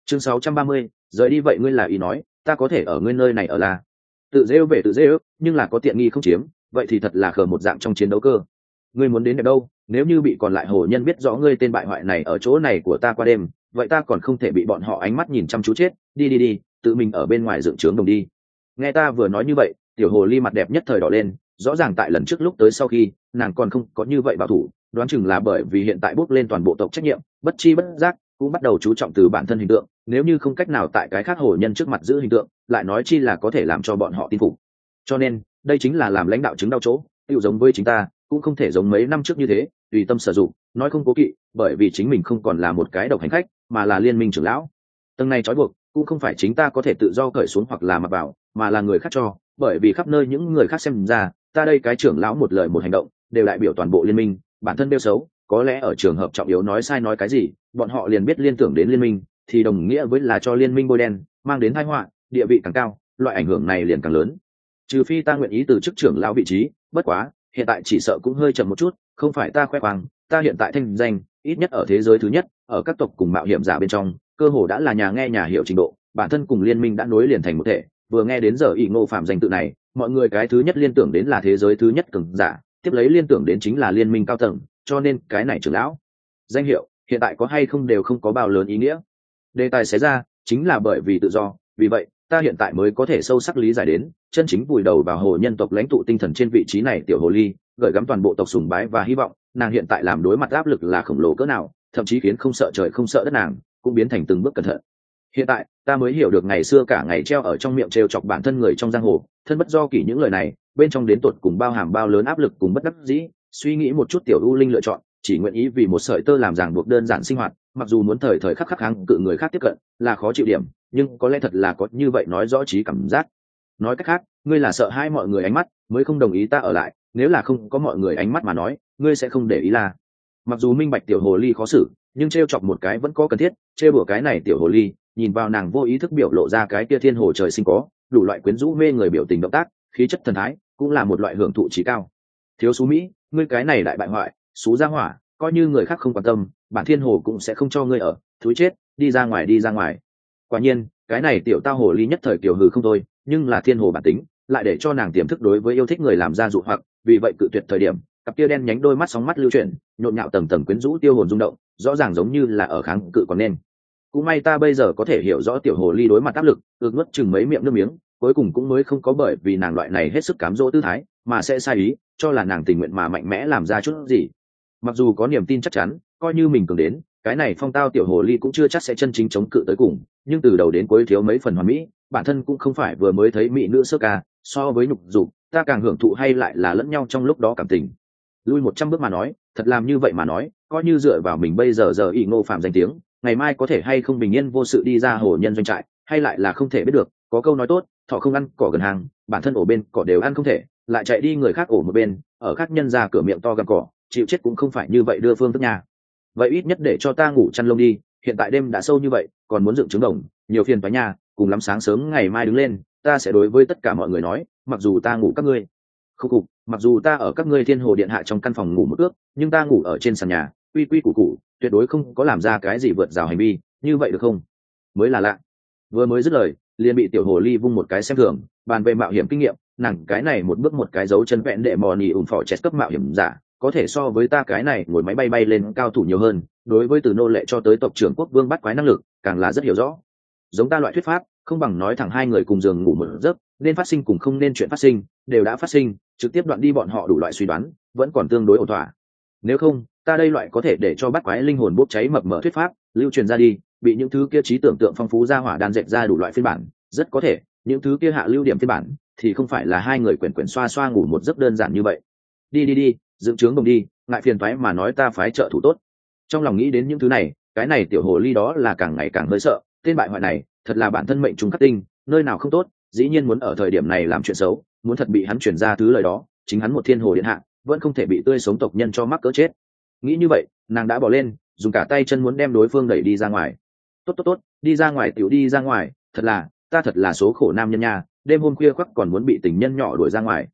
Chương 630, rời đi vậy ngươi là ý nói ta có thể ở ngươi nơi này ở là tự dễ về tự dễ ước, nhưng là có tiện nghi không chiếm, vậy thì thật là khờ một dạng trong chiến đấu cơ. Ngươi muốn đến đẹp đâu, nếu như bị còn lại hồ nhân biết rõ ngươi tên bại hoại này ở chỗ này của ta qua đêm, vậy ta còn không thể bị bọn họ ánh mắt nhìn chăm chú chết. Đi đi đi, tự mình ở bên ngoài dựng trướng đồng đi. Nghe ta vừa nói như vậy, tiểu hồ ly mặt đẹp nhất thời đỏ lên, rõ ràng tại lần trước lúc tới sau khi nàng còn không có như vậy bảo thủ, đoán chừng là bởi vì hiện tại bốc lên toàn bộ tộc trách nhiệm, bất chi bất giác cũng bắt đầu chú trọng từ bản thân hình tượng, nếu như không cách nào tại cái khác hồ nhân trước mặt giữ hình tượng, lại nói chi là có thể làm cho bọn họ tin phục. Cho nên đây chính là làm lãnh đạo chứng đau chỗ, tiêu giống với chính ta cũng không thể giống mấy năm trước như thế tùy tâm sử dụng, nói không cố kỵ, bởi vì chính mình không còn là một cái độc hành khách mà là liên minh trưởng lão. Tầng này trói buộc cũng không phải chính ta có thể tự do cởi xuống hoặc là mặc vào, mà là người khác cho, bởi vì khắp nơi những người khác xem ra ta đây cái trưởng lão một lời một hành động đều đại biểu toàn bộ liên minh, bản thân đeo xấu, có lẽ ở trường hợp trọng yếu nói sai nói cái gì bọn họ liền biết liên tưởng đến liên minh, thì đồng nghĩa với là cho liên minh bôi đen, mang đến tai họa, địa vị càng cao loại ảnh hưởng này liền càng lớn. Trừ phi ta nguyện ý từ chức trưởng lão vị trí, bất quá hiện tại chỉ sợ cũng hơi chậm một chút, không phải ta khoe khoang, ta hiện tại thanh danh ít nhất ở thế giới thứ nhất, ở các tộc cùng mạo hiểm giả bên trong cơ hồ đã là nhà nghe nhà hiểu trình độ, bản thân cùng liên minh đã nối liền thành một thể. Vừa nghe đến giờ ỷ Ngô Phạm danh tự này, mọi người cái thứ nhất liên tưởng đến là thế giới thứ nhất cường giả, tiếp lấy liên tưởng đến chính là liên minh cao tầng, cho nên cái này trưởng lão danh hiệu hiện tại có hay không đều không có bao lớn ý nghĩa. Đề tài xé ra chính là bởi vì tự do, vì vậy ta hiện tại mới có thể sâu sắc lý giải đến chân chính vùi đầu vào hồ nhân tộc lãnh tụ tinh thần trên vị trí này tiểu hồ ly, gợi gắm toàn bộ tộc sùng bái và hy vọng. Nàng hiện tại làm đối mặt áp lực là khổng lồ cỡ nào, thậm chí khiến không sợ trời không sợ đất nàng cũng biến thành từng bước cẩn thận. Hiện tại ta mới hiểu được ngày xưa cả ngày treo ở trong miệng trêu chọc bản thân người trong giang hồ, thân bất do kỷ những lời này bên trong đến tột cùng bao hàm bao lớn áp lực cùng bất đắc dĩ. Suy nghĩ một chút, tiểu u linh lựa chọn chỉ nguyện ý vì một sợi tơ làm ràng buộc đơn giản sinh hoạt, mặc dù muốn thời thời khắc khắc kháng cự người khác tiếp cận là khó chịu điểm, nhưng có lẽ thật là có như vậy nói rõ trí cảm giác. Nói cách khác, ngươi là sợ hai mọi người ánh mắt mới không đồng ý ta ở lại, nếu là không có mọi người ánh mắt mà nói ngươi sẽ không để ý là. Mặc dù minh bạch tiểu hồ ly khó xử, nhưng trêu chọc một cái vẫn có cần thiết. Trêu bữa cái này tiểu hồ ly, nhìn vào nàng vô ý thức biểu lộ ra cái kia thiên hồ trời sinh có đủ loại quyến rũ mê người biểu tình động tác, khí chất thần thái cũng là một loại hưởng thụ trí cao. Thiếu xú mỹ, ngươi cái này đại bại hoại, xú ra hỏa, coi như người khác không quan tâm, bản thiên hồ cũng sẽ không cho ngươi ở, thúi chết, đi ra ngoài đi ra ngoài. Quả nhiên cái này tiểu tao hồ ly nhất thời kiểu hừ không thôi, nhưng là thiên hồ bản tính lại để cho nàng tiềm thức đối với yêu thích người làm ra dụ hoặc, vì vậy cự tuyệt thời điểm cặp kia đen nhánh đôi mắt sóng mắt lưu chuyển, nhộn nhạo tầng tầng quyến rũ tiêu hồn rung động, rõ ràng giống như là ở kháng cự còn nên. Cũng may ta bây giờ có thể hiểu rõ tiểu hồ ly đối mặt áp lực ước nuốt chừng mấy miệng nước miếng, cuối cùng cũng mới không có bởi vì nàng loại này hết sức cám dỗ tư thái mà sẽ sai ý cho là nàng tình nguyện mà mạnh mẽ làm ra chút gì. Mặc dù có niềm tin chắc chắn coi như mình cường đến cái này phong tao tiểu hồ ly cũng chưa chắc sẽ chân chính chống cự tới cùng, nhưng từ đầu đến cuối thiếu mấy phần hoàn mỹ, bản thân cũng không phải vừa mới thấy mỹ nữ sơ ca, so với nhục dục ta càng hưởng thụ hay lại là lẫn nhau trong lúc đó cảm tình. Lui 100 bước mà nói, thật làm như vậy mà nói, coi như dựa vào mình bây giờ ỷ Ngô Phạm danh tiếng, ngày mai có thể hay không bình yên vô sự đi ra hồ nhân doanh trại, hay lại là không thể biết được. Có câu nói tốt, thọ không ăn cỏ gần hàng, bản thân ổ bên cỏ đều ăn không thể, lại chạy đi người khác ổ một bên, ở khác nhân ra cửa miệng to gặm cỏ, chịu chết cũng không phải như vậy đưa phương thức nhà. Vậy ít nhất để cho ta ngủ chăn lông đi, hiện tại đêm đã sâu như vậy còn muốn dựng trứng đồng, nhiều phiền toái nhà, cùng lắm sáng sớm ngày mai đứng lên ta sẽ đối với tất cả mọi người nói, mặc dù ta ngủ các ngươi không cục, mặc dù ta ở các ngươi thiên hồ điện hạ trong căn phòng ngủ một ước, nhưng ta ngủ ở trên sàn nhà, quy quy củ củ, tuyệt đối không có làm ra cái gì vượt rào hành vi, như vậy được không? Mới là lạ. Vừa mới dứt lời liền bị tiểu hồ ly vung một cái xem thường, bàn về mạo hiểm kinh nghiệm, nàng cái này một bước một cái dấu chân vẹn đệ mò nỉ ủng phỏ chét cấp mạo hiểm giả, có thể so với ta cái này ngồi máy bay bay lên cao thủ nhiều hơn, đối với từ nô lệ cho tới tộc trưởng quốc vương bắt quái năng lực càng là rất hiểu rõ. Giống ta loại thuyết pháp không bằng nói thẳng hai người cùng giường ngủ một giấc, nên phát sinh cùng không nên chuyện phát sinh đều đã phát sinh, trực tiếp đoạn đi bọn họ đủ loại suy đoán vẫn còn tương đối ổn thỏa. Nếu không ta đây loại có thể để cho bắt quái linh hồn bốc cháy mập mờ thuyết pháp lưu truyền ra đi, bị những thứ kia trí tưởng tượng phong phú ra hỏa đan dệt ra đủ loại phiên bản, rất có thể những thứ kia hạ lưu điểm phiên bản thì không phải là hai người quyển quyển xoa xoa ngủ một giấc đơn giản như vậy. Đi đi đi, dựng trướng đồng đi, ngại phiền toái mà nói ta phái trợ thủ tốt. Trong lòng nghĩ đến những thứ này, cái này tiểu hồ ly đó là càng ngày càng hơi sợ, tên bại hoại này thật là bản thân mệnh trùng khắc tinh, nơi nào không tốt dĩ nhiên muốn ở thời điểm này làm chuyện xấu, muốn thật bị hắn chuyển ra thứ lời đó, chính hắn một thiên hồ điện hạ vẫn không thể bị tươi sống tộc nhân cho mắc cỡ chết. Nghĩ như vậy nàng đã bỏ lên, dùng cả tay chân muốn đem đối phương đẩy đi ra ngoài. Tốt tốt tốt, đi ra ngoài tiểu đi ra ngoài, ta thật là số khổ nam nhân nha, đêm hôm khuya khoắt còn muốn bị tình nhân nhỏ đuổi ra ngoài.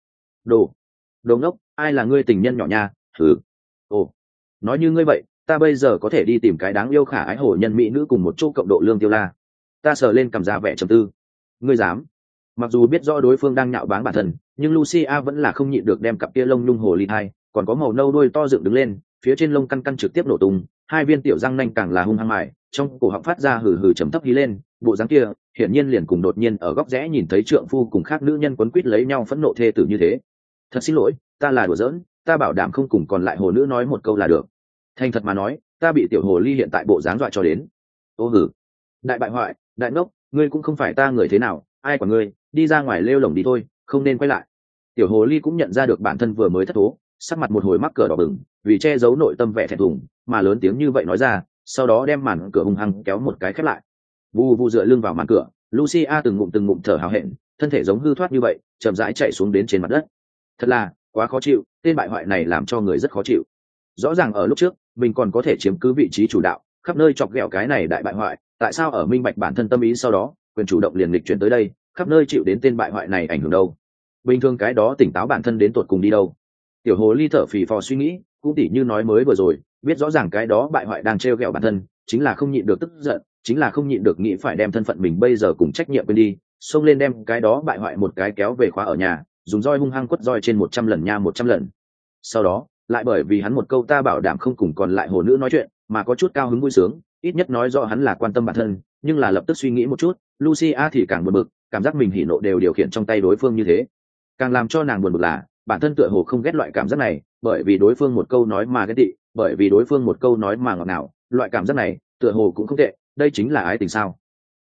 Đồ ngốc, ai là ngươi tình nhân nhỏ nha? Thử. Ồ, nói như ngươi vậy ta bây giờ có thể đi tìm cái đáng yêu khả ái hồ nhân mỹ nữ cùng một chỗ cộng độ lương tiêu la, Ta sờ lên cầm ra vẻ trầm tư. Ngươi dám? Mặc dù biết rõ đối phương đang nhạo báng bản thân, nhưng Lucia vẫn là không nhịn được đem cặp kia lông nhung hồ ly hai, còn có màu nâu đuôi to dựng đứng lên, phía trên lông căn căn trực tiếp nổ tung, hai viên tiểu răng nanh càng là hung hăng mài, trong cổ họng phát ra hừ hừ trầm thấp hí lên, bộ dáng kia, hiển nhiên liền cùng đột nhiên ở góc rẽ nhìn thấy trượng phu cùng khác nữ nhân quấn quýt lấy nhau phẫn nộ thê tử như thế. Thật xin lỗi, ta là đùa giỡn, ta bảo đảm không cùng còn lại hồ nữ nói một câu là được. Thành thật mà nói, ta bị tiểu hồ ly hiện tại bộ dáng dọa cho đến. Ô hử, đại bại hoại, đại ngốc, ngươi cũng không phải ta người thế nào, ai quản ngươi, đi ra ngoài lêu lồng đi thôi, không nên quay lại. Tiểu hồ ly cũng nhận ra được bản thân vừa mới thất thố, sắc mặt một hồi mắc cỡ đỏ bừng, vì che giấu nội tâm vẻ thẹn thùng, mà lớn tiếng như vậy nói ra, sau đó đem màn cửa hung hăng kéo một cái khép lại. Vu vu dựa lưng vào màn cửa, Lucia từng ngụm thở hào hẹn, thân thể giống hư thoát như vậy, chậm rãi chạy xuống đến trên mặt đất. Thật là quá khó chịu, tên bại hoại này làm cho người rất khó chịu. Rõ ràng ở lúc trước, mình còn có thể chiếm cứ vị trí chủ đạo, khắp nơi chọc ghẹo cái này đại bại hoại, tại sao ở minh bạch bản thân tâm ý sau đó, quyền chủ động liền lịch chuyển tới đây, khắp nơi chịu đến tên bại hoại này ảnh hưởng đâu? Bình thường cái đó tỉnh táo bản thân đến tột cùng đi đâu? Tiểu hồ ly thở phì phò suy nghĩ, cũng tỉ như nói mới vừa rồi, biết rõ ràng cái đó bại hoại đang trêu ghẹo bản thân, chính là không nhịn được tức giận, chính là không nhịn được nghĩ phải đem thân phận mình bây giờ cùng trách nhiệm quên đi, xông lên đem cái đó bại hoại một cái kéo về khóa ở nhà, dùng roi hung hăng quất roi trên 100 lần nha 100 lần. Sau đó, lại bởi vì hắn một câu ta bảo đảm không cùng còn lại hồ nữ nói chuyện, mà có chút cao hứng vui sướng, ít nhất nói rõ hắn là quan tâm bản thân, nhưng là lập tức suy nghĩ một chút, Lucia thì càng buồn bực, cảm giác mình hỉ nộ đều điều khiển trong tay đối phương như thế. Càng làm cho nàng buồn bực là, bản thân tựa hồ không ghét loại cảm giác này, bởi vì đối phương một câu nói mà ghét tị, bởi vì đối phương một câu nói mà ngọt ngào, loại cảm giác này, tựa hồ cũng không tệ, đây chính là ái tình sao?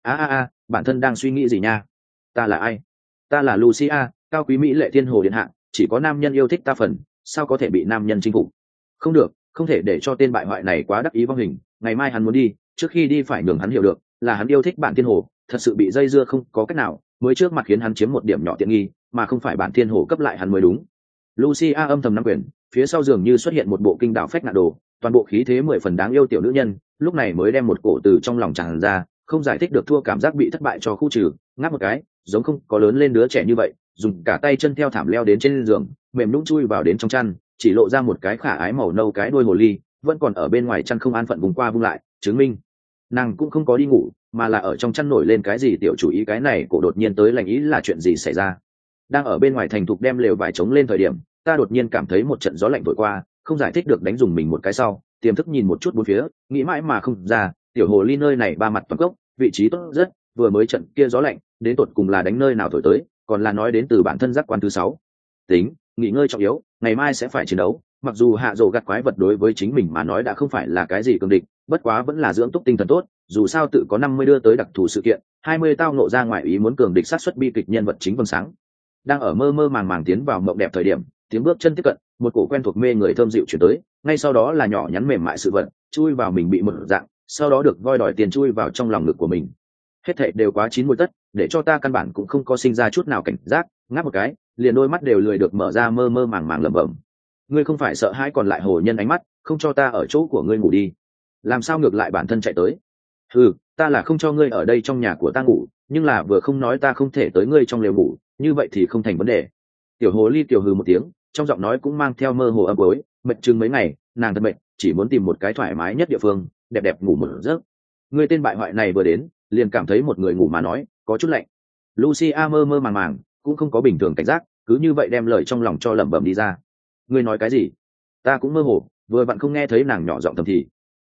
Bản thân đang suy nghĩ gì nha? Ta là ai? Ta là Lucia, cao quý mỹ lệ thiên hồ điện hạ, chỉ có nam nhân yêu thích ta phần, sao có thể bị nam nhân chinh phục? Không được, không thể để cho tên bại hoại này quá đắc ý vong hình, ngày mai hắn muốn đi, trước khi đi phải nhường hắn hiểu được, là hắn yêu thích bản thiên hồ, thật sự bị dây dưa không có cách nào, mới trước mặt khiến hắn chiếm một điểm nhỏ tiện nghi, mà không phải bản thiên hồ cấp lại hắn mới đúng. Lucia âm thầm nắm quyền, phía sau giường như xuất hiện một bộ kinh đảo phách ngạ đồ, toàn bộ khí thế 10 phần đáng yêu tiểu nữ nhân, lúc này mới đem một cổ từ trong lòng tràn ra, không giải thích được thua cảm giác bị thất bại cho khu trừ, ngáp một cái, giống không có lớn lên đứa trẻ như vậy, dùng cả tay chân theo thảm leo đến trên giường, mềm nhũn chui vào đến trong chăn, chỉ lộ ra một cái khả ái màu nâu cái đuôi hồ ly, vẫn còn ở bên ngoài chăn không an phận vùng qua vùng lại, chứng minh nàng cũng không có đi ngủ, mà là ở trong chăn nổi lên cái gì tiểu chủ ý cái này cổ đột nhiên tới lành ý là chuyện gì xảy ra. Đang ở bên ngoài thành thục đem lều vải trống lên thời điểm, ta đột nhiên cảm thấy một trận gió lạnh thổi qua, không giải thích được đánh dùng mình một cái sau, tiềm thức nhìn một chút bốn phía, nghĩ mãi mà không ra, tiểu hồ ly nơi này ba mặt toàn gốc, vị trí tốt rất, vừa mới trận kia gió lạnh, đến tột cùng là đánh nơi nào thổi tới, còn là nói đến từ bản thân giác quan thứ 6. Tính, nghỉ ngơi trọng yếu, ngày mai sẽ phải chiến đấu, mặc dù hạ rồ gặt quái vật đối với chính mình mà nói đã không phải là cái gì cường địch, bất quá vẫn là dưỡng túc tinh thần tốt, dù sao tự có 50 đưa tới đặc thù sự kiện, 20 tao nộ ra ngoài ý muốn cường địch sát xuất bi kịch nhân vật chính vầng sáng. Đang ở mơ mơ màng màng tiến vào mộng đẹp thời điểm, tiếng bước chân tiếp cận, một cổ quen thuộc mê người thơm dịu chuyển tới, ngay sau đó là nhỏ nhắn mềm mại sự vật, chui vào mình bị một dạng, sau đó được voi đòi tiền chui vào trong lòng ngực của mình. Hết thảy đều quá chín muồi tất, để cho ta căn bản cũng không có sinh ra chút nào cảnh giác, ngáp một cái, liền đôi mắt đều lười được mở ra mơ mơ màng màng lẩm bẩm. Ngươi không phải sợ hãi còn lại hồ nhân ánh mắt, không cho ta ở chỗ của ngươi ngủ đi? Làm sao ngược lại bản thân chạy tới? Ta là không cho ngươi ở đây trong nhà của ta ngủ, nhưng là vừa không nói ta không thể tới ngươi trong lều ngủ, như vậy thì không thành vấn đề. Tiểu hồ ly tiểu hừ một tiếng, trong giọng nói cũng mang theo mơ hồ âm cuối, mệt chừng mấy ngày, nàng thật mệt, chỉ muốn tìm một cái thoải mái nhất địa phương, đẹp đẹp ngủ một giấc. Ngươi tên bại hoại này vừa đến, liền cảm thấy một người ngủ mà nói, có chút lạnh. Lucia mơ mơ màng màng, cũng không có bình thường cảnh giác, cứ như vậy đem lời trong lòng cho lẩm bẩm đi ra. Ngươi nói cái gì? Ta cũng mơ hồ, vừa vặn không nghe thấy nàng nhỏ giọng thầm thì.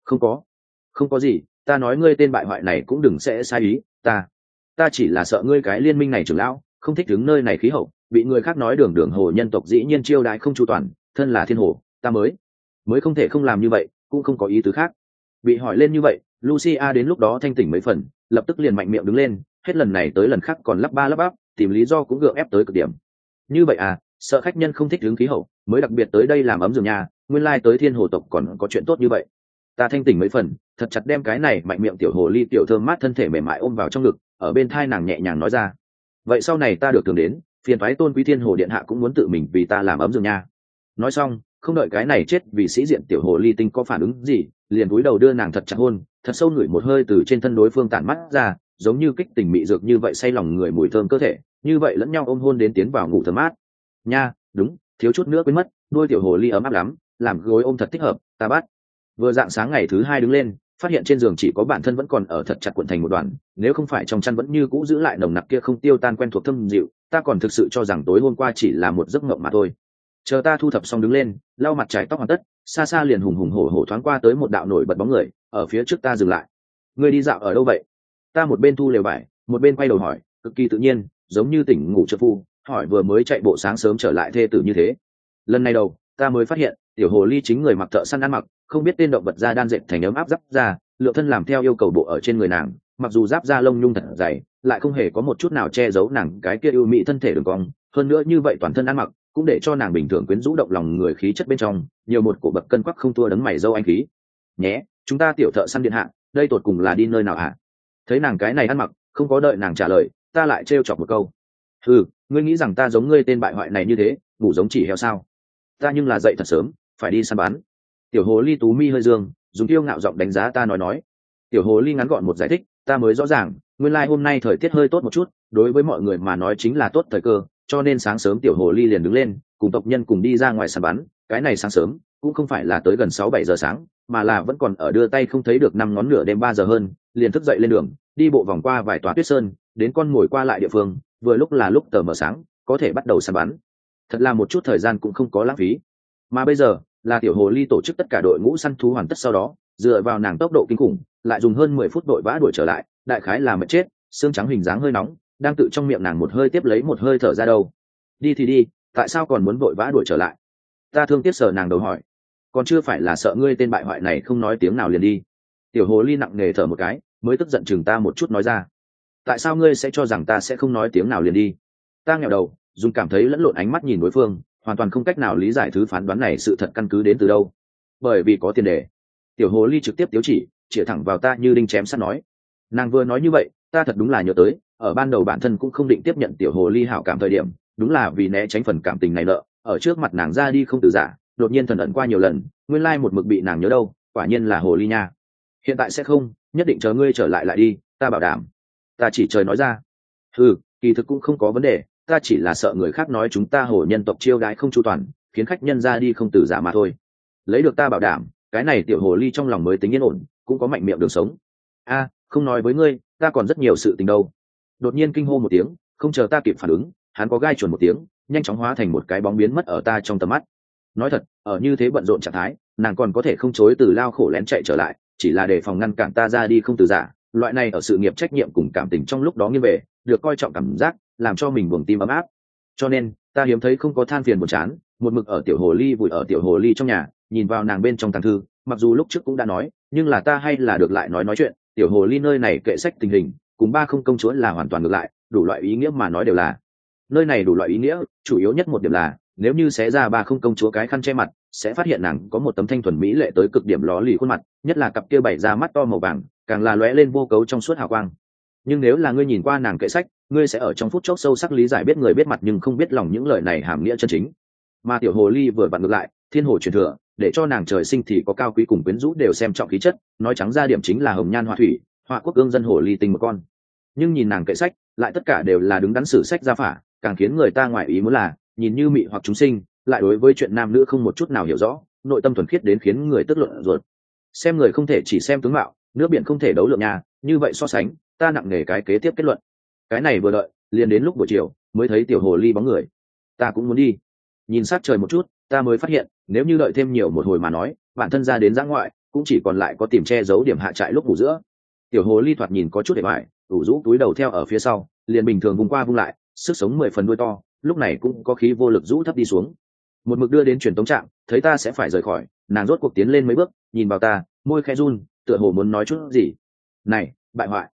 Không có gì, ta nói ngươi tên bại hoại này cũng đừng sẽ sai ý, ta chỉ là sợ ngươi cái liên minh này trưởng lão, không thích đứng nơi này khí hậu, bị người khác nói đường đường hồ nhân tộc dĩ nhiên chiêu đãi không chu toàn, thân là thiên hồ, ta mới không thể không làm như vậy, cũng không có ý tứ khác. Bị hỏi lên như vậy, Lucia đến lúc đó thanh tỉnh mấy phần, lập tức liền mạnh miệng đứng lên, hết lần này tới lần khác còn lắp ba lắp bắp, tìm lý do cũng gượng ép tới cực điểm. Như vậy à, sợ khách nhân không thích đứng khí hậu, mới đặc biệt tới đây làm ấm giường nhà, nguyên lai tới thiên hồ tộc còn có chuyện tốt như vậy. Ta thanh tỉnh mấy phần, thật chặt đem cái này mạnh miệng tiểu hồ ly tiểu thơm mát thân thể mềm mại ôm vào trong ngực, ở bên thai nàng nhẹ nhàng nói ra. Vậy sau này ta được thường đến, phiền toái tôn quý thiên hồ điện hạ cũng muốn tự mình vì ta làm ấm giường nha. Nói xong, không đợi cái này chết vì sĩ diện tiểu hồ ly tinh có phản ứng gì, liền cúi đầu đưa nàng thật chặt hôn, thật sâu ngửi một hơi từ trên thân đối phương tản mắt ra, giống như kích tình mị dược như vậy say lòng người mùi thơm cơ thể, như vậy lẫn nhau ôm hôn đến tiến vào ngủ thơm mát. Nha, đúng, thiếu chút nữa quên mất, đuôi tiểu hồ ly ấm áp lắm, làm gối ôm thật thích hợp, ta bắt. Vừa dạng sáng ngày thứ 2 đứng lên, phát hiện trên giường chỉ có bản thân vẫn còn ở thật chặt cuộn thành một đoàn, nếu không phải trong chăn vẫn như cũ giữ lại nồng nặc kia không tiêu tan quen thuộc thâm dịu, ta còn thực sự cho rằng tối hôm qua chỉ là một giấc mộng mà thôi. Chờ ta thu thập xong đứng lên, lau mặt trải tóc hoàn tất, xa xa liền hùng hùng hổ hổ thoáng qua tới một đạo nổi bật bóng người, ở phía trước ta dừng lại. Ngươi đi dạo ở đâu vậy? Ta một bên thu lều vải, một bên quay đầu hỏi, cực kỳ tự nhiên, giống như tỉnh ngủ trợ phu, hỏi vừa mới chạy bộ sáng sớm trở lại thê tử như thế. Lần này đầu, ta mới phát hiện, tiểu hồ ly chính người mặc thợ săn ăn mặc, không biết tên động vật da đan dệt thành ấm áp giáp da, lượng thân làm theo yêu cầu bộ ở trên người nàng, mặc dù giáp da lông nhung thật dày, lại không hề có một chút nào che giấu nàng cái kia yêu mị thân thể đường cong, hơn nữa như vậy toàn thân ăn mặc cũng để cho nàng bình thường quyến rũ động lòng người khí chất bên trong nhiều một cổ bậc cân quắc không thua đấng mày dâu anh khí. Nhé, chúng ta tiểu thợ săn điện hạ, đây tột cùng là đi nơi nào hả? Thấy nàng cái này ăn mặc, không có đợi nàng trả lời, ta lại trêu chọc một câu. Ừ, ngươi nghĩ rằng ta giống ngươi tên bại hoại này như thế, ngủ giống chỉ heo sao? Ta nhưng là dậy thật sớm, phải đi săn bắn. Tiểu hồ ly tú mi hơi dương, dùng kiêu ngạo giọng đánh giá ta nói. Tiểu hồ ly ngắn gọn một giải thích, ta mới rõ ràng, nguyên lai hôm nay thời tiết hơi tốt một chút, đối với mọi người mà nói chính là tốt thời cơ, cho nên sáng sớm tiểu hồ ly liền đứng lên, cùng tộc nhân cùng đi ra ngoài săn bắn. Cái này sáng sớm, cũng không phải là tới gần 6-7 giờ sáng, mà là vẫn còn ở đưa tay không thấy được 5 ngón nửa đêm 3 giờ hơn, liền thức dậy lên đường, đi bộ vòng qua vài tòa tuyết sơn, đến con ngồi qua lại địa phương, vừa lúc là lúc tờ mờ sáng, có thể bắt đầu săn bắn. Thật là một chút thời gian cũng không có lãng phí. Mà bây giờ, là tiểu hồ ly tổ chức tất cả đội ngũ săn thú hoàn tất sau đó, dựa vào nàng tốc độ kinh khủng, lại dùng hơn 10 phút đội vã đuổi trở lại, đại khái là mệt chết, xương trắng hình dáng hơi nóng, đang tự trong miệng nàng một hơi tiếp lấy một hơi thở ra đâu. Đi thì đi, tại sao còn muốn vội vã đuổi trở lại? Ta thương tiếc sờ nàng đầu hỏi, còn chưa phải là sợ ngươi tên bại hoại này không nói tiếng nào liền đi. Tiểu hồ ly nặng nề thở một cái, mới tức giận chừng ta một chút nói ra, tại sao ngươi sẽ cho rằng ta sẽ không nói tiếng nào liền đi? Ta nghèo đầu, dùng cảm thấy lẫn lộn ánh mắt nhìn đối phương, hoàn toàn không cách nào lý giải thứ phán đoán này sự thật căn cứ đến từ đâu. Bởi vì có tiền đề. Tiểu hồ ly trực tiếp tiếu chỉ, chĩa thẳng vào ta như đinh chém sắt nói. Nàng vừa nói như vậy, ta thật đúng là nhớ tới, ở ban đầu bản thân cũng không định tiếp nhận tiểu hồ ly hảo cảm thời điểm, đúng là vì né tránh phần cảm tình này nợ, ở trước mặt nàng ra đi không từ giả, đột nhiên thần ẩn qua nhiều lần, nguyên lai một mực bị nàng nhớ đâu, quả nhiên là hồ ly nha. Hiện tại sẽ không, nhất định chờ ngươi trở lại lại đi, ta bảo đảm. Ta chỉ trời nói ra. Ừ, kỳ thực cũng không có vấn đề, ta chỉ là sợ người khác nói chúng ta hồ nhân tộc chiêu đãi không chu toàn, khiến khách nhân ra đi không từ giả mà thôi. Lấy được ta bảo đảm, cái này tiểu hồ ly trong lòng mới tính yên ổn, cũng có mạnh miệng đường sống. A, không nói với ngươi, ta còn rất nhiều sự tình đâu. Đột nhiên kinh hô một tiếng, không chờ ta kịp phản ứng, hắn có gai chuẩn một tiếng, nhanh chóng hóa thành một cái bóng biến mất ở ta trong tầm mắt. Nói thật, ở như thế bận rộn trạng thái, nàng còn có thể không chối từ lao khổ lén chạy trở lại, chỉ là để phòng ngăn cản ta ra đi không từ giả. Loại này ở sự nghiệp trách nhiệm cùng cảm tình trong lúc đó nghiêng về, được coi trọng cảm giác, làm cho mình buồng tim ấm áp. Cho nên, ta hiếm thấy không có than phiền buồn chán, một mực ở tiểu hồ ly vùi ở tiểu hồ ly trong nhà, nhìn vào nàng bên trong tàng thư, mặc dù lúc trước cũng đã nói, nhưng là ta hay là được lại nói chuyện, tiểu hồ ly nơi này kệ sách tình hình, cùng ba không công chúa là hoàn toàn ngược lại, đủ loại ý nghĩa mà nói đều là. Nơi này đủ loại ý nghĩa, chủ yếu nhất một điểm là, nếu như xé ra ba không công chúa cái khăn che mặt, sẽ phát hiện nàng có một tấm thanh thuần mỹ lệ tới cực điểm ló lì khuôn mặt, nhất là cặp kia bảy ra mắt to màu vàng, càng là lóe lên vô cấu trong suốt hào quang. Nhưng nếu là ngươi nhìn qua nàng kệ sách, ngươi sẽ ở trong phút chốc sâu sắc lý giải biết người biết mặt nhưng không biết lòng những lời này hàm nghĩa chân chính. Mà tiểu hồ ly vừa vặn ngược lại, thiên hồ truyền thừa, để cho nàng trời sinh thì có cao quý cùng quyến rũ đều xem trọng khí chất, nói trắng ra điểm chính là hồng nhan họa thủy, họa quốc ương dân hồ ly tinh một con. Nhưng nhìn nàng kệ sách, lại tất cả đều là đứng đắn sử sách gia phả, càng khiến người ta ngoại ý muốn là, nhìn như mị hoặc chúng sinh, lại đối với chuyện nam nữ không một chút nào hiểu rõ, nội tâm thuần khiết đến khiến người tức luận ruột. Xem người không thể chỉ xem tướng mạo, nước biển không thể đấu lượng nhà, như vậy so sánh, ta nặng nề cái kế tiếp kết luận. Cái này vừa đợi, liền đến lúc buổi chiều, mới thấy tiểu hồ ly bóng người. Ta cũng muốn đi. Nhìn sát trời một chút, ta mới phát hiện, nếu như đợi thêm nhiều một hồi mà nói, bản thân ra đến giã ngoại, cũng chỉ còn lại có tìm che giấu điểm hạ trại lúc ngủ giữa. Tiểu hồ ly thoạt nhìn có chút để hoài, ủ rũ túi đầu theo ở phía sau, liền bình thường vùng qua vung lại, sức sống 10 phần đuôi to, lúc này cũng có khí vô lực rũ thấp đi xuống. Một mực đưa đến truyền tống trạm, thấy ta sẽ phải rời khỏi, nàng rốt cuộc tiến lên mấy bước, nhìn vào ta, môi khẽ run, tựa hồ muốn nói chút gì. Này, bại hoại.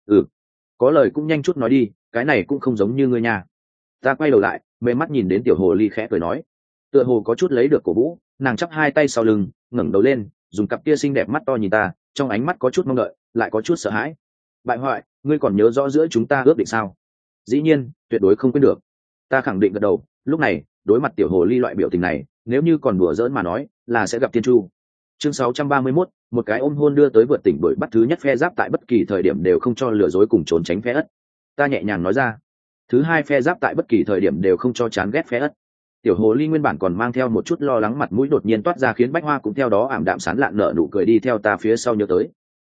Có lời cũng nhanh chút nói đi, cái này cũng không giống như ngươi nha. Ta quay đầu lại, mê mắt nhìn đến tiểu hồ ly khẽ cười nói, tựa hồ có chút lấy được cổ vũ, nàng chắp hai tay sau lưng, ngẩng đầu lên, dùng cặp kia xinh đẹp mắt to nhìn ta, trong ánh mắt có chút mong đợi, lại có chút sợ hãi. Bại hoại, ngươi còn nhớ rõ giữa chúng ta ước định sao? Dĩ nhiên, tuyệt đối không quên được. Ta khẳng định gật đầu. Lúc này, đối mặt tiểu hồ ly loại biểu tình này, nếu như còn đùa giỡn mà nói, là sẽ gặp thiên chu. Chương 631, một cái ôm hôn đưa tới vượt tỉnh đuổi bắt thứ nhất phe giáp tại bất kỳ thời điểm đều không cho lừa dối cùng trốn tránh phe ất. Ta nhẹ nhàng nói ra. Thứ hai phe giáp tại bất kỳ thời điểm đều không cho chán ghét phe ất. Tiểu hồ ly nguyên bản còn mang theo một chút lo lắng mặt mũi đột nhiên toát ra khiến bách hoa cũng theo đó ảm đạm sán lạn nở nụ cười đi theo ta phía sau nhớ tới.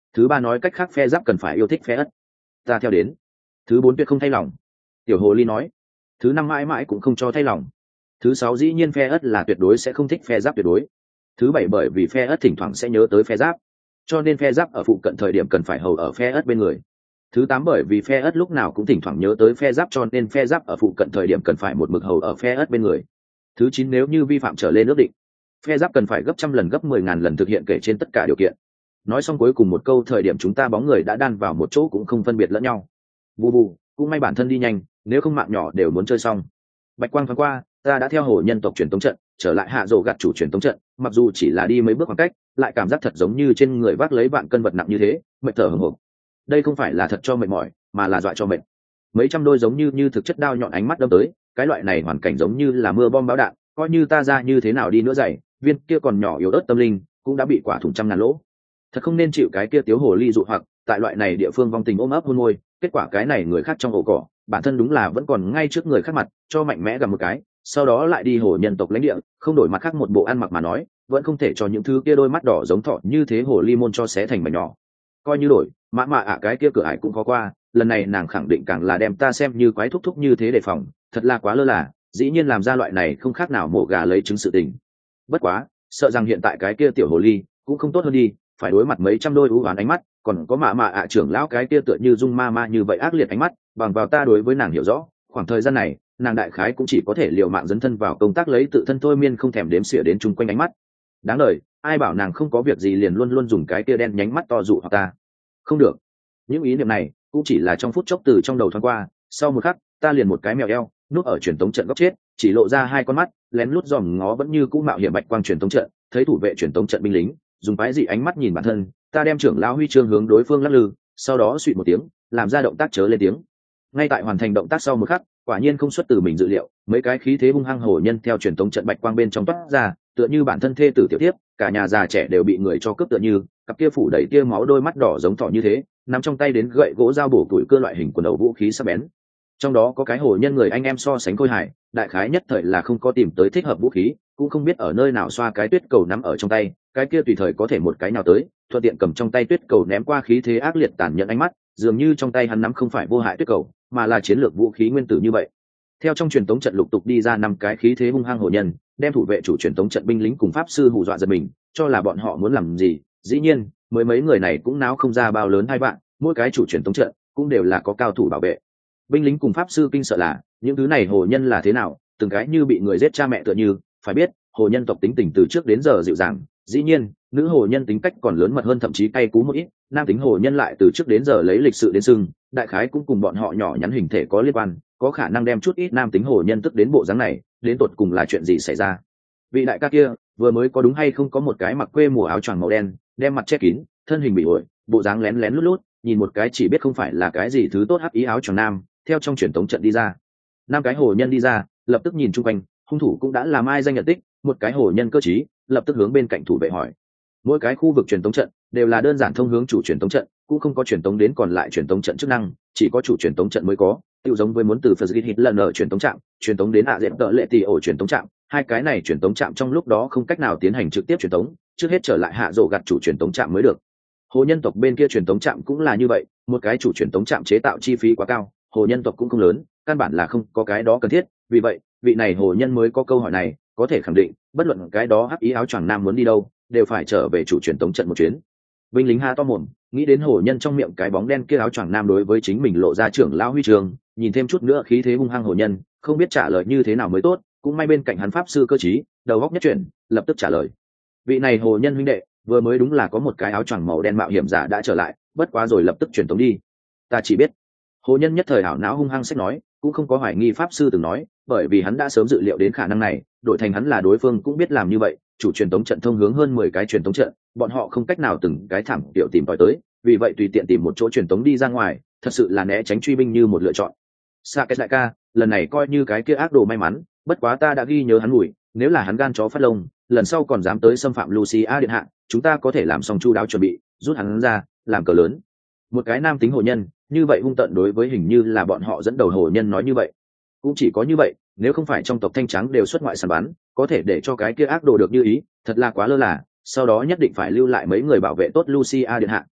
Thứ ba nói cách khác phe giáp cần phải yêu thích phe ất. Ta theo đến. Thứ bốn tuyệt không thay lòng. Tiểu hồ ly nói. Thứ năm mãi mãi cũng không cho thay lòng. Thứ sáu dĩ nhiên phe ất là tuyệt đối sẽ không thích phe giáp tuyệt đối. Thứ bảy bởi vì phe ất thỉnh thoảng sẽ nhớ tới phe giáp, cho nên phe giáp ở phụ cận thời điểm cần phải hầu ở phe ất bên người. Thứ tám bởi vì phe ất lúc nào cũng thỉnh thoảng nhớ tới phe giáp, cho nên phe giáp ở phụ cận thời điểm cần phải một mực hầu ở phe ất bên người. Thứ chín nếu như vi phạm trở lên ước định, phe giáp cần phải gấp trăm lần gấp 10.000 lần thực hiện kể trên tất cả điều kiện. Nói xong cuối cùng một câu thời điểm chúng ta bóng người đã đan vào một chỗ cũng không phân biệt lẫn nhau. Bù bù, cũng may bản thân đi nhanh, nếu không mạng nhỏ đều muốn chơi xong. Bạch quang thoáng qua, ta đã theo hồ nhân tộc truyền tống trận trở lại hạ rổ gạt chủ truyền tống trận, mặc dù chỉ là đi mấy bước khoảng cách, lại cảm giác thật giống như trên người vác lấy vạn cân vật nặng như thế, mệt thở hổn hộc. Đây không phải là thật cho mệt mỏi, mà là dọa cho mệt. Mấy trăm đôi giống như thực chất đao nhọn ánh mắt đâm tới, cái loại này hoàn cảnh giống như là mưa bom bão đạn, coi như ta ra như thế nào đi nữa dày, viên kia còn nhỏ yếu ớt tâm linh cũng đã bị quả thủng trăm ngàn lỗ. Thật không nên chịu cái kia tiếu hồ ly dụ hoặc, tại loại này địa phương vong tình ôm ấp hôn môi, kết quả cái này người khác trong ổ cỏ, bản thân đúng là vẫn còn ngay trước người khác mặt, cho mạnh mẽ gặp một cái, sau đó lại đi hồ nhân tộc lãnh địa, không đổi mặt khác một bộ ăn mặc mà nói, vẫn không thể cho những thứ kia đôi mắt đỏ giống thọ như thế hồ ly môn cho xé thành mảnh nhỏ. Coi như đổi, mạ cái kia cửa ải cũng có qua, lần này nàng khẳng định càng là đem ta xem như quái thúc thúc như thế đề phòng, thật là quá lơ là, dĩ nhiên làm ra loại này không khác nào mổ gà lấy trứng sự tình. Bất quá, sợ rằng hiện tại cái kia tiểu hồ ly cũng không tốt hơn đi, phải đối mặt mấy trăm đôi ưu oán ánh mắt, còn có mạ trưởng lão cái kia tựa như dung ma như vậy ác liệt ánh mắt, bằng vào ta đối với nàng hiểu rõ, khoảng thời gian này nàng đại khái cũng chỉ có thể liều mạng dấn thân vào công tác lấy tự thân thôi miên, không thèm đếm xỉa đến chung quanh ánh mắt. Đáng lời, ai bảo nàng không có việc gì liền luôn luôn dùng cái kia đen nhánh mắt to dụ hoặc ta. Không được, những ý niệm này cũng chỉ là trong phút chốc từ trong đầu thoáng qua, sau một khắc ta liền một cái mèo eo núp ở truyền tống trận góc chết, chỉ lộ ra hai con mắt lén lút dòm ngó vẫn như cũ mạo hiểm bạch quang truyền tống trận, thấy thủ vệ truyền tống trận binh lính dùng cái gì ánh mắt nhìn bản thân, ta đem trưởng lão huy chương hướng đối phương lắc lư, sau đó suýt một tiếng làm ra động tác chớ lên tiếng. Ngay tại hoàn thành động tác sau một khắc, quả nhiên không xuất từ mình dự liệu, mấy cái khí thế hung hăng hồ nhân theo truyền tống trận bạch quang bên trong toát ra, tựa như bản thân thê tử tiểu tiếp, cả nhà già trẻ đều bị người cho cướp, tựa như cặp kia phủ đầy tia máu đôi mắt đỏ giống thỏ như thế, nắm trong tay đến gậy gỗ dao bổ tuổi cưa loại hình quần đầu vũ khí sắc bén. Trong đó có cái hồ nhân người anh em so sánh khôi hài, đại khái nhất thời là không có tìm tới thích hợp vũ khí, cũng không biết ở nơi nào xoa cái tuyết cầu nắm ở trong tay, cái kia tùy thời có thể một cái nào tới, thuận tiện cầm trong tay tuyết cầu ném qua, khí thế ác liệt tàn nhẫn ánh mắt, dường như trong tay hắn nắm không phải vô hại tuyết cầu, mà là chiến lược vũ khí nguyên tử như vậy. Theo trong truyền tống trận lục tục đi ra năm cái khí thế hung hăng hồ nhân, đem thủ vệ chủ truyền tống trận binh lính cùng pháp sư hù dọa giật mình, cho là bọn họ muốn làm gì. Dĩ nhiên, mới mấy người này cũng náo không ra bao lớn hai bạn, mỗi cái chủ truyền tống trận cũng đều là có cao thủ bảo vệ. Binh lính cùng pháp sư kinh sợ là những thứ này hồ nhân là thế nào, từng cái như bị người giết cha mẹ tựa như. Phải biết, hồ nhân tộc tính tình từ trước đến giờ dịu dàng, dĩ nhiên nữ hồ nhân tính cách còn lớn mật hơn, thậm chí cay cú một ít. Nam tính hồ nhân lại từ trước đến giờ lấy lịch sự đến sưng, đại khái cũng cùng bọn họ nhỏ nhắn hình thể có liên quan, có khả năng đem chút ít nam tính hồ nhân tức đến bộ dáng này, đến tột cùng là chuyện gì xảy ra. Vị đại ca kia vừa mới có đúng hay không có một cái mặc quê mùa áo choàng màu đen, đem mặt che kín, thân hình bị ổi, bộ dáng lén lén lút lút, nhìn một cái chỉ biết không phải là cái gì thứ tốt hắc ý áo choàng nam, theo trong truyền tống trận đi ra. Năm cái hồ nhân đi ra, lập tức nhìn chung quanh, hung thủ cũng đã làm ai danh nhận tích, một cái hồ nhân cơ trí lập tức hướng bên cạnh thủ vệ hỏi. Mỗi cái khu vực truyền tống trận đều là đơn giản thông hướng chủ truyền tống trận, cũng không có truyền tống đến còn lại truyền tống trận chức năng, chỉ có chủ truyền tống trận mới có, tiêu giống với muốn từ Fergie lần ở truyền tống trạm truyền tống đến dẹp tợ lệ tỷ ổ truyền tống trạm, hai cái này truyền tống trạm trong lúc đó không cách nào tiến hành trực tiếp truyền tống, trước hết trở lại hạ rổ gặt chủ truyền tống trạm mới được. Hồ nhân tộc bên kia truyền tống trạm cũng là như vậy, một cái chủ truyền tống trạm chế tạo chi phí quá cao, hồ nhân tộc cũng không lớn, căn bản là không có cái đó cần thiết, vì vậy vị này hồ nhân mới có câu hỏi này, có thể khẳng định bất luận cái đó hắc ý áo choàng nam muốn đi đâu đều phải trở về chủ truyền tống trận một chuyến. Binh lính ha to mồm, nghĩ đến hồ nhân trong miệng cái bóng đen kia áo choàng nam đối với chính mình lộ ra trưởng lão huy trường, nhìn thêm chút nữa khí thế hung hăng hồ nhân, không biết trả lời như thế nào mới tốt. Cũng may bên cạnh hắn pháp sư cơ trí, đầu góc nhất chuyển, lập tức trả lời. Vị này hồ nhân huynh đệ, vừa mới đúng là có một cái áo choàng màu đen mạo hiểm giả đã trở lại, bất quá rồi lập tức truyền tống đi. Ta chỉ biết. Hồ nhân nhất thời hảo não hung hăng sách nói, cũng không có hoài nghi pháp sư từng nói, bởi vì hắn đã sớm dự liệu đến khả năng này, đổi thành hắn là đối phương cũng biết làm như vậy, chủ truyền tống trận thông hướng hơn 10 cái truyền tống trận, bọn họ không cách nào từng cái thẳng tiểu tìm tòi tới, vì vậy tùy tiện tìm một chỗ truyền tống đi ra ngoài, thật sự là né tránh truy binh như một lựa chọn. Sakes đại ca, lần này coi như cái kia ác đồ may mắn, bất quá ta đã ghi nhớ hắn mùi, nếu là hắn gan chó phát lông, lần sau còn dám tới xâm phạm Lucia điện hạ, chúng ta có thể làm xong chu đáo chuẩn bị, rút hắn ra, làm cờ lớn. Một cái nam tính hồ nhân, như vậy hung tận đối với hình như là bọn họ dẫn đầu hồ nhân nói như vậy. Cũng chỉ có như vậy, nếu không phải trong tộc thanh trắng đều xuất ngoại săn bắn, có thể để cho cái kia ác đồ được như ý, thật là quá lơ là, sau đó nhất định phải lưu lại mấy người bảo vệ tốt Lucia điện hạ.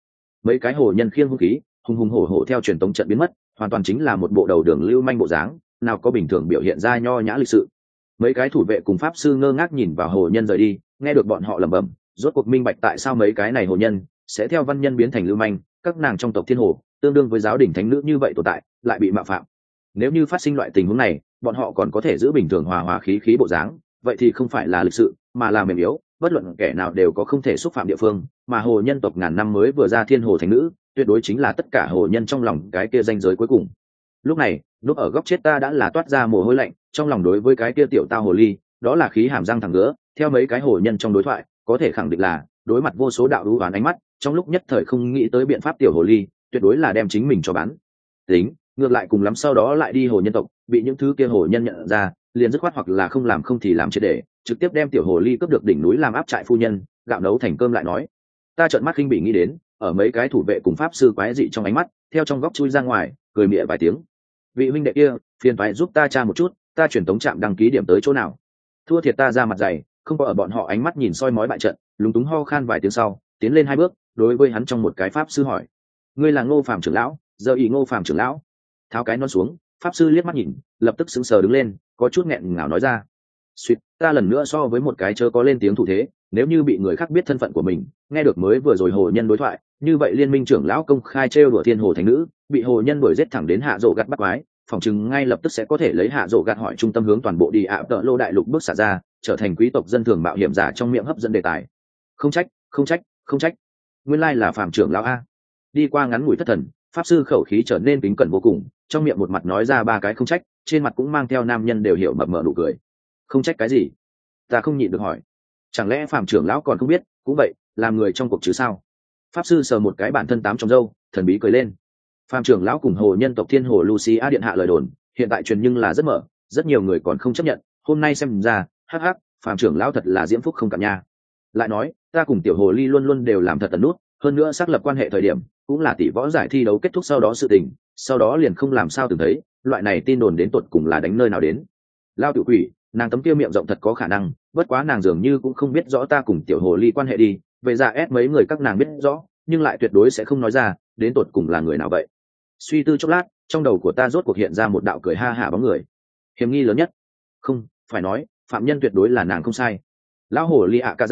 mấy cái hồ nhân khiêng vũ khí hùng hùng hổ hổ theo truyền tống trận biến mất, hoàn toàn chính là một bộ đầu đường lưu manh bộ dáng, nào có bình thường biểu hiện ra nho nhã lịch sự. Mấy cái thủ vệ cùng pháp sư ngơ ngác nhìn vào hồ nhân rời đi, nghe được bọn họ lẩm bẩm, rốt cuộc minh bạch tại sao mấy cái này hồ nhân sẽ theo văn nhân biến thành lưu manh, các nàng trong tộc thiên hồ tương đương với giáo đình thánh nữ như vậy tồn tại lại bị mạo phạm. Nếu như phát sinh loại tình huống này, bọn họ còn có thể giữ bình thường hòa hòa khí khí bộ dáng, vậy thì không phải là lịch sự mà là mềm yếu, bất luận kẻ nào đều có không thể xúc phạm địa phương, mà hồ nhân tộc ngàn năm mới vừa ra thiên hồ thánh nữ tuyệt đối chính là tất cả hồ nhân trong lòng cái kia ranh giới cuối cùng. Lúc này lúc ở góc chết ta đã là toát ra mồ hôi lạnh, trong lòng đối với cái kia tiểu tao hồ ly đó là khí hàm răng thẳng ngứa. Theo mấy cái hồ nhân trong đối thoại có thể khẳng định là đối mặt vô số đạo đũ đoán ánh mắt, trong lúc nhất thời không nghĩ tới biện pháp, tiểu hồ ly tuyệt đối là đem chính mình cho bán tính, ngược lại cùng lắm sau đó lại đi hồ nhân tộc, bị những thứ kia hồ nhân nhận ra liền dứt khoát hoặc là không làm không thì làm triệt để, trực tiếp đem tiểu hồ ly cướp được đỉnh núi làm áp trại phu nhân gạo nấu thành cơm lại nói. Ta trợn mắt khinh bỉ nghĩ đến, ở mấy cái thủ vệ cùng pháp sư quái dị trong ánh mắt, theo trong góc chui ra ngoài cười mỉa vài tiếng. Vị huynh đệ kia phiền phải giúp ta tra một chút, ta chuyển tống trạm đăng ký điểm tới chỗ nào. Thua thiệt ta ra mặt dày, không có ở bọn họ ánh mắt nhìn soi mói bại trận, lúng túng ho khan vài tiếng sau tiến lên 2 bước, đối với hắn trong một cái pháp sư hỏi: ngươi là Ngô Phàm trưởng lão? Giờ ý Ngô Phàm trưởng lão. Tháo cái nón xuống, pháp sư liếc mắt nhìn, lập tức sững sờ đứng lên, có chút nghẹn ngào nói ra: suýt, ta lần nữa so với một cái chớ có lên tiếng thủ thế, nếu như bị người khác biết thân phận của mình, nghe được mới vừa rồi hồ nhân đối thoại, như vậy liên minh trưởng lão công khai trêu đùa thiên hồ thánh nữ, bị hồ nhân đuổi giết thẳng đến hạ rộ gặt bắt quái, phòng chừng ngay lập tức sẽ có thể lấy hạ rộ gặt hỏi trung tâm hướng toàn bộ đi ạ tợ lô đại lục bước xả ra, trở thành quý tộc dân thường mạo hiểm giả trong miệng hấp dẫn đề tài. Không trách, không trách, không trách, nguyên lai là Phàm trưởng lão a. Đi qua ngắn ngủi thất thần, pháp sư khẩu khí trở nên kính cẩn vô cùng, trong miệng một mặt nói ra 3 cái không trách, trên mặt cũng mang theo nam nhân đều hiểu mập mờ nụ cười. Không trách cái gì? Ta không nhịn được hỏi. Chẳng lẽ Phàm trưởng lão còn không biết, cũng vậy, làm người trong cuộc chứ sao? Pháp sư sờ một cái bản thân tám trong râu, thần bí cười lên. Phàm trưởng lão cùng hồ nhân tộc thiên hồ Lucia điện hạ lời đồn, hiện tại truyền nhưng là rất mở, rất nhiều người còn không chấp nhận, hôm nay xem ra, hắc hắc, Phàm trưởng lão thật là diễm phúc không cạn nha. Lại nói, ta cùng tiểu hồ ly luôn luôn đều làm thật tận nút, hơn nữa xác lập quan hệ thời điểm cũng là tỷ võ giải thi đấu kết thúc sau đó sự tình, sau đó liền không làm sao từng thấy, loại này tin đồn đến tột cùng là đánh nơi nào đến. Lao tiểu quỷ, nàng tấm kia miệng rộng thật có khả năng, bất quá nàng dường như cũng không biết rõ ta cùng tiểu hồ ly quan hệ đi, về ra ép mấy người các nàng biết rõ, nhưng lại tuyệt đối sẽ không nói ra, đến tột cùng là người nào vậy. Suy tư chốc lát, trong đầu của ta rốt cuộc hiện ra một đạo cười ha hả bóng người. Hiểm nghi lớn nhất, không phải nói phạm nhân tuyệt đối là nàng không sai. Lão hồ ly ạ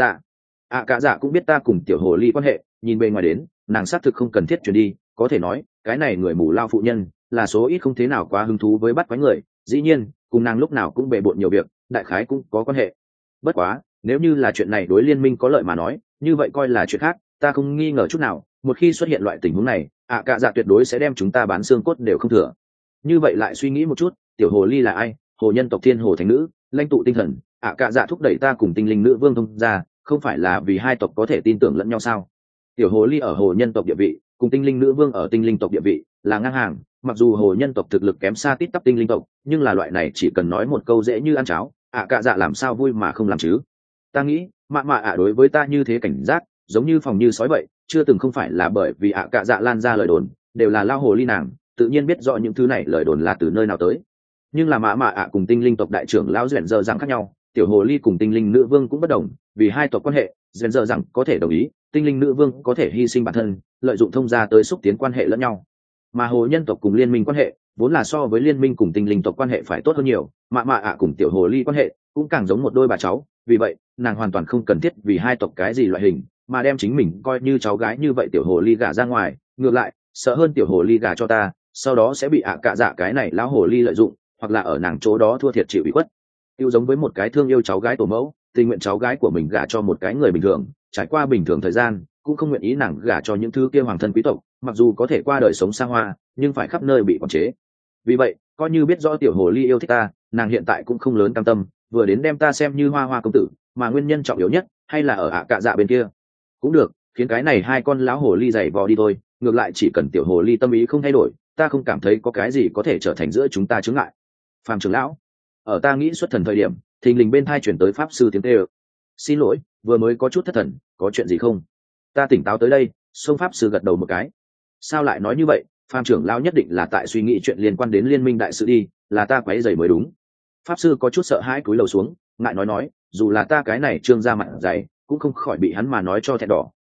cả dạ cũng biết ta cùng tiểu hồ ly quan hệ, nhìn bề ngoài đến nàng xác thực không cần thiết chuyển đi, có thể nói cái này người mù lao phụ nhân là số ít không thế nào quá hứng thú với bắt quái người, dĩ nhiên cùng nàng lúc nào cũng bề bộn nhiều việc, đại khái cũng có quan hệ. Bất quá nếu như là chuyện này đối liên minh có lợi mà nói, như vậy coi là chuyện khác, ta không nghi ngờ chút nào, một khi xuất hiện loại tình huống này, cả dạ tuyệt đối sẽ đem chúng ta bán xương cốt đều không thừa. Như vậy lại suy nghĩ một chút, tiểu hồ ly là ai? Hồ nhân tộc thiên hồ thánh nữ, lãnh tụ tinh thần, cả dạ thúc đẩy ta cùng tinh linh nữ vương thông ra, không phải là vì hai tộc có thể tin tưởng lẫn nhau sao? Tiểu hồ ly ở hồ nhân tộc địa vị cùng tinh linh nữ vương ở tinh linh tộc địa vị là ngang hàng, mặc dù hồ nhân tộc thực lực kém xa tít tắp tinh linh tộc, nhưng là loại này chỉ cần nói một câu dễ như ăn cháo, cả dạ làm sao vui mà không làm chứ. Ta nghĩ mạ đối với ta như thế cảnh giác, giống như phòng như sói vậy, chưa từng không phải là bởi vì cả dạ lan ra lời đồn đều là lao hồ ly nàng tự nhiên biết rõ những thứ này lời đồn là từ nơi nào tới. Nhưng là mạ cùng tinh linh tộc đại trưởng lão duyện dơ rằng khác nhau, tiểu hồ ly cùng tinh linh nữ vương cũng bất đồng, vì hai tộc quan hệ, duyện dơ rằng có thể đồng ý, tinh linh nữ vương có thể hy sinh bản thân, lợi dụng thông gia tới xúc tiến quan hệ lẫn nhau. Mà hồ nhân tộc cùng liên minh quan hệ vốn là so với liên minh cùng tinh linh tộc quan hệ phải tốt hơn nhiều, mạ cùng tiểu hồ ly quan hệ cũng càng giống một đôi bà cháu, vì vậy nàng hoàn toàn không cần thiết vì hai tộc cái gì loại hình mà đem chính mình coi như cháu gái như vậy tiểu hồ ly gả ra ngoài, ngược lại sợ hơn tiểu hồ ly gả cho ta, sau đó sẽ bị cả dạ cái này lão hồ ly lợi dụng, hoặc là ở nàng chỗ đó thua thiệt chịu ủy khuất. Yêu giống với một cái thương yêu cháu gái tổ mẫu, tình nguyện cháu gái của mình gả cho một cái người bình thường, trải qua bình thường thời gian, cũng không nguyện ý nàng gả cho những thứ kia hoàng thân quý tộc, mặc dù có thể qua đời sống xa hoa, nhưng phải khắp nơi bị quản chế. Vì vậy coi như biết rõ tiểu hồ ly yêu thích ta, nàng hiện tại cũng không lớn cam tâm, vừa đến đem ta xem như hoa hoa công tử, mà nguyên nhân trọng yếu nhất hay là ở cả dạ bên kia. Cũng được, khiến cái này hai con lão hồ ly giày vò đi thôi, ngược lại chỉ cần tiểu hồ ly tâm ý không thay đổi, ta không cảm thấy có cái gì có thể trở thành giữa chúng ta chướng ngại. Phàm trưởng lão, ở ta nghĩ xuất thần thời điểm, thình lình bên thai chuyển tới pháp sư tiếng kêu. Xin lỗi, vừa mới có chút thất thần, có chuyện gì không? Ta tỉnh táo tới đây, xông pháp sư gật đầu một cái. Sao lại nói như vậy? Phàm trưởng lão nhất định là tại suy nghĩ chuyện liên quan đến liên minh đại sự đi, là ta quấy rầy mới đúng. Pháp sư có chút sợ hãi cúi đầu xuống, ngại nói, dù là ta cái này trương ra mặt dày, cũng không khỏi bị hắn mà nói cho thẹn đỏ,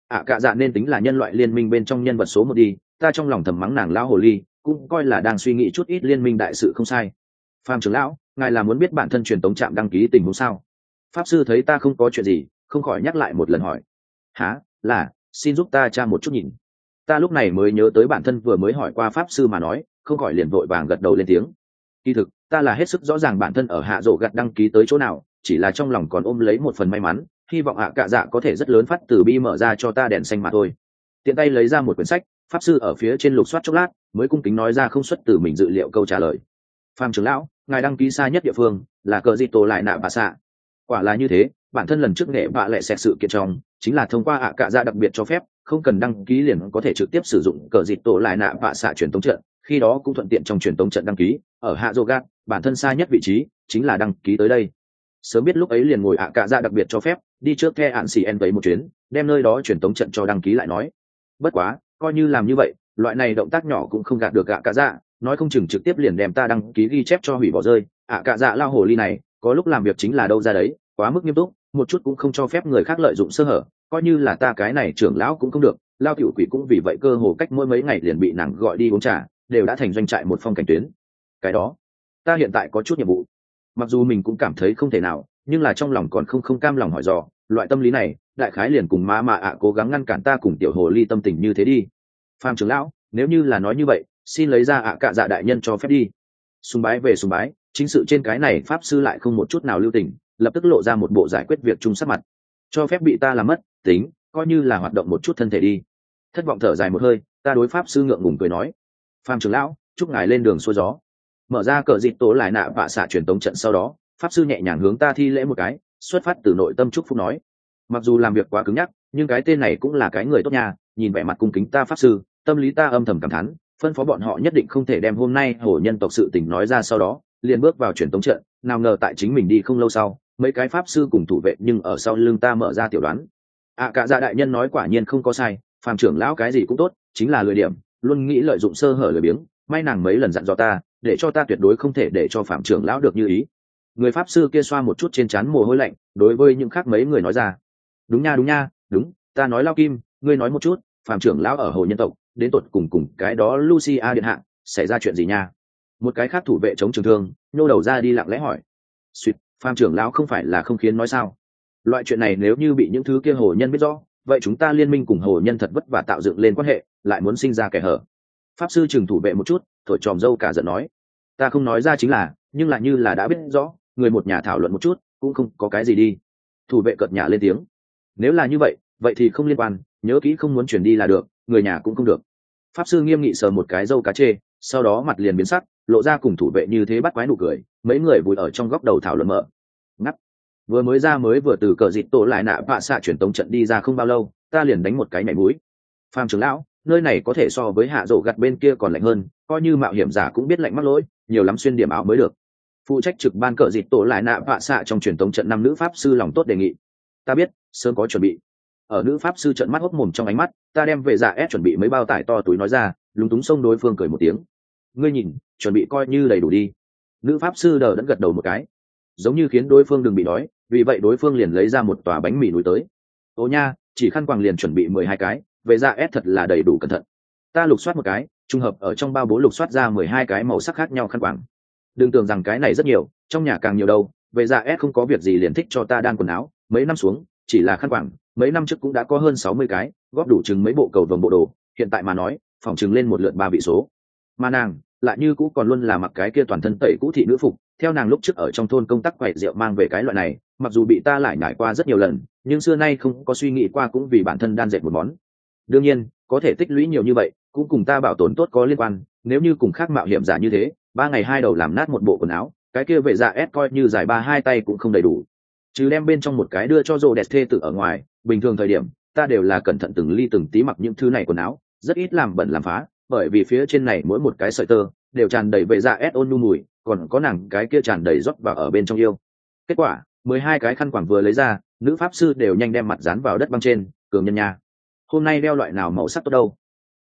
ạ cạ dạ nên tính là nhân loại liên minh bên trong nhân vật số một đi, ta trong lòng thầm mắng nàng lão hồ ly, cũng coi là đang suy nghĩ chút ít liên minh đại sự không sai. Phàm trưởng lão, ngài là muốn biết bản thân truyền tống trạm đăng ký tình huống sao? Pháp sư thấy ta không có chuyện gì, không khỏi nhắc lại một lần hỏi. Hả, là, xin giúp ta tra một chút nhìn. Ta lúc này mới nhớ tới bản thân vừa mới hỏi qua pháp sư mà nói, không khỏi liền vội vàng gật đầu lên tiếng. Kỳ thực, ta là hết sức rõ ràng bản thân ở hạ rổ gặt đăng ký tới chỗ nào, chỉ là trong lòng còn ôm lấy một phần may mắn, hy vọng ạ cạ dạ có thể rất lớn phát từ bi mở ra cho ta đèn xanh mà thôi. Tiện tay lấy ra một quyển sách, pháp sư ở phía trên lục soát chốc lát, mới cung kính nói ra không xuất từ mình dự liệu câu trả lời. Phàm trưởng lão, ngài đăng ký xa nhất địa phương là cờ di tổ lại nạ bà xạ. Quả là như thế, bản thân lần trước nghệ bạ lệ xẹt sự kiện trong chính là thông qua ạ cạ dạ đặc biệt cho phép, không cần đăng ký liền có thể trực tiếp sử dụng cờ di tổ lại nạ bà xạ truyền tống trận, khi đó cũng thuận tiện trong truyền tống trận đăng ký. Ở hạ dô gác, bản thân xa nhất vị trí chính là đăng ký tới đây. Sớm biết lúc ấy liền ngồi ạ cạ dạ đặc biệt cho phép đi trước the ạn xì en tới một chuyến, đem nơi đó truyền tống trận cho đăng ký lại nói. Bất quá coi như làm như vậy, loại này động tác nhỏ cũng không gạt được ạ cạ dạ, nói không chừng trực tiếp liền đem ta đăng ký ghi chép cho hủy bỏ rơi. ạ cạ dạ lao hồ ly này có lúc làm việc chính là đâu ra đấy, quá mức nghiêm túc, một chút cũng không cho phép người khác lợi dụng sơ hở, coi như là ta cái này trưởng lão cũng không được. Lao tiểu quỷ cũng vì vậy cơ hồ cách mỗi mấy ngày liền bị nàng gọi đi uống trà, đều đã thành doanh trại một phong cảnh tuyến. Cái đó ta hiện tại có chút nhiệm vụ, mặc dù mình cũng cảm thấy không thể nào, nhưng là trong lòng còn không cam lòng hỏi dò. Loại tâm lý này đại khái liền cùng má mà ạ cố gắng ngăn cản ta cùng tiểu hồ ly tâm tình như thế đi. Phàm trưởng lão, nếu như là nói như vậy, xin lấy ra ạ cạ dạ đại nhân cho phép đi. Sùng bái về sùng bái, chính sự trên cái này pháp sư lại không một chút nào lưu tình, lập tức lộ ra một bộ giải quyết việc chung sắc mặt. Cho phép bị ta làm mất, tính coi như là hoạt động một chút thân thể đi. Thất vọng thở dài một hơi, ta đối pháp sư ngượng ngùng cười nói. Phàm trưởng lão, chúc ngài lên đường xuôi gió. Mở ra cờ dịt tố lại nạ vạ xạ truyền tống trận sau đó, pháp sư nhẹ nhàng hướng ta thi lễ một cái, xuất phát từ nội tâm chúc phúc nói. Mặc dù làm việc quá cứng nhắc, nhưng cái tên này cũng là cái người tốt nha. Nhìn vẻ mặt cung kính ta pháp sư, tâm lý ta âm thầm cảm thán, phân phó bọn họ nhất định không thể đem hôm nay hổ nhân tộc sự tình nói ra, sau đó liền bước vào truyền tống trận. Nào ngờ tại chính mình đi không lâu sau, mấy cái pháp sư cùng thủ vệ nhưng ở sau lưng ta mở ra tiểu đoán. Cả dạ đại nhân nói quả nhiên không có sai, phàm trưởng lão cái gì cũng tốt, chính là lười điểm, luôn nghĩ lợi dụng sơ hở lười biếng. May nàng mấy lần dặn dò ta, để cho ta tuyệt đối không thể để cho phạm trưởng lão được như ý. Người pháp sư kia xoa một chút trên trán mồ hôi lạnh, đối với những khác mấy người nói ra. Đúng nha, đúng, ta nói Lao Kim, ngươi nói một chút, phạm trưởng lão ở hồ nhân tộc đến tột cùng cái đó Lucia điện hạ xảy ra chuyện gì nha? Một cái khác thủ vệ chống trường thương nhô đầu ra đi lặng lẽ hỏi. Suýt, phạm trưởng lão không phải là không khiến nói sao? Loại chuyện này nếu như bị những thứ kia hồ nhân biết rõ, vậy chúng ta liên minh cùng hồ nhân thật vất vả tạo dựng lên quan hệ, lại muốn sinh ra kẻ hở. Pháp sư trừng thủ vệ một chút, thổi tròm dâu cả giận nói. Ta không nói ra chính là, nhưng lại như là đã biết rõ, người một nhà thảo luận một chút cũng không có cái gì đi. Thủ vệ cợt nhả lên tiếng. Nếu là như vậy, vậy thì không liên quan, nhớ kỹ không muốn chuyển đi là được, người nhà cũng không được. Pháp sư nghiêm nghị sờ một cái dâu cá chê, sau đó mặt liền biến sắc, lộ ra cùng thủ vệ như thế bắt quái nụ cười. Mấy người vùi ở trong góc đầu thảo luận mở. Ngắt. Vừa vừa từ cờ dịt tổ lại nạ vạ xạ chuyển tống trận đi ra không bao lâu, ta liền đánh một cái nhảy mũi. Phàm trưởng lão, nơi này có thể so với hạ rổ gặt bên kia còn lạnh hơn, coi như mạo hiểm giả cũng biết lạnh mắc lỗi, nhiều lắm xuyên điểm áo mới được. Phụ trách trực ban cờ dịt tổ lại nạ vạ xạ trong truyền tống trận năm nữ pháp sư lòng tốt đề nghị. Ta biết, sớm có chuẩn bị. Ở nữ pháp sư trận mắt hốc mồm trong ánh mắt, ta đem về dạ ép chuẩn bị mấy bao tải to túi nói ra, lúng túng xông đối phương cười một tiếng. Ngươi nhìn, chuẩn bị coi như đầy đủ đi. Nữ pháp sư đờ đẫn gật đầu một cái, giống như khiến đối phương đừng bị đói, vì vậy đối phương liền lấy ra một tòa bánh mì núi tới. Ô nha, chỉ khăn quàng liền chuẩn bị 12 cái, về dạ ép thật là đầy đủ cẩn thận. Ta lục soát một cái, trùng hợp ở trong bao bố lục soát ra 12 cái màu sắc khác nhau khăn quàng. Đừng tưởng rằng cái này rất nhiều, trong nhà càng nhiều đâu. Về dạ ép không có việc gì liền thích cho ta đan quần áo, mấy năm xuống chỉ là khăn quàng, mấy năm trước cũng đã có hơn 60 cái, góp đủ chừng mấy bộ cầu vồng bộ đồ. Hiện tại mà nói, phòng chừng lên một lượt 3 vị số. Mà nàng lại như cũ còn luôn là mặc cái kia toàn thân tẩy cũ thị nữ phục, theo nàng lúc trước ở trong thôn công tác quậy rượu mang về cái loại này, mặc dù bị ta lại nhải qua rất nhiều lần, nhưng xưa nay không có suy nghĩ qua cũng vì bản thân đan dệt một món. Đương nhiên, có thể tích lũy nhiều như vậy, cũng cùng ta bảo tồn tốt có liên quan. Nếu như cùng khác mạo hiểm giả như thế, 3 ngày 2 đầu làm nát một bộ quần áo, cái kia vệ dạ S coi như dài 3-2 tay cũng không đầy đủ. Chứ đem bên trong một cái đưa cho rồ đẹp thê tự ở ngoài, bình thường thời điểm ta đều là cẩn thận từng ly từng tí mặc những thứ này quần áo, rất ít làm bẩn làm phá, bởi vì phía trên này mỗi một cái sợi tơ đều tràn đầy vệ dạ S ôn nhu mùi, còn có nàng cái kia tràn đầy rót vào ở bên trong yêu. Kết quả 12 cái khăn quàng vừa lấy ra, nữ pháp sư đều nhanh đem mặt dán vào đất băng trên. Cường nhân nha, hôm nay đeo loại nào màu sắc tốt đâu?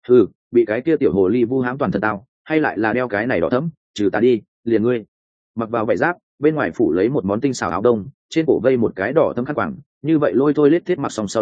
Bị cái kia tiểu hồ ly vu hãm toàn thân tao, hay lại là đeo cái này đỏ thẫm, trừ ta đi, liền ngươi. Mặc vào vải giáp, bên ngoài phủ lấy một món tinh xảo áo đông, trên cổ vây một cái đỏ thẫm khăn quàng, như vậy lôi thôi lết thiết mặc xong sau đó,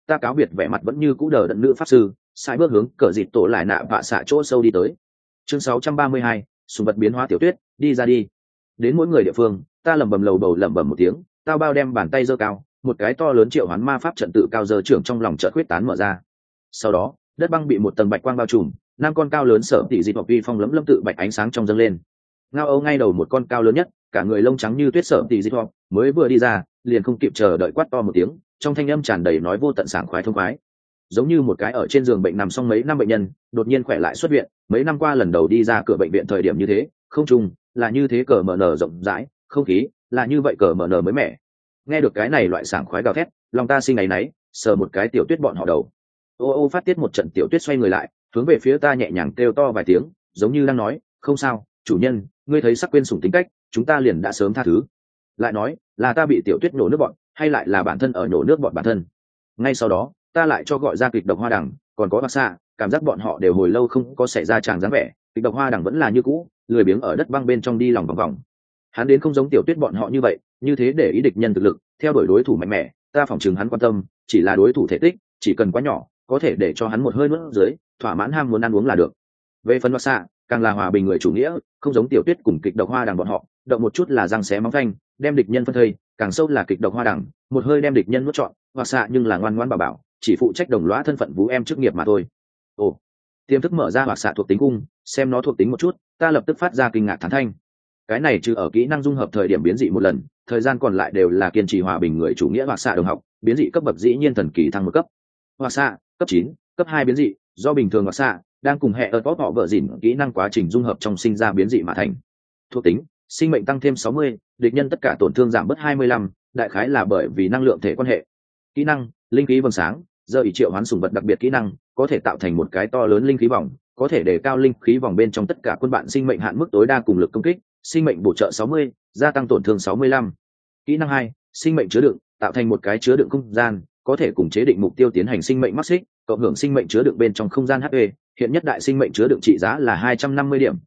ta cáo biệt vẻ mặt vẫn như cũ đờ đẫn nữ pháp sư, sai bước hướng cờ dịt tổ lại nạ vạ xạ chỗ sâu đi tới. Chương 632, sùng vật biến hóa tiểu tuyết, đi ra đi. Đến mỗi người địa phương, ta lẩm bẩm lầu bầu lẩm bẩm một tiếng, tao bao đem bàn tay giơ cao, một cái to lớn triệu hoán ma pháp trận tự cao giơ trưởng trong lòng chợt huyết tán mở ra. Sau đó, đất băng bị một tầng bạch quang bao trùm, năm con cao lớn sở tỷ dị học vi phong lấm lấm tự bạch ánh sáng trong dâng lên. Ngao âu ngay đầu một con cao lớn nhất, cả người lông trắng như tuyết sở tỷ dị học, mới vừa đi ra, liền không kịp chờ đợi quát to một tiếng, trong thanh âm tràn đầy nói vô tận sảng khoái thông khoái, giống như một cái ở trên giường bệnh nằm xong mấy năm bệnh nhân đột nhiên khỏe lại xuất viện, mấy năm qua lần đầu đi ra cửa bệnh viện thời điểm như thế, không trùng là như thế, cờ mở nở rộng rãi, không khí là như vậy, cờ mở nở mới mẻ. Nghe được cái này loại sảng khoái gào thét, lòng ta sinh áy náy, sờ một cái tiểu tuyết bọn họ đầu. Ô ô phát tiết một trận, tiểu tuyết xoay người lại, hướng về phía ta nhẹ nhàng kêu to vài tiếng, giống như đang nói, không sao, chủ nhân, ngươi thấy sắc quên sủng tính cách, chúng ta liền đã sớm tha thứ. Lại nói, là ta bị tiểu tuyết nổ nước bọn, hay lại là bản thân ở nổ nước bọn bản thân. Ngay sau đó, ta lại cho gọi ra kịch độc hoa đằng, còn có bạc xạ, cảm giác bọn họ đều hồi lâu không có xảy ra tràng dáng vẻ. Kịch độc hoa đằng vẫn là như cũ, lười biếng ở đất băng bên trong đi lòng vòng vòng. Hắn đến không giống tiểu tuyết bọn họ như vậy, như thế để ý địch nhân thực lực, theo đuổi đối thủ mạnh mẽ. Ta phỏng chừng hắn quan tâm chỉ là đối thủ thể tích, chỉ cần quá nhỏ, có thể để cho hắn một hơi nuốt dưới, thỏa mãn ham muốn ăn uống là được. Về phần bạc xạ, càng là hòa bình người chủ nghĩa, không giống tiểu tuyết cùng kịch độc hoa đằng bọn họ, động một chút là răng xé móng thanh, đem địch nhân phân thây, càng sâu là kịch độc hoa đằng, một hơi đem địch nhân nuốt trọn. Bạc xạ nhưng là ngoan ngoãn bảo bảo, chỉ phụ trách đồng lõa thân phận vũ em chức nghiệp mà thôi. Ồ, tiềm thức mở ra bạc xạ thuộc tính cung, xem nó thuộc tính một chút, ta lập tức phát ra kinh ngạc thán thanh. Cái này trừ ở kỹ năng dung hợp thời điểm biến dị một lần, thời gian còn lại đều là kiên trì hòa bình người chủ nghĩa bạc xạ đồng học, biến dị cấp bậc dĩ nhiên thần kỳ thăng một cấp. Bạc xạ cấp 9, cấp 2 biến dị, do bình thường bạc xạ đang cùng hệ ở top họ vợ dỉn kỹ năng quá trình dung hợp trong sinh ra biến dị mà thành. Thuộc tính: sinh mệnh tăng thêm 60, địch nhân tất cả tổn thương giảm bớt 25, đại khái là bởi vì năng lượng thể quan hệ. Kỹ năng: linh khí vầng sáng, giờ ý triệu hoán sủng vật đặc biệt kỹ năng, có thể tạo thành một cái to lớn linh khí vòng, có thể để cao linh khí vòng bên trong tất cả quân bạn sinh mệnh hạn mức tối đa cùng lực công kích, sinh mệnh bổ trợ 60, gia tăng tổn thương 65. Kỹ năng 2, sinh mệnh chứa đựng, tạo thành một cái chứa đựng không gian, có thể cùng chế định mục tiêu tiến hành sinh mệnh mắc xích, cộng hưởng sinh mệnh chứa đựng bên trong không gian HP, hiện nhất đại sinh mệnh chứa đựng trị giá là 250 điểm,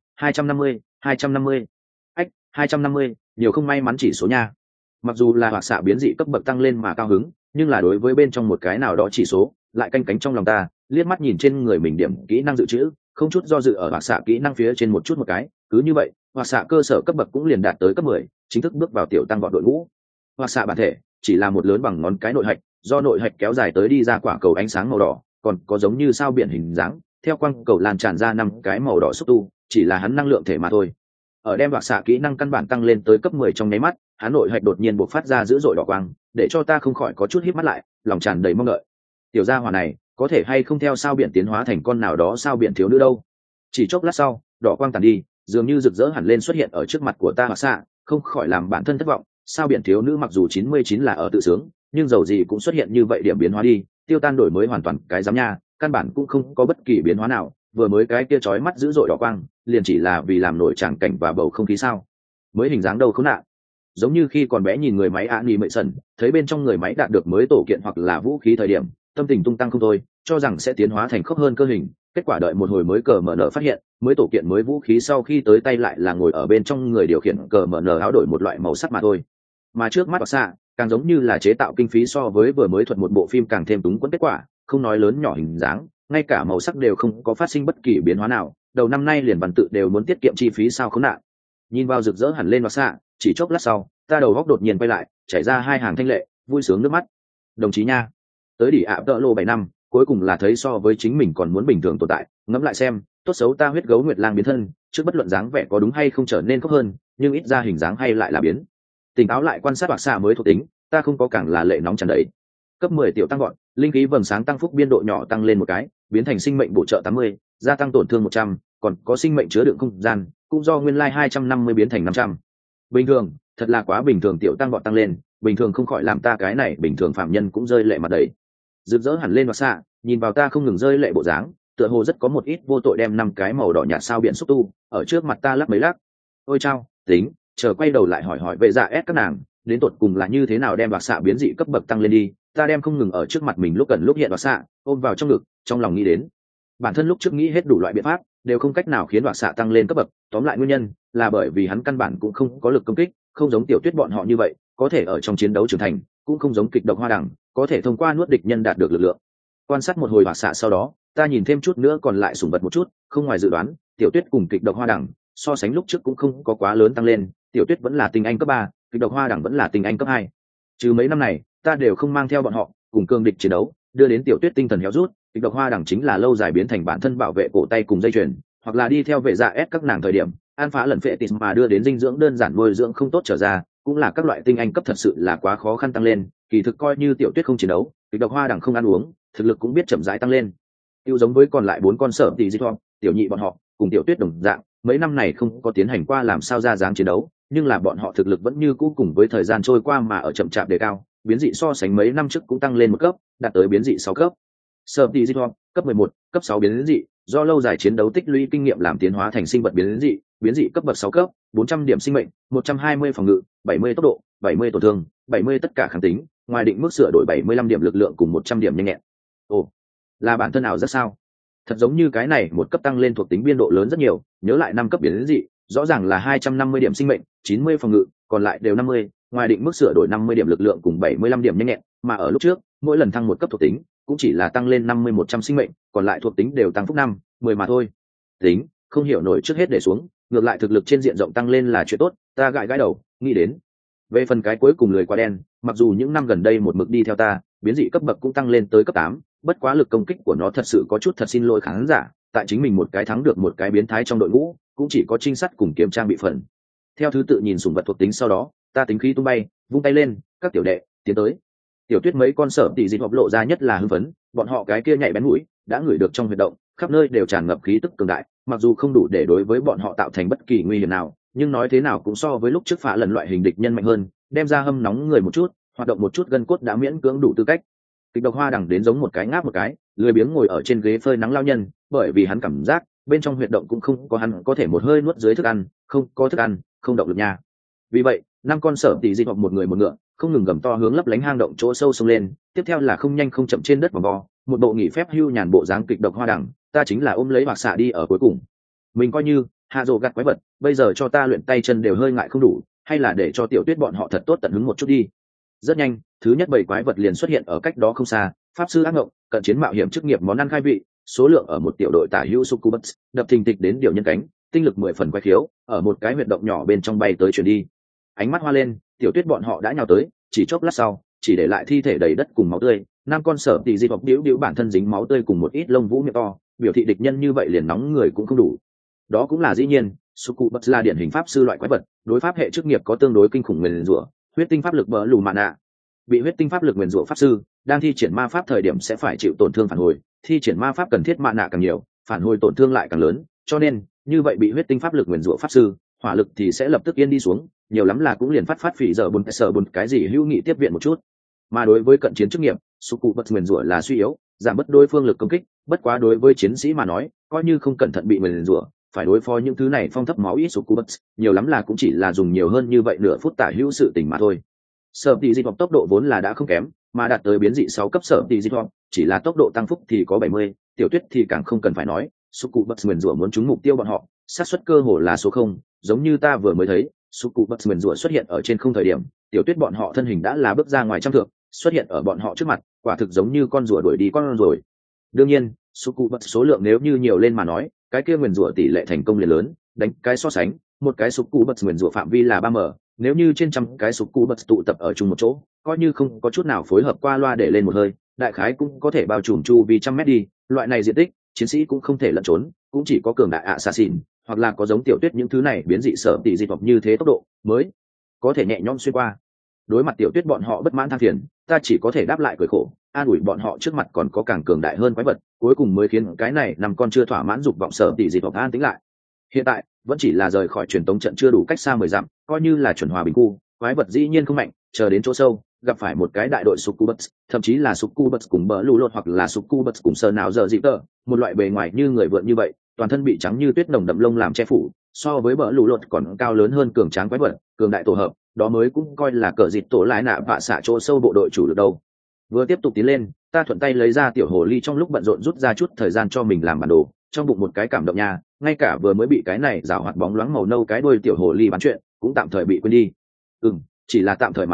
250. Ách, 250, nhiều không may mắn chỉ số nha. Mặc dù là hoạt xạ biến dị cấp bậc tăng lên mà cao hứng, nhưng là đối với bên trong một cái nào đó chỉ số, lại canh cánh trong lòng ta, liếc mắt nhìn trên người mình điểm kỹ năng dự trữ, không chút do dự ở hoạt xạ kỹ năng phía trên một chút một cái, cứ như vậy, hoạt xạ cơ sở cấp bậc cũng liền đạt tới cấp 10, chính thức bước vào tiểu tăng vọt đội ngũ. Hoạt xạ bản thể chỉ là một lớn bằng ngón cái nội hạch, do nội hạch kéo dài tới đi ra quả cầu ánh sáng màu đỏ, còn có giống như sao biển hình dáng, theo quang cầu lan tràn ra 5 cái màu đỏ xúc tu, chỉ là hắn năng lượng thể mà thôi. Ở đem hoạt xạ kỹ năng căn bản tăng lên tới cấp 10 trong nháy mắt, hắn nội hạch đột nhiên bộc phát ra dữ dội đỏ quang, để cho ta không khỏi có chút híp mắt lại, lòng tràn đầy mong đợi. Tiểu gia hỏa này có thể hay không theo sao biển tiến hóa thành con nào đó sao biển thiếu nữ đâu. Chỉ chốc lát sau, đỏ quang tàn đi, dường như rực rỡ hẳn lên xuất hiện ở trước mặt của ta hoạt xạ, không khỏi làm bản thân thất vọng. Sao biển thiếu nữ mặc dù 99 là ở tự sướng, nhưng dầu gì cũng xuất hiện như vậy điểm biến hóa đi, tiêu tan đổi mới hoàn toàn cái giám nha, căn bản cũng không có bất kỳ biến hóa nào, vừa mới cái kia chói mắt dữ dội đỏ quang, liền chỉ là vì làm nổi tràng cảnh và bầu không khí sao? Mới hình dáng đâu khốn nạn. Giống như khi còn bé nhìn người máy animation, thấy bên trong người máy đạt được mới tổ kiện hoặc là vũ khí thời điểm, tâm tình tung tăng không thôi, cho rằng sẽ tiến hóa thành khốc hơn cơ hình, kết quả đợi một hồi mới cờ mở nở phát hiện, mới tổ kiện mới vũ khí sau khi tới tay lại là ngồi ở bên trong người điều khiển cờ mở nở áo đổi một loại màu sắc mà thôi. Mà trước mắt xạ, càng giống như là chế tạo kinh phí so với vừa mới thuật một bộ phim càng thêm túng quẫn kết quả, không nói lớn nhỏ hình dáng, ngay cả màu sắc đều không có phát sinh bất kỳ biến hóa nào, đầu năm nay liền văn tự đều muốn tiết kiệm chi phí sao khốn nạn. Nhìn vào rực rỡ hẳn lên và xạ, chỉ chốc lát sau, ta đầu góc đột nhiên quay lại, chảy ra hai hàng thanh lệ, vui sướng nước mắt. Đồng chí nha, tới đỉ ạ tợ lô 7 năm, cuối cùng là thấy so với chính mình còn muốn bình thường tồn tại, ngẫm lại xem, tốt xấu ta huyết gấu nguyệt lang biến thân, trước bất luận dáng vẻ có đúng hay không trở nên khóc hơn, nhưng ít ra hình dáng hay lại là biến. Tỉnh táo lại quan sát hoặc xạ mới thuộc tính, ta không có càng là lệ nóng tràn đầy. Cấp 10 tiểu tăng gọn, linh khí vầng sáng tăng phúc biên độ nhỏ tăng lên một cái, biến thành sinh mệnh bổ trợ 80, gia tăng tổn thương 100, còn có sinh mệnh chứa đựng không gian, cũng do nguyên lai 250 biến thành 500. Bình thường, thật là quá bình thường tiểu tăng gọn tăng lên, bình thường không khỏi làm ta cái này bình thường phạm nhân cũng rơi lệ mặt đầy. Rực rỡ hẳn lên hoặc xạ, nhìn vào ta không ngừng rơi lệ bộ dáng, tựa hồ rất có một ít vô tội đem 5 cái màu đỏ nhạt sao biển xúc tu ở trước mặt ta lắc mấy lắc. Ôi chao, tính, chờ quay đầu lại hỏi về dạ ép các nàng, đến tột cùng là như thế nào đem bạc xạ biến dị cấp bậc tăng lên đi. Ta đem không ngừng ở trước mặt mình lúc gần lúc hiện bạc xạ ôm vào trong ngực, trong lòng nghĩ đến bản thân lúc trước nghĩ hết đủ loại biện pháp đều không cách nào khiến bạc xạ tăng lên cấp bậc, tóm lại nguyên nhân là bởi vì hắn căn bản cũng không có lực công kích, không giống tiểu tuyết bọn họ như vậy có thể ở trong chiến đấu trưởng thành, cũng không giống kịch độc hoa đẳng có thể thông qua nuốt địch nhân đạt được lực lượng. Quan sát một hồi hỏa xạ sau đó, ta nhìn thêm chút nữa còn lại sủng vật một chút, không ngoài dự đoán, tiểu tuyết cùng kịch độc hoa đẳng so sánh lúc trước cũng không có quá lớn tăng lên, tiểu tuyết vẫn là tinh anh cấp 3, kịch độc hoa đẳng vẫn là tinh anh cấp 2. Trừ mấy năm này, ta đều không mang theo bọn họ cùng cường địch chiến đấu, đưa đến tiểu tuyết tinh thần héo rút, kịch độc hoa đẳng chính là lâu dài biến thành bản thân bảo vệ cổ tay cùng dây chuyền, hoặc là đi theo vệ dạ ép các nàng thời điểm, an phá lần phệ tịt mà đưa đến dinh dưỡng đơn giản nuôi dưỡng không tốt trở ra, cũng là các loại tinh anh cấp thật sự là quá khó khăn tăng lên, kỳ thực coi như tiểu tuyết không chiến đấu, kịch độc hoa đẳng không ăn uống, thực lực cũng biết chậm rãi tăng lên. Tiêu giống với còn lại 4 con sở tỷ di thom, tiểu nhị bọn họ cùng tiểu tuyết đồng dạng, mấy năm này không có tiến hành qua làm sao ra dáng chiến đấu, nhưng là bọn họ thực lực vẫn như cũ cùng với thời gian trôi qua mà ở chậm chạp đề cao, biến dị so sánh mấy năm trước cũng tăng lên một cấp, đạt tới biến dị 6 cấp. Sở tỷ di thom, cấp 11, cấp 6 biến dị, do lâu dài chiến đấu tích lũy kinh nghiệm làm tiến hóa thành sinh vật biến dị cấp bậc 6 cấp, 400 điểm sinh mệnh, 120 phòng ngự, 70 tốc độ, 70 tổn thương, 70 tất cả kháng tính, ngoài định mức sửa đổi 75 điểm lực lượng cùng 100 điểm nhanh nhẹn. Ồ, là bản thân nào rất sao? Thật giống như cái này một cấp tăng lên thuộc tính biên độ lớn rất nhiều, nhớ lại 5 cấp biến dị, rõ ràng là 250 điểm sinh mệnh, 90 phòng ngự, còn lại đều 50, ngoài định mức sửa đổi 50 điểm lực lượng cùng 75 điểm nhanh nhẹn, mà ở lúc trước, mỗi lần thăng một cấp thuộc tính, cũng chỉ là tăng lên 50-100 sinh mệnh, còn lại thuộc tính đều tăng phúc 5, 10 mà thôi. Tính, không hiểu nổi trước hết để xuống, ngược lại thực lực trên diện rộng tăng lên là chuyện tốt, ta gãi gãi đầu, nghĩ đến. Về phần cái cuối cùng lười quá đen, mặc dù những năm gần đây một mực đi theo ta, biến dị cấp bậc cũng tăng lên tới cấp 8, bất quá lực công kích của nó thật sự có chút thật xin lỗi khán giả, tại chính mình một cái thắng được một cái biến thái trong đội ngũ, cũng chỉ có trinh sát cùng kiểm trang bị phần. Theo thứ tự nhìn sủng vật thuộc tính sau đó, ta tính khí tung bay, vung tay lên, các tiểu đệ, tiến tới. Tiểu tuyết mấy con sở tỷ dị họp lộ ra nhất là hưng phấn, bọn họ cái kia nhạy bén mũi, đã ngửi được trong huyệt động, khắp nơi đều tràn ngập khí tức cường đại, mặc dù không đủ để đối với bọn họ tạo thành bất kỳ nguy hiểm nào, nhưng nói thế nào cũng so với lúc trước phá lần loại hình địch nhân mạnh hơn, đem ra hâm nóng người một chút, hoạt động một chút gân cốt đã miễn cưỡng đủ tư cách. Kịch độc hoa đằng đến giống một cái ngáp một cái, lười biếng ngồi ở trên ghế phơi nắng lao nhân, bởi vì hắn cảm giác bên trong huyệt động cũng không có hắn có thể một hơi nuốt dưới thức ăn, không có thức ăn, không động lực nha. Vì vậy, 5 con sở tỷ dị hoặc một người một ngựa, không ngừng gầm to hướng lấp lánh hang động chỗ sâu xông lên, tiếp theo là không nhanh không chậm trên đất vòng vo, một bộ nghỉ phép hưu nhàn bộ dáng kịch độc hoa đằng, ta chính là ôm lấy hoặc xạ đi ở cuối cùng. Mình coi như hạ rồ gặt quái vật, bây giờ cho ta luyện tay chân đều hơi ngại không đủ, hay là để cho tiểu tuyết bọn họ thật tốt tận hứng một chút đi. Rất nhanh, thứ nhất 7 quái vật liền xuất hiện ở cách đó không xa, pháp sư ác ngộng, cận chiến mạo hiểm chức nghiệp món ăn khai vị, số lượng ở một tiểu đội tả hữu succubus, đập thình thịch đến điều nhân cánh, tinh lực 10 phần quái khiếu, ở một cái huyệt động nhỏ bên trong bay tới chuyển đi. Ánh mắt hoa lên, tiểu tuyết bọn họ đã nhào tới, chỉ chốc lát sau, chỉ để lại thi thể đầy đất cùng máu tươi, 5 con sở tỷ dị bọc điếu bản thân dính máu tươi cùng một ít lông vũ miệng to, biểu thị địch nhân như vậy liền nóng người cũng không đủ. Đó cũng là dĩ nhiên, succubus là điển hình pháp sư loại quái vật, đối pháp hệ chức nghiệp có tương đối kinh khủng nguyền rủa, huyết tinh pháp lực bỡ lù mạn nạ. Bị huyết tinh pháp lực nguyền rủa pháp sư, đang thi triển ma pháp thời điểm sẽ phải chịu tổn thương phản hồi, thi triển ma pháp cần thiết mạn nạ càng nhiều, phản hồi tổn thương lại càng lớn, cho nên, như vậy bị huyết tinh pháp lực nguyền rủa pháp sư, hỏa lực thì sẽ lập tức yên đi xuống, nhiều lắm là cũng liền phát phỉ giờ buồn sợ buồn cái gì hữu nghị tiếp viện một chút. Mà đối với cận chiến chức nghiệp, succubus nguyền rủa là suy yếu, giảm bớt đối phương lực công kích, bất quá đối với chiến sĩ mà nói, coi như không cẩn thận bị nguyền rủa, phải đối phó những thứ này phong thấp máu ít succubus, nhiều lắm là cũng chỉ là dùng nhiều hơn như vậy nửa phút tả hữu sự tình mà thôi. Sở tỷ dị tốc độ vốn là đã không kém, mà đạt tới biến dị 6 cấp sở tỷ dị chỉ là tốc độ tăng phúc thì có 70, tiểu tuyết thì càng không cần phải nói, succubus nguyền rủa muốn trúng mục tiêu bọn họ, xác suất cơ hồ là số 0, giống như ta vừa mới thấy, succubus nguyền rủa xuất hiện ở trên không thời điểm, tiểu tuyết bọn họ thân hình đã là bước ra ngoài trăm thước, xuất hiện ở bọn họ trước mặt, quả thực giống như con rùa đuổi đi con rồi. Đương nhiên, succubus số lượng nếu như nhiều lên mà nói, cái kia nguyền rủa tỷ lệ thành công liền lớn, đánh cái so sánh, một cái succubus nguyền rủa phạm vi là 3m, nếu như trên trăm cái succubus tụ tập ở chung một chỗ, coi như không có chút nào phối hợp qua loa để lên một hơi, đại khái cũng có thể bao trùm chu vi trăm mét đi, loại này diện tích, chiến sĩ cũng không thể lẩn trốn, cũng chỉ có cường đại assassin, hoặc là có giống tiểu tuyết những thứ này biến dị sở tỷ dị hoặc như thế tốc độ mới có thể nhẹ nhõm xuyên qua. Đối mặt tiểu tuyết bọn họ bất mãn than phiền, ta chỉ có thể đáp lại cười khổ, an ủi bọn họ trước mặt còn có càng cường đại hơn quái vật, cuối cùng mới khiến cái này nằm con chưa thỏa mãn dục vọng sở tỷ dị hoặc an tĩnh lại. Hiện tại vẫn chỉ là rời khỏi truyền tống trận chưa đủ cách xa 10 dặm, coi như là chuẩn hòa bình khu, quái vật dĩ nhiên không mạnh, chờ đến chỗ sâu, gặp phải một cái đại đội succubus, thậm chí là succubus cùng bờ lù lột hoặc là succubus cùng sờ nào giờ dị tờ, một loại bề ngoài như người vượn như vậy, toàn thân bị trắng như tuyết nồng đậm lông làm che phủ, so với bờ lù lột còn cao lớn hơn cường tráng quái vật, cường đại tổ hợp, đó mới cũng coi là cờ dịt tổ lái nạ vạ xạ chỗ sâu bộ đội chủ lực đâu. Vừa tiếp tục tiến lên, ta thuận tay lấy ra tiểu hồ ly trong lúc bận rộn rút ra chút thời gian cho mình làm bản đồ, trong bụng một cái cảm động nha, ngay cả vừa mới bị cái này rào hoạt bóng loáng màu nâu cái đuôi tiểu hồ ly bán chuyện cũng tạm thời bị quên đi. Chỉ là tạm thời mà thôi,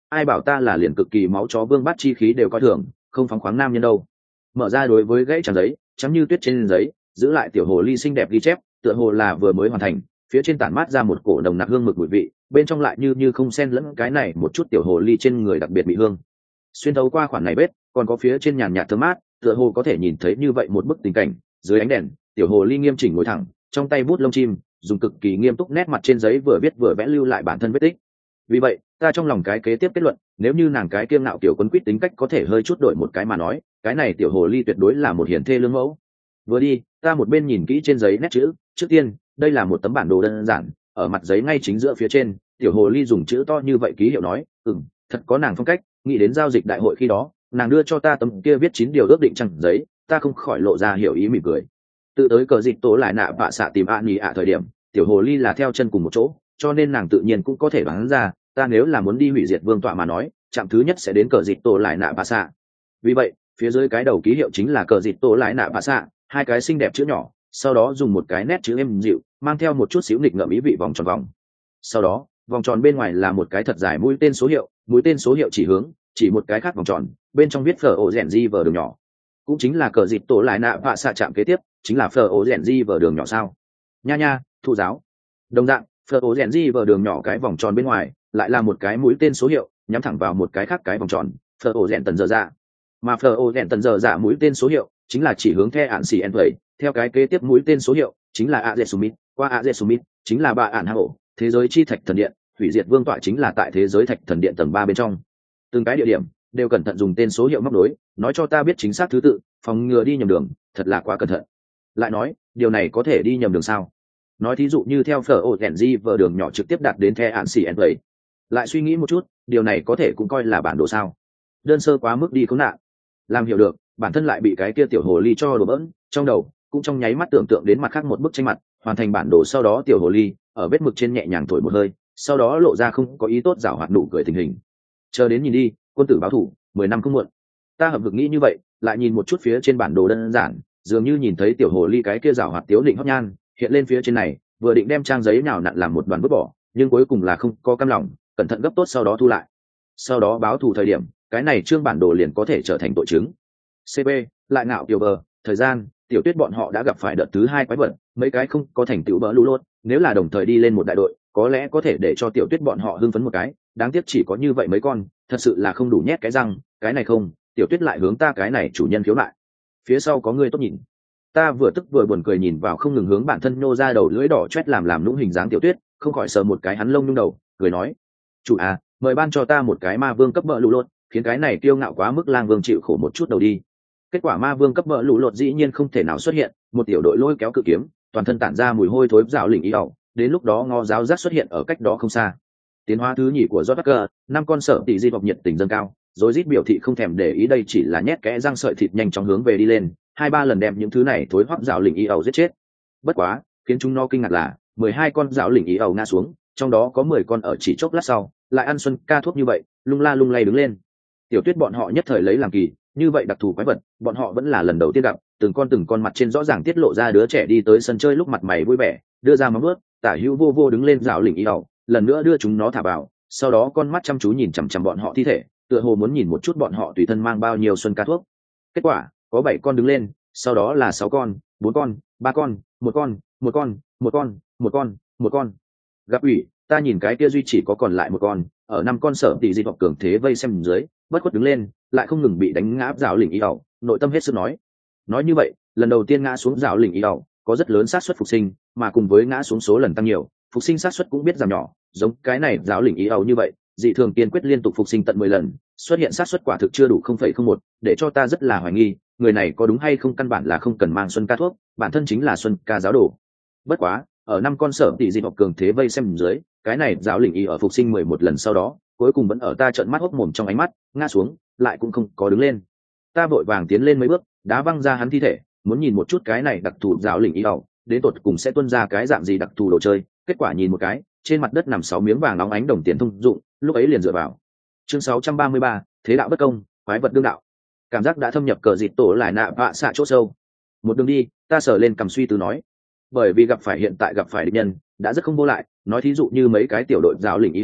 ai bảo ta là liền cực kỳ máu chó vương bát chi khí đều coi thường, không phóng khoáng nam nhân đâu. Mở ra đối với gãy trang giấy, trắng như tuyết trên giấy, giữ lại tiểu hồ ly xinh đẹp ghi chép, tựa hồ là vừa mới hoàn thành, phía trên tản mát ra một cổ nồng nặc hương mực mùi vị, bên trong lại như không xen lẫn cái này một chút tiểu hồ ly trên người đặc biệt bị hương. Xuyên thấu qua khoản này bết, còn có phía trên nhàn nhạt thơm mát, tựa hồ có thể nhìn thấy như vậy một bức tình cảnh, dưới ánh đèn, tiểu hồ ly nghiêm chỉnh ngồi thẳng, trong tay bút lông chim, dùng cực kỳ nghiêm túc nét mặt trên giấy vừa viết vừa vẽ lưu lại bản thân vết tích. Vì vậy, ta trong lòng cái kế tiếp kết luận, nếu như nàng cái kiêng ngạo kiểu quấn quýt tính cách có thể hơi chút đổi một cái mà nói, cái này tiểu hồ ly tuyệt đối là một hiển thê lương mẫu. Vừa đi, ta một bên nhìn kỹ trên giấy nét chữ, trước tiên, đây là một tấm bản đồ đơn giản, ở mặt giấy ngay chính giữa phía trên, tiểu hồ ly dùng chữ to như vậy ký hiệu nói, thật có nàng phong cách, nghĩ đến giao dịch đại hội khi đó, nàng đưa cho ta tấm kia viết 9 điều ước định chẳng giấy, ta không khỏi lộ ra hiểu ý mỉm cười. Tự tới cờ dịch tố lại nạ vạ xạ tìm nhì thời điểm, tiểu hồ ly là theo chân cùng một chỗ, cho nên nàng tự nhiên cũng có thể đoán ra, ta nếu là muốn đi hủy diệt vương tọa mà nói, trạm thứ nhất sẽ đến cờ dịch tố lại nạ vạ xạ. Vì vậy, phía dưới cái đầu ký hiệu chính là cờ dịch tố lại nạ vạ xạ, hai cái xinh đẹp chữ nhỏ, sau đó dùng một cái nét chữ êm dịu, mang theo một chút xíu nghịch ngợm ý vị vòng tròn vòng. Sau đó, vòng tròn bên ngoài là một cái thật dài mũi tên số hiệu chỉ hướng, chỉ một cái khác vòng tròn, bên trong viết phở ổ rèn di vờ đường nhỏ, cũng chính là cờ dịp tổ lại nạ vạ xạ chạm kế tiếp, chính là phở ổ rèn di vờ đường nhỏ sao? Nha, thụ giáo. Đồng dạng, phở ổ rèn di vờ đường nhỏ cái vòng tròn bên ngoài lại là một cái mũi tên số hiệu, nhắm thẳng vào một cái khác cái vòng tròn, phở ổ rèn tần giờ dạ. Mà phở ổ rèn tần giờ dạ mũi tên số hiệu chính là chỉ hướng theo ạn xì en vậy, theo cái kế tiếp mũi tên số hiệu chính là Azesumit, qua Azesumit chính là ba ạn hang ổ, thế giới chi thạch thần điện, hủy diệt vương tọa chính là tại thế giới thạch thần điện tầng 3 bên trong. Từng cái địa điểm đều cẩn thận dùng tên số hiệu móc đối, nói cho ta biết chính xác thứ tự, phòng ngừa đi nhầm đường, thật là quá cẩn thận. Lại nói, điều này có thể đi nhầm đường sao? Nói thí dụ như theo phở ổ rèn di vờ đường nhỏ trực tiếp đạt đến the ạn xì en vậy. Lại suy nghĩ một chút, điều này có thể cũng coi là bản đồ sao? Đơn sơ quá mức đi khốn nạn. Làm hiểu được, bản thân lại bị cái kia tiểu hồ ly cho đổ bỡn, trong đầu cũng trong nháy mắt tưởng tượng đến mặt khác một bức tranh mặt, hoàn thành bản đồ sau đó tiểu hồ ly ở vết mực trên nhẹ nhàng thổi một hơi, sau đó lộ ra không có ý tốt giảo hoạt nụ cười tình hình. Chờ đến nhìn đi, quân tử báo thủ 10 năm không muộn. Ta hợp vực nghĩ như vậy, lại nhìn một chút phía trên bản đồ đơn giản, dường như nhìn thấy tiểu hồ ly cái kia giảo hoạt tiếu định hót nhan hiện lên phía trên này, vừa định đem trang giấy nào nặn làm một đoàn vứt bỏ, nhưng cuối cùng là không có cam lòng, cẩn thận gấp tốt sau đó thu lại. Sau đó báo thù thời điểm, cái này trương bản đồ liền có thể trở thành tội chứng. CB lại ngạo tiểu bờ, thời gian, tiểu tuyết bọn họ đã gặp phải đợt thứ 2 quái vật, mấy cái không có thành tựu bỡ lũ lốt, nếu là đồng thời đi lên một đại đội, có lẽ có thể để cho tiểu tuyết bọn họ hưng phấn một cái, đáng tiếc chỉ có như vậy mấy con, thật sự là không đủ nhét cái răng, cái này không, tiểu tuyết lại hướng ta cái này chủ nhân khiếu lại. Phía sau có người tốt nhìn. Ta vừa tức vừa buồn cười nhìn vào không ngừng hướng bản thân nhô ra đầu lưỡi đỏ chét làm lũng hình dáng tiểu tuyết, không khỏi sờ một cái hắn lông nhung đầu, cười nói: "Chủ à, mời ban cho ta một cái ma vương cấp bỡ lũ lốt, khiến cái này kiêu ngạo quá mức lang vương chịu khổ một chút đầu đi." Kết quả ma vương cấp bỡ lũ lột dĩ nhiên không thể nào xuất hiện, một tiểu đội lôi kéo cự kiếm, toàn thân tản ra mùi hôi thối rạo lỉnh ý ẩu, đến lúc đó ngó giáo giác xuất hiện ở cách đó không xa. Tiến hóa thứ nhì của Jotter, 5 con sở tỷ di vọc nhiệt tình dâng cao, rồi rít biểu thị không thèm để ý đây chỉ là nhét kẽ răng sợi thịt nhanh chóng hướng về đi lên, 2-3 lần đem những thứ này thối hoắc rạo lỉnh ý ẩu giết chết. Bất quá, khiến chúng nó kinh ngạc là 12 con rạo lỉnh ý ẩu ngã xuống, trong đó có 10 con ở chỉ chốc lát sau, lại ăn xuân ca thuốc như vậy, lung la lung lay đứng lên. Tiểu tuyết bọn họ nhất thời lấy làm kỳ, như vậy đặc thù quái vật, bọn họ vẫn là lần đầu tiên gặp, từng con mặt trên rõ ràng tiết lộ ra đứa trẻ đi tới sân chơi lúc mặt mày vui vẻ, đưa ra móng vuốt, tả hữu vô đứng lên rảo lỉnh ý ẩu, lần nữa đưa chúng nó thả vào, sau đó con mắt chăm chú nhìn chằm chằm bọn họ thi thể, tựa hồ muốn nhìn một chút bọn họ tùy thân mang bao nhiêu xuân ca thuốc. Kết quả, có 7 con đứng lên, sau đó là 6 con, 4 con, 3 con, 1 con, 1 con, 1 con, 1 con, 1 con. Gặp ủy, ta nhìn cái kia duy chỉ có còn lại 1 con, ở 5 con sở tỷ di vọc cường thế vây xem dưới, bất khuất đứng lên, lại không ngừng bị đánh ngã rào lỉnh ý ẩu, nội tâm hết sức nói như vậy, lần đầu tiên ngã xuống rào lỉnh ý ẩu có rất lớn xác suất phục sinh, mà cùng với ngã xuống số lần tăng nhiều, phục sinh xác suất cũng biết giảm nhỏ, giống cái này rào lỉnh ý ẩu như vậy, dị thường kiên quyết liên tục phục sinh tận 10 lần, xuất hiện xác suất quả thực chưa đủ 0,01, để cho ta rất là hoài nghi, người này có đúng hay không căn bản là không cần mang xuân ca thuốc, bản thân chính là xuân ca giáo đồ. Bất quá, ở 5 con sở tỷ di vọc cường thế vây xem dưới, cái này rào lỉnh ý ở phục sinh 11 lần sau đó, cuối cùng vẫn ở ta trợn mắt hốc mồm trong ánh mắt, ngã xuống, lại cũng không có đứng lên. Ta vội vàng tiến lên mấy bước, đá văng ra hắn thi thể, muốn nhìn một chút cái này đặc thù giáo lĩnh ý ẩu, đến tột cùng sẽ tuôn ra cái dạng gì đặc thù đồ chơi. Kết quả nhìn một cái, trên mặt đất nằm 6 miếng vàng óng ánh đồng tiền thông dụng, lúc ấy liền dựa vào. Chương 633, thế đạo bất công, quái vật đương đạo. Cảm giác đã thâm nhập cờ dịt tổ lại nạ vạ xạ chỗ sâu. Một đường đi, ta sờ lên cầm suy tư nói, bởi vì hiện tại gặp phải địch nhân, đã rất không vô lại, nói thí dụ như mấy cái tiểu đội giáo lĩnh ý ẩu,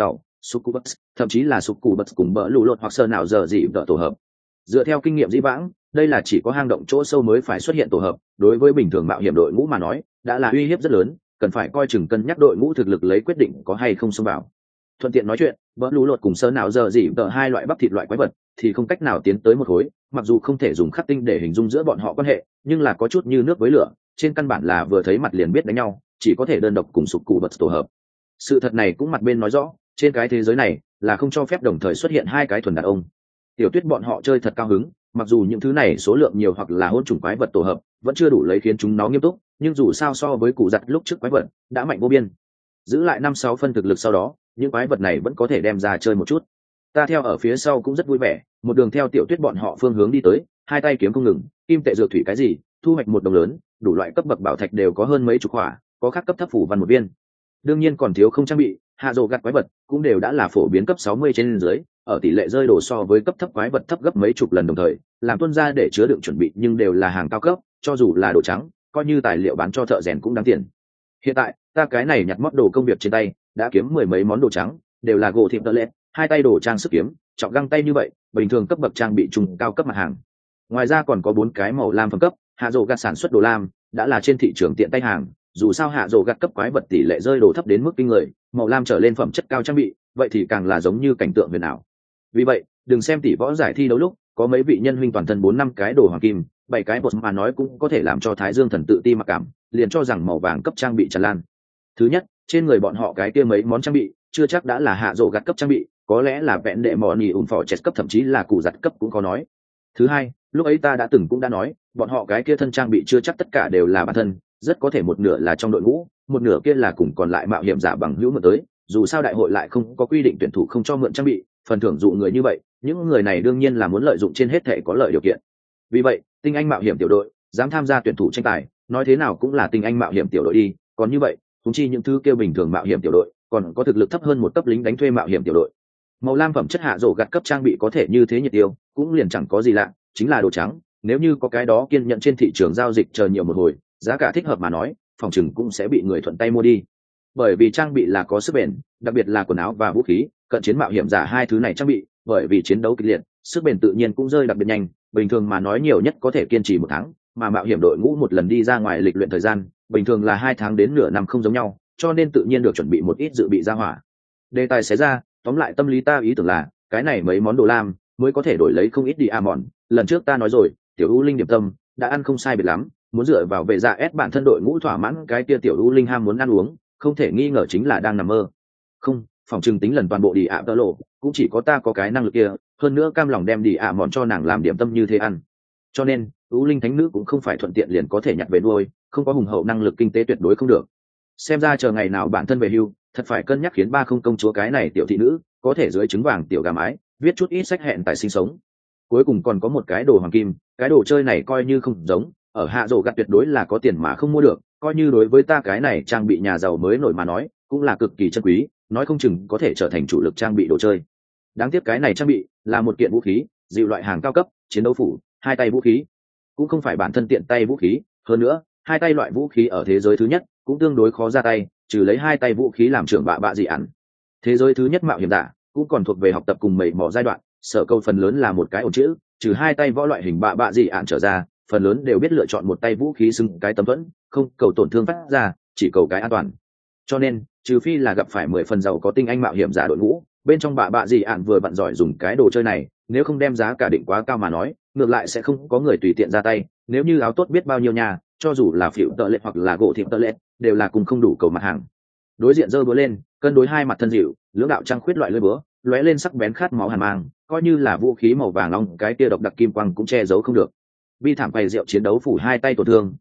Succubus, thậm chí là Succubus cùng bỡ lũ lột hoặc sơ nào giờ gì đỡ tổ hợp. Dựa theo kinh nghiệm dĩ vãng, đây là chỉ có hang động chỗ sâu mới phải xuất hiện tổ hợp, đối với bình thường mạo hiểm đội ngũ mà nói, đã là uy hiếp rất lớn, cần phải coi chừng cân nhắc đội ngũ thực lực lấy quyết định có hay không xông vào. Thuận tiện nói chuyện, bỡ lũ lột cùng sơ nào giờ gì đỡ hai loại bắp thịt loại quái vật thì không cách nào tiến tới một khối, mặc dù không thể dùng khắc tinh để hình dung giữa bọn họ quan hệ, nhưng là có chút như nước với lửa, trên căn bản là vừa thấy mặt liền biết đánh nhau, chỉ có thể đơn độc cùng Succubus tổ hợp. Sự thật này cũng mặt bên nói rõ, trên cái thế giới này là không cho phép đồng thời xuất hiện hai cái thuần đàn ông. Tiểu Tuyết bọn họ chơi thật cao hứng, mặc dù những thứ này số lượng nhiều hoặc là hỗn chủng quái vật tổ hợp vẫn chưa đủ lấy khiến chúng nó nghiêm túc, nhưng dù sao so với cụ giặt lúc trước quái vật đã mạnh vô biên. Giữ lại 5-6 phân thực lực sau đó, những quái vật này vẫn có thể đem ra chơi một chút. Ta theo ở phía sau cũng rất vui vẻ, một đường theo Tiểu Tuyết bọn họ phương hướng đi tới, hai tay kiếm không ngừng, kim tệ dược thủy cái gì, thu hoạch một đồng lớn, đủ loại cấp bậc bảo thạch đều có hơn mấy chục hỏa, có khác cấp thấp phủ văn một viên. Đương nhiên còn thiếu không trang bị, hạ rồ gặt quái vật cũng đều đã là phổ biến cấp 60 trên dưới, ở tỷ lệ rơi đồ so với cấp thấp quái vật thấp gấp mấy chục lần đồng thời, làm tuân ra để chứa đựng chuẩn bị nhưng đều là hàng cao cấp, cho dù là đồ trắng, coi như tài liệu bán cho thợ rèn cũng đáng tiền. Hiện tại, ta cái này nhặt mót đồ công việc trên tay, đã kiếm mười mấy món đồ trắng, đều là gỗ thịt tơ lệ, hai tay đồ trang sức kiếm, trọng găng tay như vậy, bình thường cấp bậc trang bị trung cao cấp mặt hàng. Ngoài ra còn có 4 cái màu lam phẩm cấp, hạ rồ gặt sản xuất đồ lam, đã là trên thị trường tiện tay hàng, dù sao hạ rồ gặt cấp quái vật tỷ lệ rơi đồ thấp đến mức kinh người, màu lam trở lên phẩm chất cao trang bị, vậy thì càng là giống như cảnh tượng huyền ảo. Vì vậy, đừng xem tỷ võ giải thi đấu lúc có mấy vị nhân huynh toàn thân 4-5 cái đồ hoàng kim, 7 cái bột mà nói cũng có thể làm cho Thái Dương thần tự ti mặc cảm, liền cho rằng màu vàng cấp trang bị tràn lan. Thứ nhất, trên người bọn họ cái kia mấy món trang bị, chưa chắc đã là hạ rồ gặt cấp trang bị, có lẽ là vẹn đệ mỏ nhì phò chết cấp thậm chí là cụ giặt cấp cũng có nói. Thứ hai, lúc ấy ta cũng đã nói, bọn họ cái kia thân trang bị chưa chắc tất cả đều là bản thân, rất có thể một nửa là trong đội ngũ, một nửa kia là cùng còn lại mạo hiểm giả bằng hữu mượn tới, dù sao đại hội lại không có quy định tuyển thủ không cho mượn trang bị, phần thưởng dụ người như vậy, những người này đương nhiên là muốn lợi dụng trên hết thể có lợi điều kiện. Vì vậy, tinh anh mạo hiểm tiểu đội dám tham gia tuyển thủ tranh tài, nói thế nào cũng là tinh anh mạo hiểm tiểu đội đi, còn như vậy, chúng chi những thứ kêu bình thường mạo hiểm tiểu đội, còn có thực lực thấp hơn một cấp lính đánh thuê mạo hiểm tiểu đội. Màu lam phẩm chất hạ rổ gặt cấp trang bị có thể như thế nhiệt tiêu, cũng liền chẳng có gì lạ, chính là đồ trắng, nếu như có cái đó kiên nhận trên thị trường giao dịch chờ nhiều một hồi, giá cả thích hợp mà nói, phòng chừng cũng sẽ bị người thuận tay mua đi. Bởi vì trang bị là có sức bền, đặc biệt là quần áo và vũ khí, cận chiến mạo hiểm giả hai thứ này trang bị, bởi vì chiến đấu kịch liệt, sức bền tự nhiên cũng rơi đặc biệt nhanh, bình thường mà nói nhiều nhất có thể kiên trì 1 tháng, mà mạo hiểm đội ngũ một lần đi ra ngoài lịch luyện thời gian, bình thường là 2 tháng đến nửa năm không giống nhau, cho nên tự nhiên được chuẩn bị một ít dự bị ra hỏa. Đề tài xé ra, tóm lại tâm lý ta ý tưởng là, cái này mấy món đồ lam mới có thể đổi lấy không ít đi mòn. Lần trước ta nói rồi, tiểu u linh điểm tâm đã ăn không sai biệt lắm, muốn dựa vào vệ dạ ép bản thân đội ngũ thỏa mãn cái kia tiểu u linh ham muốn ăn uống, không thể nghi ngờ chính là đang nằm mơ. Không, phòng trừng tính lần toàn bộ đi tơ lộ, cũng chỉ có ta có cái năng lực kia, hơn nữa cam lòng đem đi mòn cho nàng làm điểm tâm như thế ăn. Cho nên, u linh thánh nữ cũng không phải thuận tiện liền có thể nhặt về nuôi, không có hùng hậu năng lực kinh tế tuyệt đối không được. Xem ra chờ ngày nào bản thân về hưu, thật phải cân nhắc khiến 3 không công chúa cái này tiểu thị nữ có thể dưới trứng vàng tiểu gà mái, viết chút ít sách hẹn tại sinh sống. Cuối cùng còn có một cái đồ hoàng kim, cái đồ chơi này coi như không giống, ở hạ rổ gặt tuyệt đối là có tiền mà không mua được, coi như đối với ta cái này trang bị nhà giàu mới nổi mà nói, cũng là cực kỳ chân quý, nói không chừng có thể trở thành chủ lực trang bị đồ chơi. Đáng tiếc cái này trang bị là một kiện vũ khí, dịu loại hàng cao cấp, chiến đấu phủ, hai tay vũ khí, cũng không phải bản thân tiện tay vũ khí, hơn nữa, hai tay loại vũ khí ở thế giới thứ nhất cũng tương đối khó ra tay, trừ lấy hai tay vũ khí làm trưởng bạ gì ẩn. Thế giới thứ nhất mạo hiểm giả cũng còn thuộc về học tập cùng mẩy mò giai đoạn, sở câu phần lớn là một cái ổn chữ, trừ hai tay võ loại hình bạ gì ẩn trở ra, phần lớn đều biết lựa chọn một tay vũ khí xưng cái tấm thuẫn, không cầu tổn thương phát ra, chỉ cầu cái an toàn. Cho nên, trừ phi là gặp phải 10 phần giàu có tinh anh mạo hiểm giả đội ngũ, bên trong bạ gì ẩn vừa bận giỏi dùng cái đồ chơi này, nếu không đem giá cả định quá cao mà nói, ngược lại sẽ không có người tùy tiện ra tay. Nếu như áo tốt biết bao nhiêu nhà, cho dù là phỉu tợ lệ hoặc là gỗ thịt tợ lệ, đều là cùng không đủ cầu mặt hàng. Đối diện giơ búa lên, cân đối hai mặt thân dịu, lưỡng đạo trăng khuyết loại lưỡi búa, lóe lên sắc bén khát máu hàn mang, coi như là vũ khí màu vàng long, cái kia độc đặc kim quang cũng che giấu không được. Bi thảm bày rượu chiến đấu phủ hai tay tổn thương,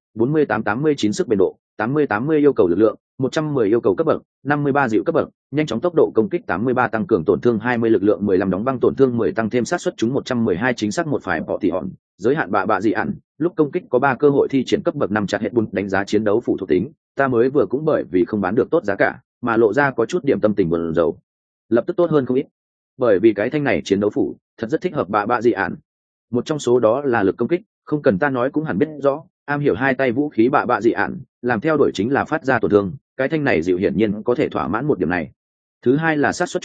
48-89 sức bền độ, 80-80 yêu cầu lực lượng, 110 yêu cầu cấp bậc, 53 dịu cấp bậc, nhanh chóng tốc độ công kích 83 tăng cường tổn thương 20 lực lượng 15 đóng băng tổn thương 10 tăng thêm sát suất trúng 112 chính xác một phải bỏ tỉ hòn, giới hạn bạ dị ẩn, lúc công kích có 3 cơ hội thi triển cấp bậc 5 chặt hết bùn đánh giá chiến đấu phụ thuộc tính, ta mới vừa cũng bởi vì không bán được tốt giá cả, mà lộ ra có chút điểm tâm tình buồn rầu. Lập tức tốt hơn không ít. Bởi vì cái thanh này chiến đấu phủ, thật rất thích hợp bạ dị ẩn. Một trong số đó là lực công kích, không cần ta nói cũng hẳn biết rõ, am hiểu hai tay vũ khí bạ dị ẩn, làm theo đuổi chính là phát ra tổn thương, cái thanh này dịu hiển nhiên có thể thỏa mãn một điểm này. Thứ hai là sát suất chúng,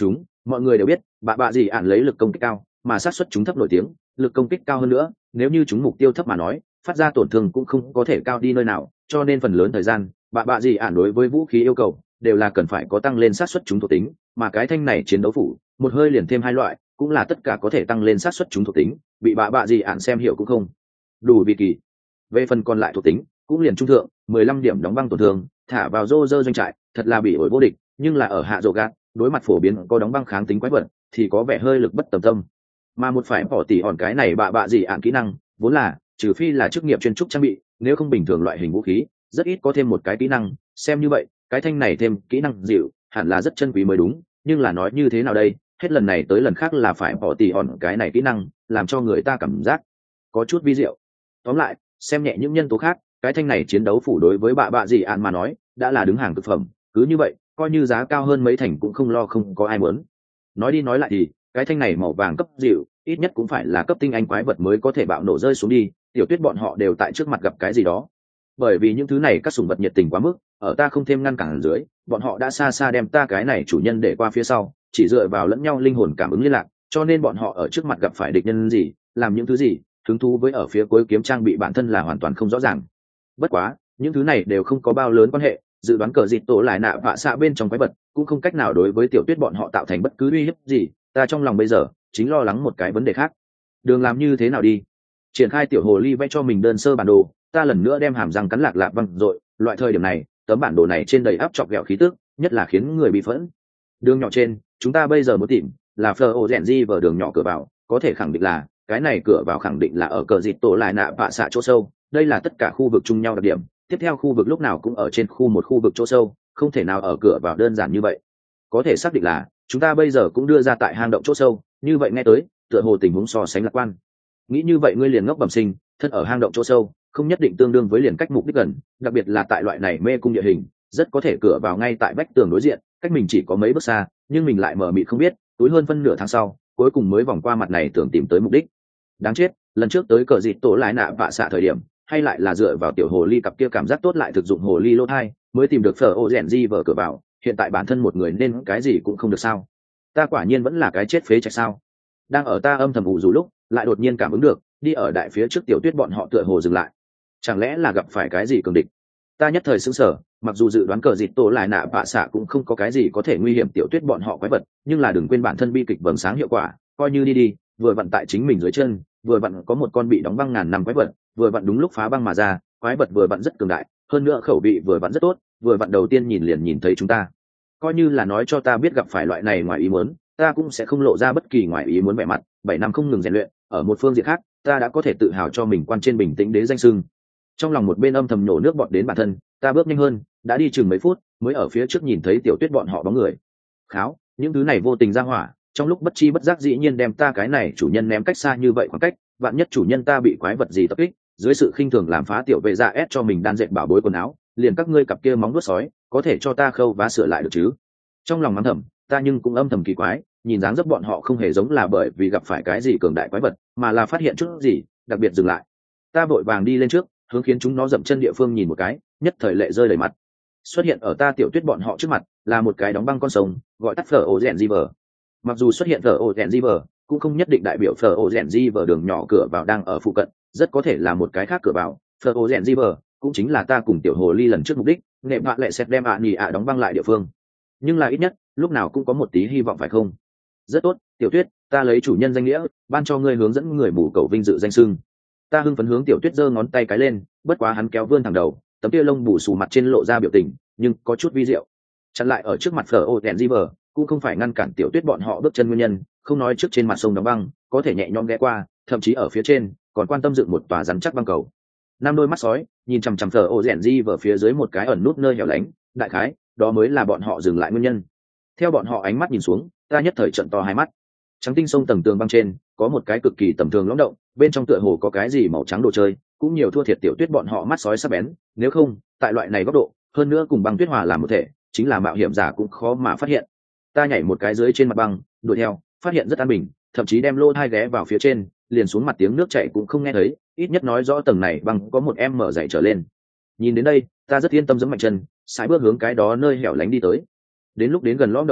Mọi người đều biết bạ bạ gì ạn lấy lực công kích cao mà sát suất chúng thấp nổi tiếng, lực công kích cao hơn nữa nếu như chúng mục tiêu thấp mà nói phát ra tổn thương cũng không có thể cao đi nơi nào, cho nên phần lớn thời gian bạ bạ gì ạn đối với vũ khí yêu cầu đều là cần phải có tăng lên sát suất chúng thuộc tính, mà cái thanh này chiến đấu phủ một hơi liền thêm hai loại cũng là tất cả có thể tăng lên sát suất chúng thuộc tính, bị bạ bạ gì ạn xem hiểu cũng không đủ vị kỳ. Về phần còn lại thuộc tính cũng liền trung thượng 15 điểm đóng băng tổn thương thả vào rô rơ doanh trại, thật là bị ổi vô địch, nhưng là ở hạ rộ gạt đối mặt phổ biến có đóng băng kháng tính quái vật thì có vẻ hơi lực bất tầm tâm, mà một phải bỏ tỉ hòn cái này bạ bạ gì ạn kỹ năng vốn là trừ phi là chức nghiệp chuyên trúc trang bị, nếu không bình thường loại hình vũ khí rất ít có thêm một cái kỹ năng, xem như vậy cái thanh này thêm kỹ năng dịu hẳn là rất chân quý mới đúng, nhưng là nói như thế nào đây, hết lần này tới lần khác là phải bỏ tỉ hòn cái này kỹ năng làm cho người ta cảm giác có chút vi diệu. Tóm lại xem nhẹ những nhân tố khác, cái thanh này chiến đấu phủ đối với bạ bạ gì ạn mà nói đã là đứng hàng thực phẩm, cứ như vậy coi như giá cao hơn mấy thành cũng không lo không có ai muốn. Nói đi nói lại thì cái thanh này màu vàng cấp dịu ít nhất cũng phải là cấp tinh anh quái vật mới có thể bạo nổ rơi xuống đi, tiểu tuyết bọn họ đều tại trước mặt gặp cái gì đó, bởi vì những thứ này các sủng vật nhiệt tình quá mức, ở ta không thêm ngăn cản dưới bọn họ đã xa xa đem ta cái này chủ nhân để qua phía sau, chỉ dựa vào lẫn nhau linh hồn cảm ứng liên lạc, cho nên bọn họ ở trước mặt gặp phải địch nhân gì làm những thứ gì hứng thú với ở phía cuối kiếm trang bị bản thân là hoàn toàn không rõ ràng. Bất quá những thứ này đều không có bao lớn quan hệ, dự đoán cờ dịt tổ lại nạ vạ xạ bên trong quái vật cũng không cách nào đối với tiểu tuyết bọn họ tạo thành bất cứ uy hiếp gì, ta trong lòng bây giờ chính lo lắng một cái vấn đề khác, đường làm như thế nào đi. Triển khai tiểu hồ ly vẽ cho mình đơn sơ bản đồ, ta lần nữa đem hàm răng cắn lạc lạc văng rồi, loại thời điểm này tấm bản đồ này trên đầy áp chọc ghẹo khí tức, nhất là khiến người bị phẫn. Đường nhỏ trên chúng ta bây giờ muốn tìm là Fleur rèn di vào đường nhỏ cửa vào, có thể khẳng định là cái này cửa vào khẳng định là ở cờ dịt tổ lại nạ vạ xạ chỗ sâu, đây là tất cả khu vực chung nhau đặc điểm, tiếp theo khu vực lúc nào cũng ở trên khu một khu vực chỗ sâu, không thể nào ở cửa vào đơn giản như vậy. Có thể xác định là chúng ta bây giờ cũng đưa ra tại hang động chỗ sâu, như vậy nghe tới tựa hồ tình huống so sánh lạc quan. Nghĩ như vậy ngươi liền ngốc bẩm sinh, thân ở hang động chỗ sâu không nhất định tương đương với liền cách mục đích gần, đặc biệt là tại loại này mê cung địa hình, rất có thể cửa vào ngay tại vách tường đối diện, cách mình chỉ có mấy bước xa, nhưng mình lại mờ mịt không biết, túi hơn phân nửa tháng sau cuối cùng mới vòng qua mặt này tưởng tìm tới mục đích. Đáng chết, lần trước tới cờ dịt tổ lại nạ vạ xạ thời điểm hay lại là dựa vào tiểu hồ ly cặp kia cảm giác tốt lại thực dụng hồ ly lô thai mới tìm được phở ô rèn di vở cửa vào, hiện tại bản thân một người nên cái gì cũng không được sao, ta quả nhiên vẫn là cái chết phế chạy sao. Đang ở ta âm thầm ủ rũ lúc lại đột nhiên cảm ứng được đi ở đại phía trước tiểu tuyết bọn họ tựa hồ dừng lại, chẳng lẽ là gặp phải cái gì cường địch. Ta nhất thời sững sờ, mặc dù dự đoán cờ dịt tổ lại nạ vạ xạ cũng không có cái gì có thể nguy hiểm tiểu tuyết bọn họ quái vật, nhưng là đừng quên bản thân bi kịch vầng sáng hiệu quả, coi như đi vừa vặn tại chính mình dưới chân, vừa vặn có một con bị đóng băng ngàn năm quái vật vừa vặn đúng lúc phá băng mà ra, quái vật vừa vặn rất cường đại, hơn nữa khẩu vị vừa vặn rất tốt, vừa vặn đầu tiên nhìn liền nhìn thấy chúng ta, coi như là nói cho ta biết gặp phải loại này ngoài ý muốn, ta cũng sẽ không lộ ra bất kỳ ngoài ý muốn vẻ mặt. 7 năm không ngừng rèn luyện, ở một phương diện khác ta đã có thể tự hào cho mình quan trên bình tĩnh đế danh sưng. Trong lòng một bên âm thầm nhổ nước bọt đến bản thân, ta bước nhanh hơn, đã đi chừng mấy phút mới ở phía trước nhìn thấy tiểu tuyết bọn họ bóng người. Kháo, những thứ này vô tình ra hỏa, trong lúc bất chi bất giác dĩ nhiên đem ta cái này chủ nhân ném cách xa như vậy khoảng cách, vạn nhất chủ nhân ta bị quái vật gì tập kích, dưới sự khinh thường làm phá tiểu vệ dạ ép cho mình đan dệt bảo bối quần áo, liền các ngươi cặp kia móng vuốt sói có thể cho ta khâu vá sửa lại được chứ. Trong lòng mắng thầm, ta nhưng cũng âm thầm kỳ quái, nhìn dáng dấp bọn họ không hề giống là bởi vì gặp phải cái gì cường đại quái vật, mà là phát hiện chút gì đặc biệt dừng lại. Ta vội vàng đi lên trước, hướng khiến chúng nó dậm chân địa phương nhìn một cái, nhất thời lệ rơi đầy mặt. Xuất hiện ở ta tiểu tuyết bọn họ trước mặt là một cái đóng băng con sông, gọi tắt phở ổ rèn river. Mặc dù xuất hiện phở ổ rèn river cũng không nhất định đại biểu phở ổ rèn river đường nhỏ cửa vào đang ở phụ cận, rất có thể là một cái khác cửa vào. Phở ổ rèn river cũng chính là ta cùng tiểu hồ ly lần trước mục đích, nệm họa lệ xét đem nhì đóng băng lại địa phương. Nhưng là ít nhất lúc nào cũng có một tí hy vọng phải không? Rất tốt, tiểu tuyết, ta lấy chủ nhân danh nghĩa ban cho ngươi hướng dẫn người mù cầu vinh dự danh sưng. Ta hưng phấn hướng tiểu tuyết giơ ngón tay cái lên, bất quá hắn kéo vươn thẳng đầu, tấm kia lông bù xù mặt trên lộ ra biểu tình nhưng có chút vi diệu. Chặn lại ở trước mặt phở ô tèn river cũng không phải ngăn cản tiểu tuyết bọn họ bước chân nguyên nhân, không nói trước trên mặt sông đóng băng có thể nhẹ nhõm ghé qua, thậm chí ở phía trên còn quan tâm dựng một tòa rắn chắc băng cầu. Năm đôi mắt sói nhìn chằm chằm phở ô rèn di vào phía dưới một cái ẩn nút nơi hẻo lánh, đại khái đó mới là bọn họ dừng lại nguyên nhân. Theo bọn họ ánh mắt nhìn xuống, ta nhất thời trợn to hai mắt. Trắng tinh sông tầng tường băng trên có một cái cực kỳ tầm thường lõm động, bên trong tựa hồ có cái gì màu trắng đồ chơi, cũng nhiều thua thiệt tiểu tuyết bọn họ mắt sói sắc bén, nếu không tại loại này góc độ hơn nữa cùng băng tuyết hòa làm một thể, chính là mạo hiểm giả cũng khó mà phát hiện. Ta nhảy một cái dưới trên mặt băng đuổi theo, phát hiện rất an bình, thậm chí đem lô thai ghé vào phía trên, liền xuống mặt tiếng nước chảy cũng không nghe thấy, ít nhất nói rõ tầng này băng có một em mở dày trở lên. Nhìn đến đây ta rất yên tâm giẫm mạnh chân, sải bước hướng cái đó nơi hẻo lánh đi tới. Đến lúc đến gần lõm động nơi,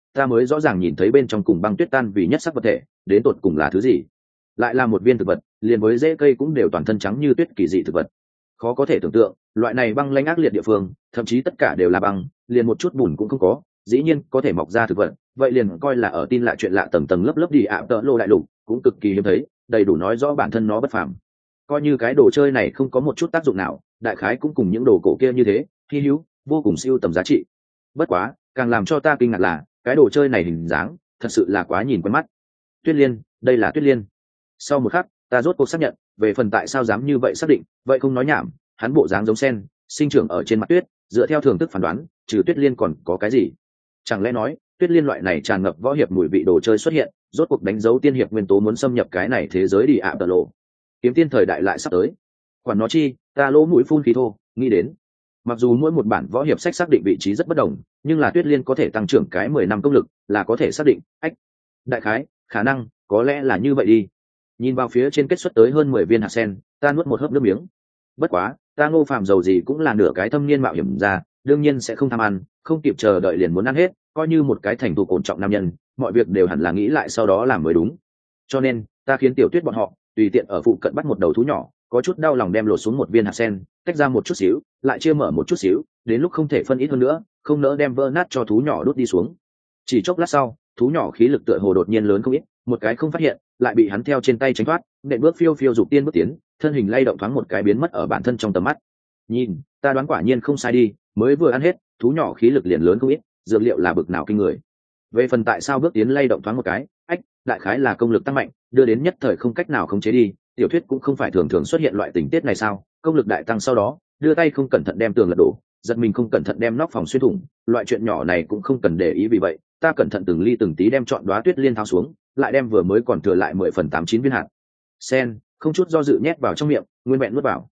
ta mới rõ ràng nhìn thấy bên trong cùng băng tuyết tan vì nhất sắc vật thể đến tột cùng là thứ gì. Lại là một viên thực vật, liền với rễ cây cũng đều toàn thân trắng như tuyết, kỳ dị thực vật. Khó có thể tưởng tượng, loại này băng lãnh ác liệt địa phương, thậm chí tất cả đều là băng, liền một chút bùn cũng không có, dĩ nhiên có thể mọc ra thực vật, vậy liền coi là ở tin lạ chuyện lạ tầng tầng lớp lớp đi ạ tợ lô đại lục, cũng cực kỳ hiếm thấy, đầy đủ nói rõ bản thân nó bất phàm. Coi như cái đồ chơi này không có một chút tác dụng nào, đại khái cũng cùng những đồ cổ kia như thế, hi hữu, vô cùng siêu tầm giá trị. Bất quá, càng làm cho ta kinh ngạc là, cái đồ chơi này hình dáng, thật sự là quá nhìn quen mắt. Tuyết liên, đây là tuyết liên. Sau một khắc, ta rốt cuộc xác nhận, về phần tại sao dám như vậy xác định, vậy không nói nhảm, hắn bộ dáng giống sen, sinh trưởng ở trên mặt tuyết, dựa theo thường thức phán đoán, trừ tuyết liên còn có cái gì? Chẳng lẽ nói, tuyết liên loại này tràn ngập võ hiệp mùi vị đồ chơi xuất hiện, rốt cuộc đánh dấu tiên hiệp nguyên tố muốn xâm nhập cái này thế giới đi ạ tờ lộ. Kiếm tiên thời đại lại sắp tới. Quản nó chi, ta lỗ mũi phun khí thô, nghĩ đến. Mặc dù mỗi một bản võ hiệp sách xác định vị trí rất bất đồng, nhưng là tuyết liên có thể tăng trưởng cái 10 năm công lực, là có thể xác định, ách. Đại khái, khả năng, có lẽ là như vậy đi. Nhìn vào phía trên kết xuất tới hơn 10 viên hạt sen, ta nuốt một hớp nước miếng. Bất quá, ta Ngô Phàm giàu gì cũng là nửa cái thâm niên mạo hiểm ra, đương nhiên sẽ không tham ăn, không kịp chờ đợi liền muốn ăn hết, coi như một cái thành thục ổn trọng nam nhân, mọi việc đều hẳn là nghĩ lại sau đó làm mới đúng. Cho nên, ta khiến Tiểu Tuyết bọn họ tùy tiện ở phụ cận bắt một đầu thú nhỏ, có chút đau lòng đem lột xuống một viên hạt sen, tách ra một chút xíu, lại chia mở một chút xíu, đến lúc không thể phân ít hơn nữa, không nỡ đem vỡ nát cho thú nhỏ đút đi xuống. Chỉ chốc lát sau, thú nhỏ khí lực tựa hồ đột nhiên lớn không ít, một cái không phát hiện, lại bị hắn theo trên tay tránh thoát, nện bước phiêu phiêu dục tiên bước tiến, thân hình lay động thoáng một cái biến mất ở bản thân trong tầm mắt. Nhìn, ta đoán quả nhiên không sai đi, mới vừa ăn hết, thú nhỏ khí lực liền lớn không ít, dược liệu là bực nào kinh người. Về phần tại sao bước tiến lay động thoáng một cái, ách, đại khái là công lực tăng mạnh, đưa đến nhất thời không cách nào khống chế đi, tiểu thuyết cũng không phải thường thường xuất hiện loại tình tiết này sao? Công lực đại tăng sau đó, đưa tay không cẩn thận đem tường lật đổ, giật mình không cẩn thận đem nóc phòng xuyên thủng, loại chuyện nhỏ này cũng không cần để ý, vì vậy, ta cẩn thận từng ly từng tí đem chọn đóa tuyết liên tháo xuống, lại đem vừa mới còn thừa lại 10/89 viên hạt sen, không chút do dự nhét vào trong miệng, nguyên vẹn nuốt vào.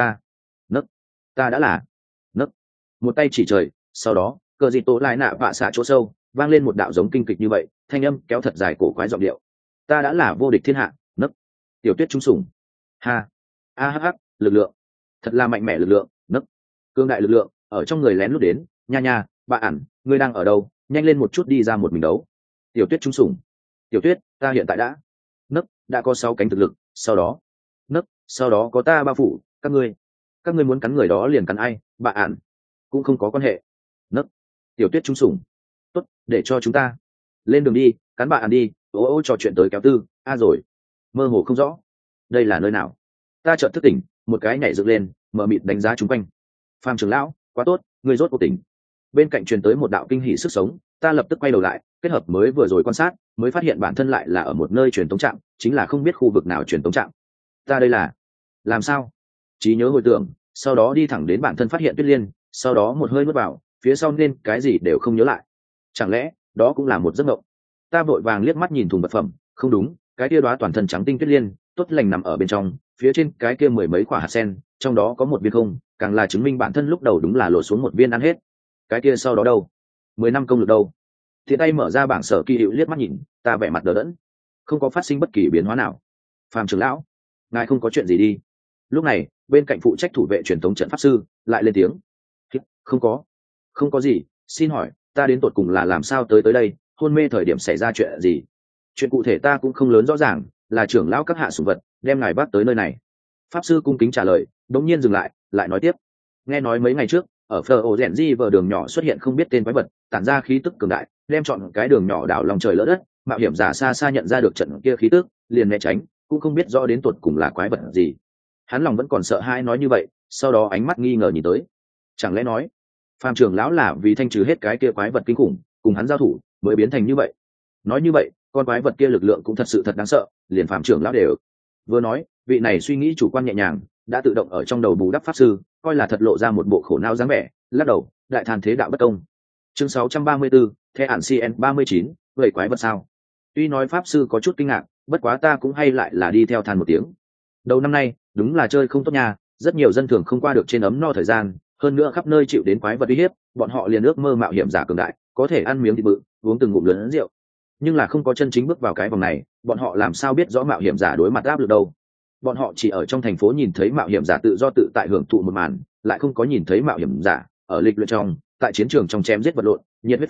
Ta đã là nấc, một tay chỉ trời, sau đó cờ dị tố lại nạ vạ xạ chỗ sâu vang lên một đạo giống kinh kịch như vậy, thanh âm kéo thật dài cổ quái giọng điệu. Ta đã là vô địch thiên hạ, nấc. Tiểu Tuyết trúng sủng. Ha, a hắc hắc, lực lượng, thật là mạnh mẽ lực lượng, nấc. Cương đại lực lượng ở trong người lén lút đến, nha nha, bà ản, ngươi đang ở đâu, nhanh lên một chút đi ra một mình đấu. Tiểu Tuyết trúng sủng. Tiểu Tuyết, ta hiện tại đã có 6 cánh thực lực, sau đó có ta bao phủ, các ngươi muốn cắn người đó liền cắn ai, bà ản, cũng không có quan hệ. Tiểu Tuyết trúng sủng. Tốt, để cho chúng ta lên đường đi, cắn bà ản đi. Ô trò chuyện tới kéo tư, rồi, mơ hồ không rõ, đây là nơi nào? Ta chợt thức tỉnh, một cái nhảy dựng lên, mờ mịt đánh giá chúng quanh. Phàm trưởng lão, quá tốt, ngươi rốt cuộc tỉnh. Bên cạnh truyền tới một đạo kinh hỉ sức sống, ta lập tức quay đầu lại, kết hợp mới vừa rồi quan sát, mới phát hiện bản thân lại là ở một nơi truyền tống trạm, chính là không biết khu vực nào truyền tống trạm. Ta đây là làm sao? Trí nhớ hồi tưởng, sau đó đi thẳng đến bản thân phát hiện tuyết liên, sau đó một hơi nuốt vào, phía sau nên cái gì đều không nhớ lại. Chẳng lẽ đó cũng là một giấc mộng? Ta vội vàng liếc mắt nhìn thùng vật phẩm, không đúng, cái kia đóa toàn thân trắng tinh tuyết liên, tốt lành nằm ở bên trong, phía trên cái kia 10 mấy quả hạt sen, trong đó có một viên không, càng là chứng minh bản thân lúc đầu đúng là lột xuống một viên ăn hết. Cái kia sau đó đâu? 10 năm công lực đâu? Thiện tay mở ra bảng sở kỳ hiệu liếc mắt nhìn, ta vẻ mặt đờ đẫn, không có phát sinh bất kỳ biến hóa nào. Phàm trưởng lão, ngài không có chuyện gì đi? Lúc này, bên cạnh phụ trách thủ vệ truyền thống trận pháp sư lại lên tiếng. Không có gì, xin hỏi, ta đến tột cùng là làm sao tới đây, hôn mê thời điểm xảy ra chuyện gì? Chuyện cụ thể ta cũng không lớn rõ ràng, là trưởng lão các hạ sủng vật đem ngài bắt tới nơi này. Pháp sư cung kính trả lời, đống nhiên dừng lại nói tiếp. Nghe nói mấy ngày trước, ở phờ ổ rèn di vờ đường nhỏ xuất hiện không biết tên quái vật, tản ra khí tức cường đại, đem chọn cái đường nhỏ đảo lòng trời lỡ đất, mạo hiểm giả xa xa nhận ra được trận kia khí tức, liền né tránh, cũng không biết rõ đến tột cùng là quái vật gì. Hắn lòng vẫn còn sợ hãi nói như vậy, sau đó ánh mắt nghi ngờ nhìn tới. Chẳng lẽ nói, Phạm trưởng lão là vì thanh trừ hết cái kia quái vật kinh khủng, cùng hắn giao thủ, mới biến thành như vậy. Nói như vậy, con quái vật kia lực lượng cũng thật sự thật đáng sợ, liền Phạm trưởng lão đều. Vừa nói, vị này suy nghĩ chủ quan nhẹ nhàng, đã tự động ở trong đầu bù đắp pháp sư, coi là thật lộ ra một bộ khổ não dáng vẻ, lắc đầu, đại than thế đạo bất công. Chương 634, The Ản CN 39, vậy quái vật sao? Tuy nói pháp sư có chút kinh ngạc, bất quá ta cũng hay lại là đi theo than một tiếng. Đầu năm nay, đúng là chơi không tốt nha, rất nhiều dân thường không qua được trên ấm no thời gian, hơn nữa khắp nơi chịu đến quái vật uy hiếp, bọn họ liền ước mơ mạo hiểm giả cường đại, có thể ăn miếng thịt bự, uống từng ngụm lớn rượu. Nhưng là không có chân chính bước vào cái vòng này, bọn họ làm sao biết rõ mạo hiểm giả đối mặt áp lực đâu? Bọn họ chỉ ở trong thành phố nhìn thấy mạo hiểm giả tự do tự tại hưởng thụ một màn, lại không có nhìn thấy mạo hiểm giả ở lịch luyện trong, tại chiến trường trong chém giết vật lộn, nhiệt huyết phun,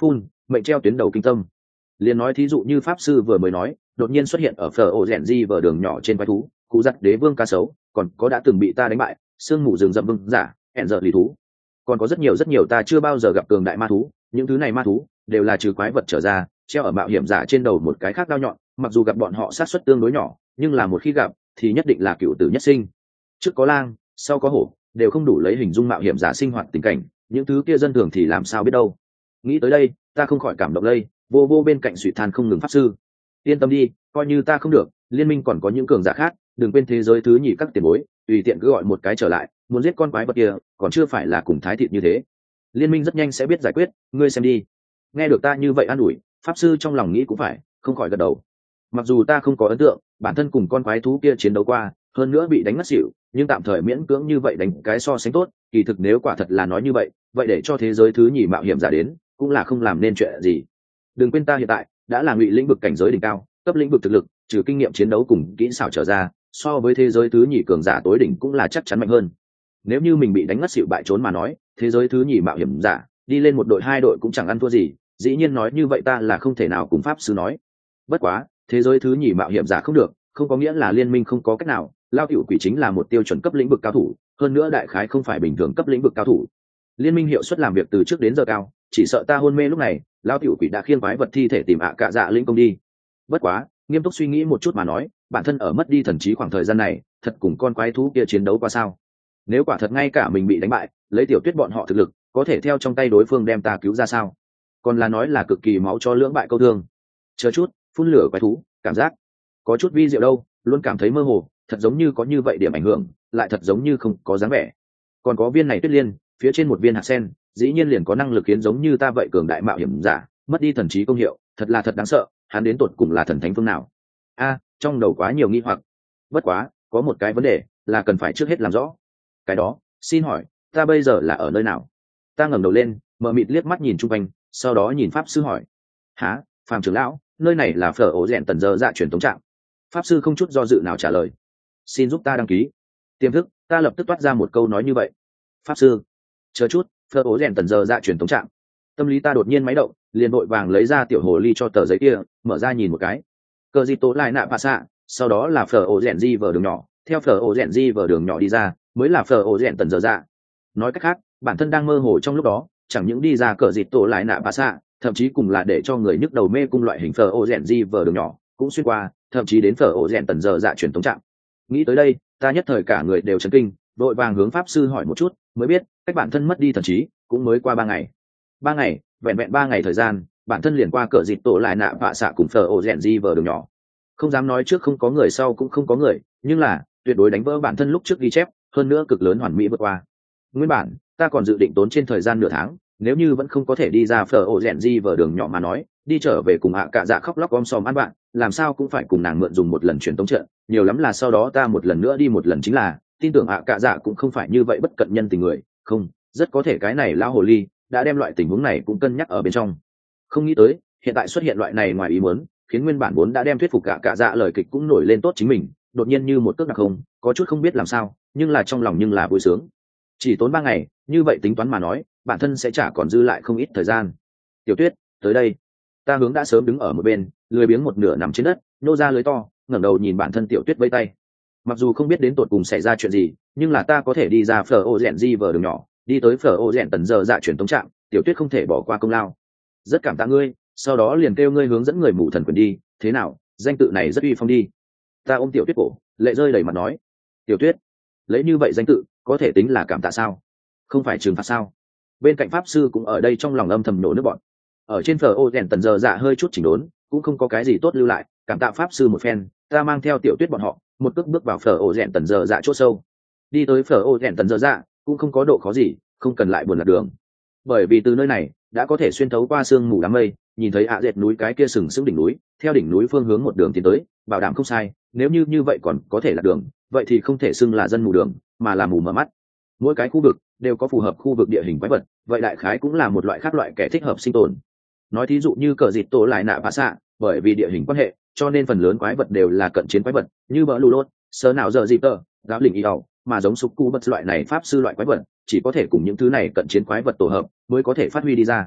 mệnh treo tuyến đầu kinh tâm. Liền nói thí dụ như pháp sư vừa mới nói, đột nhiên xuất hiện ở phở ổ rèn di vở đường nhỏ trên quái thú, cụ giặt đế vương cá sấu, còn có đã từng bị ta đánh bại sương mù rừng rậm vương giả hẹn giờ lì thú, còn có rất nhiều ta chưa bao giờ gặp cường đại ma thú. Những thứ này ma thú đều là trừ quái vật trở ra treo ở mạo hiểm giả trên đầu một cái khác đao nhọn, mặc dù gặp bọn họ sát suất tương đối nhỏ, nhưng là một khi gặp thì nhất định là cựu tử nhất sinh. Trước có lang, sau có hổ, đều không đủ lấy hình dung mạo hiểm giả sinh hoạt tình cảnh, những thứ kia dân thường thì làm sao biết đâu. Nghĩ tới đây ta không khỏi cảm động lây, vô vô bên cạnh suy than không ngừng. Pháp sư yên tâm đi, coi như ta không được, liên minh còn có những cường giả khác, đừng quên thế giới thứ nhì các tiền bối, tùy tiện cứ gọi một cái trở lại, muốn giết con quái vật kia còn chưa phải là cùng thái thịt như thế. Liên minh rất nhanh sẽ biết giải quyết, ngươi xem đi. Nghe được ta như vậy an ủi, pháp sư trong lòng nghĩ cũng phải, không khỏi gật đầu. Mặc dù ta không có ấn tượng bản thân cùng con quái thú kia chiến đấu qua, hơn nữa bị đánh ngất xỉu, nhưng tạm thời miễn cưỡng như vậy đánh cái so sánh tốt. Kỳ thực nếu quả thật là nói như vậy, vậy để cho thế giới thứ nhì mạo hiểm giả đến cũng là không làm nên chuyện gì. Đừng quên ta hiện tại đã là ngụy lĩnh vực cảnh giới đỉnh cao, cấp lĩnh vực thực lực trừ kinh nghiệm chiến đấu cùng kỹ xảo trở ra, so với thế giới thứ nhì cường giả tối đỉnh cũng là chắc chắn mạnh hơn. Nếu như mình bị đánh ngất xỉu bại trốn mà nói, thế giới thứ nhì mạo hiểm giả đi lên một đội hai đội cũng chẳng ăn thua gì. Dĩ nhiên nói như vậy ta là không thể nào cùng pháp sư nói. Bất quá thế giới thứ nhì mạo hiểm giả không được, không có nghĩa là liên minh không có cách nào. Lao cựu quỷ chính là một tiêu chuẩn cấp lĩnh vực cao thủ, hơn nữa đại khái không phải bình thường cấp lĩnh vực cao thủ. Liên minh hiệu suất làm việc từ trước đến giờ cao, chỉ sợ ta hôn mê lúc này Lao cựu quỷ đã khiêng quái vật thi thể tìm cạ dạ lĩnh công đi. Bất quá nghiêm túc suy nghĩ một chút mà nói, bản thân ở mất đi thần trí khoảng thời gian này thật cùng con quái thú kia chiến đấu qua sao. Nếu quả thật ngay cả mình bị đánh bại, lấy tiểu tuyết bọn họ thực lực có thể theo trong tay đối phương đem ta cứu ra sao, còn là nói là cực kỳ máu cho lưỡng bại câu thương. Chờ chút, phun lửa quái thú cảm giác có chút vi diệu đâu, luôn cảm thấy mơ hồ, thật giống như có như vậy điểm ảnh hưởng, lại thật giống như không có dáng vẻ. Còn có viên này tuyết liên, phía trên một viên hạt sen, dĩ nhiên liền có năng lực khiến giống như ta vậy cường đại mạo hiểm giả mất đi thần trí công hiệu, thật là thật đáng sợ. Hắn đến tột cùng là thần thánh phương nào? Trong đầu quá nhiều nghi hoặc. Bất quá có một cái vấn đề là cần phải trước hết làm rõ. Cái đó, xin hỏi ta bây giờ là ở nơi nào? Ta ngẩng đầu lên, mờ mịt liếc mắt nhìn chung quanh, sau đó nhìn pháp sư hỏi. Hả, Phàm trưởng lão, nơi này là phở ổ rèn tần giờ dạ truyền tống trạm. Pháp sư không chút do dự nào trả lời. Xin giúp ta đăng ký. Tiềm thức ta lập tức toát ra một câu nói như vậy. Pháp sư chờ chút, phở ổ rèn tần giờ dạ truyền tống trạm. Tâm lý ta đột nhiên máy động, liền vội vàng lấy ra tiểu hồ ly cho tờ giấy kia, mở ra nhìn một cái. Cờ gì tố lại nạ bà xạ, sau đó là phở ổ rèn di vở đường nhỏ, theo phở ổ rèn di vở đường nhỏ đi ra mới là phở ổ rèn tần giờ dạ. Nói cách khác, bản thân đang mơ hồ trong lúc đó, chẳng những đi ra cờ dịt tổ lại nạ bà xạ, thậm chí cùng là để cho người nhức đầu mê cung loại hình phở ổ rèn di vở đường nhỏ cũng xuyên qua, thậm chí đến phở ổ rèn tần giờ dạ truyền tống trạm. Nghĩ tới đây ta nhất thời cả người đều chấn kinh, đội vàng hướng pháp sư hỏi một chút, mới biết cách bản thân mất đi thần trí cũng mới qua 3 ngày. 3 ngày, vẹn vẹn 3 ngày thời gian, bản thân liền qua cờ dịt tổ lại nạ vạ xạ cùng phở ổ rèn di vở đường nhỏ. Không dám nói trước không có người sau cũng không có người, nhưng là tuyệt đối đánh vỡ bản thân lúc trước ghi chép, hơn nữa cực lớn hoàn mỹ vượt qua. Nguyên bản ta còn dự định tốn trên thời gian nửa tháng, nếu như vẫn không có thể đi ra phở ổ rèn di vở đường nhỏ mà nói, đi trở về cùng cạ dạ khóc lóc om sòm ăn bạn, làm sao cũng phải cùng nàng mượn dùng một lần truyền tống trận, nhiều lắm là sau đó ta một lần nữa đi một lần chính là. Tin tưởng cạ dạ cũng không phải như vậy bất cận nhân tình người, không, rất có thể cái này lao hồ ly đã đem loại tình huống này cũng cân nhắc ở bên trong. Không nghĩ tới hiện tại xuất hiện loại này ngoài ý muốn, khiến nguyên bản vốn đã đem thuyết phục cạ dạ lời kịch cũng nổi lên tốt chính mình, đột nhiên như một cước đặc không, có chút không biết làm sao, nhưng là trong lòng nhưng là vui sướng. Chỉ tốn 3 ngày, như vậy tính toán mà nói, bản thân sẽ chả còn dư lại không ít thời gian. Tiểu Tuyết, tới đây. Ta hướng đã sớm đứng ở một bên, lười biếng một nửa nằm trên đất, nhô ra lưới to, ngẩng đầu nhìn bản thân Tiểu Tuyết vẫy tay. Mặc dù không biết đến tột cùng xảy ra chuyện gì, nhưng là ta có thể đi ra phở ô rèn di vở đường nhỏ, đi tới phở ô rèn tần giờ dạ chuyển tống trạm, Tiểu Tuyết không thể bỏ qua công lao. Rất cảm tạ ngươi, sau đó liền kêu ngươi hướng dẫn người mù thần quyền đi, thế nào, danh tự này rất uy phong đi. Ta ôm Tiểu Tuyết cổ, lệ rơi đầy mặt nói. Tiểu Tuyết, lấy như vậy danh tự có thể tính là cảm tạ sao? Không phải trừng phạt sao? Bên cạnh pháp sư cũng ở đây trong lòng âm thầm nổ nước bọn. Ở trên phở ô rèn tần giờ dạ hơi chút chỉnh đốn, cũng không có cái gì tốt lưu lại, cảm tạ pháp sư một phen, ta mang theo Tiểu Tuyết bọn họ một bước bước vào phở ô rèn tần giờ dạ chỗ sâu. Đi tới phở ô rèn tần giờ dạ cũng không có độ khó gì, không cần lại buồn lạc đường, bởi vì từ nơi này đã có thể xuyên thấu qua sương mù đám mây, nhìn thấy dệt núi cái kia sừng sững đỉnh núi, theo đỉnh núi phương hướng một đường tiến tới, bảo đảm không sai. Nếu như vậy còn có thể là đường, vậy thì không thể xưng là dân mù đường, mà là mù mờ mắt. Mỗi cái khu vực đều có phù hợp khu vực địa hình quái vật, vậy đại khái cũng là một loại khác loại kẻ thích hợp sinh tồn. Nói thí dụ như cờ dịt tổ lại nạ phá xạ, bởi vì địa hình quan hệ, cho nên phần lớn quái vật đều là cận chiến quái vật, như bờ lù lốt, sơ nào giờ dịp tờ, giáo lình y ẩu, mà giống sục cu bất loại này pháp sư loại quái vật, chỉ có thể cùng những thứ này cận chiến quái vật tổ hợp mới có thể phát huy đi ra.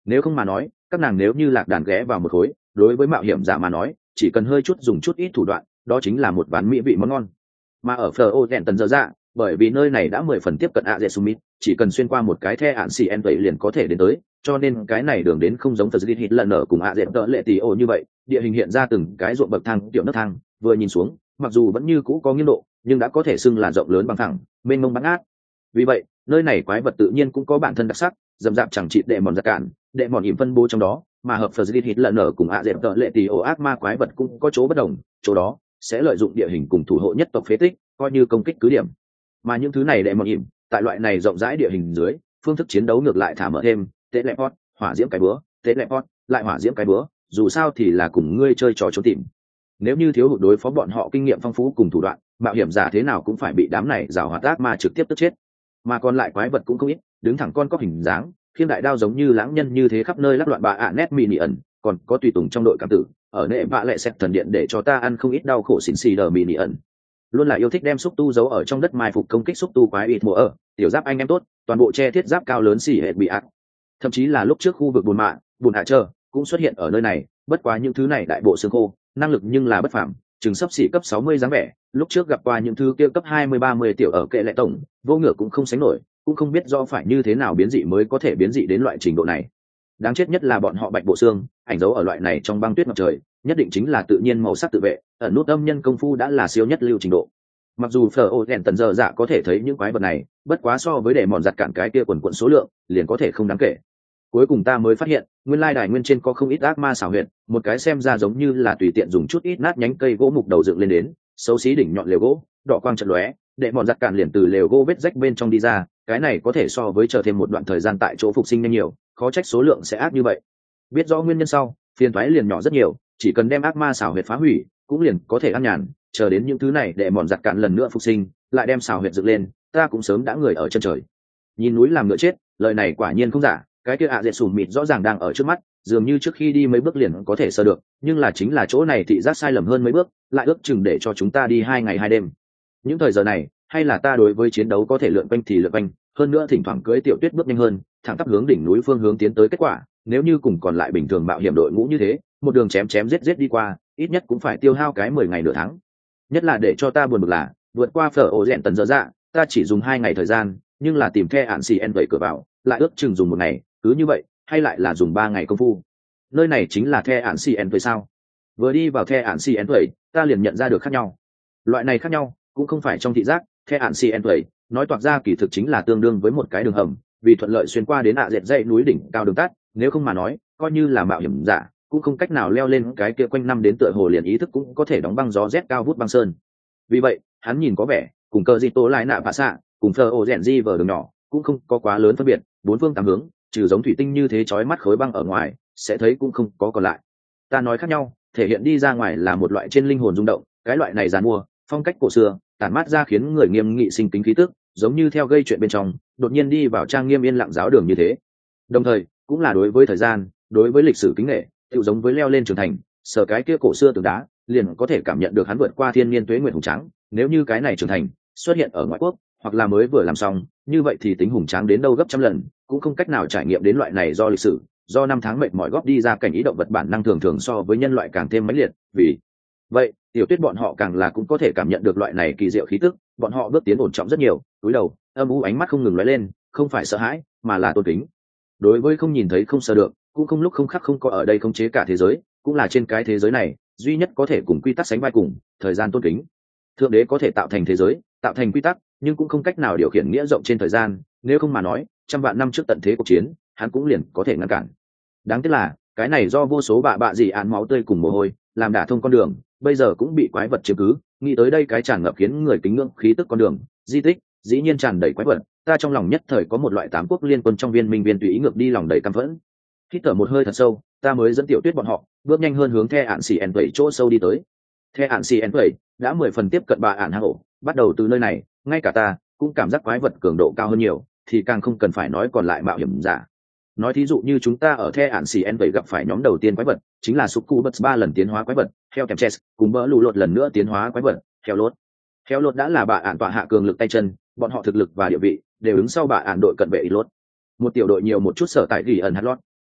Nếu không mà nói, các nàng nếu như lạc đàn ghé vào một khối, đối với mạo hiểm giả mà nói, chỉ cần hơi chút dùng chút ít thủ đoạn, đó chính là một ván mỹ vị món ngon. Mà ở phở ô đèn tần giờ dạ, bởi vì nơi này đã 10 phần tiếp cận ạ dễ sumit, chỉ cần xuyên qua một cái the ạn xì en vậy liền có thể đến tới, cho nên cái này đường đến không giống tờ dịch hít lần ở cùng ạ dễ tợ lệ tì ô như vậy, địa hình hiện ra từng cái ruộng bậc thang tiểu nấc thang, vừa nhìn xuống, mặc dù vẫn như cũ có nghiêng độ, nhưng đã có thể xưng là rộng lớn bằng thẳng, mênh mông bắn át. Vì vậy, nơi này quái vật tự nhiên cũng có bản thân đặc sắc, dầm dạp chẳng trị đệ mòn giặc cản, đệ mòn ỉm phân bố trong đó, mà hợp phật hít lần ở cùng ạ dẹp tợ lệ tì ổ ác ma quái vật cũng có chỗ bất đồng, chỗ đó sẽ lợi dụng địa hình cùng thủ hộ nhất tộc phế tích, coi như công kích cứ điểm. Mà những thứ này đệ mòn ỉm, tại loại này rộng rãi địa hình dưới, phương thức chiến đấu ngược lại thả mở thêm, tế lệ pot, hỏa diễm cái búa, tế lệ pot, lại hỏa diễm cái búa, dù sao thì là cùng ngươi chơi trò trốn tìm. Nếu như thiếu hụt đối phó bọn họ kinh nghiệm phong phú cùng thủ đoạn, mạo hiểm giả thế nào cũng phải bị đám này giảo hoạt ác ma trực tiếp tức chết. Mà còn lại quái vật cũng không ít, đứng thẳng con có hình dáng, khiêm đại đao giống như lãng nhân như thế khắp nơi lắc loạn bà ạ nét mini ẩn, còn có tùy tùng trong đội cảm tử, ở nệ vạ lệ xẹt thần điện để cho ta ăn không ít đau khổ xỉn xì đờ mini ẩn. Luôn là yêu thích đem xúc tu giấu ở trong đất mai phục công kích xúc tu quái ít mùa ở, tiểu giáp anh em tốt, toàn bộ che thiết giáp cao lớn xỉ hệt bị ác. Thậm chí là lúc trước khu vực bùn mạ, bùn hạ trơ cũng xuất hiện ở nơi này, bất quá những thứ này đại bộ xương khô, năng lực nhưng là bất phàm, chừng sấp xỉ cấp 60 dáng vẻ, lúc trước gặp qua những thứ kia cấp 20-30 tiểu ở kệ lệ tổng, vô ngựa cũng không sánh nổi, cũng không biết do phải như thế nào biến dị mới có thể biến dị đến loại trình độ này. Đáng chết nhất là bọn họ bạch bộ xương, ảnh dấu ở loại này trong băng tuyết ngập trời, nhất định chính là tự nhiên màu sắc tự vệ, ẩn nút âm nhân công phu đã là siêu nhất lưu trình độ. Mặc dù phở ô đèn tần giờ dạ có thể thấy những quái vật này, bất quá so với để mòn giặt cản cái kia quần quận số lượng, liền có thể không đáng kể. Cuối cùng ta mới phát hiện, nguyên lai đài nguyên trên có không ít ác ma xảo huyệt, một cái xem ra giống như là tùy tiện dùng chút ít nát nhánh cây gỗ mục đầu dựng lên đến, xấu xí đỉnh nhọn lều gỗ, đỏ quang trận lóe, để mòn giặt cản liền từ lều gỗ vết rách bên trong đi ra, cái này có thể so với chờ thêm một đoạn thời gian tại chỗ phục sinh nhanh nhiều, khó trách số lượng sẽ ác như vậy. Biết rõ nguyên nhân sau, phiền toái liền nhỏ rất nhiều, chỉ cần đem ác ma xảo huyệt phá hủy, cũng liền có thể ăn nhàn, chờ đến những thứ này để mòn giặt cản lần nữa phục sinh, lại đem xảo huyệt dựng lên, ta cũng sớm đã người ở chân trời. Nhìn núi làm ngựa chết, lời này quả nhiên không giả, cái kia ạ dệt sùn mịt rõ ràng đang ở trước mắt, dường như trước khi đi mấy bước liền có thể sơ được, nhưng là chính là chỗ này thị giác sai lầm hơn mấy bước, lại ước chừng để cho chúng ta đi 2 ngày 2 đêm. Những thời giờ này, hay là ta đối với chiến đấu có thể lượn quanh thì lượn quanh, hơn nữa thỉnh thoảng cưỡi tiểu tuyết bước nhanh hơn, thẳng tắp hướng đỉnh núi phương hướng tiến tới kết quả, nếu như cùng còn lại bình thường mạo hiểm đội ngũ như thế, một đường chém chém giết giết đi qua, ít nhất cũng phải tiêu hao cái 10 ngày nửa tháng. Nhất là để cho ta buồn bực là, vượt qua phở ổ rèn tần giờ dạ, ta chỉ dùng 2 ngày thời gian, nhưng là tìm the ạn xì en vậy cửa vào, lại ước chừng dùng 1 ngày, cứ như vậy, hay lại là dùng 3 ngày công phu. Nơi này chính là the ạn xì en vậy sao? Vừa đi vào the ạn xì en vậy, ta liền nhận ra được khác nhau. Loại này khác nhau, cũng không phải trong thị giác, the ạn xì en vậy, nói toạc ra kỳ thực chính là tương đương với một cái đường hầm, vì thuận lợi xuyên qua đến dệt dãy núi đỉnh cao đường tắt, nếu không mà nói, coi như là mạo hiểm giả, cũng không cách nào leo lên cái kia quanh năm đến tựa hồ liền ý thức cũng có thể đóng băng gió rét cao vút băng sơn. Vì vậy, hắn nhìn có vẻ, cùng cờ di tố lại nạ bạ xạ, cùng thờ ổ rèn di vờ đường nhỏ, cũng không có quá lớn phân biệt, bốn phương tám hướng, trừ giống thủy tinh như thế chói mắt khối băng ở ngoài, sẽ thấy cũng không có còn lại. Ta nói khác nhau, thể hiện đi ra ngoài là một loại trên linh hồn rung động, cái loại này giàn mua, phong cách cổ xưa, tản mát ra khiến người nghiêm nghị sinh kính khí tức, giống như theo gây chuyện bên trong, đột nhiên đi vào trang nghiêm yên lặng giáo đường như thế. Đồng thời, cũng là đối với thời gian, đối với lịch sử kính nghệ, tự giống với leo lên trường thành, sở cái kia cổ xưa tường đá, liền có thể cảm nhận được hắn vượt qua thiên niên tuế nguyệt hùng tráng. Nếu như cái này trưởng thành xuất hiện ở ngoại quốc, hoặc là mới vừa làm xong, như vậy thì tính hùng tráng đến đâu gấp trăm lần, cũng không cách nào trải nghiệm đến loại này do lịch sử, do năm tháng mệt mỏi góp đi ra cảnh ý động vật bản năng thường thường so với nhân loại càng thêm mãnh liệt. Vì vậy, tiểu tuyết bọn họ càng là cũng có thể cảm nhận được loại này kỳ diệu khí tức, bọn họ bước tiến ổn trọng rất nhiều, cúi đầu, âm u ánh mắt không ngừng lóe lên, không phải sợ hãi, mà là tôn kính. Đối với không nhìn thấy không sờ được, cũng không lúc không khắc không có ở đây khống chế cả thế giới, cũng là trên cái thế giới này duy nhất có thể cùng quy tắc sánh vai cùng, thời gian tôn kính. Thượng đế có thể tạo thành thế giới, tạo thành quy tắc, nhưng cũng không cách nào điều khiển nghĩa rộng trên thời gian, nếu không mà nói, trăm vạn năm trước tận thế cuộc chiến, hắn cũng liền có thể ngăn cản. Đáng tiếc là, cái này do vô số bạ dị án máu tươi cùng mồ hôi, làm đả thông con đường, bây giờ cũng bị quái vật chiếm cứ, nghĩ tới đây cái tràn ngập khiến người kính ngưỡng khí tức con đường, di tích, dĩ nhiên tràn đầy quái vật, ta trong lòng nhất thời có một loại tám quốc liên quân trong viên minh viên tùy ý ngược đi lòng đầy căm phẫn. Hít thở một hơi thật sâu, ta mới dẫn tiểu tuyết bọn họ bước nhanh hơn hướng the ạn xì en vậy chỗ sâu đi tới. The ạn xì en vậy đã 10 phần tiếp cận bà ạn hang ổ, bắt đầu từ nơi này, ngay cả ta cũng cảm giác quái vật cường độ cao hơn nhiều, thì càng không cần phải nói còn lại mạo hiểm giả. Nói thí dụ như chúng ta ở the ạn xì en vậy gặp phải nhóm đầu tiên quái vật, chính là Succubus 3 lần tiến hóa quái vật, theo kèm Chess, cùng bỡ lù lột lần nữa tiến hóa quái vật, theo lốt. Theo lốt đã là bà ạn tọa hạ cường lực tay chân, bọn họ thực lực và địa vị đều đứng sau bà ạn đội cận vệ lốt. Một tiểu đội nhiều một chút sở tại gỉ ẩn hạt lót,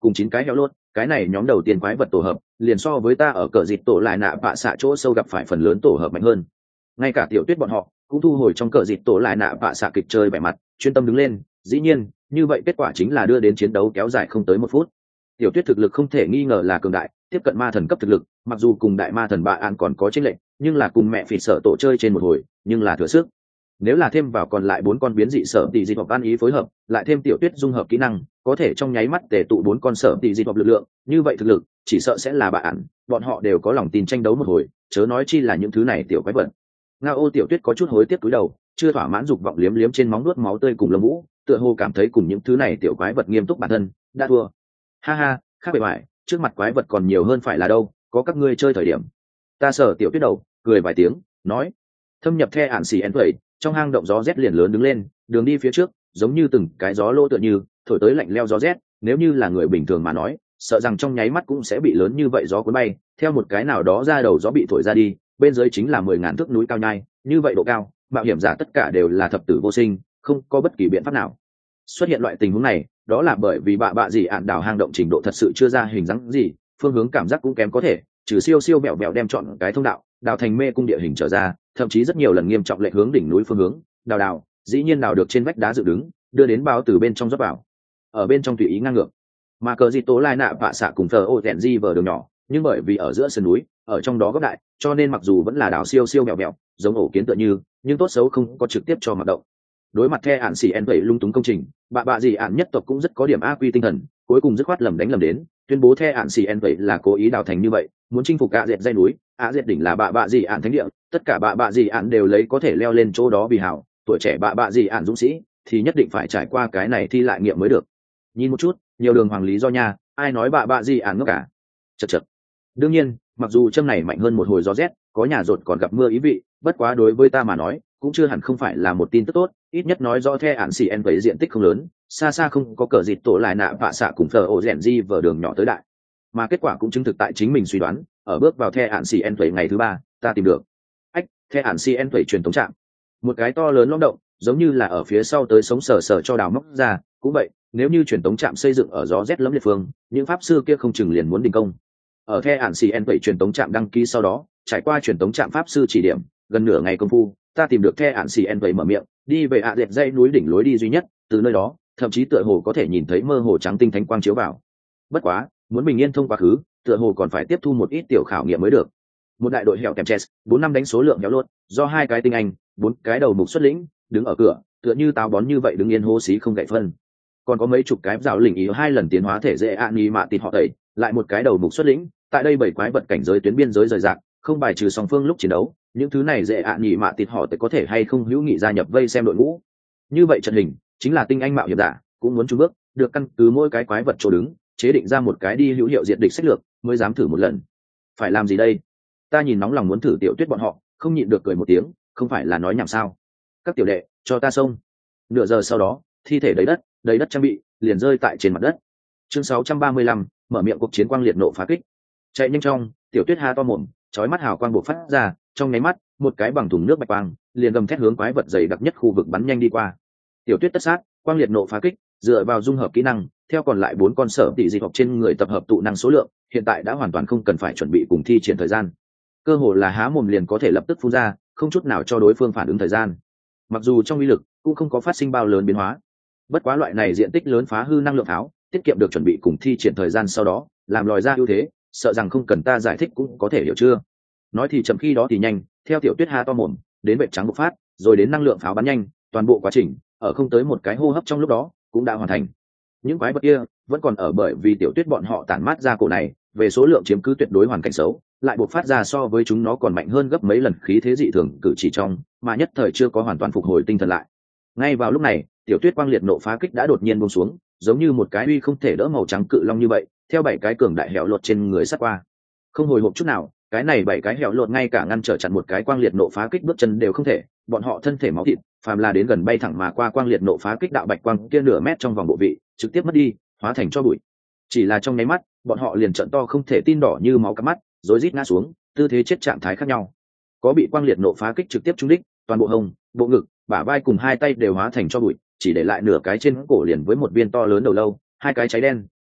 cùng 9 cái heo lốt, cái này nhóm đầu tiên quái vật tổ hợp liền so với ta ở cờ dịt tổ lại nạ bạ xạ chỗ sâu gặp phải phần lớn tổ hợp mạnh hơn. Ngay cả Tiểu Tuyết bọn họ cũng thu hồi trong cờ dịt tổ lại nạ bạ xạ kịch chơi vẻ mặt, chuyên tâm đứng lên. Dĩ nhiên, như vậy kết quả chính là đưa đến chiến đấu kéo dài không tới 1 phút. Tiểu Tuyết thực lực không thể nghi ngờ là cường đại, tiếp cận ma thần cấp thực lực, mặc dù cùng đại ma thần bạ an còn có chênh lệch, nhưng là cùng mẹ phỉ sợ tổ chơi trên một hồi, nhưng là thừa sức. Nếu là thêm vào còn lại 4 con biến dị sở tỷ dị hoặc ăn ý phối hợp, lại thêm Tiểu Tuyết dung hợp kỹ năng, có thể trong nháy mắt tề tụ 4 con sở tỷ dị hoặc lực lượng, như vậy thực lực chỉ sợ sẽ là bạ ản, bọn họ đều có lòng tin tranh đấu một hồi, chớ nói chi là những thứ này tiểu quái vật. Ngao Tiểu Tuyết có chút hối tiếc cúi đầu, chưa thỏa mãn dục vọng liếm liếm trên móng nuốt máu tươi cùng lông vũ, tựa hồ cảm thấy cùng những thứ này tiểu quái vật nghiêm túc bản thân, đã thua. Ha ha, khác bề ngoài, trước mặt quái vật còn nhiều hơn phải là đâu, có các ngươi chơi thời điểm. Ta sở Tiểu Tuyết đầu, cười vài tiếng, nói: thâm nhập the ản xì en vậy, trong hang động gió rét liền lớn đứng lên, đường đi phía trước giống như từng cái gió lô tựa như thổi tới lạnh leo gió rét, nếu như là người bình thường mà nói, sợ rằng trong nháy mắt cũng sẽ bị lớn như vậy gió cuốn bay, theo một cái nào đó ra đầu gió bị thổi ra đi, bên dưới chính là 10.000 thước núi cao nhai, như vậy độ cao, mạo hiểm giả tất cả đều là thập tử vô sinh, không có bất kỳ biện pháp nào. Xuất hiện loại tình huống này, đó là bởi vì bạ gì ạn đảo hang động trình độ thật sự chưa ra hình dáng gì, phương hướng cảm giác cũng kém có thể, trừ siêu siêu mẹo mẹo đem chọn cái thông đạo đào thành mê cung địa hình trở ra, thậm chí rất nhiều lần nghiêm trọng lệch hướng đỉnh núi phương hướng, đào dĩ nhiên đào được trên vách đá dựng đứng, đưa đến báo từ bên trong rót vào, ở bên trong tùy ý ngang ngược. Mà cờ di tố lai nạ vạ xạ cùng thờ ô tẹn di vờ đường nhỏ, nhưng bởi vì ở giữa sườn núi, ở trong đó góc đại, cho nên mặc dù vẫn là đào siêu siêu mẹo mẹo, giống ổ kiến tựa như, nhưng tốt xấu không có trực tiếp cho hoạt động. Đối mặt the ạn xì en vậy lung túng công trình, bạ gì ạn nhất tộc cũng rất có điểm a quy tinh thần, cuối cùng dứt khoát lầm đánh lầm đến, tuyên bố the ạn xì en vậy là cố ý đào thành như vậy, muốn chinh phục ạ dẹt dây núi, ạ dẹt đỉnh là bạ gì ạn thánh địa, tất cả bạ gì ạn đều lấy có thể leo lên chỗ đó vì hảo, tuổi trẻ bạ gì ạn dũng sĩ thì nhất định phải trải qua cái này thi lại nghiệm mới được. Nhìn một chút, nhiều đường hoàng lý do nha, ai nói bạ gì ạn ngốc cả. Chật. Đương nhiên, mặc dù châm này mạnh hơn một hồi gió rét, có nhà rột còn gặp mưa ý vị, bất quá đối với ta mà nói, cũng chưa hẳn không phải là một tin tức tốt, ít nhất nói rõ the ạn xì en với diện tích không lớn, xa xa không có cờ dịt tổ lại nạ vạ xạ cùng thờ ổ rèn di vờ đường nhỏ tới đại. Mà kết quả cũng chứng thực tại chính mình suy đoán, ở bước vào the ạn xì en với ngày thứ 3, ta tìm được the ạn xì en với truyền thống trạm, một cái to lớn lõm động, giống như là ở phía sau tới sống sờ sờ cho đào móc ra. Cũng vậy, nếu như truyền thống trạm xây dựng ở gió rét lẫm liệt phương, những pháp sư kia không chừng liền muốn đình công. Ở the ạn xì en vậy truyền thống trạm đăng ký sau đó, trải qua truyền thống trạm pháp sư chỉ điểm, gần nửa ngày công phu, ta tìm được the ạn xì en vậy mở miệng, đi về ạ dẹt dãy núi đỉnh lối đi duy nhất, từ nơi đó thậm chí tựa hồ có thể nhìn thấy mơ hồ trắng tinh thánh quang chiếu vào. Bất quá, muốn bình yên thông quá khứ, tựa hồ còn phải tiếp thu một ít tiểu khảo nghiệm mới được. Một đại đội hẻo kèm chess, 4 năm đánh số lượng héo luôn, do 2 cái tinh anh, 4 cái đầu mục xuất lĩnh, đứng ở cửa, tựa như táo bón như vậy đứng yên hô xí không gậy phân. Còn có mấy chục cái rào lỉnh ý 2 lần tiến hóa thể dễ ani mạ tịt họ tẩy, lại một cái đầu mục xuất lĩnh, tại đây 7 quái vật cảnh giới tuyến biên giới rời rạc, không bài trừ song phương lúc chiến đấu, những thứ này dễ nhị mạ tịt họ tẩy có thể hay không hữu nghị gia nhập vây xem đội ngũ. Như vậy trận hình chính là tinh anh mạo hiểm giả cũng muốn chung bước, được căn cứ mỗi cái quái vật chỗ đứng, chế định ra một cái đi hữu hiệu diệt địch sách lược, mới dám thử một lần. Phải làm gì đây? Ta nhìn nóng lòng muốn thử Tiểu Tuyết bọn họ, không nhịn được cười một tiếng, không phải là nói nhảm sao? Các tiểu đệ, cho ta xông. Nửa giờ sau đó, thi thể đầy đất trang bị, liền rơi tại trên mặt đất. Chương 635, mở miệng cuộc chiến quang liệt nộ phá kích. Chạy nhanh trong, Tiểu Tuyết ha to mồm, chói mắt hào quang bộc phát ra, trong nháy mắt, một cái bằng thùng nước bạch quang, liền gầm thét hướng quái vật dày đặc nhất khu vực bắn nhanh đi qua. Tiểu Tuyết tất sát, quang liệt nộ phá kích, dựa vào dung hợp kỹ năng, theo còn lại 4 con sở tỷ dị học trên người tập hợp tụ năng số lượng, hiện tại đã hoàn toàn không cần phải chuẩn bị cùng thi triển thời gian. Cơ hồ là há mồm liền có thể lập tức phun ra, không chút nào cho đối phương phản ứng thời gian. Mặc dù trong uy lực cũng không có phát sinh bao lớn biến hóa, bất quá loại này diện tích lớn phá hư năng lượng pháo, tiết kiệm được chuẩn bị cùng thi triển thời gian sau đó, làm lòi ra ưu thế, sợ rằng không cần ta giải thích cũng có thể hiểu chưa. Nói thì chậm khi đó thì nhanh, theo Tiểu Tuyết ha to mồm, đến vệt trắng bộc phát, rồi đến năng lượng pháo bắn nhanh, toàn bộ quá trình ở không tới một cái hô hấp trong lúc đó cũng đã hoàn thành. Những quái vật kia vẫn còn ở bởi vì Tiểu Tuyết bọn họ tản mát ra cổ này, về số lượng chiếm cứ tuyệt đối hoàn cảnh xấu, lại bộc phát ra so với chúng nó còn mạnh hơn gấp mấy lần khí thế dị thường cử chỉ trong, mà nhất thời chưa có hoàn toàn phục hồi tinh thần lại. Ngay vào lúc này, Tiểu Tuyết quang liệt nộ phá kích đã đột nhiên buông xuống, giống như một cái uy không thể đỡ màu trắng cự long như vậy, theo 7 cái cường đại hẻo lột trên người sát qua. Không hồi hộp chút nào, cái này 7 cái hẻo lột ngay cả ngăn trở chặn một cái quang liệt nộ phá kích bước chân đều không thể, bọn họ thân thể máu thịt, phàm là đến gần bay thẳng mà qua quang liệt nộ phá kích đạo bạch quang kia nửa mét trong vòng bộ vị, trực tiếp mất đi, hóa thành tro bụi. Chỉ là trong nháy mắt, bọn họ liền trợn to không thể tin đỏ như máu cắm mắt, rối rít ngã xuống, tư thế chết trạng thái khác nhau. Có bị quang liệt nộ phá kích trực tiếp trúng đích, toàn bộ hông, bộ ngực, bả vai cùng 2 tay đều hóa thành tro bụi, chỉ để lại nửa cái trên cổ liền với một viên to lớn đầu lâu, 2 cái cháy đen,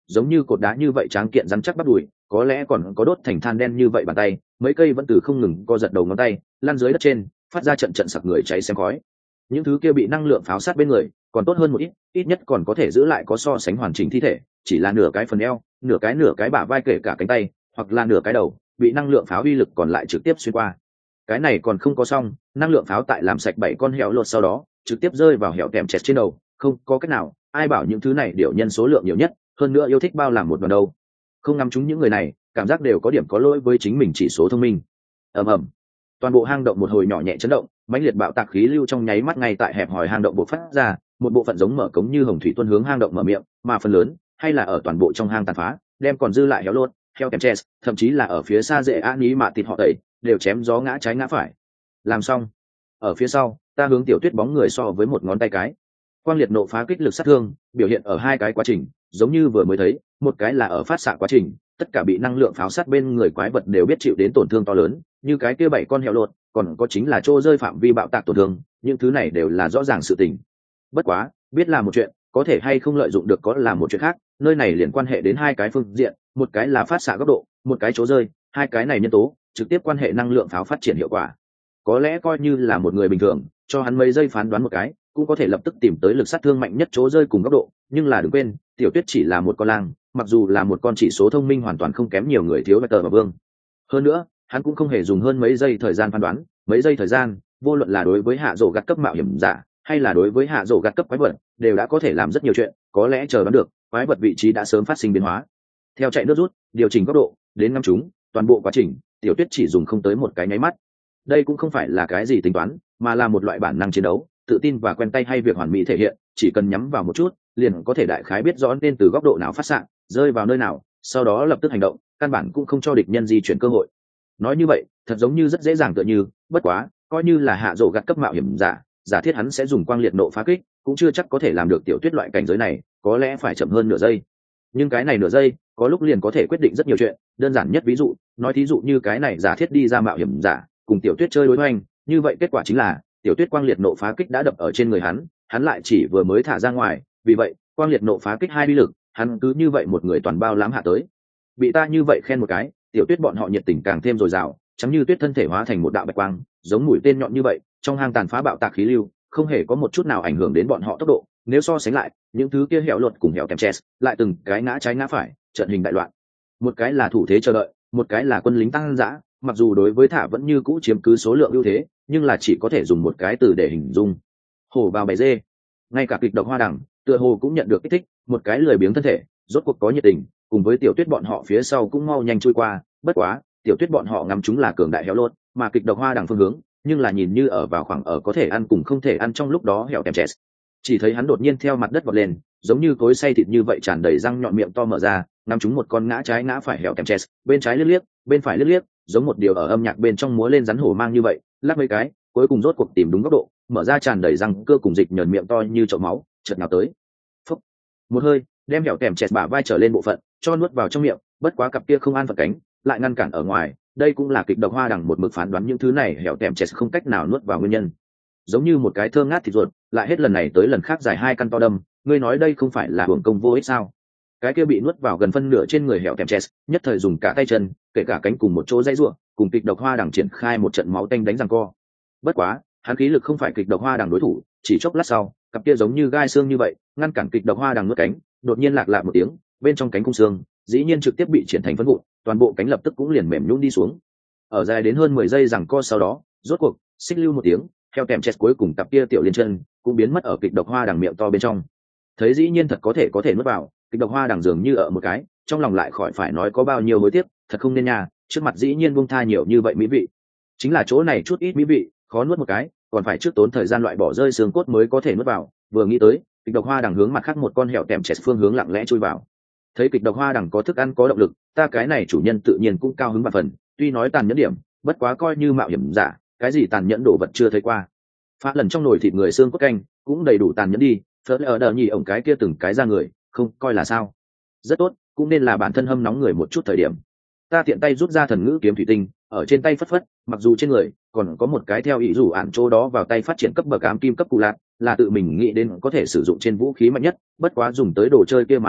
giống như cột đá như vậy tráng kiện rắn chắc bắt đùi, có lẽ còn có đốt thành than đen như vậy bàn tay, mấy cây vẫn từ không ngừng co giật đầu ngón tay lăn dưới đất trên, phát ra trận trận sặc người cháy xem khói. Những thứ kia bị năng lượng pháo sát bên người còn tốt hơn một ít, ít nhất còn có thể giữ lại có so sánh hoàn chỉnh thi thể, chỉ là nửa cái phần eo, nửa cái bả vai, kể cả cánh tay hoặc là nửa cái đầu bị năng lượng pháo uy lực còn lại trực tiếp xuyên qua. Cái này còn không có xong, năng lượng pháo tại làm sạch 7 con hẻo lột sau đó trực tiếp rơi vào hẻo kèm chẹt trên đầu, không có cách nào, ai bảo những thứ này điều nhân số lượng nhiều nhất, hơn nữa yêu thích bao làm một đoàn đâu. Không ngắm chúng những người này, cảm giác đều có điểm có lỗi với chính mình chỉ số thông minh. ầm ầm, toàn bộ hang động một hồi nhỏ nhẹ chấn động, mãnh liệt bạo tạc khí lưu trong nháy mắt ngay tại hẹp hòi hang động bộc phát ra, một bộ phận giống mở cống như hồng thủy tuôn hướng hang động mở miệng, mà phần lớn hay là ở toàn bộ trong hang tàn phá, đem còn dư lại héo lốt, heo kèm chess, thậm chí là ở phía xa dễ á ní mạ thịt họ tẩy, đều chém gió ngã trái ngã phải. Làm xong, ở phía sau, ta hướng Tiểu Tuyết bóng người so với một ngón tay cái. Quang liệt nộ phá kích lực sát thương, biểu hiện ở hai cái quá trình, giống như vừa mới thấy, một cái là ở phát xạ quá trình, tất cả bị năng lượng pháo sát bên người quái vật đều biết chịu đến tổn thương to lớn, như cái kia 7 con heo lột, còn có chính là chỗ rơi phạm vi bạo tạc tổn thương, những thứ này đều là rõ ràng sự tình. Bất quá, biết là một chuyện, có thể hay không lợi dụng được có là một chuyện khác, nơi này liền quan hệ đến hai cái phương diện, một cái là phát xạ góc độ, một cái chỗ rơi, hai cái này nhân tố trực tiếp quan hệ năng lượng pháo phát triển hiệu quả. Có lẽ coi như là một người bình thường, cho hắn mấy giây phán đoán một cái, cũng có thể lập tức tìm tới lực sát thương mạnh nhất chỗ rơi cùng góc độ, nhưng là đừng quên, Tiểu Tuyết chỉ là một con lang, mặc dù là một con chỉ số thông minh hoàn toàn không kém nhiều người thiếu Tờ và Vương. Hơn nữa, hắn cũng không hề dùng hơn mấy giây thời gian phán đoán, mấy giây thời gian, vô luận là đối với hạ rổ gạt cấp mạo hiểm giả, hay là đối với hạ rổ gạt cấp quái vật, đều đã có thể làm rất nhiều chuyện, có lẽ chờ đoán được, quái vật vị trí đã sớm phát sinh biến hóa. Theo chạy nước rút, điều chỉnh góc độ, đến ngắm chúng, toàn bộ quá trình, Tiểu Tuyết chỉ dùng không tới một cái nháy mắt. Đây cũng không phải là cái gì tính toán, mà là một loại bản năng chiến đấu, tự tin và quen tay hay việc hoàn mỹ thể hiện, chỉ cần nhắm vào một chút, liền có thể đại khái biết rõ nên từ góc độ nào phát xạ, rơi vào nơi nào, sau đó lập tức hành động, căn bản cũng không cho địch nhân di chuyển cơ hội. Nói như vậy, thật giống như rất dễ dàng tựa như, bất quá, coi như là hạ rổ gạt cấp mạo hiểm giả, giả thiết hắn sẽ dùng quang liệt nộ phá kích, cũng chưa chắc có thể làm được Tiểu Tuyết loại cảnh giới này, có lẽ phải chậm hơn nửa giây. Nhưng cái này nửa giây, có lúc liền có thể quyết định rất nhiều chuyện, đơn giản nhất ví dụ, nói thí dụ như cái này giả thiết đi ra mạo hiểm giả, cùng Tiểu Tuyết chơi đối hoành, như vậy kết quả chính là Tiểu Tuyết quang liệt nộ phá kích đã đập ở trên người hắn lại chỉ vừa mới thả ra ngoài, vì vậy, quang liệt nộ phá kích hai uy lực, hắn cứ như vậy một người toàn bao lãm hạ tới. Bị ta như vậy khen một cái, Tiểu Tuyết bọn họ nhiệt tình càng thêm dồi dào, chẳng như tuyết thân thể hóa thành một đạo bạch quang, giống mũi tên nhọn như vậy, trong hang tàn phá bạo tạc khí lưu, không hề có một chút nào ảnh hưởng đến bọn họ tốc độ. Nếu so sánh lại, những thứ kia hẻo luật cùng hẻo kèm chess, lại từng cái ngã trái ngã phải, trận hình đại loạn. Một cái là thủ thế chờ đợi, một cái là quân lính tăng dã, mặc dù đối với thả vẫn như cũ chiếm cứ số lượng ưu thế, nhưng là chỉ có thể dùng một cái từ để hình dung. Hổ vào bầy dê. Ngay cả kịch độc hoa đằng, tựa hồ cũng nhận được kích thích, một cái lười biếng thân thể, rốt cuộc có nhiệt tình, cùng với Tiểu Tuyết bọn họ phía sau cũng mau nhanh trôi qua, bất quá, Tiểu Tuyết bọn họ ngắm chúng là cường đại héo lốt, mà kịch độc hoa đằng phương hướng, nhưng là nhìn như ở vào khoảng ở có thể ăn cùng không thể ăn trong lúc đó hẻo kèm chess. Chỉ thấy hắn đột nhiên theo mặt đất vọt lên, giống như cối xay thịt như vậy tràn đầy răng nhọn miệng to mở ra, ngắm chúng một con ngã trái ngã phải hẻo kèm chess, bên trái liếc liếc, bên phải liếc liếc, giống một điều ở âm nhạc bên trong múa lên rắn hổ mang như vậy, lắc mấy cái, cuối cùng rốt cuộc tìm đúng góc độ, mở ra tràn đầy răng cơ cùng dịch nhờn miệng to như chậu máu, chợt nào tới. Phốc. Một hơi, đem hẻo kèm chess bả vai trở lên bộ phận, cho nuốt vào trong miệng, bất quá cặp kia không an phận cánh, lại ngăn cản ở ngoài, đây cũng là kịch độc hoa đằng một mực phán đoán những thứ này hẻo kèm chess không cách nào nuốt vào nguyên nhân. Giống như một cái thơm ngát thịt ruột, lại hết lần này tới lần khác dài hai căn to đâm, ngươi nói đây không phải là hưởng công vô ích sao? Cái kia bị nuốt vào gần phân nửa trên người hẻo kèm chess, nhất thời dùng cả tay chân, kể cả cánh cùng một chỗ dây rủa, cùng kịch độc hoa đằng triển khai một trận máu tanh đánh giằng co. Bất quá, hắn khí lực không phải kịch độc hoa đằng đối thủ, chỉ chốc lát sau, cặp kia giống như gai xương như vậy, ngăn cản kịch độc hoa đằng nuốt cánh, đột nhiên lạc lạc một tiếng, bên trong cánh cung xương, dĩ nhiên trực tiếp bị triển thành phấn vụn, toàn bộ cánh lập tức cũng liền mềm nhũn đi xuống. Ở dài đến hơn 10 giây giằng co sau đó, rốt cuộc, xích lưu một tiếng, theo kèm chess cuối cùng cặp kia tiểu liên chân cũng biến mất ở kịch độc hoa đằng miệng to bên trong. Thấy dĩ nhiên thật có thể nuốt vào, kịch độc hoa đằng dường như ở một cái, trong lòng lại khỏi phải nói có bao nhiêu hối tiếc, thật không nên nha, trước mặt dĩ nhiên buông tha nhiều như vậy mỹ vị. Chính là chỗ này chút ít mỹ vị, khó nuốt một cái, còn phải trước tốn thời gian loại bỏ rơi xương cốt mới có thể nuốt vào, vừa nghĩ tới, kịch độc hoa đằng hướng mặt khác một con hẻo kèm chess phương hướng lặng lẽ chui vào. Thấy kịch độc hoa đằng có thức ăn có động lực, ta cái này chủ nhân tự nhiên cũng cao hứng vạn phần, tuy nói tàn nhẫn điểm, bất quá coi như mạo hiểm giả, cái gì tàn nhẫn đồ vật chưa thấy qua. Phá lần trong nồi thịt người xương cốt canh cũng đầy đủ tàn nhẫn đi, phớt ở đờ nhì ổng cái kia từng cái ra người, không coi là sao. Rất tốt, cũng nên là bản thân hâm nóng người một chút thời điểm. Ta tiện tay rút ra thần ngữ kiếm thủy tinh, ở trên tay phất phất, mặc dù trên người còn có một cái theo ý rủ ản chỗ đó vào tay phát triển cấp bậc ám kim cấp cụ lạc, là tự mình nghĩ đến có thể sử dụng trên vũ khí mạnh nhất, bất quá dùng tới đồ chơi kia mà nói,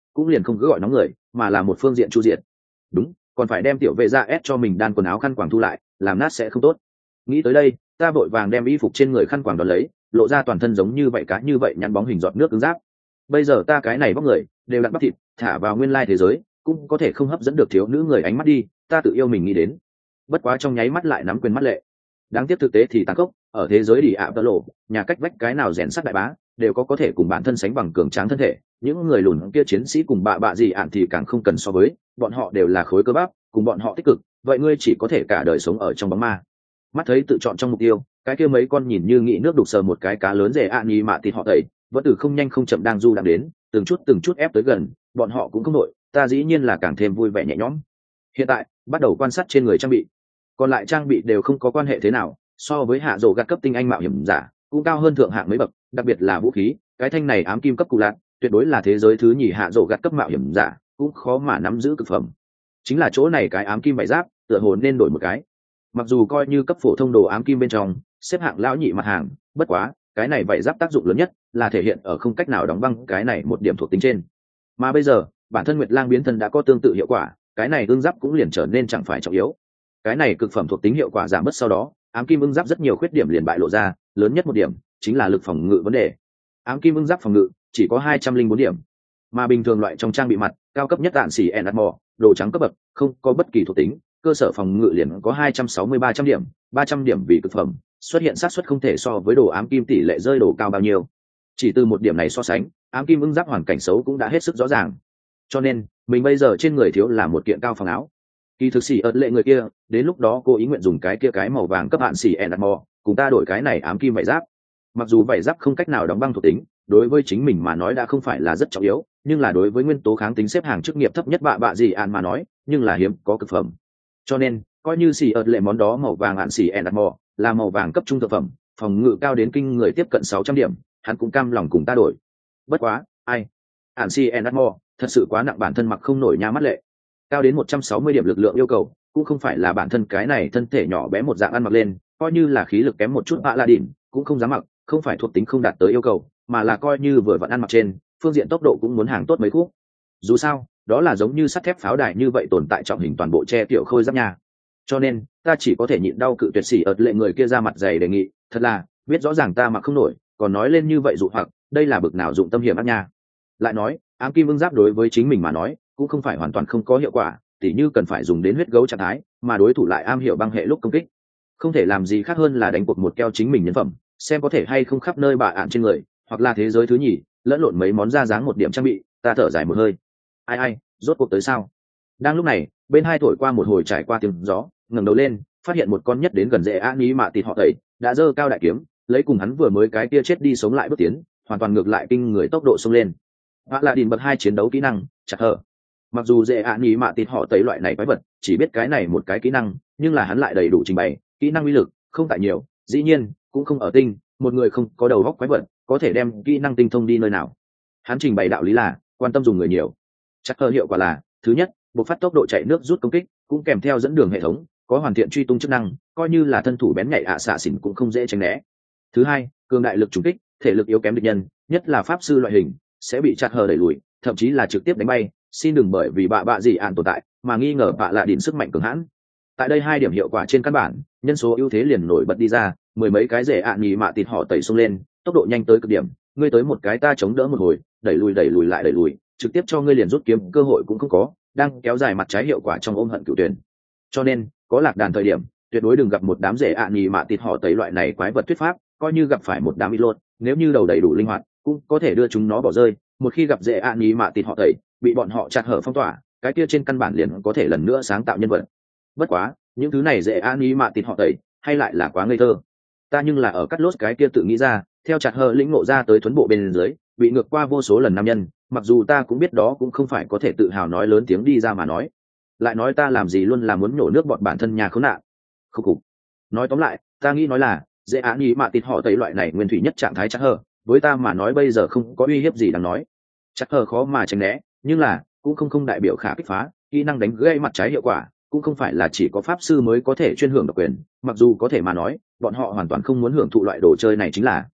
cũng liền không cứ gọi nóng người mà là một phương diện chu diện. Đúng, còn phải đem tiểu vệ ra ép cho mình đan quần áo khăn quàng thu lại, làm nát sẽ không tốt. Nghĩ tới đây, ta vội vàng đem y phục trên người khăn quàng đón lấy, lộ ra toàn thân giống như vậy cá như vậy nhăn bóng hình giọt nước cứng giáp. Bây giờ ta cái này vóc người đều đặt bắp thịt thả vào nguyên lai thế giới, cũng có thể không hấp dẫn được thiếu nữ người ánh mắt đi, ta tự yêu mình nghĩ đến. Bất quá trong nháy mắt lại nắm quyền mắt lệ. Đáng tiếc thực tế thì tàn khốc, ở thế giới đi ạ tơ lộ, nhà cách vách cái nào rèn sắt đại bá đều có thể cùng bản thân sánh bằng cường tráng thân thể, những người lùn kia chiến sĩ cùng bạ gì ạn thì càng không cần so với, bọn họ đều là khối cơ bắp, cùng bọn họ tích cực, vậy ngươi chỉ có thể cả đời sống ở trong bóng ma. Mắt thấy tự chọn trong mục tiêu, cái kia mấy con nhìn như nghĩ nước đục sờ một cái cá lớn rẻ ạ nhì mạ thịt họ tẩy, vẫn từ không nhanh không chậm đang du đang đến, từng chút ép tới gần, bọn họ cũng không nổi, ta dĩ nhiên là càng thêm vui vẻ nhẹ nhõm. Hiện tại bắt đầu quan sát trên người trang bị, còn lại trang bị đều không có quan hệ thế nào, so với hạ rổ gạt cấp tinh anh mạo hiểm giả cũng cao hơn thượng hạng mấy bậc, đặc biệt là vũ khí, cái thanh này ám kim cấp cụ lạc tuyệt đối là thế giới thứ nhì hạ rổ gạt cấp mạo hiểm giả cũng khó mà nắm giữ cực phẩm. Chính là chỗ này cái ám kim vải giáp tựa hồ nên đổi một cái, mặc dù coi như cấp phổ thông đồ ám kim bên trong xếp hạng lão nhị mặt hàng, bất quá cái này vải giáp tác dụng lớn nhất là thể hiện ở không cách nào đóng băng cái này một điểm thuộc tính trên, mà bây giờ bản thân Nguyệt Lang biến thân đã có tương tự hiệu quả, cái này ương giáp cũng liền trở nên chẳng phải trọng yếu. Cái này cực phẩm thuộc tính hiệu quả giảm bớt sau đó, ám kim ưng giáp rất nhiều khuyết điểm liền bại lộ ra, lớn nhất một điểm chính là lực phòng ngự vấn đề. Ám kim ưng giáp phòng ngự chỉ có 204 điểm, mà bình thường loại trong trang bị mặt cao cấp nhất đạn xỉ enatmore đồ trắng cấp bậc không có bất kỳ thuộc tính, cơ sở phòng ngự liền có 260-300 điểm, 300 điểm vì cực phẩm, xuất hiện xác suất không thể so với đồ ám kim tỷ lệ rơi đồ cao bao nhiêu. Chỉ từ một điểm này so sánh, ám kim ưng giáp hoàn cảnh xấu cũng đã hết sức rõ ràng. Cho nên mình bây giờ trên người thiếu là một kiện cao phòng áo. Kỳ thực xỉ ớt lệ người kia đến lúc đó cô ý nguyện dùng cái kia cái màu vàng cấp hạn xỉ enatmore cùng ta đổi cái này ám kim vải giáp. Mặc dù vải giáp không cách nào đóng băng thuộc tính, đối với chính mình mà nói đã không phải là rất trọng yếu, nhưng là đối với nguyên tố kháng tính xếp hàng chức nghiệp thấp nhất bạ gì ạn mà nói nhưng là hiếm có cực phẩm. Cho nên coi như xỉ ớt lệ món đó màu vàng hạn xỉ enatmore là màu vàng cấp trung thực phẩm, phòng ngự cao đến kinh người tiếp cận 600 điểm, hắn cũng cam lòng cùng ta đổi. Bất quá ai hạn xỉ enatmore thật sự quá nặng, bản thân mặc không nổi nha mắt lệ. Cao đến 160 điểm lực lượng yêu cầu cũng không phải là bản thân cái này thân thể nhỏ bé một dạng ăn mặc lên, coi như là khí lực kém một chút la đỉnh cũng không dám mặc, không phải thuộc tính không đạt tới yêu cầu, mà là coi như vừa vẫn ăn mặc trên phương diện tốc độ cũng muốn hàng tốt mấy khúc. Dù sao đó là giống như sắt thép pháo đài như vậy tồn tại trọng hình toàn bộ che tiểu khôi giáp nha. Cho nên ta chỉ có thể nhịn đau cự tuyệt xỉ ợt lệ người kia ra mặt dày đề nghị, thật là biết rõ ràng ta mặc không nổi còn nói lên như vậy dụ hoặc, đây là bực nào dụng tâm hiểm ác nha. Lại nói ám kim ưng giáp đối với chính mình mà nói cũng không phải hoàn toàn không có hiệu quả, tỉ như cần phải dùng đến huyết gấu trạng thái mà đối thủ lại am hiểu băng hệ lúc công kích, không thể làm gì khác hơn là đánh cuộc một keo chính mình nhân phẩm, xem có thể hay không khắp nơi bạ ạn trên người, hoặc là thế giới thứ nhì lẫn lộn mấy món ra dáng một điểm trang bị. Ta thở dài một hơi, ai rốt cuộc tới sao. Đang lúc này bên hai thổi qua một hồi trải qua tiếng gió, ngẩng đầu lên phát hiện một con nhất đến gần dễ á ní mạ tịt họ tẩy đã giơ cao đại kiếm lấy cùng hắn vừa mới cái kia chết đi sống lại bước tiến hoàn toàn ngược lại kinh người tốc độ xông lên. Hoặc là đìn bậc 2 chiến đấu kỹ năng chặt hở. Mặc dù dễ ạ nhì mạ tịt họ tẩy loại này quái vật chỉ biết cái này một cái kỹ năng, nhưng là hắn lại đầy đủ trình bày kỹ năng uy lực không tại nhiều, dĩ nhiên cũng không ở tinh, một người không có đầu góc quái vật có thể đem kỹ năng tinh thông đi nơi nào. Hắn trình bày đạo lý là quan tâm dùng người nhiều. Chắc hở hiệu quả là thứ nhất, bộc phát tốc độ chạy nước rút công kích cũng kèm theo dẫn đường hệ thống, có hoàn thiện truy tung chức năng, coi như là thân thủ bén nhạy xạ xỉn cũng không dễ tránh né. Thứ hai, cường đại lực trùng kích, thể lực yếu kém địch nhân nhất là pháp sư loại hình sẽ bị chặt hở đẩy lùi, thậm chí là trực tiếp đánh bay. Xin đừng bởi vì bạ gì ạn tồn tại mà nghi ngờ bạ lạ đỉnh sức mạnh cường hãn. Tại đây hai điểm hiệu quả trên căn bản, nhân số ưu thế liền nổi bật đi ra, mười mấy cái rể ạ nhì mạ tịt họ tẩy xông lên, tốc độ nhanh tới cực điểm, ngươi tới một cái ta chống đỡ một hồi, đẩy lùi lại đẩy lùi, trực tiếp cho ngươi liền rút kiếm cơ hội cũng không có, đang kéo dài mặt trái hiệu quả trong ôm hận cựu tuyển. Cho nên có lạc đàn thời điểm tuyệt đối đừng gặp một đám rể ạ nhì mạ tịt họ tẩy loại này quái vật thuyết pháp, coi như gặp phải một đám ít lột, nếu như đầu đầy đủ linh hoạt cũng có thể đưa chúng nó bỏ rơi. Một khi gặp rể ạ nhì mạ tịt họ tẩy bị bọn họ chặt hở phong tỏa, cái kia trên căn bản liền có thể lần nữa sáng tạo nhân vật. Bất quá những thứ này dễ an ý mạ tịt họ tẩy hay lại là quá ngây thơ. Ta nhưng là ở cắt lốt cái kia tự nghĩ ra, theo chặt hở lĩnh ngộ ra tới thuấn bộ bên dưới bị ngược qua vô số lần nam nhân, mặc dù ta cũng biết đó cũng không phải có thể tự hào nói lớn tiếng đi ra mà nói. Lại nói ta làm gì luôn là muốn nhổ nước bọn bản thân nhà khốn nạn. Không cục. Nói tóm lại ta nghĩ nói là dễ án ý mạ tịt họ tẩy loại này nguyên thủy nhất trạng thái chặt hở với ta mà nói bây giờ không có uy hiếp gì đáng nói. Chặt hở khó mà tránh né, nhưng là cũng không đại biểu khả kích phá, kỹ năng đánh gây mặt trái hiệu quả cũng không phải là chỉ có pháp sư mới có thể chuyên hưởng độc quyền, mặc dù có thể mà nói bọn họ hoàn toàn không muốn hưởng thụ loại đồ chơi này chính là.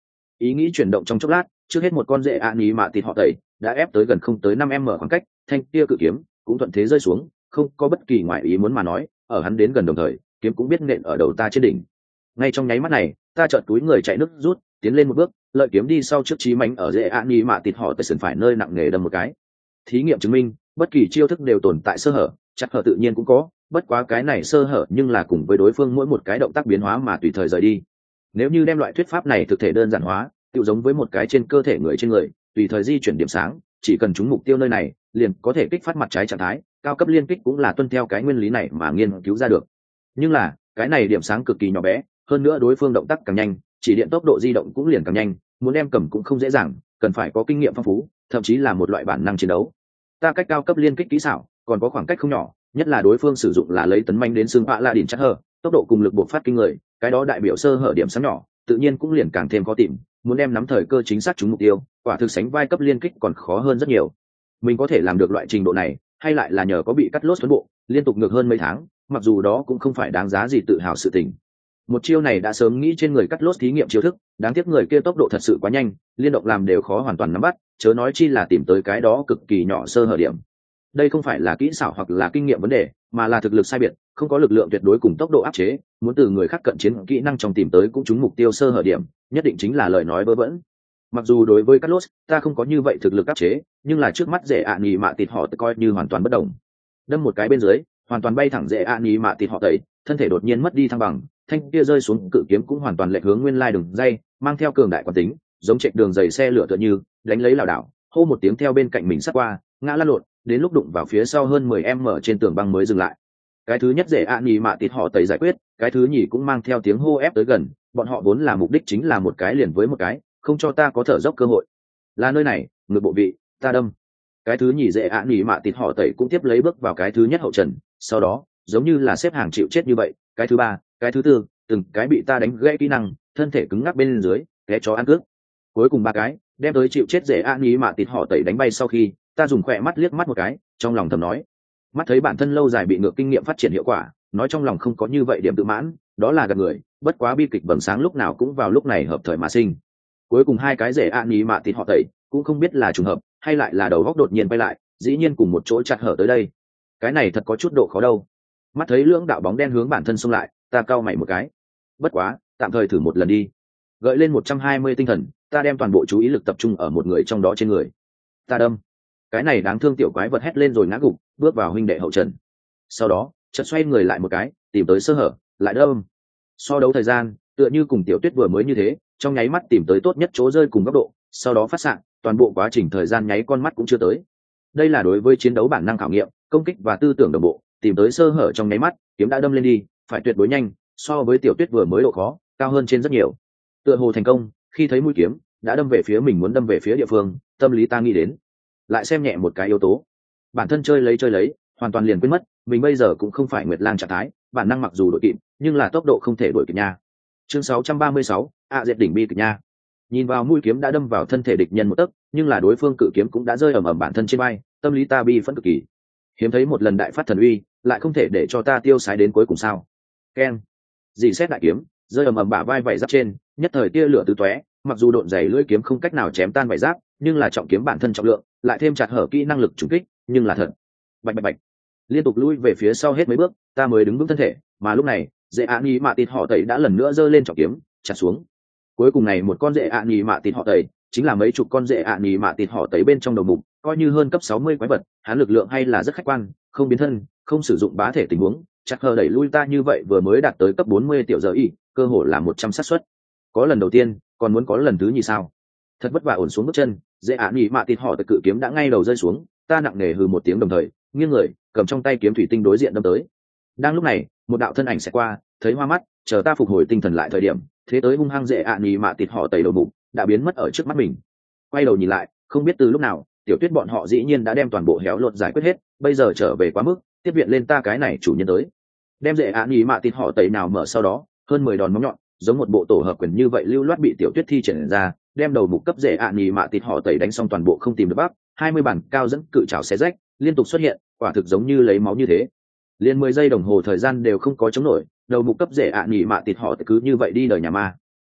Ý nghĩ chuyển động trong chốc lát, trước hết một con dễ ạ nhì mạ tịt họ tẩy đã ép tới gần không tới 5 m khoảng cách, thanh kia cự kiếm cũng thuận thế rơi xuống, không có bất kỳ ngoại ý muốn mà nói, ở hắn đến gần đồng thời, kiếm cũng biết nện ở đầu ta trên đỉnh. Ngay trong nháy mắt này, ta chợt túi người chạy nước rút, tiến lên một bước, lợi kiếm đi sau trước chí mánh ở dễ ạ nhì mạ tịt họ tẩy sườn phải nơi nặng nề đâm một cái. Thí nghiệm chứng minh, bất kỳ chiêu thức đều tồn tại sơ hở, chắc hở tự nhiên cũng có, bất quá cái này sơ hở nhưng là cùng với đối phương mỗi một cái động tác biến hóa mà tùy thời rời đi. Nếu như đem loại thuyết pháp này thực thể đơn giản hóa, tự giống với một cái trên cơ thể người trên người, tùy thời di chuyển điểm sáng, chỉ cần trúng mục tiêu nơi này, liền có thể kích phát mặt trái trạng thái, cao cấp liên kích cũng là tuân theo cái nguyên lý này mà nghiên cứu ra được. Nhưng là, cái này điểm sáng cực kỳ nhỏ bé, hơn nữa đối phương động tác càng nhanh, chỉ điện tốc độ di động cũng liền càng nhanh, muốn đem cầm cũng không dễ dàng, cần phải có kinh nghiệm phong phú, thậm chí là một loại bản năng chiến đấu. Ta cách cao cấp liên kích kỹ xảo, còn có khoảng cách không nhỏ, nhất là đối phương sử dụng là lấy tấn manh đến xương bạ la đỉnh chắc hở, tốc độ cùng lực bộc phát kinh người, cái đó đại biểu sơ hở điểm sáng nhỏ, tự nhiên cũng liền càng thêm khó tìm, muốn đem nắm thời cơ chính xác trúng mục tiêu, quả thực sánh vai cấp liên kích còn khó hơn rất nhiều. Mình có thể làm được loại trình độ này, hay lại là nhờ có bị cắt lốt huấn bộ, liên tục ngược hơn mấy tháng, mặc dù đó cũng không phải đáng giá gì tự hào sự tình. Một chiêu này đã sớm nghĩ trên người cắt lốt thí nghiệm chiêu thức, đáng tiếc người kia tốc độ thật sự quá nhanh, liên động làm đều khó hoàn toàn nắm bắt, chớ nói chi là tìm tới cái đó cực kỳ nhỏ sơ hở điểm. Đây không phải là kỹ xảo hoặc là kinh nghiệm vấn đề, mà là thực lực sai biệt, không có lực lượng tuyệt đối cùng tốc độ áp chế, muốn từ người khác cận chiến kỹ năng trong tìm tới cũng trúng mục tiêu sơ hở điểm, nhất định chính là lời nói vớ vẩn. Mặc dù đối với Carlos, ta không có như vậy thực lực áp chế, nhưng là trước mắt dễ ạ nhì mạ tịt họ coi như hoàn toàn bất động. Đâm một cái bên dưới, hoàn toàn bay thẳng dễ ạ nhì mạ tịt họ tẩy, thân thể đột nhiên mất đi thăng bằng, thanh kia rơi xuống cự kiếm cũng hoàn toàn lệch hướng nguyên lai đường dây, mang theo cường đại quán tính, giống chạy đường dày xe lửa tựa như đánh lấy lảo đảo, hô một tiếng theo bên cạnh mình sát qua, ngã lăn lộn, đến lúc đụng vào phía sau hơn 10 m trên tường băng mới dừng lại. Cái thứ nhất dễ ạ nhì mạ tịt họ tẩy giải quyết, cái thứ nhì cũng mang theo tiếng hô ép tới gần, bọn họ vốn là mục đích chính là một cái liền với một cái, không cho ta có thở dốc cơ hội. Là nơi này, ngược bộ vị, ta đâm. Cái thứ nhì dễ ạ nhì mạ tịt họ tẩy cũng tiếp lấy bước vào cái thứ nhất hậu trần, sau đó giống như là xếp hàng chịu chết như vậy, cái thứ ba, cái thứ tư, từng cái bị ta đánh gãy kỹ năng, thân thể cứng ngắc bên dưới, té chó ăn cướp. Cuối cùng ba cái đem tới chịu chết dễ ạ nhì mạ tịt họ tẩy đánh bay sau khi, ta dùng khỏe mắt liếc mắt một cái, trong lòng thầm nói, mắt thấy bản thân lâu dài bị ngược kinh nghiệm phát triển hiệu quả, nói trong lòng không có như vậy điểm tự mãn, đó là gạt người, bất quá bi kịch vầng sáng lúc nào cũng vào lúc này hợp thời mà sinh. Cuối cùng hai cái rể ạ nhì mạ tịt họ tẩy cũng không biết là trùng hợp hay lại là đầu góc đột nhiên quay lại, dĩ nhiên cùng một chỗ chặt hở tới đây. Cái này thật có chút độ khó đâu. Mắt thấy lưỡng đạo bóng đen hướng bản thân xông lại, ta cau mày một cái. Bất quá, tạm thời thử một lần đi. Gợi lên 120 tinh thần, ta đem toàn bộ chú ý lực tập trung ở một người trong đó trên người. Ta đâm. Cái này đáng thương tiểu quái vật hét lên rồi ngã gục, bước vào huynh đệ hậu trần. Sau đó, chợt xoay người lại một cái, tìm tới sơ hở, lại đâm. So đấu thời gian, tựa như cùng tiểu tuyết vừa mới như thế, trong nháy mắt tìm tới tốt nhất chỗ rơi cùng góc độ, sau đó phát xạ, toàn bộ quá trình thời gian nháy con mắt cũng chưa tới. Đây là đối với chiến đấu bản năng khảo nghiệm, công kích và tư tưởng đồng bộ, tìm tới sơ hở trong nháy mắt, kiếm đã đâm lên đi, phải tuyệt đối nhanh, so với tiểu tuyết vừa mới độ khó cao hơn trên rất nhiều. Tựa hồ thành công, khi thấy mũi kiếm đã đâm về phía mình muốn đâm về phía địa phương, tâm lý ta nghĩ đến, lại xem nhẹ một cái yếu tố, bản thân chơi lấy, hoàn toàn liền quên mất, mình bây giờ cũng không phải Nguyệt Lang trạng thái, bản năng mặc dù đội kịp, nhưng là tốc độ không thể đuổi kịp nha. Chương 636, dệt đỉnh bi kịch nha. Nhìn vào mũi kiếm đã đâm vào thân thể địch nhân một tấc, nhưng là đối phương cự kiếm cũng đã rơi ầm ầm bản thân trên vai, tâm lý ta bi phẫn cực kỳ. Hiếm thấy một lần đại phát thần uy, lại không thể để cho ta tiêu sái đến cuối cùng sao? Keng. Dì xét đại kiếm, rơi ầm ầm bả vai vảy giáp trên, nhất thời tia lửa tứ tóe, mặc dù độn dày lưỡi kiếm không cách nào chém tan vảy giáp, nhưng là trọng kiếm bản thân trọng lượng, lại thêm chặt hở kỹ năng lực trùng kích, nhưng là thật. Bạch bạch bạch. Liên tục lui về phía sau hết mấy bước, ta mới đứng vững thân thể, mà lúc này, dễ ạ nhì mạ tịt họ tẩy đã lần nữa giơ lên trọng kiếm, chặt xuống. Cuối cùng này một con dễ ạ nhì mạ tịt họ tẩy, chính là mấy chục con dễ ạ nhì mạ tịt họ tẩy bên trong đầu mục, coi như hơn cấp 60 quái vật, hắn lực lượng hay là rất khách quan, không biến thân, không sử dụng bá thể tình huống, chắc hờ đẩy lui ta như vậy vừa mới đạt tới cấp 40 tiểu giờ y, cơ hội là 100 xác suất. Có lần đầu tiên, còn muốn có lần thứ nhì sao? Thật vất vả ổn xuống bước chân, dễ ạ nhì mạ tịt họ tẩy cự kiếm đã ngay đầu rơi xuống, ta nặng nề hừ một tiếng đồng thời, nghiêng người, cầm trong tay kiếm thủy tinh đối diện đâm tới. Đang lúc này, một đạo thân ảnh sẽ qua, thấy hoa mắt, chờ ta phục hồi tinh thần lại thời điểm, thế tới hung hăng dễ ạ nhì mạ tịt họ tẩy đầu mục đã biến mất ở trước mắt mình. Quay đầu nhìn lại, không biết từ lúc nào, tiểu tuyết bọn họ dĩ nhiên đã đem toàn bộ héo lột giải quyết hết, bây giờ trở về quá mức, tiếp viện lên ta cái này chủ nhân tới. Đem dễ ạ nhì mạ tịt họ tẩy nào mở sau đó, hơn 10 đòn móng nhọn, giống một bộ tổ hợp quyền như vậy lưu loát bị tiểu tuyết thi triển ra, đem đầu mục cấp dễ ạ nhì mạ tịt họ tẩy đánh xong toàn bộ không tìm được bắc, 20 bản cao dẫn cự trảo xé rách, liên tục xuất hiện, quả thực giống như lấy máu như thế. Liên 10 giây đồng hồ thời gian đều không có chống nổi, đầu mục cấp rẻ ạ nhỉ mạ tịt họ cứ như vậy đi đời nhà ma.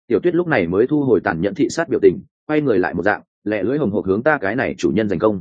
Tiểu Tuyết lúc này mới thu hồi tàn nhẫn thị sát biểu tình, quay người lại một dạng lẹ lưỡi hồng hộc hướng ta cái này chủ nhân giành công.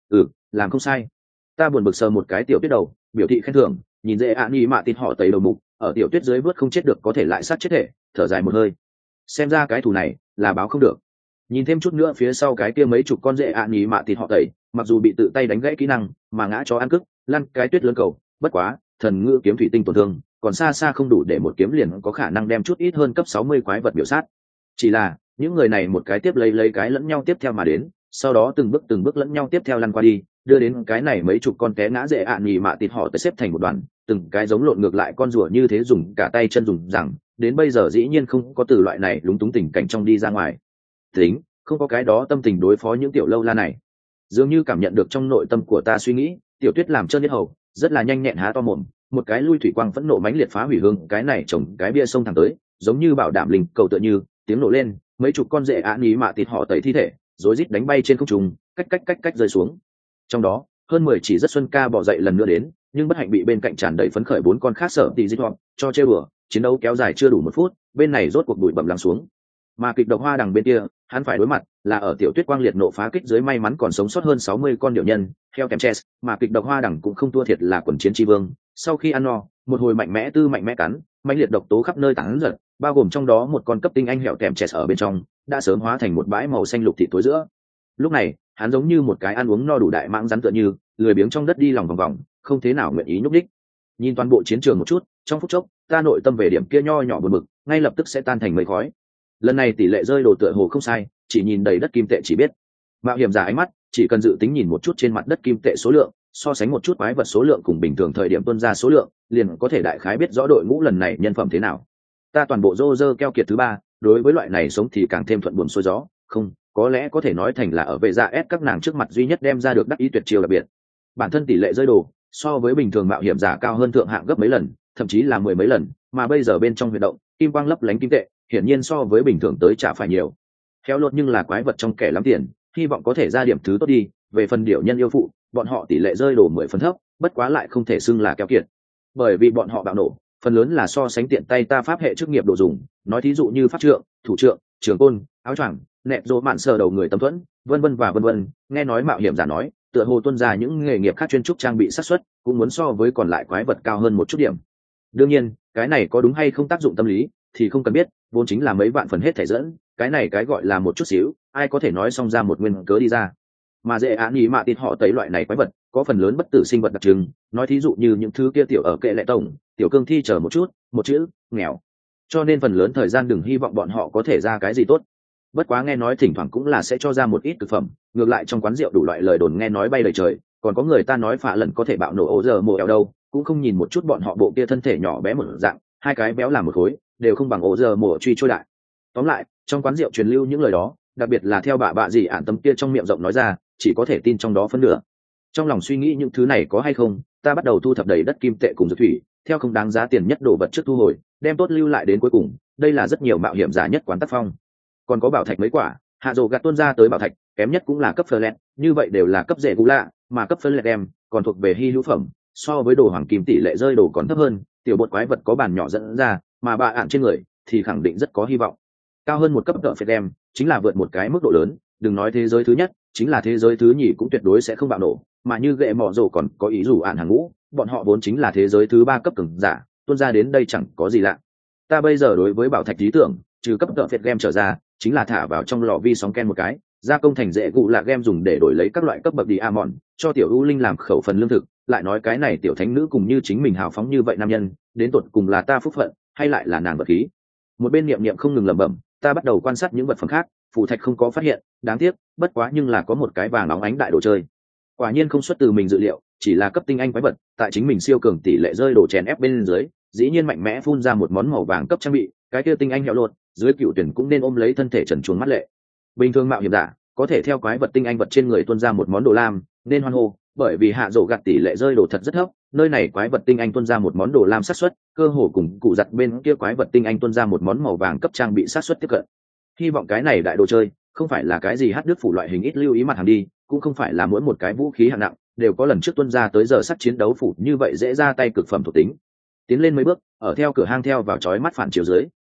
Làm không sai. Ta buồn bực sờ một cái Tiểu Tuyết đầu, biểu thị khen thưởng, nhìn dễ ạ nghi mạ tịt họ tẩy đầu mục ở Tiểu Tuyết dưới vớt không chết được có thể lại sát chết thể, thở dài một hơi. Xem ra cái thù này là báo không được. Nhìn thêm chút nữa phía sau cái kia mấy chục con dễ ạ nghi mạ tịt họ tẩy, mặc dù bị tự tay đánh gãy kỹ năng mà ngã chó ăn cức lăn cái tuyết lớn cầu, bất quá thần ngữ kiếm thủy tinh tổn thương còn xa xa không đủ để một kiếm liền có khả năng đem chút ít hơn cấp 60 quái vật biểu sát. Chỉ là những người này một cái tiếp lấy cái lẫn nhau tiếp theo mà đến, sau đó từng bước lẫn nhau tiếp theo lăn qua đi, đưa đến cái này mấy chục con té ngã dễ ạ nhì mạ tịt họ tới xếp thành một đoàn, từng cái giống lộn ngược lại con rùa như thế, dùng cả tay chân dùng rằng đến bây giờ dĩ nhiên không có từ loại này lúng túng tình cảnh trong đi ra ngoài. Tính không có cái đó tâm tình đối phó những tiểu lâu la này. Dường như cảm nhận được trong nội tâm của ta suy nghĩ, Tiểu Tuyết làm trơn nhất hầu rất là nhanh nhẹn há to mồm, một cái lui thủy quang phẫn nộ mãnh liệt phá hủy hương cái này trồng cái bia sông thẳng tới, giống như bảo đảm linh cầu tựa như tiếng nổ lên, mấy chục con rễ ạ ní mạ tịt họ tẩy thi thể rối rít đánh bay trên không trung, cách rơi xuống. Trong đó hơn 10 chỉ rất xuân ca bỏ dậy lần nữa đến, nhưng bất hạnh bị bên cạnh tràn đầy phấn khởi 4 con khác sở tỷ dịch hoặc cho chơi bừa. Chiến đấu kéo dài chưa đủ 1 phút, bên này rốt cuộc bụi bặm lắng xuống, mà kịch độc hoa đằng bên kia hắn phải đối mặt là ở Tiểu Tuyết quang liệt nộ phá kích dưới may mắn còn sống sót hơn 60 con điểu nhân theo kèm chess, mà kịch độc hoa đằng cũng không thua thiệt là quần chiến tri vương. Sau khi ăn no, một hồi mạnh mẽ cắn, mãnh liệt độc tố khắp nơi tán giật, bao gồm trong đó một con cấp tinh anh hẹo kèm chess ở bên trong đã sớm hóa thành một bãi màu xanh lục thịt tối giữa. Lúc này hắn giống như một cái ăn uống no đủ đại mãng rắn tựa như lười biếng trong đất đi lòng vòng, không thế nào nguyện ý nhúc đích. Nhìn toàn bộ chiến trường một chút, trong phút chốc ta nội tâm về điểm kia nho nhỏ buồn bực ngay lập tức sẽ tan thành mây khói. Lần này tỷ lệ rơi đồ tựa hồ không sai, chỉ nhìn đầy đất kim tệ chỉ biết. Mạo hiểm giả ánh mắt chỉ cần dự tính nhìn một chút trên mặt đất kim tệ số lượng, so sánh một chút quái vật số lượng cùng bình thường thời điểm tuân ra số lượng, liền có thể đại khái biết rõ đội ngũ lần này nhân phẩm thế nào. Ta toàn bộ rô rơ keo kiệt thứ 3, đối với loại này sống thì càng thêm thuận buồm xuôi gió, không, có lẽ có thể nói thành là ở vệ dạ ép các nàng trước mặt duy nhất đem ra được đắc ý tuyệt chiêu đặc biệt. Bản thân tỷ lệ rơi đồ so với bình thường mạo hiểm giả cao hơn thượng hạng gấp mấy lần, thậm chí là 10 mấy lần, mà bây giờ bên trong huy động kim quang lấp lánh kim tệ hiển nhiên so với bình thường tới trả phải nhiều. Khéo lột nhưng là quái vật trong kẻ lắm tiền, hy vọng có thể ra điểm thứ tốt đi. Về phần điểu nhân yêu phụ, bọn họ tỷ lệ rơi đồ 10 phần thấp, bất quá lại không thể xưng là keo kiệt, bởi vì bọn họ bạo nổ phần lớn là so sánh tiện tay ta pháp hệ chức nghiệp đồ dùng, nói thí dụ như pháp trượng, thủ trượng, trường côn, áo choàng, nẹp rô mạn sờ đầu người tâm thuẫn, vân vân. Nghe nói mạo hiểm giả nói tựa hồ tuân ra những nghề nghiệp khác chuyên trúc trang bị sát xuất cũng muốn so với còn lại quái vật cao hơn một chút điểm. Đương nhiên cái này có đúng hay không tác dụng tâm lý thì không cần biết, vốn chính là mấy vạn phần hết thể dẫn, cái này cái gọi là một chút xíu ai có thể nói xong ra một nguyên cớ đi ra. Mà dễ án ý mạ tịt họ tẩy loại này quái vật có phần lớn bất tử sinh vật đặc trưng, nói thí dụ như những thứ kia tiểu ở kệ lệ tổng, tiểu cương thi chờ một chút, một chữ nghèo, cho nên phần lớn thời gian đừng hy vọng bọn họ có thể ra cái gì tốt. Bất quá nghe nói thỉnh thoảng cũng là sẽ cho ra một ít thực phẩm, ngược lại trong quán rượu đủ loại lời đồn nghe nói bay đầy trời, còn có người ta nói phạ lần có thể bạo nổ ổ giờ mồ eo đâu, cũng không nhìn một chút bọn họ bộ kia thân thể nhỏ bé một dạng, hai cái béo làm một khối đều không bằng ổ giờ mồ truy trôi đại. Tóm lại trong quán rượu truyền lưu những lời đó, đặc biệt là theo bạ gì ản tâm kia trong miệng rộng nói ra, chỉ có thể tin trong đó phân nửa. Trong lòng suy nghĩ những thứ này có hay không, ta bắt đầu thu thập đầy đất kim tệ cùng dược thủy, theo không đáng giá tiền nhất đồ vật trước thu hồi, đem tốt lưu lại đến cuối cùng. Đây là rất nhiều mạo hiểm giả nhất quán tác phong. Còn có bảo thạch mấy quả, hạ rồ gạt tuôn ra tới bảo thạch kém nhất cũng là cấp phơ lẹt, như vậy đều là cấp rẻ gù lạ, mà cấp phơ lẹt đem còn thuộc về hy hữu phẩm, so với đồ hoàng kim tỷ lệ rơi đồ còn thấp hơn. Tiểu bột quái vật có bàn nhỏ dẫn ra, mà bà ạn trên người thì khẳng định rất có hy vọng. Cao hơn một cấp tợ phệt đem chính là vượt một cái mức độ lớn, đừng nói thế giới thứ nhất, chính là thế giới thứ nhì cũng tuyệt đối sẽ không bạo nổ. Mà như gệ mỏ rồ còn có ý rủ ạn hàng ngũ, bọn họ vốn chính là thế giới thứ 3 cấp cường giả, tuôn ra đến đây chẳng có gì lạ. Ta bây giờ đối với bảo thạch lý tưởng, trừ cấp tợ phệt game trở ra, chính là thả vào trong lò vi sóng ken một cái, gia công thành dễ cụ là game dùng để đổi lấy các loại cấp bậc diamond, cho tiểu u linh làm khẩu phần lương thực. Lại nói cái này tiểu thánh nữ cùng như chính mình hào phóng như vậy nam nhân, đến tột cùng là ta phúc phận hay lại là nàng vật khí? Một bên niệm không ngừng lẩm bẩm, ta bắt đầu quan sát những vật phẩm khác. Phù thạch không có phát hiện, đáng tiếc, bất quá nhưng là có một cái vàng óng ánh đại đồ chơi. Quả nhiên không xuất từ mình dự liệu, chỉ là cấp tinh anh quái vật, tại chính mình siêu cường tỷ lệ rơi đồ chèn ép bên dưới, dĩ nhiên mạnh mẽ phun ra một món màu vàng cấp trang bị. Cái kia tinh anh hẹo lột dưới cựu tuyển cũng nên ôm lấy thân thể trần truồng mắt lệ. Bình thường mạo hiểm giả có thể theo quái vật tinh anh vật trên người tuôn ra một món đồ lam nên hoan hô, bởi vì hạ rổ gạt tỷ lệ rơi đồ thật rất thấp, nơi này quái vật tinh anh tuôn ra một món đồ lam sát suất cơ hồ cùng cụ giặt bên kia quái vật tinh anh tuôn ra một món màu vàng cấp trang bị sát suất tiếp cận. Hy vọng cái này đại đồ chơi không phải là cái gì hát đức phủ loại hình ít lưu ý mặt hàng đi, cũng không phải là mỗi một cái vũ khí hạng nặng đều có lần trước tuôn ra tới giờ sắt chiến đấu phủ như vậy dễ ra tay cực phẩm thuộc tính. Tiến lên mấy bước, ở theo cửa hang theo vào chói mắt phản chiếu dưới,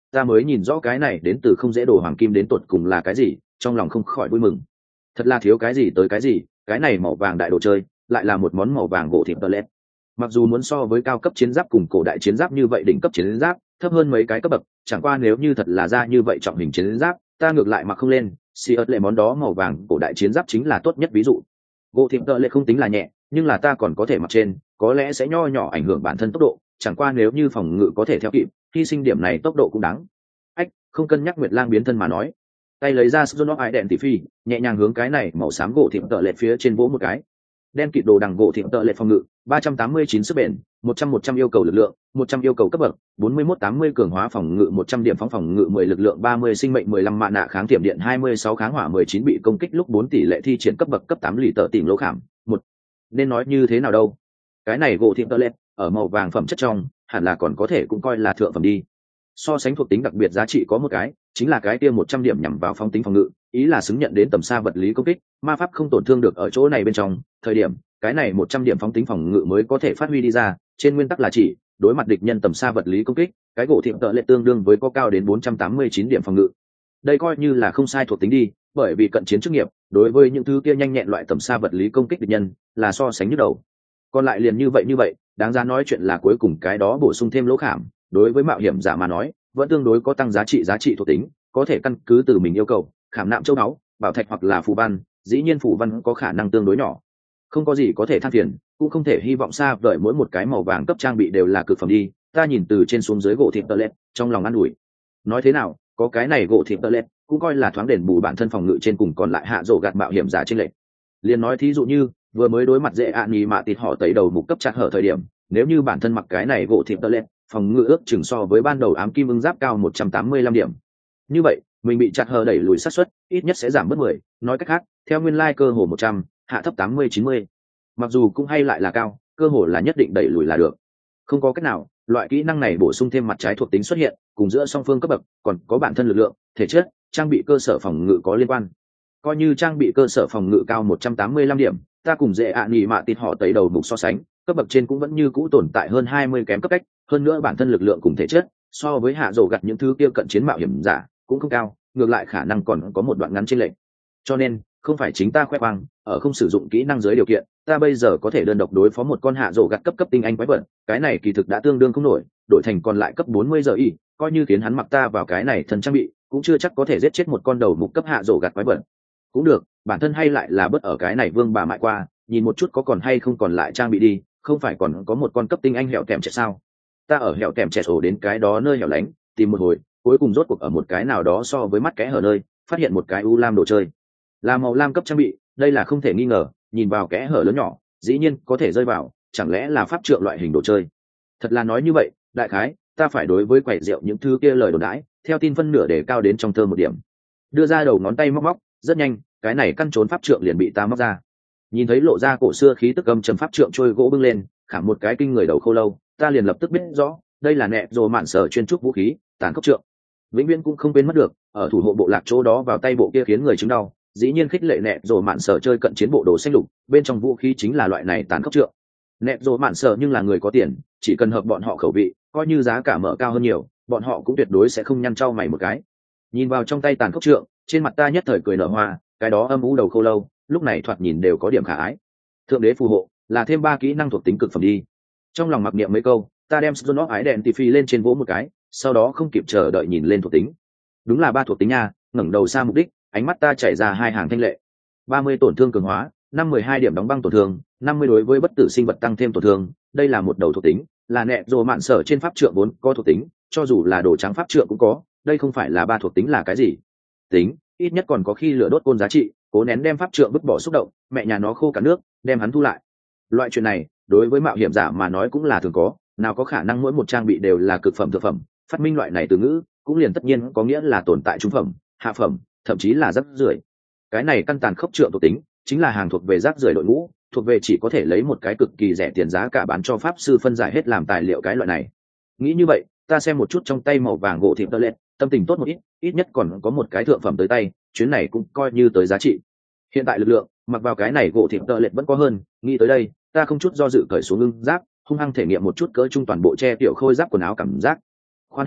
ta mới nhìn rõ cái này đến từ không dễ đồ hoàng kim đến tột cùng là cái gì, trong lòng không khỏi vui mừng. Thật là thiếu cái gì tới cái gì, cái này màu vàng đại đồ chơi lại là một món màu vàng gỗ thịt tơ led. Mặc dù muốn so với cao cấp chiến giáp cùng cổ đại chiến giáp như vậy, đỉnh cấp chiến giáp thấp hơn mấy cái cấp bậc, chẳng qua nếu như thật là ra như vậy trọng hình chiến giáp, ta ngược lại mặc không lên. Si ớt lệ món đó màu vàng cổ đại chiến giáp chính là tốt nhất ví dụ. Gỗ thịt tơ led không tính là nhẹ, nhưng là ta còn có thể mặc trên, có lẽ sẽ nho nhỏ ảnh hưởng bản thân tốc độ, chẳng qua nếu như phòng ngự có thể theo kịp, hy sinh điểm này tốc độ cũng đáng. Ách, không cân nhắc Nguyệt Lang biến thân mà nói. Tay lấy ra Zone of Identity, nhẹ nhàng hướng cái này màu xám gỗ thịt tợ lệ phía trên vỗ một cái. Đen kịt đồ đằng gỗ thịt tợ lệ phòng ngự, 389 sức bền, 100 yêu cầu lực lượng, 100 yêu cầu cấp bậc, 41-80 cường hóa phòng ngự, 100 điểm phóng ngự 10 lực lượng, 30 sinh mệnh, 15 mạ nạ kháng tiệm điện, 26 kháng hỏa, 19 bị công kích lúc 4 tỷ lệ thi triển cấp bậc cấp 8 lì tợ tìm lỗ khảm. Một, nên nói như thế nào đâu? Cái này gỗ thịt tợ lệ ở màu vàng phẩm chất trong, hẳn là còn có thể cũng coi là thượng phẩm đi. So sánh thuộc tính đặc biệt giá trị có một cái, chính là cái kia 100 điểm nhằm vào phóng tính phòng ngự, ý là xứng nhận đến tầm xa vật lý công kích, ma pháp không tổn thương được ở chỗ này bên trong, thời điểm cái này 100 điểm phóng tính phòng ngự mới có thể phát huy đi ra, trên nguyên tắc là chỉ đối mặt địch nhân tầm xa vật lý công kích, cái gỗ thịt tợ lệ tương đương với có cao đến 489 điểm phòng ngự. Đây coi như là không sai thuộc tính đi, bởi vì cận chiến chức nghiệp, đối với những thứ kia nhanh nhẹn loại tầm xa vật lý công kích địch nhân, là so sánh nhức đầu. Còn lại liền như vậy, đáng ra nói chuyện là cuối cùng cái đó bổ sung thêm lỗ khảm, đối với mạo hiểm giả mà nói, vẫn tương đối có tăng giá trị thuộc tính, có thể căn cứ từ mình yêu cầu, khảm nạm châu báu, bảo thạch hoặc là phù văn, dĩ nhiên phù văn có khả năng tương đối nhỏ. Không có gì có thể than phiền, cũng không thể hy vọng xa vời mỗi một cái màu vàng cấp trang bị đều là cực phẩm đi. Ta nhìn từ trên xuống dưới gỗ thịt tơ led, trong lòng an ủi. Nói thế nào, có cái này gỗ thịt tơ led, cũng coi là thoáng đền bù bản thân phòng ngự trên cùng còn lại hạ rổ gạt mạo hiểm giả trên lệnh. Liên nói thí dụ như, vừa mới đối mặt dễ nhì mạ tịt họ tẩy đầu mục cấp chặt hở thời điểm, nếu như bản thân mặc cái này gỗ thịt tơ led, phòng ngự ước chừng so với ban đầu ám kim ưng giáp cao 185 điểm. Như vậy, mình bị chặt hở đẩy lùi sát suất, ít nhất sẽ giảm bớt 10, nói cách khác, theo nguyên lai cơ hồ 100, hạ thấp 80-90. Mặc dù cũng hay lại là cao, cơ hồ là nhất định đẩy lùi là được. Không có cách nào, loại kỹ năng này bổ sung thêm mặt trái thuộc tính xuất hiện, cùng giữa song phương cấp bậc, còn có bản thân lực lượng, thể chất, trang bị cơ sở phòng ngự có liên quan. Coi như trang bị cơ sở phòng ngự cao 185 điểm, ta cùng dễ nhì mạ tịt họ tẩy đầu mục so sánh, cấp bậc trên cũng vẫn như cũ tồn tại hơn 20 kém cấp cách, hơn nữa bản thân lực lượng cùng thể chất, so với hạ rổ gặt những thứ kia cận chiến mạo hiểm giả, cũng không cao, ngược lại khả năng còn có một đoạn ngắn chênh lệch. Cho nên, không phải chính ta khoe khoang, ở không sử dụng kỹ năng dưới điều kiện, ta bây giờ có thể đơn độc đối phó một con hạ rổ gặt cấp tinh anh quái vật, cái này kỳ thực đã tương đương không nổi, đổi thành còn lại cấp 40 giờ y, coi như khiến hắn mặc ta vào cái này thần trang bị, cũng chưa chắc có thể giết chết một con đầu mục cấp hạ rổ gặt quái vật. Cũng được, bản thân hay lại là bớt ở cái này vương bà mại qua, nhìn một chút có còn hay không còn lại trang bị đi, không phải còn có một con cấp tinh anh hẻo kèm trẻ sao? Ta ở hẻo kèm trẻ ổ đến cái đó nơi hẻo lánh, tìm một hồi, cuối cùng rốt cuộc ở một cái nào đó so với mắt kẽ hở nơi, phát hiện một cái u lam đồ chơi, là màu lam cấp trang bị, đây là không thể nghi ngờ, nhìn vào kẽ hở lớn nhỏ, dĩ nhiên có thể rơi vào, chẳng lẽ là pháp trượng loại hình đồ chơi? Thật là nói như vậy, đại khái, ta phải đối với quẩy rượu những thứ kia lời đồn đãi, theo tin phân nửa để cao đến trong thơ một điểm. Đưa ra đầu ngón tay móc, rất nhanh, cái này căn trốn pháp trượng liền bị ta móc ra. Nhìn thấy lộ ra cổ xưa khí tức âm trầm pháp trượng trôi gỗ bưng lên, khảm một cái kinh người đầu khô lâu, ta liền lập tức biết rõ, đây là nẹ rồ mạn sở chuyên trúc vũ khí, tàn khốc trượng. Vĩnh viễn cũng không quên mất được, ở thủ hộ bộ lạc chỗ đó vào tay bộ kia khiến người chứng đau, dĩ nhiên khích lệ nẹ rồ mạn sở chơi cận chiến bộ đồ xanh lục, bên trong vũ khí chính là loại này tàn khốc trượng. Nẹ rồ mạn sở nhưng là người có tiền, chỉ cần hợp bọn họ khẩu vị, coi như giá cả mở cao hơn nhiều, bọn họ cũng tuyệt đối sẽ không nhăn trao mày một cái. Nhìn vào trong tay tàn khốc trượng, trên mặt ta nhất thời cười nở hoa, cái đó âm u đầu khô lâu, lúc này thoạt nhìn đều có điểm khả ái. Thượng đế phù hộ, là thêm 3 kỹ năng thuộc tính cực phẩm đi. Trong lòng mặc niệm mấy câu, ta đem Zone of Identity lên trên vỗ một cái, sau đó không kịp chờ đợi nhìn lên thuộc tính. Đúng là 3 thuộc tính nha, ngẩng đầu xa mục đích, ánh mắt ta chảy ra 2 hàng thanh lệ. 30 tổn thương cường hóa, 512 điểm đóng băng tổn thương, 50 đối với bất tử sinh vật tăng thêm tổn thương, đây là một đầu thuộc tính, là nẹ rồ mạn sở trên pháp trượng vốn có thuộc tính, cho dù là đồ trắng pháp trượng cũng có, đây không phải là 3 thuộc tính là cái gì? Tính, ít nhất còn có khi lửa đốt côn giá trị, cố nén đem pháp trượng vứt bỏ xúc động, mẹ nhà nó khô cả nước, đem hắn thu lại. Loại chuyện này, đối với mạo hiểm giả mà nói cũng là thường có, nào có khả năng mỗi một trang bị đều là cực phẩm thượng phẩm, phát minh loại này từ ngữ, cũng liền tất nhiên có nghĩa là tồn tại trung phẩm, hạ phẩm, thậm chí là rác rưởi. Cái này căn tàn khốc trượng thuộc tính, chính là hàng thuộc về rác rưởi đội ngũ, thuộc về chỉ có thể lấy một cái cực kỳ rẻ tiền giá cả bán cho pháp sư phân giải hết làm tài liệu cái loại này. Nghĩ như vậy, ta xem một chút trong tay màu vàng gỗ thịt tơ led, tâm tình tốt một ít, ít nhất còn có một cái thượng phẩm tới tay, chuyến này cũng coi như tới giá trị. Hiện tại lực lượng, mặc vào cái này gỗ thịt tơ led vẫn có hơn, nghĩ tới đây, ta không chút do dự cởi xuống ưng giáp, hung hăng thể nghiệm một chút cỡ trung toàn bộ che tiểu khôi giáp quần áo cảm giác. Khoan hay nói,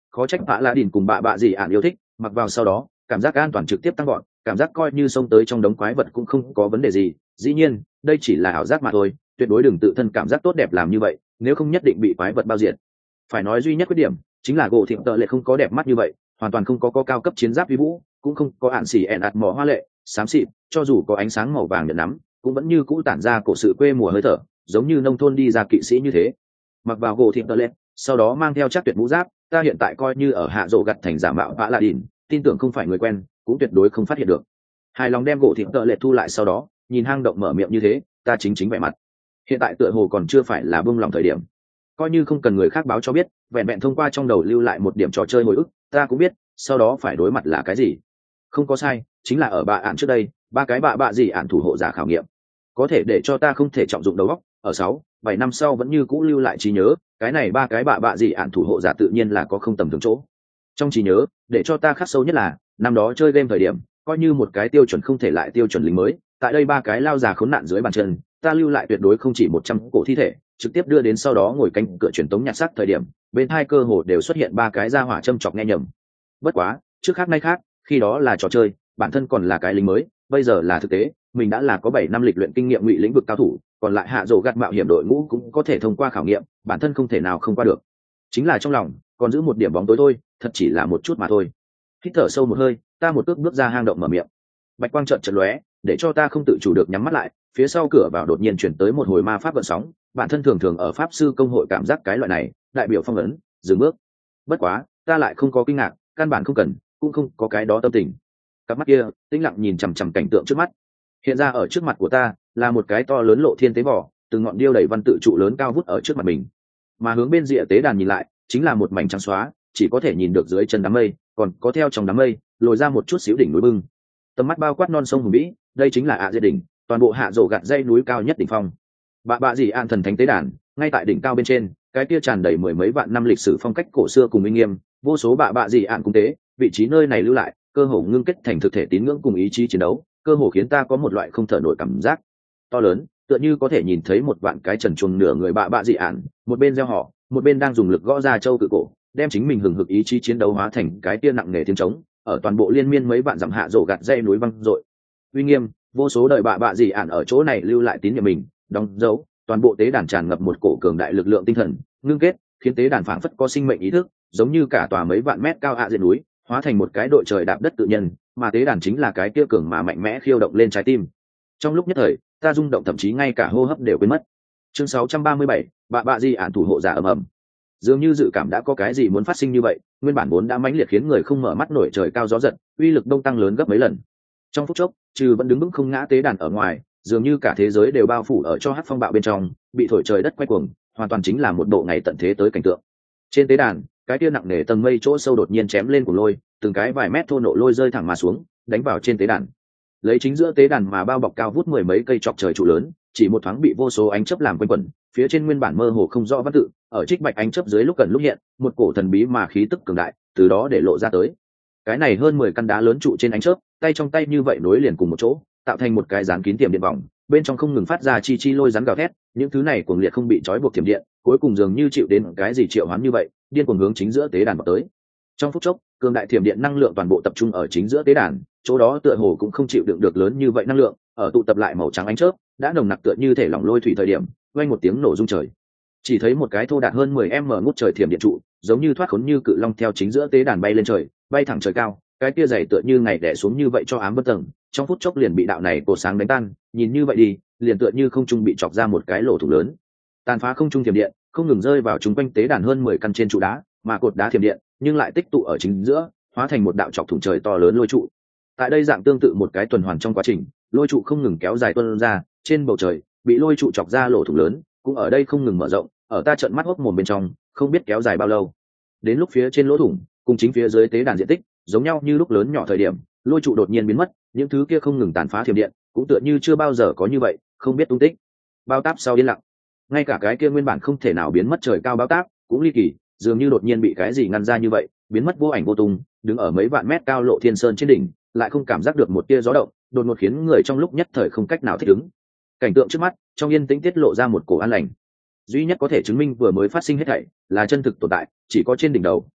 khó trách bạ la đình cùng bạ gì ạn yêu thích, mặc vào sau đó cảm giác an toàn trực tiếp tăng gọn, cảm giác coi như xông tới trong đống quái vật cũng không có vấn đề gì. Dĩ nhiên đây chỉ là ảo giác mà thôi, tuyệt đối đừng tự thân cảm giác tốt đẹp làm như vậy, nếu không nhất định bị quái vật bao diệt. Phải nói duy nhất khuyết điểm chính là gỗ thịnh tợ lệ không có đẹp mắt như vậy, hoàn toàn không có cao cấp chiến giáp vi vũ, cũng không có ạn xỉ ẹn ạt mỏ hoa lệ xám xịt, cho dù có ánh sáng màu vàng nhận nắm cũng vẫn như cũ tản ra cổ sự quê mùa hơi thở, giống như nông thôn đi ra kỵ sĩ như thế. Mặc vào gỗ thịnh tợ lệ, sau đó mang theo chắc tuyệt mũ giáp, ta hiện tại coi như ở hạ rộ gặt thành giả mạo vã la đỉnh, tin tưởng không phải người quen cũng tuyệt đối không phát hiện được. Hài lòng đem gỗ thịnh tợ lệ thu lại sau đó, nhìn hang động mở miệng như thế, ta chính vẻ mặt hiện tại tựa hồ còn chưa phải là buông lòng thời điểm, coi như không cần người khác báo cho biết, vẹn vẹn thông qua trong đầu lưu lại một điểm trò chơi hồi ức, ta cũng biết sau đó phải đối mặt là cái gì. Không có sai, chính là ở bạ ạn trước đây, ba cái bạ gì ạn thủ hộ giả khảo nghiệm, có thể để cho ta không thể trọng dụng đầu óc, ở 6-7 năm sau vẫn như cũ lưu lại trí nhớ, cái này ba cái bạ gì ạn thủ hộ giả tự nhiên là có không tầm thường chỗ. Trong trí nhớ, để cho ta khắc sâu nhất là năm đó chơi game thời điểm, coi như một cái tiêu chuẩn không thể lại tiêu chuẩn lính mới, tại đây ba cái lao già khốn nạn dưới bàn chân, ta lưu lại tuyệt đối không chỉ 100 cổ thi thể, trực tiếp đưa đến sau đó ngồi cánh cửa truyền tống nhặt xác thời điểm, bên hai cơ hồ đều xuất hiện ba cái ra hỏa châm chọc nghe nhầm. Bất quá trước khác nay khác, khi đó là trò chơi, bản thân còn là cái lính mới, bây giờ là thực tế, mình đã là có 7 năm lịch luyện kinh nghiệm ngụy lĩnh vực cao thủ, còn lại hạ rổ gạt mạo hiểm đội ngũ cũng có thể thông qua khảo nghiệm, bản thân không thể nào không qua được. Chính là trong lòng còn giữ một điểm bóng tối thôi, thật chỉ là một chút mà thôi. Hít thở sâu một hơi, ta một bước bước ra hang động mở miệng. Bạch quang chợt lóe, để cho ta không tự chủ được nhắm mắt lại, phía sau cửa vào đột nhiên chuyển tới một hồi ma pháp gợn sóng, bản thân thường thường ở pháp sư công hội cảm giác cái loại này, đại biểu phong ấn, dừng bước. Bất quá ta lại không có kinh ngạc, căn bản không cần, cũng không có cái đó tâm tình. Cặp mắt kia tĩnh lặng nhìn chằm chằm cảnh tượng trước mắt. Hiện ra ở trước mặt của ta là một cái to lớn lộ thiên tế vỏ, từng ngọn điêu đầy văn tự trụ lớn cao vút ở trước mặt mình, mà hướng bên rìa tế đàn nhìn lại chính là một mảnh trắng xóa, chỉ có thể nhìn được dưới chân đám mây, còn có theo trong đám mây lồi ra một chút xíu đỉnh núi bưng. Tầm mắt bao quát non sông hùng vĩ, đây chính là ạ diệt đỉnh, toàn bộ hạ rổ gạt dãy núi cao nhất đỉnh phong. Bạ gì an thần thánh tế đàn, ngay tại đỉnh cao bên trên, cái kia tràn đầy mười mấy vạn năm lịch sử phong cách cổ xưa cùng uy nghiêm, vô số bạ gì an cung tế, vị trí nơi này lưu lại, cơ hồ ngưng kết thành thực thể tín ngưỡng cùng ý chí chiến đấu, cơ hồ khiến ta có một loại không thở nổi cảm giác to lớn, tựa như có thể nhìn thấy một vạn cái trần truồng nửa người bạ gì an, một bên gieo họ, một bên đang dùng lực gõ ra châu cự cổ, đem chính mình hừng hực ý chí chiến đấu hóa thành cái tia nặng nề tiếng trống, ở toàn bộ liên miên mấy vạn dặm hạ rổ gạt dây núi văng dội. Uy nghiêm, vô số đời bạ gì ản ở chỗ này lưu lại tín nhiệm mình, đóng dấu, toàn bộ tế đàn tràn ngập một cổ cường đại lực lượng tinh thần, ngưng kết, khiến tế đàn phảng phất có sinh mệnh ý thức, giống như cả tòa mấy vạn mét cao hạ diện núi, hóa thành một cái đội trời đạp đất tự nhân, mà tế đàn chính là cái kia cường mà mạnh mẽ khiêu động lên trái tim. Trong lúc nhất thời, ta rung động thậm chí ngay cả hô hấp đều quên mất. Chương 637, bạ gì ản thủ hộ giả ầm ầm. Dường như dự cảm đã có cái gì muốn phát sinh như vậy, nguyên bản vốn đã mãnh liệt khiến người không mở mắt nổi trời cao gió giật, uy lực đông tăng lớn gấp mấy lần. Trong phút chốc, trừ vẫn đứng vững không ngã tế đàn ở ngoài, dường như cả thế giới đều bao phủ ở cho hắc phong bạo bên trong, bị thổi trời đất quay cuồng, hoàn toàn chính là một bộ ngày tận thế tới cảnh tượng. Trên tế đàn, cái kia nặng nề tầng mây chỗ sâu đột nhiên chém lên của lôi, từng cái vài mét thô nộ lôi rơi thẳng mà xuống, đánh vào trên tế đàn. Lấy chính giữa tế đàn mà bao bọc cao vút mười mấy cây chọc trời trụ lớn, chỉ một thoáng bị vô số ánh chớp làm quanh quẩn, phía trên nguyên bản mơ hồ không rõ văn tự, ở trích bạch ánh chớp dưới lúc gần lúc hiện, một cổ thần bí mà khí tức cường đại, từ đó để lộ ra tới. Cái này hơn 10 căn đá lớn trụ trên ánh chớp, tay trong tay như vậy nối liền cùng một chỗ, tạo thành một cái dán kín tiềm điện vòng, bên trong không ngừng phát ra chi chi lôi rắn gào thét, những thứ này cuồng liệt không bị trói buộc tiềm điện, cuối cùng dường như chịu đến cái gì triệu hoán như vậy, điên cuồng hướng chính giữa tế đàn vào tới. Trong phút chốc, cường đại thiểm điện năng lượng toàn bộ tập trung ở chính giữa tế đàn, chỗ đó tựa hồ cũng không chịu đựng được lớn như vậy năng lượng, ở tụ tập lại màu trắng ánh chớp, đã nồng nặc tựa như thể lỏng lôi thủy thời điểm, vang một tiếng nổ rung trời. Chỉ thấy một cái thô đạt hơn 10m ngút trời thiểm điện trụ, giống như thoát khốn như cự long theo chính giữa tế đàn bay lên trời, bay thẳng trời cao, cái kia dày tựa như ngày đè xuống như vậy cho ám bất tầng, trong phút chốc liền bị đạo này cổ sáng đánh tan, nhìn như vậy đi, liền tựa như không trung bị chọc ra một cái lỗ thủng lớn. Tàn phá không trung thiểm điện, không ngừng rơi vào chúng quanh tế đàn hơn 10 căn trên trụ đá, mà cột đá thiểm điện, nhưng lại tích tụ ở chính giữa, hóa thành một đạo chọc thủng trời to lớn lôi trụ. Tại đây dạng tương tự một cái tuần hoàn trong quá trình, lôi trụ không ngừng kéo dài tuôn ra, trên bầu trời bị lôi trụ chọc ra lỗ thủng lớn, cũng ở đây không ngừng mở rộng, ở ta trợn mắt hốc mồm bên trong, không biết kéo dài bao lâu. Đến lúc phía trên lỗ thủng, cùng chính phía dưới tế đàn diện tích, giống nhau như lúc lớn nhỏ thời điểm, lôi trụ đột nhiên biến mất, những thứ kia không ngừng tàn phá thiểm điện, cũng tựa như chưa bao giờ có như vậy, không biết tung tích. Bao táp sau yên lặng, ngay cả cái kia nguyên bản không thể nào biến mất trời cao bao táp, cũng ly kỳ, dường như đột nhiên bị cái gì ngăn ra như vậy, biến mất vô ảnh vô tung, đứng ở mấy vạn mét cao lộ thiên sơn trên đỉnh, lại không cảm giác được một tia gió động, đột ngột khiến người trong lúc nhất thời không cách nào thích ứng. Cảnh tượng trước mắt, trong yên tĩnh tiết lộ ra một cổ an lành. Duy nhất có thể chứng minh vừa mới phát sinh hết thảy là chân thực tồn tại, chỉ có trên đỉnh đầu,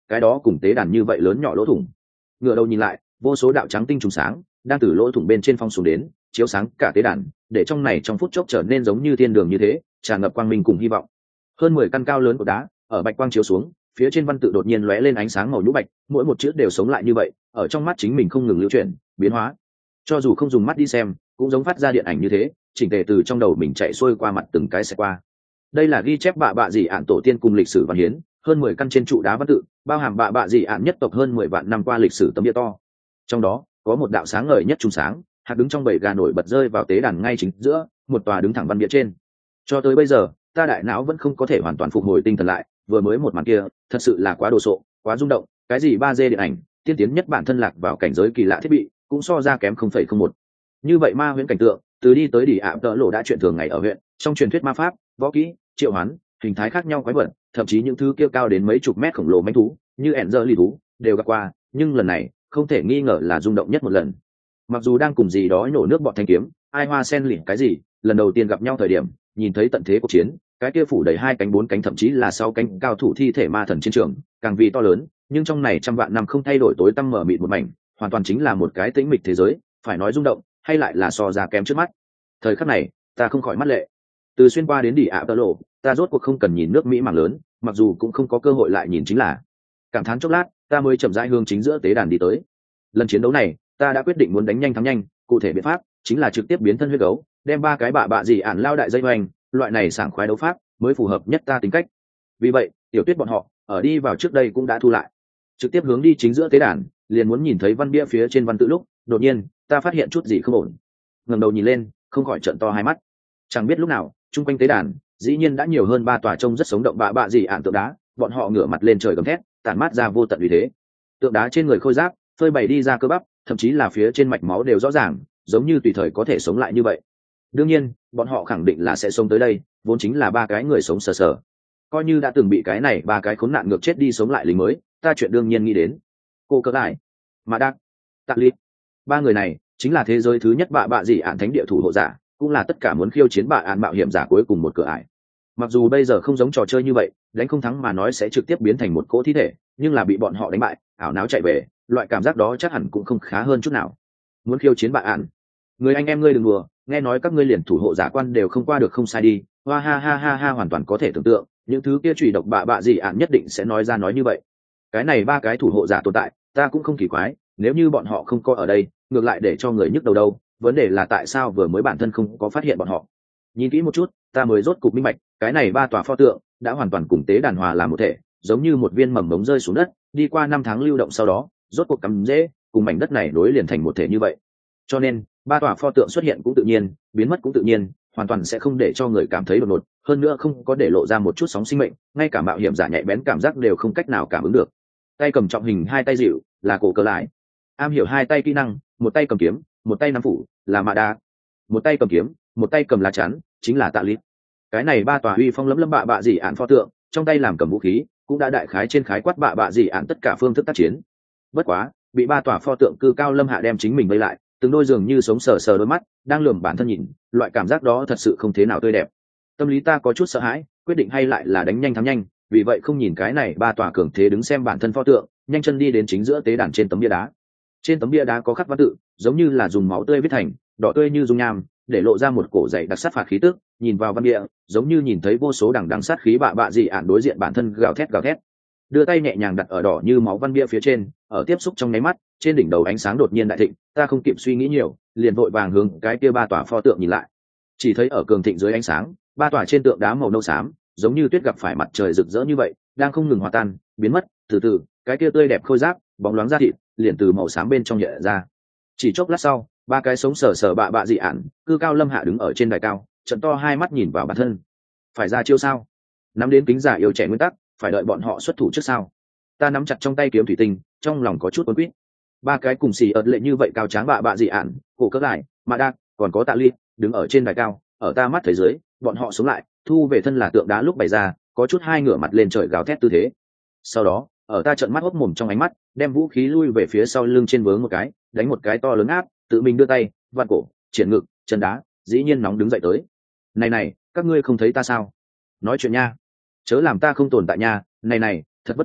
cái đó cùng tế đàn như vậy lớn nhỏ lỗ thủng. Ngựa đầu nhìn lại, vô số đạo trắng tinh trùng sáng đang từ lỗ thủng bên trên phong xuống đến, chiếu sáng cả tế đàn, để trong này trong phút chốc trở nên giống như thiên đường như thế, tràn ngập quang minh cùng hy vọng. Hơn 10 căn cao lớn của đá, ở bạch quang chiếu xuống, phía trên văn tự đột nhiên lóe lên ánh sáng màu nhũ bạch, mỗi một chữ đều sống lại như vậy, ở trong mắt chính mình không ngừng lưu chuyển, biến hóa. Cho dù không dùng mắt đi xem, cũng giống phát ra điện ảnh như thế, chỉnh tề từ trong đầu mình chạy xuôi qua mặt từng cái sẽ qua. Đây là ghi chép bạ gì ạn tổ tiên cùng lịch sử văn hiến, hơn 10 căn trên trụ đá văn tự, bao hàm bạ gì ạn nhất tộc hơn 10 vạn năm qua lịch sử tấm địa to. Trong đó, có một đạo sáng ngời nhất trùng sáng, hạt đứng trong bầy gà nổi bật rơi vào tế đàn ngay chính giữa, một tòa đứng thẳng văn bia trên. Cho tới bây giờ, ta đại não vẫn không có thể hoàn toàn phục hồi tinh thần lại, vừa mới một màn kia, thật sự là quá đồ sộ, quá rung động, cái gì 3D điện ảnh, tiên tiến nhất bản thân lạc vào cảnh giới kỳ lạ thiết bị, cũng so ra kém 0,01. Như vậy ma huyễn cảnh tượng, từ đi tới đỉ ạ tợ lộ đã chuyện thường ngày ở huyện, trong truyền thuyết ma pháp, võ kỹ, triệu hoán, hình thái khác nhau quái vật, thậm chí những thứ kia cao đến mấy chục mét khổng lồ mãnh thú, như ẻn lì thú, đều gặp qua, nhưng lần này, không thể nghi ngờ là rung động nhất một lần. Mặc dù đang cùng gì đó nhổ nước bọt thanh kiếm, ai hoa sen lỉnh cái gì, lần đầu tiên gặp nhau thời điểm, nhìn thấy tận thế cuộc chiến, cái kia phủ đầy 2 cánh 4 cánh thậm chí là 6 cánh cao thủ thi thể ma thần chiến trường, càng vì to lớn, nhưng trong này trăm vạn năm không thay đổi tối tăm mở mịt một mảnh, hoàn toàn chính là một cái tĩnh mịch thế giới, phải nói rung động, hay lại là so ra kém trước mắt. Thời khắc này, ta không khỏi mắt lệ. Từ xuyên qua đến đỉ ạ tơ lộ, ta rốt cuộc không cần nhìn nước Mỹ mảng lớn, mặc dù cũng không có cơ hội lại nhìn chính là. Cảm thán chốc lát, ta mới chậm rãi hướng chính giữa tế đàn đi tới. Lần chiến đấu này, ta đã quyết định muốn đánh nhanh thắng nhanh, cụ thể biện pháp chính là trực tiếp biến thân huyết gấu, đem 3 cái bạ gì ản lao đại dây hoành, loại này sảng khoái đấu pháp mới phù hợp nhất ta tính cách. Vì vậy, tiểu tuyết bọn họ ở đi vào trước đây cũng đã thu lại, trực tiếp hướng đi chính giữa tế đàn, liền muốn nhìn thấy văn bia phía trên văn tự lúc, đột nhiên, ta phát hiện chút gì không ổn. Ngẩng đầu nhìn lên, không khỏi trợn to hai mắt. Chẳng biết lúc nào, trung quanh tế đàn, dĩ nhiên đã nhiều hơn 3 tòa trông rất sống động bạ gì ản tượng đá, bọn họ ngửa mặt lên trời gầm thét, tản mát ra vô tận uy thế. Tượng đá trên người khôi giáp, phơi bày đi ra cơ bắp, thậm chí là phía trên mạch máu đều rõ ràng, giống như tùy thời có thể sống lại như vậy. Đương nhiên, bọn họ khẳng định là sẽ sống tới đây, vốn chính là 3 cái người sống sờ sờ. Coi như đã từng bị cái này 3 cái khốn nạn ngược chết đi sống lại lính mới, ta chuyện đương nhiên nghĩ đến. Cô Cỡ Lại, Mã Đắc, Tạ Lị. 3 người này chính là thế giới thứ nhất bạ gì ản thánh địa thủ hộ giả, cũng là tất cả muốn khiêu chiến bạ ản mạo hiểm giả cuối cùng một cửa ải. Mặc dù bây giờ không giống trò chơi như vậy, đánh không thắng mà nói sẽ trực tiếp biến thành một cỗ thi thể, nhưng là bị bọn họ đánh bại, ảo não chạy về, loại cảm giác đó chắc hẳn cũng không khá hơn chút nào. Muốn khiêu chiến bạ ản, người anh em ngươi đừng đùa, nghe nói các ngươi liền thủ hộ giả quan đều không qua được không sai đi. Hoa ha ha ha ha, hoàn toàn có thể tưởng tượng, những thứ kia chủy độc bạ gì ản nhất định sẽ nói ra nói như vậy. Cái này 3 cái thủ hộ giả tồn tại, ta cũng không kỳ quái, nếu như bọn họ không có ở đây, ngược lại để cho người nhức đầu đâu. Vấn đề là tại sao vừa mới bản thân không có phát hiện bọn họ. Nhìn kỹ một chút, ta mới rốt cục minh bạch, cái này 3 tòa pho tượng đã hoàn toàn cùng tế đàn hòa làm một thể, giống như một viên mầm mống rơi xuống đất, đi qua 5 tháng lưu động sau đó, rốt cuộc cắm rễ, cùng mảnh đất này nối liền thành một thể như vậy. Cho nên, 3 tòa pho tượng xuất hiện cũng tự nhiên, biến mất cũng tự nhiên, hoàn toàn sẽ không để cho người cảm thấy đột ngột, hơn nữa không có để lộ ra một chút sóng sinh mệnh, ngay cả mạo hiểm giả nhạy bén cảm giác đều không cách nào cảm ứng được. Tay cầm trọng hình 2 tay dịu, là Cổ Cỡ Lại. Am hiểu 2 tay kỹ năng, một tay cầm kiếm, một tay nắm phủ, là Mã Đa. Một tay cầm kiếm, một tay cầm lá chắn, chính là Tạ Lị. Cái này 3 tòa uy phong lẫm lẫm bạ gì ản pho tượng, trong tay làm cầm vũ khí, cũng đã đại khái trên khái quát bạ gì ản tất cả phương thức tác chiến. Bất quá, bị 3 tòa pho tượng cư cao lâm hạ đem chính mình vây lại, từng đôi dường như sống sờ sờ đôi mắt đang lườm bản thân nhìn, loại cảm giác đó thật sự không thế nào tươi đẹp. Tâm lý ta có chút sợ hãi, quyết định hay lại là đánh nhanh thắng nhanh, vì vậy không nhìn cái này 3 tòa cường thế đứng xem bản thân pho tượng, nhanh chân đi đến chính giữa tế đàn trên tấm bia đá. Trên tấm bia đá có khắc văn tự, giống như là dùng máu tươi viết thành, đỏ tươi như dung nham, để lộ ra một cổ dày đặc sát phạt khí tức. Nhìn vào văn bia, giống như nhìn thấy vô số đằng đằng sát khí bạ gì ản đối diện bản thân gào thét. Đưa tay nhẹ nhàng đặt ở đỏ như máu văn bia phía trên, ở tiếp xúc trong nháy mắt, trên đỉnh đầu ánh sáng đột nhiên đại thịnh, ta không kịp suy nghĩ nhiều, liền vội vàng hướng cái kia 3 tòa pho tượng nhìn lại. Chỉ thấy ở cường thịnh dưới ánh sáng, 3 tòa trên tượng đá màu nâu xám, giống như tuyết gặp phải mặt trời rực rỡ như vậy, đang không ngừng hòa tan, biến mất, từ từ, cái kia tươi đẹp khôi giáp, bóng loáng da thịt, liền từ màu xám bên trong nhẹ ra. Chỉ chốc lát sau, 3 cái sống sờ sờ bạ dị ản, cư cao lâm hạ đứng ở trên đài cao, trận to 2 mắt nhìn vào bản thân. Phải ra chiêu sao? Nắm đến kính giả yêu trẻ nguyên tắc, phải đợi bọn họ xuất thủ trước sao? Ta nắm chặt trong tay kiếm thủy tinh, trong lòng có chút uốn quýt. 3 cái cùng xì ợt lệ như vậy cao tráng bạ dị ản, Cổ Cỡ Lại, Mã Đa, còn có Tạ Lị, đứng ở trên đài cao, ở ta mắt thấy dưới, bọn họ sống lại, thu về thân là tượng đá lúc bày ra, có chút hai ngửa mặt lên trời gào thét tư thế. Sau đó, ở ta trợn mắt hốt mồm trong ánh mắt, đem vũ khí lui về phía sau lưng trên vướng một cái, đánh một cái to lớn áp, tự mình đưa tay, vặn cổ, triển ngực, chân đá, dĩ nhiên nóng đứng dậy tới. Này, các ngươi không thấy ta sao? Nói chuyện nha, chớ làm ta không tồn tại nha, này, thật vất vả,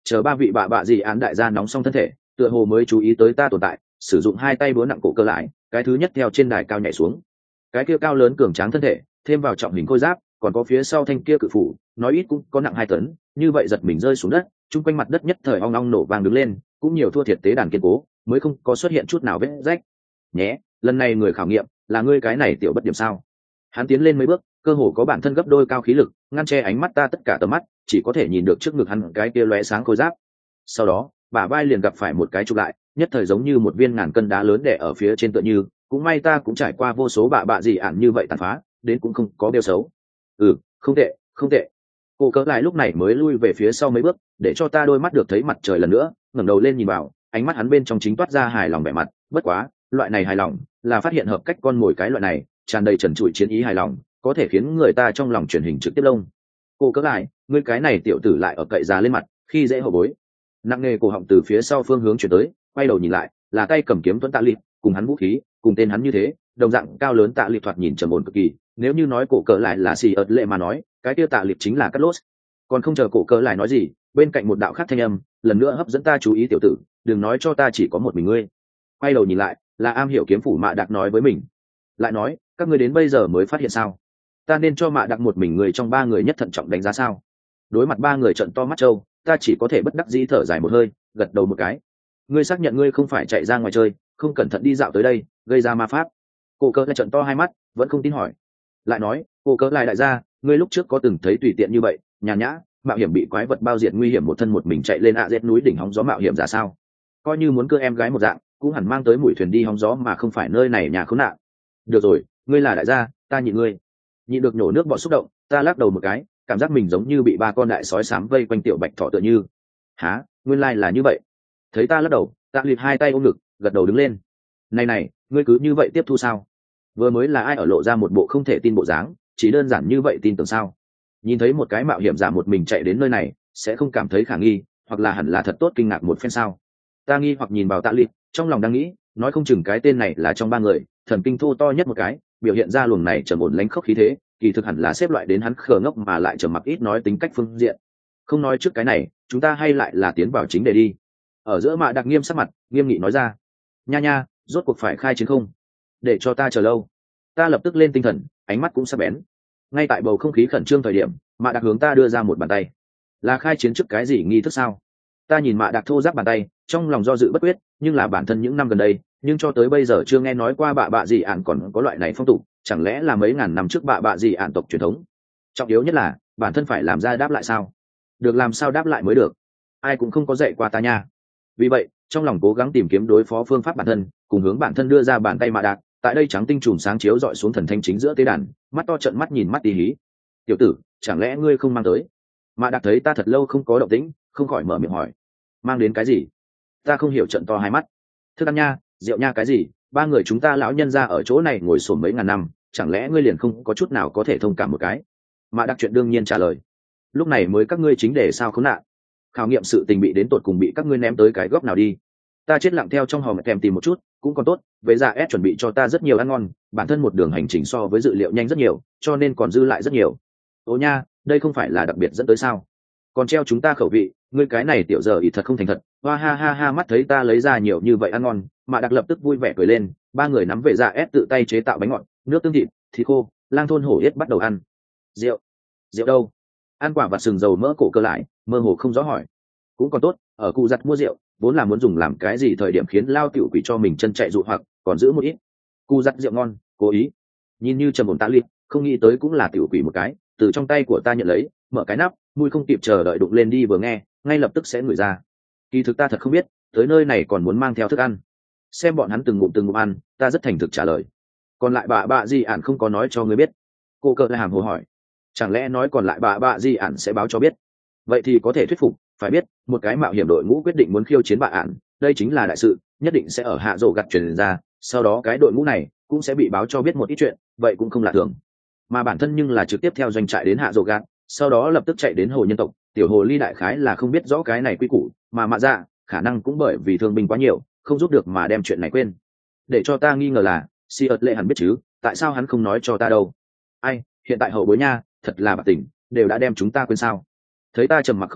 Chờ ba vị bạ bạ gì án đại gia nóng xong thân thể, tựa hồ mới chú ý tới ta tồn tại, sử dụng hai tay búa nặng cổ cơ lại, cái thứ nhất theo trên đài cao nhảy xuống. Cái kia cao lớn cường tráng thân thể, thêm vào trọng hình khôi giáp, còn có phía sau thanh kia cự phủ, nói ít cũng có nặng 2 tấn, như vậy giật mình rơi xuống đất, chung quanh mặt đất nhất thời ong ong nổ vang đứng lên, cũng nhiều thua thiệt tế đàn kiên cố, mới không có xuất hiện chút nào vết rách. Nhé, lần này người khảo nghiệm là ngươi cái này tiểu bất điểm sao? Hắn tiến lên mấy bước, cơ hồ có bản thân gấp đôi cao khí lực, ngăn che ánh mắt ta tất cả tầm mắt, chỉ có thể nhìn được trước ngực hắn cái kia lóe sáng khôi giáp. Sau đó, bả vai liền gặp phải một cái chụp lại, nhất thời giống như một viên ngàn cân đá lớn đè ở phía trên tựa như, cũng may ta cũng trải qua vô số bạ bạ gì ản như vậy tàn phá, đến cũng không có đeo xấu. Không tệ, không tệ. Cô cỡ lại lúc này mới lui về phía sau mấy bước, để cho ta đôi mắt được thấy mặt trời lần nữa, ngẩng đầu lên nhìn vào, ánh mắt hắn bên trong chính toát ra hài lòng vẻ mặt, bất quá, loại này hài lòng là phát hiện hợp cách con mồi cái loại này, tràn đầy trần trụi chiến ý hài lòng, có thể khiến người ta trong lòng truyền hình trực tiếp lông. Cô cỡ lại, ngươi cái này tiểu tử lại ở cậy già lên mặt, khi dễ hậu bối. Nặng nề cổ họng từ phía sau phương hướng chuyển tới, quay đầu nhìn lại, là tay cầm kiếm Tuấn Tạ Lị, cùng hắn vũ khí, cùng tên hắn như thế, đồng dạng cao lớn Tạ Lị thoạt nhìn trầm ổn cực kỳ, nếu như nói cổ cỡ lại là xì ợt lệ mà nói, cái kia Tạ Lị chính là Cắt Lốt. Còn không chờ cổ cỡ lại nói gì, bên cạnh một đạo khác thanh âm, lần nữa hấp dẫn ta chú ý tiểu tử, đừng nói cho ta chỉ có một mình ngươi. Quay đầu nhìn lại, là am hiểu kiếm phủ Mạ Đặc nói với mình. Lại nói, các ngươi đến bây giờ mới phát hiện sao? Ta nên cho Mạ Đặc một mình người trong ba người nhất thận trọng đánh giá sao? Đối mặt ba người trợn to mắt trâu, ta chỉ có thể bất đắc dĩ thở dài một hơi, gật đầu một cái. Ngươi xác nhận ngươi không phải chạy ra ngoài chơi, không cẩn thận đi dạo tới đây, gây ra ma pháp. Cô cỡ lại trợn to hai mắt, vẫn không tin hỏi. Lại nói, cô cỡ lại đại gia, ngươi lúc trước có từng thấy tùy tiện như vậy, nhàn nhã, mạo hiểm bị quái vật bao diệt nguy hiểm một thân một mình chạy lên AZ núi đỉnh hóng gió mạo hiểm ra sao? Coi như muốn cưa em gái một dạng, cũng hẳn mang tới mũi thuyền đi hóng gió mà không phải nơi này nhà khốn nạn. Được rồi, ngươi là đại gia, ta nhịn ngươi. Nhịn được nhổ nước bọt xúc động, ta lắc đầu một cái, cảm giác mình giống như bị ba con đại sói xám vây quanh tiểu bạch thỏ tựa như. Hả, nguyên lai là như vậy. Thấy ta lắc đầu, Tạ Lịp hai tay ôm ngực, gật đầu đứng lên. Này, ngươi cứ như vậy tiếp thu sao? Vừa mới là ai ở lộ ra một bộ không thể tin bộ dáng, chỉ đơn giản như vậy tin tưởng sao? Nhìn thấy một cái mạo hiểm giả một mình chạy đến nơi này, sẽ không cảm thấy khả nghi, hoặc là hẳn là thật tốt kinh ngạc một phen sao? Ta nghi hoặc nhìn vào Tạ Lịp, trong lòng đang nghĩ, nói không chừng cái tên này là trong ba người, thần kinh thô to nhất một cái, biểu hiện ra luồng này trầm ổn lánh khốc khí thế, kỳ thực hẳn là xếp loại đến hắn khờ ngốc mà lại trầm mặc ít nói tính cách phương diện. Không nói trước cái này, chúng ta hay lại là tiến vào chính đề đi. Ở giữa Mạ Đặc nghiêm sắc mặt, nghiêm nghị nói ra. Nha, rốt cuộc phải khai chiến không? Để cho ta chờ lâu. Ta lập tức lên tinh thần, ánh mắt cũng sắc bén. Ngay tại bầu không khí khẩn trương thời điểm, Mạ Đặc hướng ta đưa ra một bàn tay. Là khai chiến trước cái gì nghi thức sao? Ta nhìn Mạ Đặc thô ráp bàn tay, trong lòng do dự bất quyết, nhưng là bản thân những năm gần đây, nhưng cho tới bây giờ chưa nghe nói qua bạ bạ gì ạn còn có loại này phong tục, chẳng lẽ là mấy ngàn năm trước bạ bạ gì ạn tộc truyền thống? Trọng yếu nhất là, bản thân phải làm ra đáp lại sao? Được làm sao đáp lại mới được? Ai cũng không có dạy qua ta nha. Vì vậy, trong lòng cố gắng tìm kiếm đối phó phương pháp bản thân, cùng hướng bản thân đưa ra bàn tay Mạ Đặc, tại đây trắng tinh trùm sáng chiếu dọi xuống thần thanh chính giữa tế đàn, mắt to trợn mắt nhìn mắt tí hí. Tiểu tử, chẳng lẽ ngươi không mang tới? Mạ Đặc thấy ta thật lâu không có động tĩnh, không khỏi mở miệng hỏi. Mang đến cái gì? Ta không hiểu, trợn to hai mắt. Thức ăn nha, rượu nha, cái gì? Ba người chúng ta lão nhân ra ở chỗ này ngồi xổm mấy ngàn năm, chẳng lẽ ngươi liền không có chút nào có thể thông cảm một cái? Mạ Đặc chuyện đương nhiên trả lời. Lúc này mới các ngươi chính để sao khốn nạn? Khảo nghiệm sự tình bị đến tột cùng bị các ngươi ném tới cái góc nào đi? Ta chết lặng theo trong hòm kèm tìm một chút, cũng còn tốt, với dạ S chuẩn bị cho ta rất nhiều ăn ngon, bản thân một đường hành trình so với dự liệu nhanh rất nhiều, cho nên còn dư lại rất nhiều. Ô nha, đây không phải là đặc biệt dẫn tới sao? Còn treo chúng ta khẩu vị, ngươi cái này tiểu giờ ý thật không thành thật. Hoa ha, mắt thấy ta lấy ra nhiều như vậy ăn ngon, Mạ Đặc lập tức vui vẻ cười lên. Ba người nắm về dạ ép tự tay chế tạo bánh ngọt, nước tương thịt khô, lang thôn hổ yết bắt đầu ăn. Rượu đâu? Ăn quả vặt sừng dầu mỡ cổ cơ lại, mơ hồ không rõ hỏi. Cũng còn tốt, ở cụ giặt mua rượu, vốn là muốn dùng làm cái gì thời điểm khiến lao tiểu quỷ cho mình chân chạy dụ hoặc, còn giữ một ít. Cụ giặt rượu ngon, cố ý. Nhìn như trầm ổn Tạ Lịp, không nghĩ tới cũng là tiểu quỷ một cái, từ trong tay của ta nhận lấy, mở cái nắp, mùi không kịp chờ đợi đụng lên đi vừa nghe, ngay lập tức sẽ ngửi ra. Kỳ thực ta thật không biết, tới nơi này còn muốn mang theo thức ăn. Xem bọn hắn từng ngụm ăn, ta rất thành thực trả lời. Còn lại bạ gì ản không có nói cho ngươi biết? Cô cờ lại hàm hồ hỏi. Chẳng lẽ nói còn lại bạ gì ản sẽ báo cho biết? Vậy thì có thể thuyết phục, phải biết, một cái mạo hiểm đội ngũ quyết định muốn khiêu chiến bạ ản, đây chính là đại sự, nhất định sẽ ở hạ rổ gặt truyền ra, sau đó cái đội ngũ này cũng sẽ bị báo cho biết một ít chuyện, vậy cũng không lạ thường. Mà bản thân nhưng là trực tiếp theo doanh trại đến hạ rổ gặt, sau đó lập tức chạy đến hồ nhân tộc, tiểu hồ ly đại khái là không biết rõ cái này quy củ, mà Mạ Dạ khả năng cũng bởi vì thương binh quá nhiều, không giúp được mà đem chuyện này quên. Để cho ta nghi ngờ là si ợt lệ hẳn biết chứ, tại sao hắn không nói cho ta đâu? Ai, hiện tại hậu bối nha, thật là bạc tình, đều đã đem chúng ta quên sao? Thấy ta trầm mặc không nói,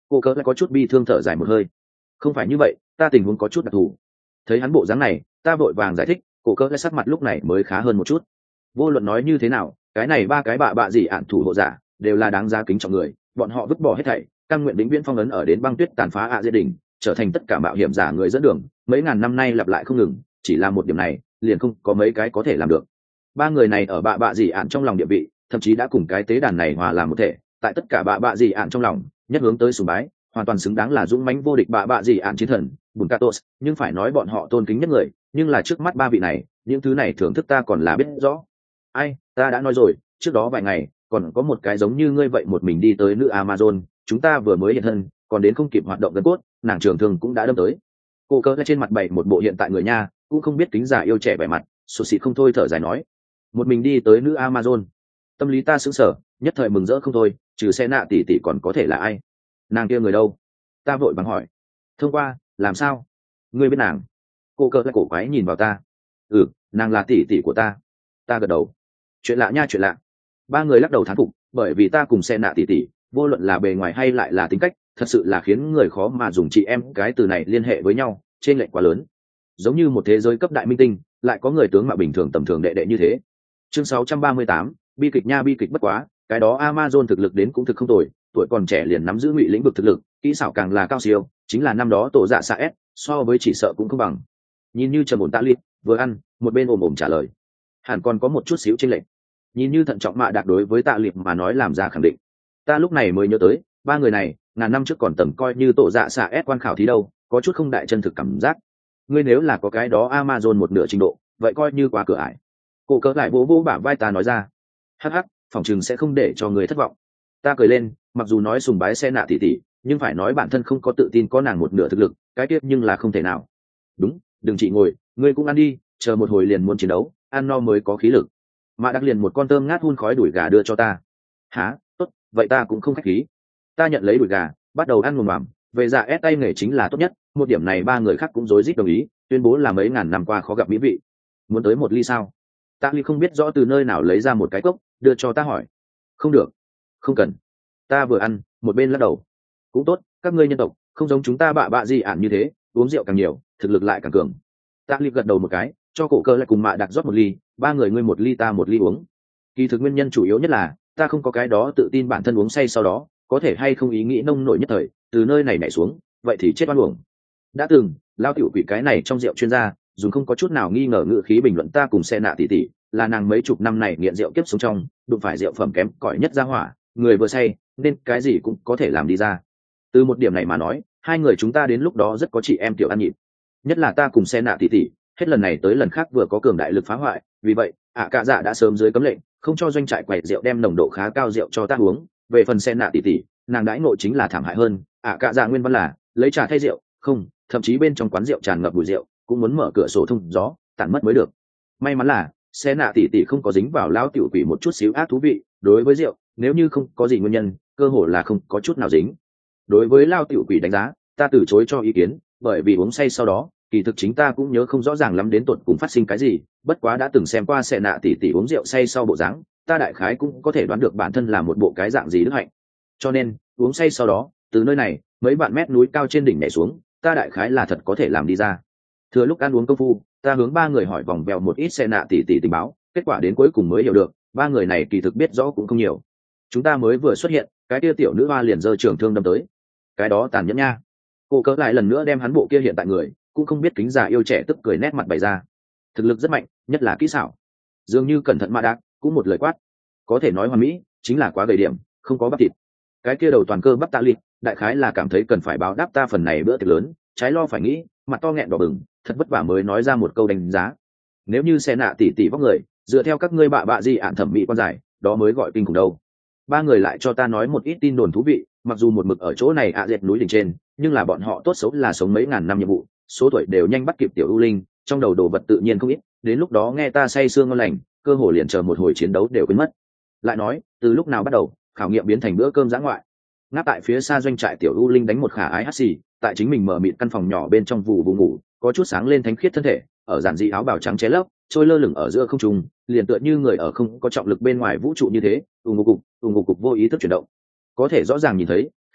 Cô cỡ lại có chút bi thương thở dài một hơi. Không phải như vậy, ta tình huống có chút đặc thù. Thấy hắn bộ dáng này, ta vội vàng giải thích, cô cỡ lại sắc mặt lúc này mới khá hơn một chút. Vô luận nói như thế nào, cái này ba cái bạ gì ạn thủ hộ giả đều là đáng giá kính trọng người, bọn họ vứt bỏ hết thảy, cam nguyện vĩnh viễn phong ấn ở đến băng tuyết tàn phá gia đình, trở thành tất cả mạo hiểm giả người dẫn đường, mấy ngàn năm nay lặp lại không ngừng, chỉ là một điểm này, liền không có mấy cái có thể làm được. Ba người này ở bạ gì ạn trong lòng địa vị, thậm chí đã cùng cái tế đàn này hòa làm một thể, tại tất cả bạ gì ạn trong lòng, nhất hướng tới sùng bái, hoàn toàn xứng đáng là dũng mãnh vô địch bạ gì ạn chiến thần, Bunkatos, nhưng phải nói bọn họ tôn kính nhất người, nhưng là trước mắt ba vị này, những thứ này thưởng thức ta còn là biết rõ. Ai, ta đã nói rồi, trước đó vài ngày, còn có một cái giống như ngươi vậy một mình đi tới nữ Amazon, chúng ta vừa mới hiện thân, còn đến không kịp hoạt động gần cốt, nàng trưởng thường cũng đã đâm tới. Cô cỡ trên mặt bày một bộ hiện tại người nha, cũng không biết kính già yêu trẻ vẻ mặt, sụt xịt không thôi thở dài nói. Một mình đi tới nữ Amazon. Tâm lý ta sững sờ, nhất thời mừng rỡ không thôi, trừ xe nạ tỷ tỷ còn có thể là ai? Nàng kia người đâu? Ta vội vàng hỏi. Thông qua, làm sao? Ngươi biết nàng? Cô cỡ cổ quái nhìn vào ta. Ừ, nàng là tỷ tỷ của ta. Ta gật đầu. Chuyện lạ nha, chuyện lạ. Ba người lắc đầu thán phục, bởi vì ta cùng xe nạ tỷ tỷ, vô luận là bề ngoài hay lại là tính cách, thật sự là khiến người khó mà dùng chị em cái từ này liên hệ với nhau, trên lệch quá lớn. Giống như một thế giới cấp đại minh tinh, lại có người tướng mạo bình thường tầm thường đệ đệ như thế. Chương 638, bi kịch nha, bi kịch bất quá, cái đó Amazon thực lực đến cũng thực không tồi, tuổi còn trẻ liền nắm giữ ngụy lĩnh vực thực lực, kỹ xảo càng là cao siêu, chính là năm đó tổ dạ xạ S, so với chỉ sợ cũng không bằng. Nhìn như trầm ổn tạ liệt, vừa ăn, một bên ồm ồm trả lời. Hẳn còn có một chút xíu chênh lệch. Nhìn như thận trọng mạ đạt đối với tạ liệt mà nói làm ra khẳng định. Ta lúc này mới nhớ tới, ba người này, ngàn năm trước còn tầm coi như tổ dạ xạ S quan khảo thí đâu, có chút không đại chân thực cảm giác. Ngươi nếu là có cái đó Amazon một nửa trình độ, vậy coi như quá cửa ải. Cô cỡ lại vỗ vỗ bả vai ta nói ra. Hắc hắc, phỏng chừng sẽ không để cho người thất vọng. Ta cười lên, mặc dù nói sùng bái xe nạ tỷ tỷ, nhưng phải nói bản thân không có tự tin có nàng một nửa thực lực, cái tiếc nhưng là không thể nào. Đúng, đừng chỉ ngồi, ngươi cũng ăn đi, chờ một hồi liền muốn chiến đấu, ăn no mới có khí lực. Mạ đặc liền một con tôm ngát hun khói đuổi gà đưa cho ta. Hả, tốt, vậy ta cũng không khách khí. Ta nhận lấy đuổi gà, bắt đầu ăn mồm mòm, về dạ ép tay nghề chính là tốt nhất, một điểm này ba người khác cũng rối rít đồng ý, tuyên bố là mấy ngàn năm qua khó gặp mỹ vị. Muốn tới một ly sao? Ta ly không biết rõ từ nơi nào lấy ra một cái cốc, đưa cho ta hỏi. Không được, không cần. Ta vừa ăn, một bên lắc đầu. Cũng tốt, các ngươi nhân tộc, không giống chúng ta bạ gì ản như thế, uống rượu càng nhiều, thực lực lại càng cường. Ta ly gật đầu một cái, cho cổ cơ lại cùng mạ đặc rót một ly, ba người ngươi một ly ta một ly uống. Kỳ thực nguyên nhân chủ yếu nhất là, ta không có cái đó tự tin bản thân uống say sau đó, có thể hay không ý nghĩ nông nổi nhất thời, từ nơi này nhảy xuống, vậy thì chết oan uổng. Đã từng, lao tiểu quỷ cái này trong rượu chuyên gia, dùng không có chút nào nghi ngờ ngữ khí bình luận ta cùng xe nạ tỷ tỷ, là nàng mấy chục năm này nghiện rượu kiếp sống trong, đụng phải rượu phẩm kém cỏi nhất ra hỏa, người vừa say, nên cái gì cũng có thể làm đi ra. Từ một điểm này mà nói, hai người chúng ta đến lúc đó rất có chị em tiểu ăn nhịp. Nhất là ta cùng xe nạ tỷ tỷ, hết lần này tới lần khác vừa có cường đại lực phá hoại, vì vậy, cạ dạ đã sớm dưới cấm lệnh, không cho doanh trại quầy rượu đem nồng độ khá cao rượu cho ta uống. Về phần xe nạ tỷ tỷ, nàng đãi ngộ chính là thảm hại hơn, cạ dạ nguyên văn là lấy trà thay rượu, không, thậm chí bên trong quán rượu tràn ngập mùi rượu, cũng muốn mở cửa sổ thông gió, tản mất mới được. May mắn là xe nạ tỷ tỷ không có dính vào lao tiểu quỷ một chút xíu ác thú vị, đối với rượu, nếu như không có gì nguyên nhân, cơ hồ là không có chút nào dính. Đối với lao tiểu quỷ đánh giá, ta từ chối cho ý kiến, bởi vì uống say sau đó, kỳ thực chính ta cũng nhớ không rõ ràng lắm đến tột cùng phát sinh cái gì, bất quá đã từng xem qua xe nạ tỷ tỷ uống rượu say sau bộ dáng, ta đại khái cũng có thể đoán được bản thân là một bộ cái dạng gì đức hạnh. Cho nên, uống say sau đó, từ nơi này, mấy vạn mét núi cao trên đỉnh nhảy xuống, ta đại khái là thật có thể làm đi ra. Thừa lúc ăn uống công phu, ta hướng ba người hỏi vòng vèo một ít xe nạ tỷ tỷ tình báo, kết quả đến cuối cùng mới hiểu được, ba người này kỳ thực biết rõ cũng không nhiều. Chúng ta mới vừa xuất hiện, cái kia tiểu nữ hoa liền giơ trường thương đâm tới. Cái đó tàn nhẫn nha. Cô cỡ lại lần nữa đem hắn bộ kia hiện tại người, cũng không biết kính già yêu trẻ tức cười nét mặt bày ra. Thực lực rất mạnh, nhất là kỹ xảo. Dường như cẩn thận mạ đạc, cũng một lời quát. Có thể nói hoàn mỹ, chính là quá gầy điểm, không có bắp thịt. Cái kia đầu toàn cơ bắp tạ liệt, đại khái là cảm thấy cần phải báo đáp ta phần này bữa tiệc lớn, trái lo phải nghĩ, mặt to nghẹn đỏ bừng, thật vất vả mới nói ra một câu đánh giá. Nếu như xe nạ tỷ tỷ vóc người, dựa theo các ngươi bạ gì ạn thẩm mỹ quan giải, đó mới gọi kinh khủng đâu. Ba người lại cho ta nói một ít tin đồn thú vị, mặc dù một mực ở chỗ này dệt núi đỉnh trên, nhưng là bọn họ tốt xấu là sống mấy ngàn năm nhiệm vụ, số tuổi đều nhanh bắt kịp tiểu ưu linh, trong đầu đồ vật tự nhiên không ít, đến lúc đó nghe ta say sương ngon lành, cơ hồ liền chờ một hồi chiến đấu đều quên mất. Lại nói, từ lúc nào bắt đầu, khảo nghiệm biến thành bữa cơm dã ngoại. Ngáp tại phía xa doanh trại tiểu ưu linh đánh một khả ái hắt xì, tại chính mình mở mịt căn phòng nhỏ bên trong vụ ngủ, có chút sáng lên thánh khiết thân thể, ở giản dị áo bào trắng che lấp, trôi lơ lửng ở giữa không trung, liền tựa như người ở không có trọng lực bên ngoài vũ trụ như thế, ù ngục cục vô ý thức chuyển động. Có thể rõ ràng nhìn thấy,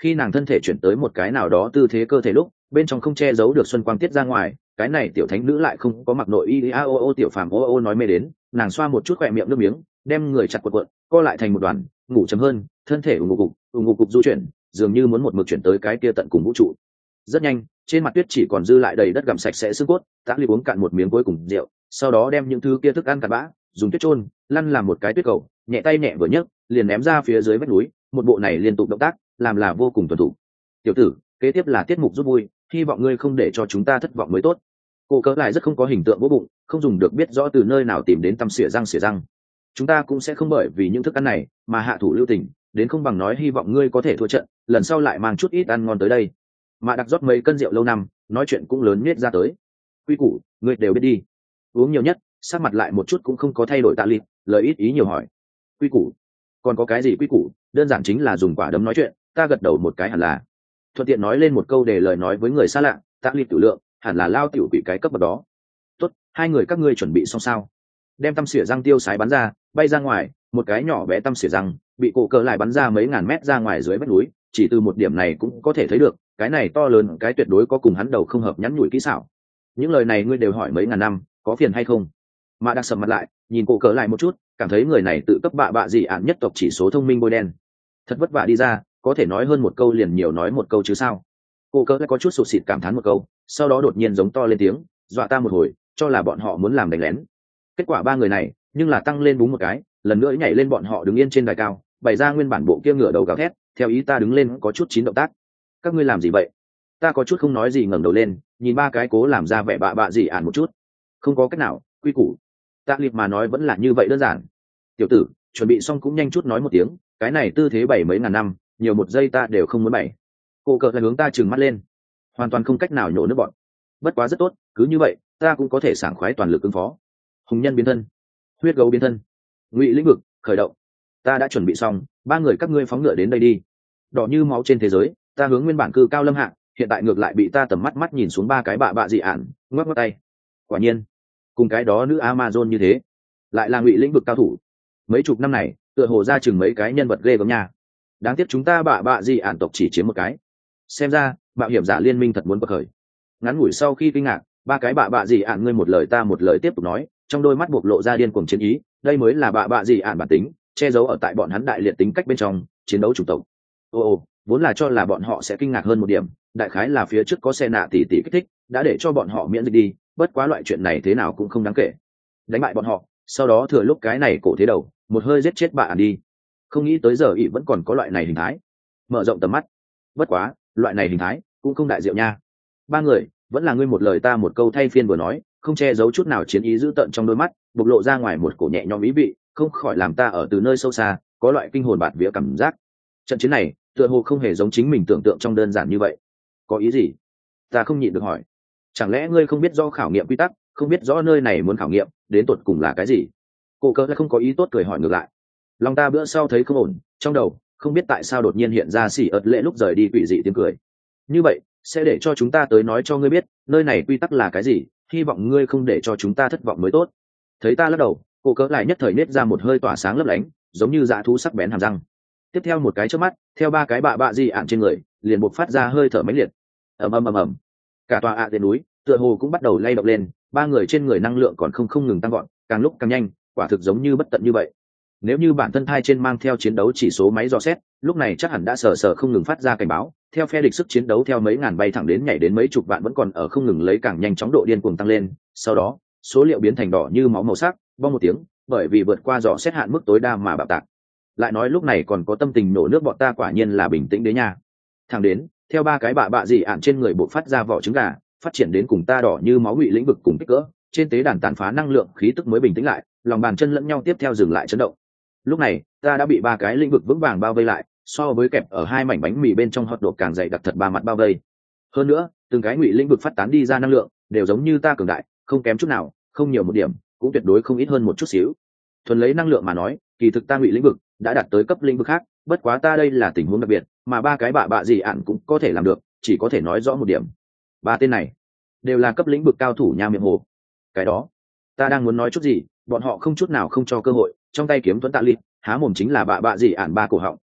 khi nàng thân thể chuyển tới một cái nào đó tư thế cơ thể lúc bên trong không che giấu được xuân quang tiết ra ngoài. Cái này tiểu thánh nữ lại không có mặc nội y a ô ô tiểu phàm ô ô nói mê đến, nàng xoa một chút khỏe miệng nước miếng, đem người chặt quật quật co lại thành một đoàn, ngủ chấm hơn, thân thể ù ngục cục du chuyển, dường như muốn một mực chuyển tới cái kia tận cùng vũ trụ. Rất nhanh, trên mặt tuyết chỉ còn dư lại đầy đất gặm sạch sẽ xương cốt. Tạ Ly uống cạn một miếng cuối cùng rượu, sau đó đem những thứ kia thức ăn cặn bã dùng tuyết trôn lăn làm một cái tuyết cầu, nhẹ tay nhẹ vừa nhấc liền ném ra phía dưới vách núi. Một bộ này liên tục động tác làm là vô cùng thuần thục. Tiểu tử, kế tiếp là tiết mục giúp vui, hy vọng ngươi không để cho chúng ta thất vọng mới tốt. Cô cỡ lại rất không có hình tượng vỗ bụng, không dùng được biết rõ từ nơi nào tìm đến tăm xỉa răng. Chúng ta cũng sẽ không bởi vì những thức ăn này mà hạ thủ lưu tình, đến không bằng nói hy vọng ngươi có thể thua trận, lần sau lại mang chút ít ăn ngon tới đây. Mà đặc rót mấy cân rượu lâu năm, nói chuyện cũng lớn miết ra tới. Quy củ ngươi đều biết đi. Uống nhiều nhất, sắc mặt lại một chút cũng không có thay đổi. Tạ Lị lời ít ý nhiều hỏi. Quy củ? Còn có cái gì quy củ? Đơn giản chính là dùng quả đấm nói chuyện. Ta gật đầu một cái hẳn là. Thuận tiện nói lên một câu để lời nói với người xa lạ. Tạ Lị tiểu lượng hẳn là lao tiểu quỷ cái cấp bậc đó. Tốt, hai người các ngươi chuẩn bị xong sao? Đem tăm xỉa răng tiêu sái bắn ra, bay ra ngoài. Một cái nhỏ bé tăm xỉa răng bị cổ cờ lại bắn ra mấy ngàn mét ra ngoài dưới vách núi. Chỉ từ một điểm này cũng có thể thấy được, cái này to lớn cái tuyệt đối có cùng hắn đầu không hợp nhắn nhủi kỹ xảo. Những lời này ngươi đều hỏi mấy ngàn năm, có phiền hay không? Mà đặc sầm mặt lại, nhìn cổ cờ lại một chút, cảm thấy người này tự cấp bạ gì ạn nhất tộc chỉ số thông minh bôi đen. Thật vất vả đi ra, có thể nói hơn một câu liền nhiều nói một câu chứ sao? Cổ cờ lại có chút sụt sịt cảm thán một câu, sau đó đột nhiên giống to lên tiếng, dọa ta một hồi, cho là bọn họ muốn làm đánh lén. Kết quả ba người này, nhưng là tăng lên búng một cái, lần nữa nhảy lên bọn họ đứng yên trên đài cao, bày ra nguyên bản bộ kia ngửa đầu gào thét, theo ý ta đứng lên có chút chín động tác. Các ngươi làm gì vậy? Ta có chút không nói gì ngẩng đầu lên, nhìn ba cái cố làm ra vẻ bạ gì ản một chút. Không có cách nào, quy củ. Tạ Liệt mà nói vẫn là như vậy đơn giản. Tiểu tử, chuẩn bị xong cũng nhanh chút nói một tiếng, cái này tư thế bảy mấy ngàn năm, nhiều một giây ta đều không muốn bày. Cô cờ là hướng ta trừng mắt lên, hoàn toàn không cách nào nhổ nước bọn. Bất quá rất tốt, cứ như vậy, ta cũng có thể sảng khoái toàn lực ứng phó. Hùng nhân biến thân, huyết gấu biến thân, ngụy lĩnh vực khởi động. Ta đã chuẩn bị xong, ba người các ngươi phóng ngựa đến đây đi. Đỏ như máu trên thế giới, ta hướng nguyên bản cư cao lâm hạ, hiện tại ngược lại bị ta tầm mắt nhìn xuống ba cái bạ dị ản, ngoắc ngoắc tay. Quả nhiên, cùng cái đó nữ Amazon như thế, lại là ngụy lĩnh vực cao thủ. Mấy chục năm này, tựa hồ ra chừng mấy cái nhân vật ghê gớm nha. Đáng tiếc chúng ta bạ dị ản tộc chỉ chiếm một cái. Xem ra, mạo hiểm giả liên minh thật muốn bật khởi. Ngắn ngủi sau khi kinh ngạc, ba cái bạ dị ản ngươi một lời ta một lời tiếp tục nói, trong đôi mắt bộc lộ ra điên cuồng chiến ý. Đây mới là bạ dị ản bản tính, che giấu ở tại bọn hắn đại liệt tính cách bên trong chiến đấu chủng tộc. Ồ, vốn là cho là bọn họ sẽ kinh ngạc hơn một điểm, đại khái là phía trước có xe nạ tỉ kích thích, đã để cho bọn họ miễn dịch đi, bất quá loại chuyện này thế nào cũng không đáng kể. Đánh bại bọn họ, sau đó thừa lúc cái này cổ thế đầu, một hơi giết chết bạn đi. Không nghĩ tới giờ ỷ vẫn còn có loại này hình thái. Mở rộng tầm mắt. Bất quá, loại này hình thái cũng không đại diệu nha. Ba người, vẫn là ngươi một lời ta một câu thay phiên vừa nói, không che giấu chút nào chiến ý dữ tợn trong đôi mắt, bộc lộ ra ngoài một cổ nhẹ nhõm ý vị, không khỏi làm ta ở từ nơi sâu xa có loại kinh hồn bạt vía cảm giác. Trận chiến này tựa hồ không hề giống chính mình tưởng tượng trong đơn giản như vậy. Có ý gì? Ta không nhịn được hỏi. Chẳng lẽ ngươi không biết do khảo nghiệm quy tắc, không biết rõ nơi này muốn khảo nghiệm đến tột cùng là cái gì? Cô cỡ lại không có ý tốt cười hỏi ngược lại. Lòng ta bữa sau thấy không ổn, trong đầu không biết tại sao đột nhiên hiện ra xỉ ợt lệ lúc rời đi quỷ dị tiếng cười. Như vậy sẽ để cho chúng ta tới nói cho ngươi biết nơi này quy tắc là cái gì, hy vọng ngươi không để cho chúng ta thất vọng mới tốt. Thấy ta lắc đầu, cô cỡ lại nhất thời nết ra một hơi tỏa sáng lấp lánh, giống như dã thú sắc bén hàm răng. Tiếp theo một cái chớp mắt, theo ba cái bạ dị ạn trên người liền bộc phát ra hơi thở mãnh liệt. Ầm. Cả tòa ạ trên núi tựa hồ cũng bắt đầu lay động lên, ba người trên người năng lượng còn không ngừng tăng gọn, càng lúc càng nhanh, quả thực giống như bất tận như vậy. Nếu như bản thân thai trên mang theo chiến đấu chỉ số máy dò xét, lúc này chắc hẳn đã sờ không ngừng phát ra cảnh báo, theo phe địch sức chiến đấu theo mấy ngàn bay thẳng đến nhảy đến mấy chục vạn vẫn còn ở không ngừng lấy càng nhanh chóng độ điên cuồng tăng lên, sau đó số liệu biến thành đỏ như máu màu sắc, bong một tiếng, bởi vì vượt qua dò xét hạn mức tối đa mà bạo tạc. Lại nói lúc này còn có tâm tình nổ nước bọn ta quả nhiên là bình tĩnh đấy nha. Thẳng đến theo ba cái bạ dị ạn trên người bộc phát ra vỏ trứng gà, phát triển đến cùng ta đỏ như máu ngụy lĩnh vực cùng kích cỡ, trên tế đàn tàn phá năng lượng khí tức mới bình tĩnh lại, lòng bàn chân lẫn nhau tiếp theo dừng lại chấn động. Lúc này ta đã bị ba cái lĩnh vực vững vàng bao vây lại, so với kẹp ở hai mảnh bánh mì bên trong hot độ càng dày đặc thật ba mặt bao vây. Hơn nữa từng cái ngụy lĩnh vực phát tán đi ra năng lượng đều giống như ta cường đại, không kém chút nào, không nhiều một điểm, cũng tuyệt đối không ít hơn một chút xíu. Thuần lấy năng lượng mà nói, kỳ thực ta ngụy lĩnh vực đã đạt tới cấp lĩnh vực khác, bất quá ta đây là tình huống đặc biệt, mà ba cái bạ dị ạn cũng có thể làm được, chỉ có thể nói rõ một điểm, ba tên này đều là cấp lĩnh vực cao thủ nha miệng hồ. Cái đó ta đang muốn nói chút gì, bọn họ không chút nào không cho cơ hội, trong tay kiếm tuấn tạ lịt há mồm chính là bạ dị ạn ba cổ họng,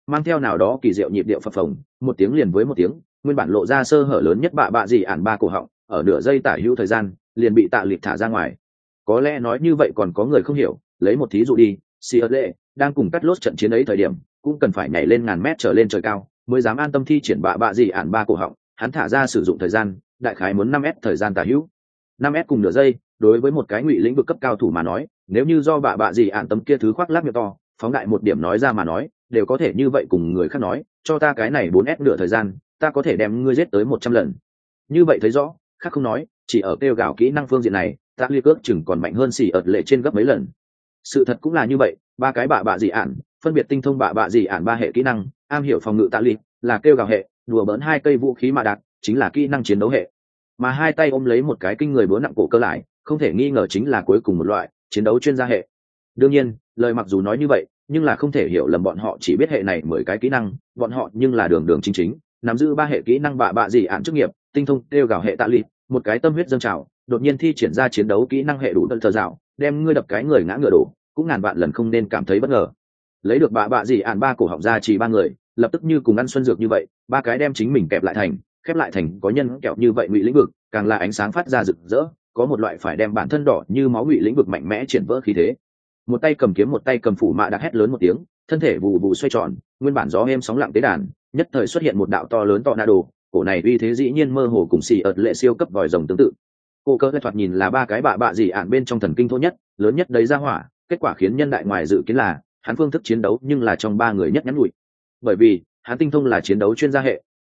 mang theo nào đó kỳ diệu nhịp điệu phập phồng, một tiếng liền với một tiếng, nguyên bản lộ ra sơ hở lớn nhất bạ gì ản ba cổ họng, ở nửa giây tả hữu thời gian liền bị tạ lịp thả ra ngoài. Có lẽ nói như vậy còn có người không hiểu, lấy một thí dụ đi, Siele đang cùng cắt lốt trận chiến ấy thời điểm cũng cần phải nhảy lên ngàn mét trở lên trời cao mới dám an tâm thi triển bạ gì ản ba cổ họng, hắn thả ra sử dụng thời gian đại khái muốn 5 s thời gian tả hữu. 5 s cùng nửa giây đối với một cái ngụy lĩnh vực cấp cao thủ mà nói, nếu như do bạ gì ản tấm kia thứ khoác lác miệng to phóng đại một điểm nói ra mà nói, đều có thể như vậy cùng người khác nói, cho ta cái này 4 s nửa thời gian ta có thể đem ngươi giết tới 100 lần. Như vậy thấy rõ, khác không nói, chỉ ở kêu gào kỹ năng phương diện này ta liệt ước chừng còn mạnh hơn xỉ ợt lệ trên gấp mấy lần. Sự thật cũng là như vậy, ba cái bạ gì ản phân biệt tinh thông bạ gì ản ba hệ kỹ năng, am hiểu phòng ngự tạ liệt là kêu gào hệ, đùa bỡn hai cây vũ khí mà đạt chính là kỹ năng chiến đấu hệ, mà hai tay ôm lấy một cái kinh người búa nặng cổ cơ lại không thể nghi ngờ chính là cuối cùng một loại chiến đấu chuyên gia hệ. Đương nhiên lời mặc dù nói như vậy, nhưng là không thể hiểu lầm bọn họ chỉ biết hệ này 10 cái kỹ năng, bọn họ nhưng là đường đường chính chính nắm giữ ba hệ kỹ năng bạ gì ản chức nghiệp, tinh thông kêu gào hệ tạ liệt, một cái tâm huyết dâng trào đột nhiên thi triển ra chiến đấu kỹ năng hệ đủ đơn thờ dạo, đem ngươi đập cái người ngã ngựa đổ cũng ngàn vạn lần không nên cảm thấy bất ngờ. Lấy được bạ gì ản ba cổ họng ra chỉ ba người lập tức như cùng ăn xuân dược như vậy, ba cái đem chính mình kẹp lại thành khép lại thành có nhân kẹo như vậy ngụy lĩnh vực, càng là ánh sáng phát ra rực rỡ, có một loại phải đem bản thân đỏ như máu ngụy lĩnh vực mạnh mẽ triển vỡ khí thế. Một tay cầm kiếm một tay cầm phủ mạ đặc hét lớn một tiếng, thân thể vù vù xoay tròn, nguyên bản gió êm sóng lặng tế đàn nhất thời xuất hiện một đạo to lớn tornado, cổ này uy thế dĩ nhiên mơ hồ cùng xì ợt lệ siêu cấp vòi rồng tương tự. Cô cơ thoạt nhìn là ba cái bạ gì ản bên trong thần kinh thô nhất lớn nhất đấy ra hỏa, kết quả khiến nhân đại ngoài dự kiến là hắn phương thức chiến đấu nhưng là trong ba người nhất nhắn nhụi, bởi vì hắn tinh thông là chiến đấu chuyên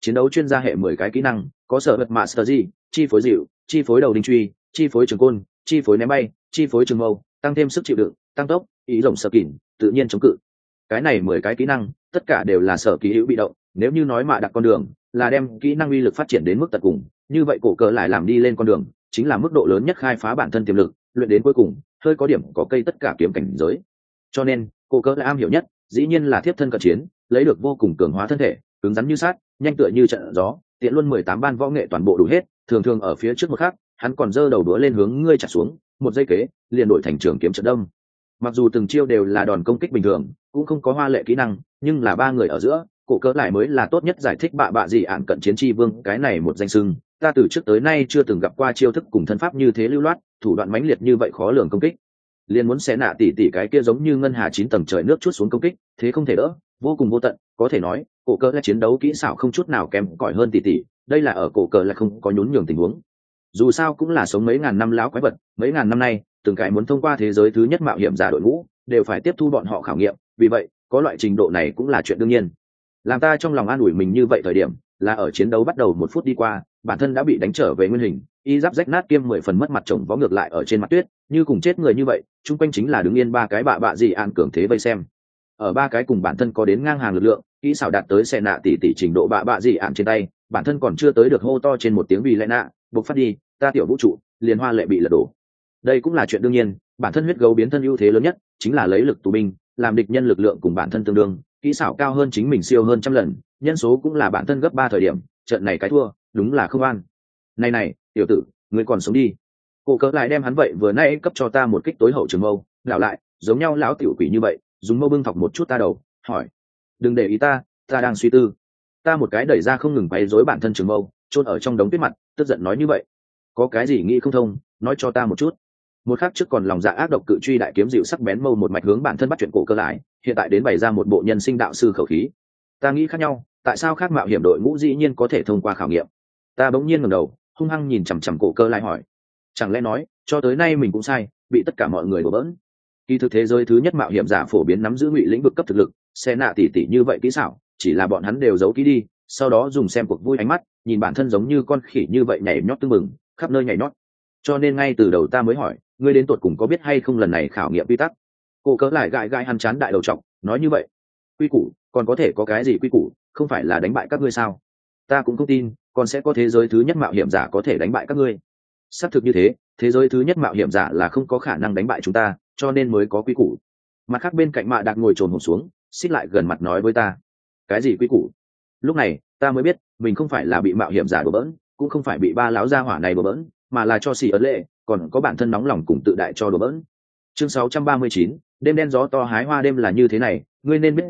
gia hệ 10 cái kỹ năng, có sở vật master gì, chi phối dịu, chi phối đầu đinh truy, chi phối trường côn, chi phối ném bay, chi phối trường mâu, tăng thêm sức chịu đựng, tăng tốc, ý rộng sở kỉn, tự nhiên chống cự. Cái này 10 cái kỹ năng tất cả đều là sở kỳ hữu bị động, nếu như nói mà đặt con đường là đem kỹ năng uy lực phát triển đến mức tận cùng, như vậy cổ cờ lại làm đi lên con đường chính là mức độ lớn nhất khai phá bản thân tiềm lực, luyện đến cuối cùng hơi có điểm có cây tất cả kiếm cảnh giới. Cho nên cổ cờ là am hiểu nhất dĩ nhiên là thiếp thân cận chiến, lấy được vô cùng cường hóa thân thể, cứng rắn như sát, nhanh tựa như trận gió, tiện luôn 18 ban võ nghệ toàn bộ đủ hết, thường thường ở phía trước một khắc hắn còn giơ đầu đũa lên hướng ngươi chặt xuống, một giây kế liền đổi thành trường kiếm trận đông. Mặc dù từng chiêu đều là đòn công kích bình thường, cũng không có hoa lệ kỹ năng, nhưng là ba người ở giữa cổ cỡ lại mới là tốt nhất giải thích bạ gì ạn cận chiến tri vương cái này một danh xưng. Ta từ trước tới nay chưa từng gặp qua chiêu thức cùng thân pháp như thế lưu loát, thủ đoạn mãnh liệt như vậy khó lường công kích, liền muốn xé nạ tỉ cái kia giống như ngân hà 9 tầng trời nước chút xuống công kích, thế không thể đỡ, vô cùng vô tận. Có thể nói cổ cỡ là chiến đấu kỹ xảo không chút nào kém cỏi hơn tỉ, đây là ở cổ cỡ là không có nhún nhường tình huống. Dù sao cũng là sống mấy ngàn năm lão quái vật, mấy ngàn năm nay từng cái muốn thông qua thế giới thứ nhất mạo hiểm giả đội ngũ đều phải tiếp thu bọn họ khảo nghiệm, vì vậy có loại trình độ này cũng là chuyện đương nhiên. Làm ta trong lòng an ủi mình như vậy thời điểm là ở chiến đấu bắt đầu 1 phút đi qua, bản thân đã bị đánh trở về nguyên hình, y giáp rách nát kiêm 10 phần mất mặt chồng vó ngược lại ở trên mặt tuyết, như cùng chết người như vậy. Chung quanh chính là đứng yên ba cái bạ gì an cường thế vây xem. Ở ba cái cùng bản thân có đến ngang hàng lực lượng, kỹ xảo đạt tới xe nạ tỷ trình độ bạ gì an trên tay, bản thân còn chưa tới được hô to trên một tiếng vì lẽ nạ, buộc phát đi, ta tiểu vũ trụ liền hoa lệ bị lật đổ. Đây cũng là chuyện đương nhiên, bản thân huyết gấu biến thân ưu thế lớn nhất chính là lấy lực tù binh, làm địch nhân lực lượng cùng bản thân tương đương, kỹ xảo cao hơn chính mình siêu hơn trăm lần, nhân số cũng là bản thân gấp 3 thời điểm, trận này cái thua đúng là không an. Này tiểu tử, ngươi còn sống đi. Cổ cỡ lại đem hắn vậy vừa nãy cấp cho ta một kích tối hậu trường mâu lão lại giống nhau lão tiểu quỷ như vậy, dùng mâu bưng thọc một chút ta đầu, hỏi đừng để ý ta đang suy tư. Ta một cái đẩy ra không ngừng quấy rối bản thân trường mâu chôn ở trong đống tuyết mặt, tức giận nói như vậy, có cái gì nghĩ không thông nói cho ta một chút. Một khắc trước còn lòng dạ ác độc cự truy đại kiếm dịu sắc bén mâu một mạch hướng bản thân bắt chuyện cổ cơ lại, hiện tại đến bày ra một bộ nhân sinh đạo sư khẩu khí. Ta nghĩ khác nhau, tại sao khác mạo hiểm đội ngũ dĩ nhiên có thể thông qua khảo nghiệm? Ta bỗng nhiên ngẩng đầu hung hăng nhìn chằm chằm cổ cơ lại hỏi, chẳng lẽ nói cho tới nay mình cũng sai, bị tất cả mọi người đổ bỡn? Kỳ thực thế giới thứ nhất mạo hiểm giả phổ biến nắm giữ ngụy lĩnh vực cấp thực lực, xe nạ tỉ như vậy kỹ xảo, chỉ là bọn hắn đều giấu kỹ đi, sau đó dùng xem cuộc vui ánh mắt nhìn bản thân giống như con khỉ như vậy nhảy nhót tưng bừng khắp nơi nhảy nhót. Cho nên ngay từ đầu ta mới hỏi ngươi đến tột cùng có biết hay không lần này khảo nghiệm quy tắc. Cô cớ lại gãi hắn chán đại đầu trọc nói như vậy, quy củ còn có thể có cái gì quy củ, không phải là đánh bại các ngươi sao? Ta cũng không tin còn sẽ có thế giới thứ nhất mạo hiểm giả có thể đánh bại các ngươi. Xác thực như thế, thế giới thứ nhất mạo hiểm giả là không có khả năng đánh bại chúng ta, cho nên mới có quy củ. Mặt khác bên cạnh Mạ Đạc ngồi trồn hổm xuống, xích lại gần mặt nói với ta, cái gì quy củ? Lúc này ta mới biết mình không phải là bị mạo hiểm giả đổ bỡn, cũng không phải bị ba lão gia hỏa này đổ bỡn, mà là cho xì ấn lệ còn có bản thân nóng lòng cùng tự đại cho đổ bỡn. Chương 639, đêm đen gió to hái hoa đêm là như thế này, ngươi nên biết rõ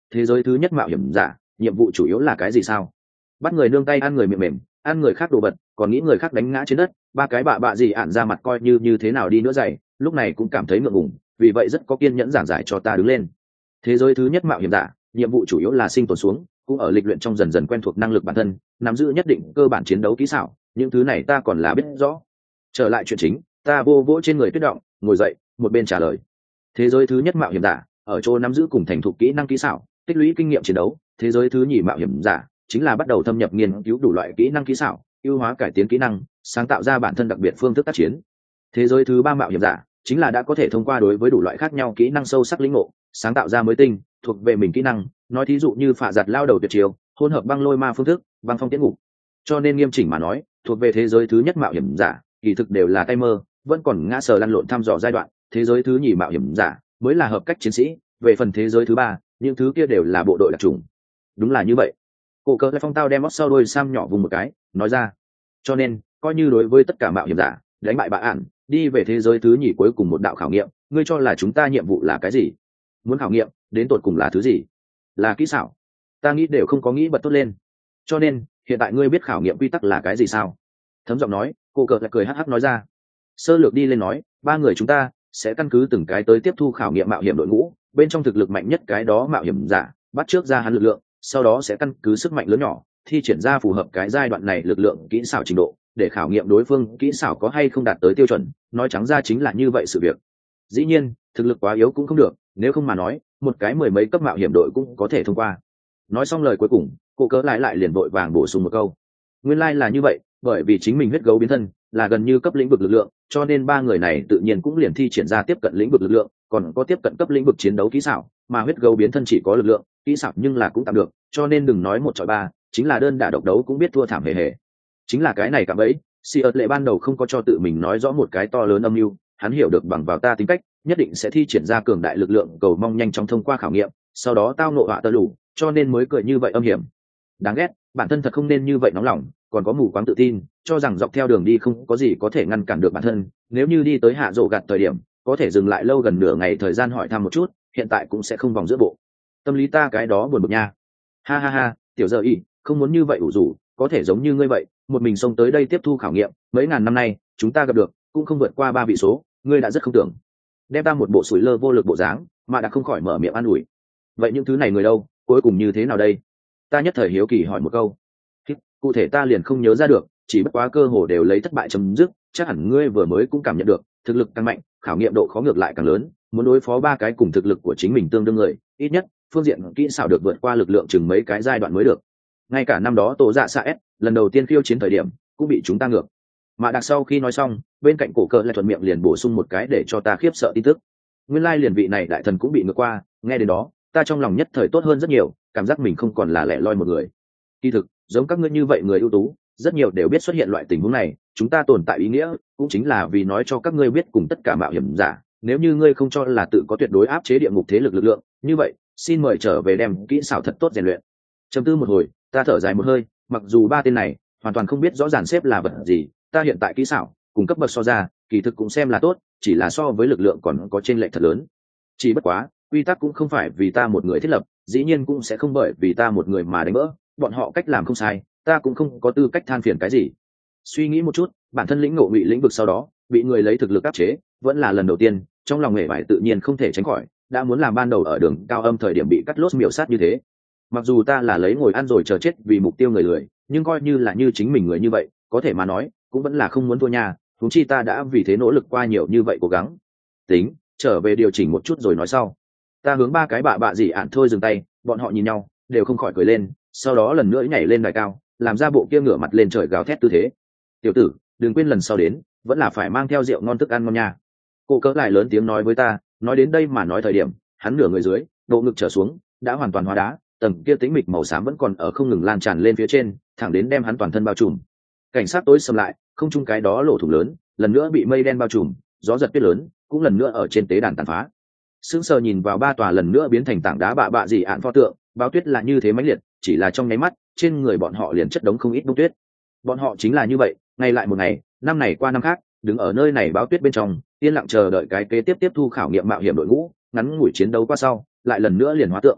thế giới thứ nhất mạo hiểm giả nhiệm vụ chủ yếu là cái gì sao? Bắt người nương tay ăn người miệng mềm, ăn người khác đồ vật, còn nghĩ người khác đánh ngã trên đất. Ba cái bạ bạ gì ạn ra mặt coi như thế nào đi nữa dày, lúc này cũng cảm thấy ngượng ngùng, vì vậy rất có kiên nhẫn giảng giải cho ta đứng lên. Thế giới thứ nhất mạo hiểm giả nhiệm vụ chủ yếu là sinh tồn xuống, cũng ở lịch luyện trong dần dần quen thuộc năng lực bản thân, nắm giữ nhất định cơ bản chiến đấu kỹ xảo, những thứ này ta còn là biết rõ. Trở lại chuyện chính, ta vô vỗ trên người Tuyết Động, ngồi dậy, một bên trả lời. Thế giới thứ nhất mạo hiểm giả ở chỗ nắm giữ cùng thành thục kỹ năng kỹ xảo, tích lũy kinh nghiệm chiến đấu. Thế giới thứ nhì mạo hiểm giả chính là bắt đầu thâm nhập nghiên cứu đủ loại kỹ năng kỹ xảo, ưu hóa cải tiến kỹ năng, sáng tạo ra bản thân đặc biệt phương thức tác chiến. Thế giới thứ ba mạo hiểm giả chính là đã có thể thông qua đối với đủ loại khác nhau kỹ năng sâu sắc lĩnh ngộ, sáng tạo ra mới tinh thuộc về mình kỹ năng, nói thí dụ như phạ giặt lao đầu tuyệt chiêu, hỗn hợp băng lôi ma phương thức, băng phong tiễn ngục. Cho nên nghiêm chỉnh mà nói, thuộc về thế giới thứ nhất mạo hiểm giả kỳ thực đều là tay mơ, vẫn còn ngã sờ lăn lộn thăm dò giai đoạn. Thế giới thứ nhì mạo hiểm giả mới là hợp cách chiến sĩ, về phần thế giới thứ ba, những thứ kia đều là bộ đội đặc trùng. Đúng là như vậy. Cổ cờ lại phong tao đem mót sau đôi sam nhỏ vùng một cái, nói ra. Cho nên coi như đối với tất cả mạo hiểm giả đánh bại bà ạn, đi về thế giới thứ nhì cuối cùng một đạo khảo nghiệm, ngươi cho là chúng ta nhiệm vụ là cái gì? Muốn khảo nghiệm đến tột cùng là thứ gì? Là kỹ xảo? Ta nghĩ đều không có nghĩ bật tốt lên. Cho nên hiện tại ngươi biết khảo nghiệm quy tắc là cái gì sao? Thấm giọng nói, cô cờ lại cười hắc hắc nói ra. Sơ lược đi lên nói, ba người chúng ta sẽ căn cứ từng cái tới tiếp thu khảo nghiệm mạo hiểm đội ngũ, bên trong thực lực mạnh nhất cái đó mạo hiểm giả bắt trước ra hắn lực lượng, sau đó sẽ căn cứ sức mạnh lớn nhỏ thi triển ra phù hợp cái giai đoạn này lực lượng kỹ xảo trình độ, để khảo nghiệm đối phương kỹ xảo có hay không đạt tới tiêu chuẩn. Nói trắng ra chính là như vậy sự việc. Dĩ nhiên thực lực quá yếu cũng không được, nếu không mà nói một cái mười mấy cấp mạo hiểm đội cũng có thể thông qua. Nói xong lời cuối cùng, cô cớ lại liền vội vàng bổ sung một câu, nguyên lai là như vậy, bởi vì chính mình huyết gấu biến thân là gần như cấp lĩnh vực lực lượng, cho nên ba người này tự nhiên cũng liền thi triển ra tiếp cận lĩnh vực lực lượng, còn có tiếp cận cấp lĩnh vực chiến đấu kỹ xảo, mà huyết gấu biến thân chỉ có lực lượng kỹ xảo nhưng là cũng tạm được, cho nên đừng nói một chọi ba, chính là đơn đả độc đấu cũng biết thua thảm hề hề. Chính là cái này cả bấy, si ớt lệ ban đầu không có cho tự mình nói rõ một cái to lớn âm mưu, hắn hiểu được bằng vào ta tính cách nhất định sẽ thi triển ra cường đại lực lượng, cầu mong nhanh chóng thông qua khảo nghiệm, sau đó tao nộ họa tơ lủ, cho nên mới cười như vậy âm hiểm. Đáng ghét, bản thân thật không nên như vậy nóng lòng, còn có mù quáng tự tin, cho rằng dọc theo đường đi không có gì có thể ngăn cản được bản thân, nếu như đi tới hạ rộ gạt thời điểm có thể dừng lại lâu gần nửa ngày thời gian hỏi thăm một chút, hiện tại cũng sẽ không vòng giữa bộ. Tâm lý ta cái đó buồn bực nha. Ha ha ha, tiểu giờ y không muốn như vậy ủ rủ, có thể giống như ngươi vậy một mình xông tới đây tiếp thu khảo nghiệm, mấy ngàn năm nay chúng ta gặp được cũng không vượt qua 3 vị số, ngươi đã rất không tưởng. Đem ta một bộ sủi lơ vô lực bộ dáng mà đã không khỏi mở miệng an ủi. Vậy những thứ này người đâu, cuối cùng như thế nào đây? Ta nhất thời hiếu kỳ hỏi một câu. Cụ thể ta liền không nhớ ra được, chỉ bất quá cơ hồ đều lấy thất bại chấm dứt, chắc hẳn ngươi vừa mới cũng cảm nhận được, thực lực càng mạnh khảo nghiệm độ khó ngược lại càng lớn, muốn đối phó ba cái cùng thực lực của chính mình tương đương người, ít nhất phương diện kỹ xảo được vượt qua lực lượng chừng mấy cái giai đoạn mới được. Ngay cả năm đó tổ dạ xạ s lần đầu tiên khiêu chiến thời điểm cũng bị chúng ta ngược. Mà đặc sau khi nói xong, bên cạnh cổ cờ lại thuận miệng liền bổ sung một cái để cho ta khiếp sợ tin tức. Nguyên lai liền vị này đại thần cũng bị ngược qua, nghe đến đó ta trong lòng nhất thời tốt hơn rất nhiều, cảm giác mình không còn là lẻ loi một người. Kỳ thực giống các ngươi như vậy người ưu tú rất nhiều đều biết xuất hiện loại tình huống này, chúng ta tồn tại ý nghĩa cũng chính là vì nói cho các ngươi biết cùng tất cả mạo hiểm giả, nếu như ngươi không cho là tự có tuyệt đối áp chế địa ngục thế lực lực lượng, như vậy xin mời trở về đem kỹ xảo thật tốt rèn luyện. Trầm tư một hồi, ta thở dài một hơi, mặc dù ba tên này hoàn toàn không biết rõ ràng xếp là vật gì, ta hiện tại kỹ xảo cùng cấp bậc so ra kỳ thực cũng xem là tốt, chỉ là so với lực lượng còn có chênh lệch thật lớn. Chỉ bất quá quy tắc cũng không phải vì ta một người thiết lập, dĩ nhiên cũng sẽ không bởi vì ta một người mà đánh vỡ, bọn họ cách làm không sai, ta cũng không có tư cách than phiền cái gì. Suy nghĩ một chút, bản thân lĩnh ngộ ngụy lĩnh vực sau đó bị người lấy thực lực áp chế vẫn là lần đầu tiên, trong lòng nghề vải tự nhiên không thể tránh khỏi, đã muốn làm ban đầu ở đường cao âm thời điểm bị cắt lốt miểu sát như thế. Mặc dù ta là lấy ngồi ăn rồi chờ chết vì mục tiêu người lười, nhưng coi như là như chính mình người như vậy, có thể mà nói cũng vẫn là không muốn thua nhà, huống chi ta đã vì thế nỗ lực qua nhiều như vậy cố gắng. Tính trở về điều chỉnh một chút rồi nói sau. Ta hướng ba cái bạ gì ạn thôi dừng tay, bọn họ nhìn nhau đều không khỏi cười lên, sau đó lần nữa nhảy lên đài cao, làm ra bộ kia ngửa mặt lên trời gào thét tư thế. Tiểu tử, đừng quên lần sau đến vẫn là phải mang theo rượu ngon thức ăn ngon nha. Cô cỡ lại lớn tiếng nói với ta, nói đến đây mà nói thời điểm hắn nửa người dưới bộ ngực trở xuống đã hoàn toàn hóa đá, tầng kia tĩnh mịch màu xám vẫn còn ở không ngừng lan tràn lên phía trên, thẳng đến đem hắn toàn thân bao trùm. Cảnh sát tối sầm lại, không chung cái đó lỗ thủng lớn lần nữa bị mây đen bao trùm, gió giật tuyết lớn cũng lần nữa ở trên tế đàn tàn phá. Sững sờ nhìn vào ba tòa lần nữa biến thành tảng đá bạ gì ạn pho tượng, báo tuyết là như thế mãnh liệt, chỉ là trong nháy mắt trên người bọn họ liền chất đống không ít bông tuyết. Bọn họ chính là như vậy, ngày lại một ngày, năm này qua năm khác, đứng ở nơi này báo tuyết bên trong, yên lặng chờ đợi cái kế tiếp tiếp thu khảo nghiệm mạo hiểm đội ngũ, ngắn ngủi chiến đấu qua sau lại lần nữa liền hóa tượng.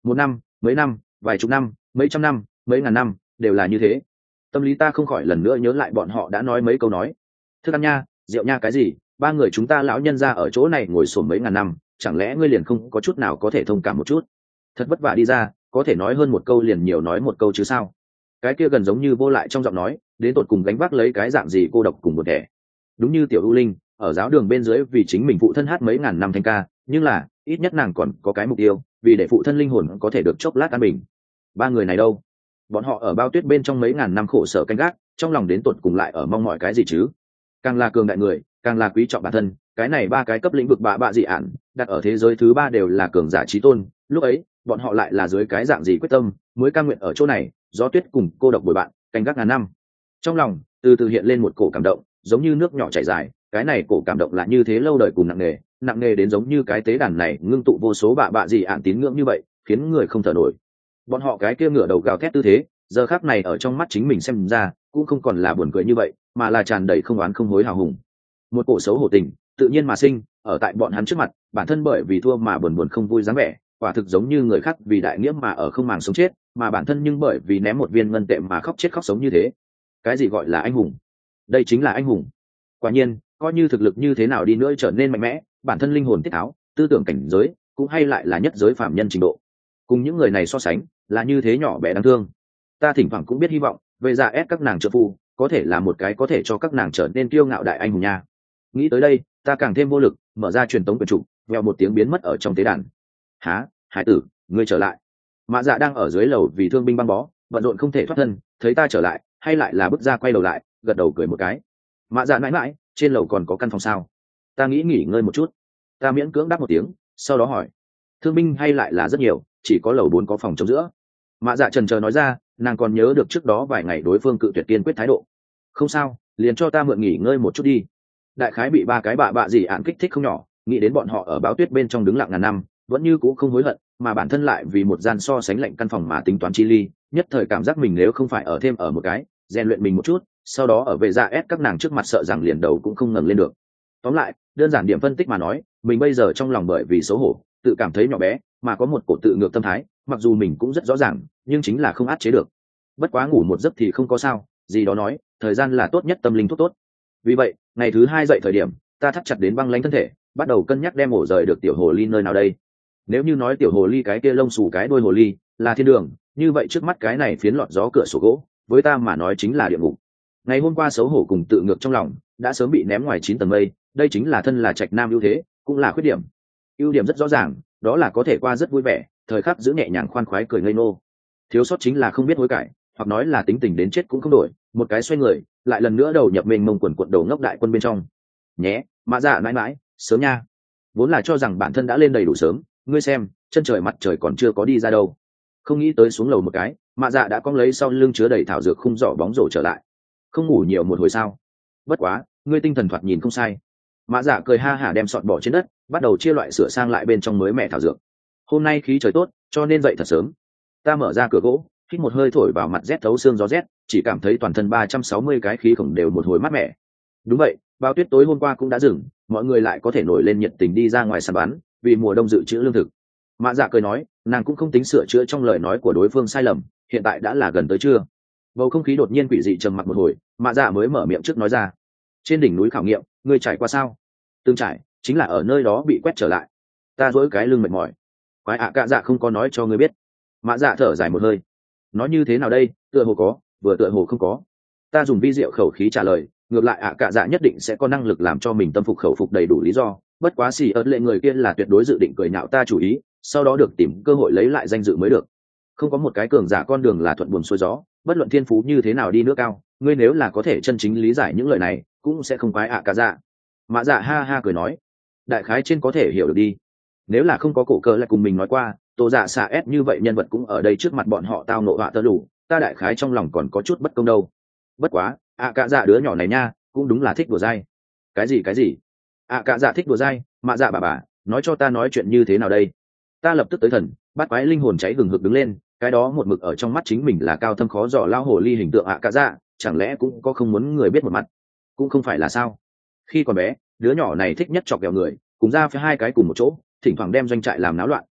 1 năm, mấy năm, vài chục năm, mấy trăm năm, mấy ngàn năm, đều là như thế. Tâm lý ta không khỏi lần nữa nhớ lại bọn họ đã nói mấy câu nói. Thức ăn nha, rượu nha, cái gì, ba người chúng ta lão nhân ra ở chỗ này ngồi xổm mấy ngàn năm, chẳng lẽ ngươi liền không có chút nào có thể thông cảm một chút? Thật vất vả đi ra, có thể nói hơn một câu liền nhiều nói một câu chứ sao? Cái kia gần giống như vô lại trong giọng nói, đến tột cùng gánh vác lấy cái dạng gì cô độc cùng một kẻ. Đúng như tiểu U Linh, ở giáo đường bên dưới vì chính mình phụ thân hát mấy ngàn năm thanh ca, nhưng là ít nhất nàng còn có cái mục tiêu, vì để phụ thân linh hồn có thể được chốc lát an bình. Ba người này đâu? Bọn họ ở bao tuyết bên trong mấy ngàn năm khổ sở canh gác, trong lòng đến tột cùng lại ở mong mọi cái gì chứ? Càng là cường đại người, càng là quý trọng bản thân, cái này ba cái cấp lĩnh vực bạ dị ản đặt ở thế giới thứ ba đều là cường giả chí tôn, lúc ấy bọn họ lại là dưới cái dạng gì quyết tâm mới cam nguyện ở chỗ này gió tuyết cùng cô độc bồi bạn canh gác ngàn năm. Trong lòng từ từ hiện lên một cổ cảm động, giống như nước nhỏ chảy dài, cái này cổ cảm động là như thế lâu đời cùng nặng nề đến giống như cái tế đàn này ngưng tụ vô số bạ dị ản tín ngưỡng như vậy, khiến người không thở nổi. Bọn họ cái kia ngửa đầu gào thét tư thế, giờ khắc này ở trong mắt chính mình xem ra cũng không còn là buồn cười như vậy, mà là tràn đầy không oán không hối hào hùng. Một cổ xấu hổ tình tự nhiên mà sinh ở tại bọn hắn trước mặt, bản thân bởi vì thua mà buồn buồn không vui dáng vẻ, quả thực giống như người khác vì đại nghĩa mà ở không màng sống chết, mà bản thân nhưng bởi vì ném một viên ngân tệ mà khóc chết khóc sống như thế. Cái gì gọi là anh hùng? Đây chính là anh hùng. Quả nhiên, coi như thực lực như thế nào đi nữa trở nên mạnh mẽ, bản thân linh hồn tiết tháo, tư tưởng cảnh giới cũng hay lại là nhất giới phạm nhân trình độ. Cùng những người này so sánh, là như thế nhỏ bé đáng thương. Ta thỉnh thoảng cũng biết hy vọng, về già ép các nàng trợ phu, có thể là một cái có thể cho các nàng trở nên kiêu ngạo đại anh hùng nha. Nghĩ tới đây, ta càng thêm vô lực, mở ra truyền tống quyền trụ, vèo một tiếng biến mất ở trong tế đàn. Há, hải tử, ngươi trở lại. Mạ Dạ đang ở dưới lầu vì thương binh băng bó, bận rộn không thể thoát thân, thấy ta trở lại, hay lại là bước ra quay đầu lại, gật đầu cười một cái. Mạ Dạ mãi mãi, trên lầu còn có căn phòng sao? Ta nghĩ nghỉ ngơi một chút. Ta miễn cưỡng đáp một tiếng, sau đó hỏi, thương binh hay lại là rất nhiều, chỉ có lầu 4 có phòng trống giữa. Mạ Dạ chần chờ nói ra, nàng còn nhớ được trước đó vài ngày đối phương cự tuyệt kiên quyết thái độ. Không sao, liền cho ta mượn nghỉ ngơi một chút đi. Đại khái bị ba cái bạ dị ạn kích thích không nhỏ, nghĩ đến bọn họ ở báo tuyết bên trong đứng lặng ngàn năm, vẫn như cũ không hối hận, mà bản thân lại vì một gian so sánh lạnh căn phòng mà tính toán chi ly, nhất thời cảm giác mình nếu không phải ở thêm ở một cái, rèn luyện mình một chút, sau đó ở về dạ ép các nàng trước mặt sợ rằng liền đầu cũng không ngẩng lên được. Tóm lại, đơn giản điểm phân tích mà nói, mình bây giờ trong lòng bởi vì xấu hổ, tự cảm thấy nhỏ bé, mà có một cổ tự ngược tâm thái, mặc dù mình cũng rất rõ ràng, nhưng chính là không áp chế được. Bất quá ngủ một giấc thì không có sao, gì đó nói, thời gian là tốt nhất tâm linh thuốc tốt. Vì vậy, ngày thứ 2 dậy thời điểm, ta thắt chặt đến băng lãnh thân thể, bắt đầu cân nhắc đem ổ rời được tiểu hồ ly nơi nào đây. Nếu như nói tiểu hồ ly cái kia lông xù cái đuôi hồ ly là thiên đường, như vậy trước mắt cái này phiến lọt gió cửa sổ gỗ, với ta mà nói chính là địa ngục. Ngày hôm qua xấu hổ cùng tự ngược trong lòng, đã sớm bị ném ngoài 9 tầng mây, đây chính là thân là trạch nam ưu thế, cũng là khuyết điểm. Ưu điểm rất rõ ràng, đó là có thể qua rất vui vẻ, thời khắc giữ nhẹ nhàng khoan khoái cười ngây ngô. Thiếu sót chính là không biết hối cải, hoặc nói là tính tình đến chết cũng không đổi, một cái xoay người, lại lần nữa đầu nhập mênh mông quần quận đầu ngốc đại quân bên trong. Nhé, Mã Dạ mãi mãi, sớm nha. Vốn là cho rằng bản thân đã lên đầy đủ sớm, ngươi xem, chân trời mặt trời còn chưa có đi ra đâu. Không nghĩ tới xuống lầu một cái, Mã Dạ đã cong lấy sau lưng chứa đầy thảo dược khung giỏ bóng rổ trở lại. Không ngủ nhiều một hồi sao? Bất quá, ngươi tinh thần thoạt nhìn không sai. Mã Dạ cười ha hả đem sọt bỏ trên đất, bắt đầu chia loại sửa sang lại bên trong mới mẹ thảo dược. Hôm nay khí trời tốt, cho nên dậy thật sớm. Ta mở ra cửa gỗ, hít một hơi thổi vào mặt rét thấu xương gió rét, chỉ cảm thấy toàn thân 360 cái khí khổng đều một hồi mát mẻ. Đúng vậy, bao tuyết tối hôm qua cũng đã dừng, mọi người lại có thể nổi lên nhiệt tình đi ra ngoài săn bắn, vì mùa đông dự trữ lương thực. Mã Dạ cười nói, nàng cũng không tính sửa chữa trong lời nói của đối phương sai lầm, hiện tại đã là gần tới trưa. Bầu không khí đột nhiên quỷ dị trầm mặc một hồi, Mã Dạ mới mở miệng trước nói ra, trên đỉnh núi khảo nghiệm, ngươi trải qua sao? Từng trải, chính là ở nơi đó bị quét trở lại. Ta dỗi cái lưng mệt mỏi. Quái ạ cạ dạ không có nói cho ngươi biết. Mã Dạ thở dài một hơi. Nói như thế nào đây, tựa hồ có, vừa tựa hồ không có. Ta dùng vi diệu khẩu khí trả lời, ngược lại ạ cạ dạ nhất định sẽ có năng lực làm cho mình tâm phục khẩu phục đầy đủ lý do, bất quá xì ớt lệ người kia là tuyệt đối dự định cười nhạo ta chủ ý, sau đó được tìm cơ hội lấy lại danh dự mới được. Không có một cái cường giả con đường là thuận buồm xuôi gió, bất luận thiên phú như thế nào đi nữa cao, ngươi nếu là có thể chân chính lý giải những lời này, cũng sẽ không quái ạ cạ dạ. Mã Dạ ha ha cười nói, đại khái trên có thể hiểu được đi. Nếu là không có cổ cơ lại cùng mình nói qua, tổ dạ xạ ép như vậy nhân vật cũng ở đây trước mặt bọn họ tao nộ họa tơ đủ, ta đại khái trong lòng còn có chút bất công đâu. Bất quá, cạ dạ đứa nhỏ này nha, cũng đúng là thích đùa dai. Cái gì? Cạ dạ thích đùa dai, Mã Dạ bà, nói cho ta nói chuyện như thế nào đây? Ta lập tức tới thần, bắt quái linh hồn cháy hừng hực đứng lên, cái đó một mực ở trong mắt chính mình là cao thâm khó dò lao hồ ly hình tượng cạ dạ, chẳng lẽ cũng có không muốn người biết một mặt? Cũng không phải là sao? Khi còn bé, đứa nhỏ này thích nhất chọc ghẹo người, cùng ra với hai cái cùng một chỗ, thỉnh thoảng đem doanh trại làm náo loạn,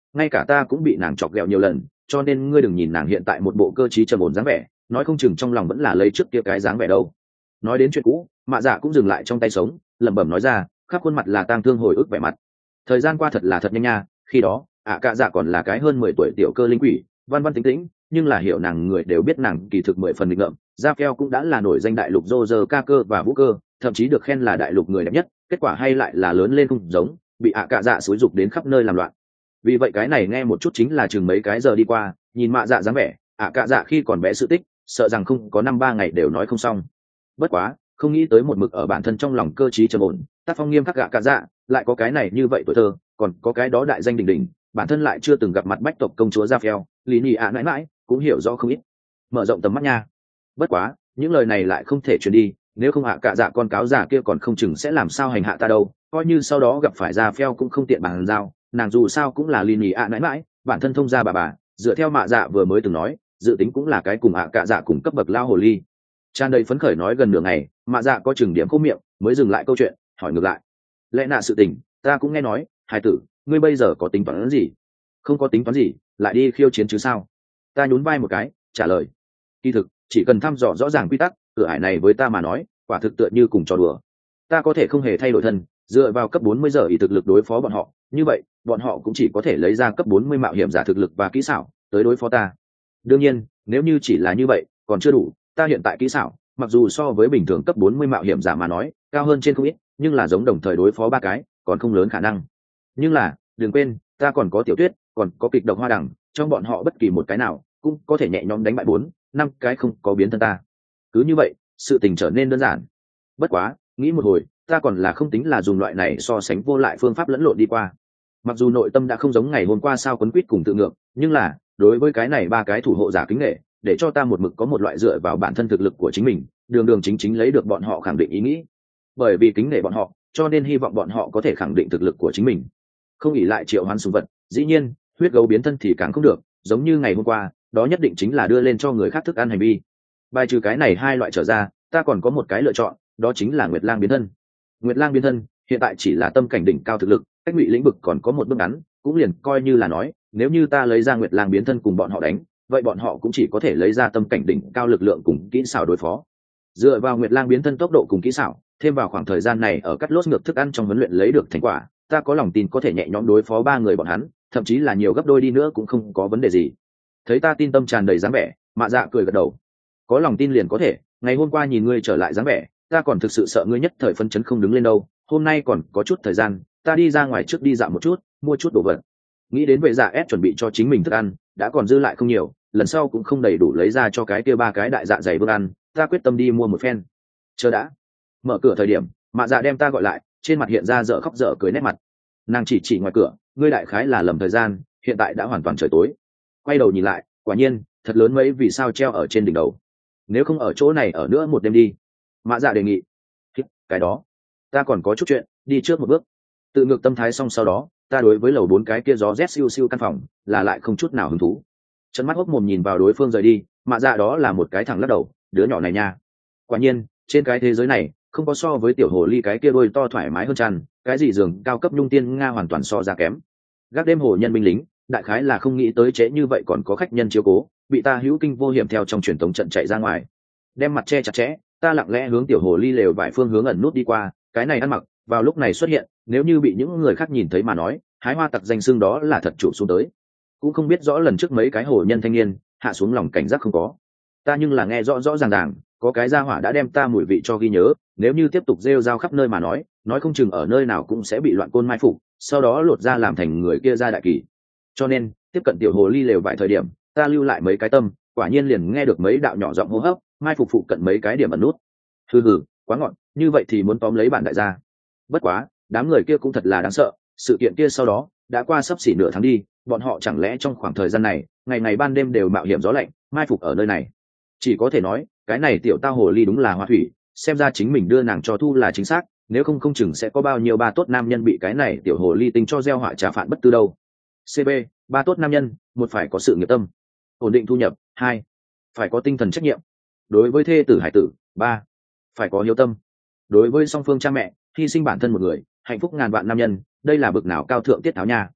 ngay cả ta cũng bị nàng chọc ghẹo nhiều lần, cho nên ngươi đừng nhìn nàng hiện tại một bộ cơ trí trầm ổn dáng vẻ, nói không chừng trong lòng vẫn là lấy trước kia cái dáng vẻ đâu. Nói đến chuyện cũ, mạ dạ cũng dừng lại trong tay sống, lẩm bẩm nói ra, khắp khuôn mặt là tang thương hồi ức vẻ mặt. Thời gian qua thật là thật nhanh nha, khi đó cạ dạ còn là cái hơn 10 tuổi tiểu cơ linh quỷ, văn văn tính tĩnh, nhưng là hiểu nàng người đều biết nàng kỳ thực 10 phần nghịch ngợm. Ra keo cũng đã là nổi danh đại lục dô dơ ca cơ và vũ cơ, thậm chí được khen là đại lục người đẹp nhất, kết quả hay lại là lớn lên không giống, bị cạ dạ xúi dục đến khắp nơi làm loạn. Vì vậy cái này nghe một chút chính là chừng mấy cái giờ đi qua, nhìn mạ dạ dáng vẻ cạ dạ khi còn bé sự tích, sợ rằng không có 5-3 ngày đều nói không xong. Bất quá không nghĩ tới một mực ở bản thân trong lòng cơ trí trầm ổn, tác phong nghiêm khắc cạ dạ lại có cái này như vậy tuổi thơ, còn có cái đó đại danh đỉnh đỉnh, bản thân lại chưa từng gặp mặt bách tộc công chúa ra phèo, lý nhị mãi mãi cũng hiểu rõ không ít, mở rộng tầm mắt nha. Bất quá những lời này lại không thể truyền đi, nếu không cạ dạ con cáo già kia còn không chừng sẽ làm sao hành hạ ta đâu, coi như sau đó gặp phải ra phèo cũng không tiện bàn giao, nàng dù sao cũng là lý nhị mãi mãi, bản thân thông gia bà dựa theo mạ dạ vừa mới từng nói, dự tính cũng là cái cùng cạ dạ cùng cấp bậc lao hồ ly. Tràn đầy phấn khởi nói gần nửa ngày, mạ dạ có chừng điểm khô miệng mới dừng lại câu chuyện, hỏi ngược lại, lẽ nạ sự tình ta cũng nghe nói, hài tử ngươi bây giờ có tính toán gì? Không có tính toán gì, lại đi khiêu chiến chứ sao? Ta nhún vai một cái trả lời, kỳ thực chỉ cần thăm dò rõ ràng quy tắc, cửa ải này với ta mà nói quả thực tựa như cùng trò đùa. Ta có thể không hề thay đổi thân, dựa vào cấp 40 giờ ý thực lực đối phó bọn họ, như vậy bọn họ cũng chỉ có thể lấy ra cấp 40 mạo hiểm giả thực lực và kỹ xảo tới đối phó ta. Đương nhiên nếu như chỉ là như vậy còn chưa đủ, ta hiện tại kỹ xảo mặc dù so với bình thường cấp 40 mạo hiểm giả mà nói cao hơn trên không ít, nhưng là giống đồng thời đối phó 3 cái còn không lớn khả năng. Nhưng là đừng quên ta còn có tiểu tuyết, còn có kịch độc hoa đằng, trong bọn họ bất kỳ một cái nào cũng có thể nhẹ nhõm đánh bại 4-5 cái không có biến thân ta. Cứ như vậy sự tình trở nên đơn giản. Bất quá nghĩ một hồi, ta còn là không tính là dùng loại này so sánh vô lại phương pháp lẫn lộn đi qua. Mặc dù nội tâm đã không giống ngày hôm qua sao quấn quýt cùng tự ngược, nhưng là đối với cái này 3 cái thủ hộ giả kính nghệ, để cho ta một mực có một loại dựa vào bản thân thực lực của chính mình, đường đường chính chính lấy được bọn họ khẳng định ý nghĩ. Bởi vì kính nể bọn họ, cho nên hy vọng bọn họ có thể khẳng định thực lực của chính mình, không ỉ lại triệu hoán sùng vật. Dĩ nhiên huyết gấu biến thân thì càng không được, giống như ngày hôm qua đó nhất định chính là đưa lên cho người khác thức ăn hành vi. Bài trừ cái này 2 loại trở ra, ta còn có một cái lựa chọn, đó chính là nguyệt lang biến thân. Nguyệt lang biến thân hiện tại chỉ là tâm cảnh đỉnh cao thực lực, cách ngụy lĩnh vực còn có một bước ngắn, cũng liền coi như là nói nếu như ta lấy ra nguyệt lang biến thân cùng bọn họ đánh, vậy bọn họ cũng chỉ có thể lấy ra tâm cảnh đỉnh cao lực lượng cùng kỹ xảo đối phó. Dựa vào nguyệt lang biến thân tốc độ cùng kỹ xảo, thêm vào khoảng thời gian này ở cắt lốt ngược thức ăn trong huấn luyện lấy được thành quả, ta có lòng tin có thể nhẹ nhõm đối phó 3 người bọn hắn, thậm chí là nhiều gấp đôi đi nữa cũng không có vấn đề gì. Thấy ta tin tâm tràn đầy dáng vẻ, mạ dạ cười gật đầu, có lòng tin liền có thể, ngày hôm qua nhìn ngươi trở lại dáng vẻ, ta còn thực sự sợ ngươi nhất thời phân chấn không đứng lên đâu, hôm nay còn có chút thời gian, ta đi ra ngoài trước đi dạo một chút, mua chút đồ vật. Nghĩ đến vệ dạ ép chuẩn bị cho chính mình thức ăn đã còn dư lại không nhiều, lần sau cũng không đầy đủ lấy ra cho cái kia 3 cái đại dạ dày bữa ăn, ta quyết tâm đi mua một phen. Chờ đã. Mở cửa thời điểm mạ dạ đem ta gọi lại, trên mặt hiện ra dở khóc dở cười nét mặt. Nàng chỉ ngoài cửa, ngươi đại khái là lầm thời gian, hiện tại đã hoàn toàn trời tối. Quay đầu nhìn lại, quả nhiên thật lớn mấy vì sao treo ở trên đỉnh đầu. Nếu không ở chỗ này ở nữa một đêm đi, mạ dạ đề nghị. Cái đó ta còn có chút chuyện, đi trước một bước. Tự ngược tâm thái xong sau đó, ta đối với lầu 4 cái kia gió rét siêu siêu căn phòng là lại không chút nào hứng thú. Chân mắt hốc mồm nhìn vào đối phương rời đi, mạ dạ đó là một cái thằng lắc đầu, đứa nhỏ này nha. Quả nhiên trên cái thế giới này không có so với tiểu hồ ly cái kia đôi to thoải mái hơn tràn, cái gì giường cao cấp nhung tiên nga hoàn toàn so ra kém. Gác đêm hồ nhân binh lính đại khái là không nghĩ tới trễ như vậy còn có khách nhân chiếu cố, bị ta hữu kinh vô hiểm theo trong truyền thống trận chạy ra ngoài, đem mặt che chặt chẽ. Ta lặng lẽ hướng tiểu hồ ly lều vài phương hướng ẩn nút đi qua, cái này ăn mặc vào lúc này xuất hiện, nếu như bị những người khác nhìn thấy mà nói, hái hoa tặc danh xưng đó là thật trụ xuống tới. Cũng không biết rõ lần trước mấy cái hồ nhân thanh niên hạ xuống lòng cảnh giác không có, ta nhưng là nghe rõ rõ ràng ràng, có cái gia hỏa đã đem ta mùi vị cho ghi nhớ, nếu như tiếp tục rêu rao khắp nơi mà nói không chừng ở nơi nào cũng sẽ bị loạn côn mai phục, sau đó lột ra làm thành người kia ra đại kỳ. Cho nên tiếp cận tiểu hồ ly lều vài thời điểm, ta lưu lại mấy cái tâm, quả nhiên liền nghe được mấy đạo nhỏ giọng hô hấp, mai phục phụ cận mấy cái điểm ẩn nút. Hừ, quá ngọn, như vậy thì muốn tóm lấy bản đại gia. Bất quá đám người kia cũng thật là đáng sợ, sự kiện kia sau đó đã qua sắp xỉ nửa tháng đi, bọn họ chẳng lẽ trong khoảng thời gian này ngày ngày ban đêm đều mạo hiểm gió lạnh mai phục ở nơi này. Chỉ có thể nói cái này tiểu tao hồ ly đúng là hoa thủy, xem ra chính mình đưa nàng cho thu là chính xác, nếu không không chừng sẽ có bao nhiêu ba tốt nam nhân bị cái này tiểu hồ ly tinh cho gieo họa trả phản bất tư đâu. CB, ba tốt nam nhân, một phải có sự nghiệp tâm, ổn định thu nhập, 2 phải có tinh thần trách nhiệm, đối với thê tử hải tử, 3 phải có hiếu tâm, đối với song phương cha mẹ hy sinh bản thân một người, hạnh phúc ngàn vạn nam nhân. Đây là bực nào cao thượng tiết tháo nha.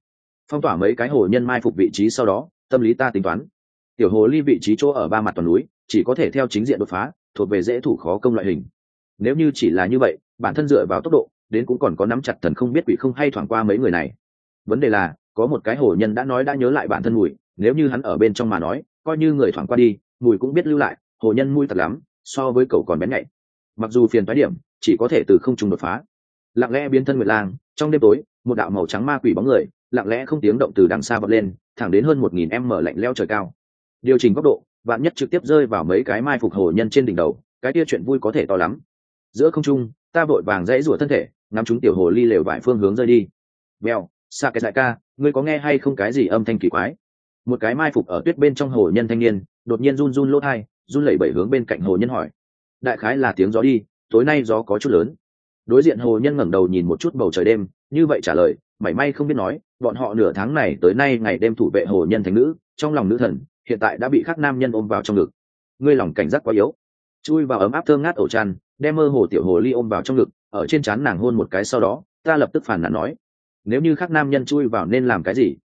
phong tỏa mấy cái hồ nhân mai phục vị trí sau đó, tâm lý ta tính toán tiểu hồ ly vị trí chỗ ở ba mặt toàn núi, chỉ có thể theo chính diện đột phá, thuộc về dễ thủ khó công loại hình. Nếu như chỉ là như vậy, bản thân dựa vào tốc độ đến cũng còn có nắm chặt thần không biết quỷ không hay thoảng qua mấy người này. Vấn đề là có một cái hồ nhân đã nói đã nhớ lại bản thân mùi, nếu như hắn ở bên trong mà nói, coi như người thoảng qua đi mùi cũng biết lưu lại. Hồ nhân mùi thật lắm, so với cậu còn bén nhạy. Mặc dù phiền toái điểm, chỉ có thể từ không trung đột phá. Lặng lẽ biến thân nguyệt lang, trong đêm tối một đạo màu trắng ma quỷ bóng người lặng lẽ không tiếng động từ đằng xa vọt lên, thẳng đến hơn 1000 m lạnh lẽo trời cao. Điều chỉnh góc độ, vạn nhất trực tiếp rơi vào mấy cái mai phục hồ nhân trên đỉnh đầu, cái kia chuyện vui có thể to lắm. Giữa không trung, ta vội vàng dãy rủa thân thể, ngắm chúng tiểu hồ ly lều vải phương hướng rơi đi. Bèo, xa cái đại ca, ngươi có nghe hay không cái gì âm thanh kỳ quái? Một cái mai phục ở tuyết bên trong hồ nhân thanh niên đột nhiên run run lỗ tai, run lẩy bẩy hướng bên cạnh hồ nhân hỏi. Đại khái là tiếng gió đi, tối nay gió có chút lớn. Đối diện hồ nhân ngẩng đầu nhìn một chút bầu trời đêm, như vậy trả lời, mảy may không biết nói, bọn họ nửa tháng này tới nay ngày đêm thủ vệ hồ nhân thành nữ, trong lòng nữ thần hiện tại đã bị khác nam nhân ôm vào trong ngực. Ngươi lòng cảnh giác quá yếu. Chui vào ấm áp thơm ngát ổ chăn, đem mơ hồ tiểu hồ ly ôm vào trong ngực, ở trên trán nàng hôn một cái sau đó, ta lập tức phản nàn nói, nếu như khác nam nhân chui vào nên làm cái gì?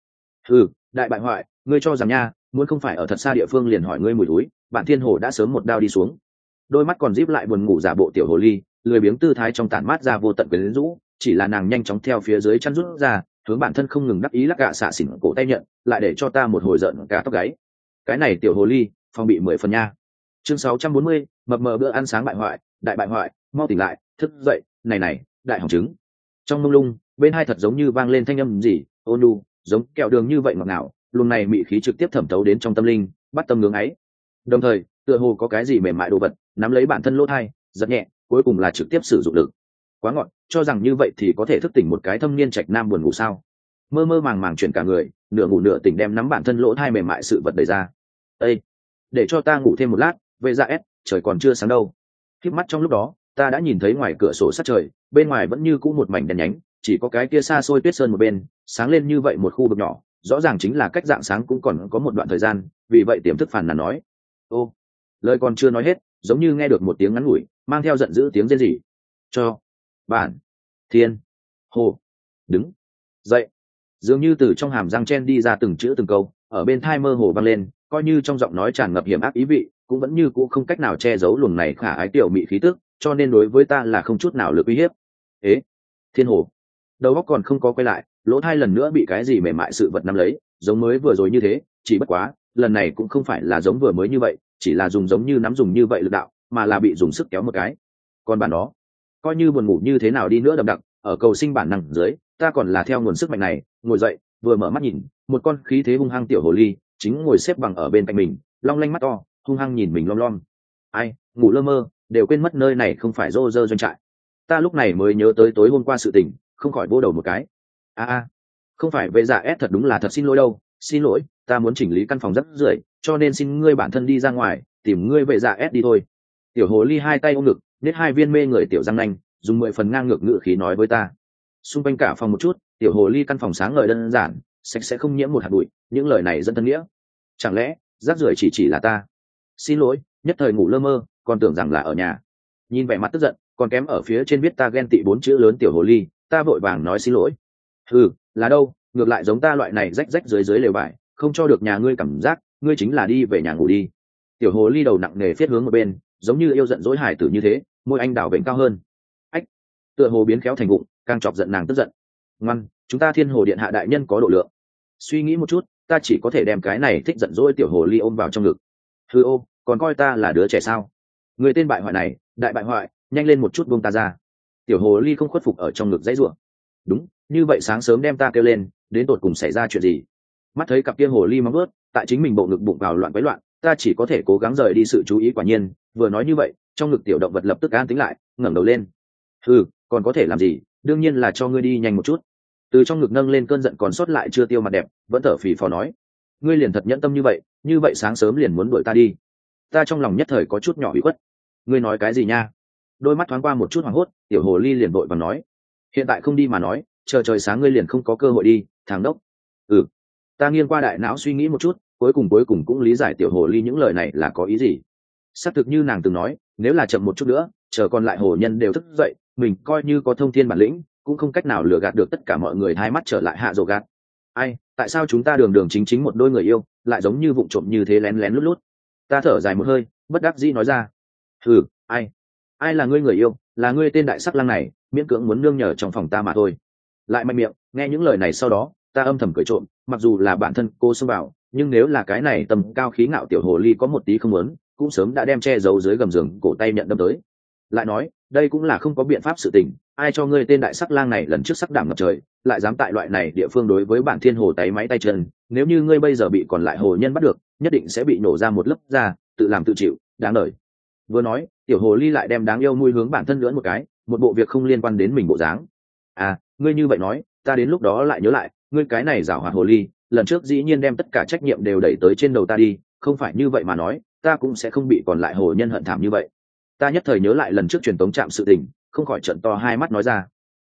Đại bại hoại, ngươi cho rằng nha, muốn không phải ở thật xa địa phương liền hỏi ngươi mùi túi, bạn thiên hồ đã sớm một đao đi xuống. Đôi mắt còn díp lại buồn ngủ giả bộ tiểu hồ ly, lười biếng tư thái trong tản mát ra vô tận quyến rũ, chỉ là nàng nhanh chóng theo phía dưới chăn rút ra, hướng bản thân không ngừng đắc ý lắc gạ xạ xỉn cổ tay nhận, lại để cho ta một hồi giận cả tóc gáy. Cái này tiểu hồ ly, phòng bị 10 phần nha. Chương 640, mập mờ bữa ăn sáng bại hoại, đại bại hoại, mau tỉnh lại, thức dậy, này, đại hỏng trứng. Trong mông lung, bên hai thật giống như vang lên thanh âm gì, ôn nhu, giống kẹo đường như vậy ngọt ngào, luồng này mị khí trực tiếp thẩm thấu đến trong tâm linh, bắt tâm ngưỡng ấy. Đồng thời, tựa hồ có cái gì mềm mại đồ vật, nắm lấy bản thân lỗ thai, giật nhẹ, cuối cùng là trực tiếp sử dụng lực. Quá ngọt, cho rằng như vậy thì có thể thức tỉnh một cái thâm niên trạch nam buồn ngủ sao? Mơ mơ màng màng chuyển cả người, nửa ngủ nửa tỉnh đem nắm bản thân lỗ thai mềm mại sự vật đẩy ra. Ê, để cho ta ngủ thêm một lát, về ra S, trời còn chưa sáng đâu. Khép mắt trong lúc đó, ta đã nhìn thấy ngoài cửa sổ sát trời, bên ngoài vẫn như cũ một mảnh đèn nhánh, chỉ có cái kia xa xôi tuyết sơn một bên, sáng lên như vậy một khu vực nhỏ, rõ ràng chính là cách dạng sáng cũng còn có một đoạn thời gian, vì vậy tiềm thức phản là nói. Ô, lời còn chưa nói hết, giống như nghe được một tiếng ngắn ngủi, mang theo giận dữ tiếng rên rỉ. Cho, bản, thiên, hồ, đứng, dậy. Dường như từ trong hàm răng chen đi ra từng chữ từng câu, ở bên thai mơ hồ vang lên, coi như trong giọng nói tràn ngập hiểm ác ý vị, cũng vẫn như cũ không cách nào che giấu luồng này khả ái tiểu mị khí tức, cho nên đối với ta là không chút nào lực uy hiếp. Ế, thiên hồ. Đầu óc còn không có quay lại, lỗ thai lần nữa bị cái gì mềm mại sự vật nắm lấy, giống mới vừa rồi như thế, chỉ bất quá, lần này cũng không phải là giống vừa mới như vậy, chỉ là dùng giống như nắm dùng như vậy lực đạo, mà là bị dùng sức kéo một cái. Còn bản đó, coi như buồn ngủ như thế nào đi nữa đậm đặc, ở cầu sinh bản năng dưới, ta còn là theo nguồn sức mạnh này, ngồi dậy, vừa mở mắt nhìn, một con khí thế hung hăng tiểu hồ ly, chính ngồi xếp bằng ở bên cạnh mình, long lanh mắt to, hung hăng nhìn mình lom lom. Ai, ngủ lơ mơ, đều quên mất nơi này không phải rô rơ doanh trại. Ta lúc này mới nhớ tới tối hôm qua sự tình, không khỏi vô đầu một cái. Không phải vệ dạ S thật đúng là thật xin lỗi đâu, xin lỗi, ta muốn chỉnh lý căn phòng rất rưởi, cho nên xin ngươi bản thân đi ra ngoài, tìm ngươi vệ dạ S đi thôi. Tiểu hồ ly hai tay ôm ngực, nết hai viên mê người tiểu răng nanh, dùng 10 phần ngang ngược ngữ khí nói với ta. Xung quanh cả phòng một chút, tiểu hồ ly căn phòng sáng ngời đơn giản, sạch sẽ không nhiễm một hạt bụi, những lời này dẫn thân nghĩa. Chẳng lẽ rác rưởi chỉ là ta? Xin lỗi, nhất thời ngủ lơ mơ, còn tưởng rằng là ở nhà. Nhìn vẻ mặt tức giận, còn kém ở phía trên viết ta ghen tị 4 chữ lớn tiểu hồ ly, ta vội vàng nói xin lỗi. Là đâu, ngược lại giống ta loại này rách rách dưới lều vải, không cho được nhà ngươi cảm giác, ngươi chính là đi về nhà ngủ đi. Tiểu hồ ly đầu nặng nề phiết hướng một bên, giống như yêu giận dỗi hài tử như thế, môi anh đào vểnh cao hơn. Ách, tựa hồ biến khéo thành vụng, càng chọc giận nàng tức giận. Ngoan, chúng ta thiên hồ điện hạ đại nhân có độ lượng. Suy nghĩ một chút, ta chỉ có thể đem cái này thích giận dỗi tiểu hồ ly ôm vào trong ngực. Còn coi ta là đứa trẻ sao? Người tên bại hoại này, đại bại hoại, nhanh lên một chút buông ta ra. Tiểu hồ ly không khuất phục ở trong ngực dãy rủa. Đúng, như vậy sáng sớm đem ta kêu lên, đến tột cùng xảy ra chuyện gì? Mắt thấy cặp kia hồ ly móng vuốt, tại chính mình bộ ngực bụng vào loạn quấy loạn, ta chỉ có thể cố gắng rời đi sự chú ý. Quả nhiên, vừa nói như vậy, trong ngực tiểu động vật lập tức an tĩnh lại, ngẩng đầu lên. Còn có thể làm gì? Đương nhiên là cho ngươi đi nhanh một chút. Từ trong ngực nâng lên cơn giận còn sót lại chưa tiêu mặt đẹp, vẫn thở phì phò nói, ngươi liền thật nhẫn tâm như vậy sáng sớm liền muốn đuổi ta đi. Ta trong lòng nhất thời có chút nhỏ ủy khuất. Ngươi nói cái gì nha? Đôi mắt thoáng qua một chút hoảng hốt, tiểu hồ ly liền vội và nói, hiện tại không đi mà nói, chờ trời sáng ngươi liền không có cơ hội đi, thằng đốc. Ta nghiêng qua đại não suy nghĩ một chút, cuối cùng cũng lý giải tiểu hồ ly những lời này là có ý gì. Xác thực như nàng từng nói, nếu là chậm một chút nữa, chờ còn lại hồ nhân đều thức dậy, mình coi như có thông thiên bản lĩnh, cũng không cách nào lừa gạt được tất cả mọi người hai mắt trở lại hạ rồ gạt. ai, tại sao chúng ta đường đường chính chính một đôi người yêu lại giống như vụng trộm như thế lén lén lút lút? Ta thở dài một hơi, bất đắc dĩ nói ra. Ừ, ai là ngươi người yêu? Là ngươi tên đại sắc lang này miễn cưỡng muốn nương nhờ trong phòng ta mà thôi. Lại mạnh miệng. Nghe những lời này sau đó, ta âm thầm cười trộm, mặc dù là bản thân cô xông vào, nhưng nếu là cái này tầm cao khí ngạo tiểu hồ ly có một tí không muốn, cũng sớm đã đem che giấu dưới gầm giường cổ tay nhận đâm tới. Lại nói, đây cũng là không có biện pháp sự tình, ai cho ngươi tên đại sắc lang này lần trước sắc đảm ngập trời, lại dám tại loại này địa phương đối với bản thiên hồ tay máy tay chân, nếu như ngươi bây giờ bị còn lại hồ nhân bắt được, nhất định sẽ bị nổ ra một lớp da, tự làm tự chịu, đáng đời. Vừa nói, tiểu hồ ly lại đem đáng yêu nuôi hướng bản thân lưỡn một cái, một bộ việc không liên quan đến mình bộ dáng. À, ngươi như vậy nói, ta đến lúc đó lại nhớ lại, ngươi cái này giảo hoạt hồ ly, lần trước dĩ nhiên đem tất cả trách nhiệm đều đẩy tới trên đầu ta đi, không phải như vậy mà nói, ta cũng sẽ không bị còn lại hồ nhân hận thảm như vậy. Ta nhất thời nhớ lại lần trước truyền tống trạm sự tình, không khỏi trợn to hai mắt nói ra.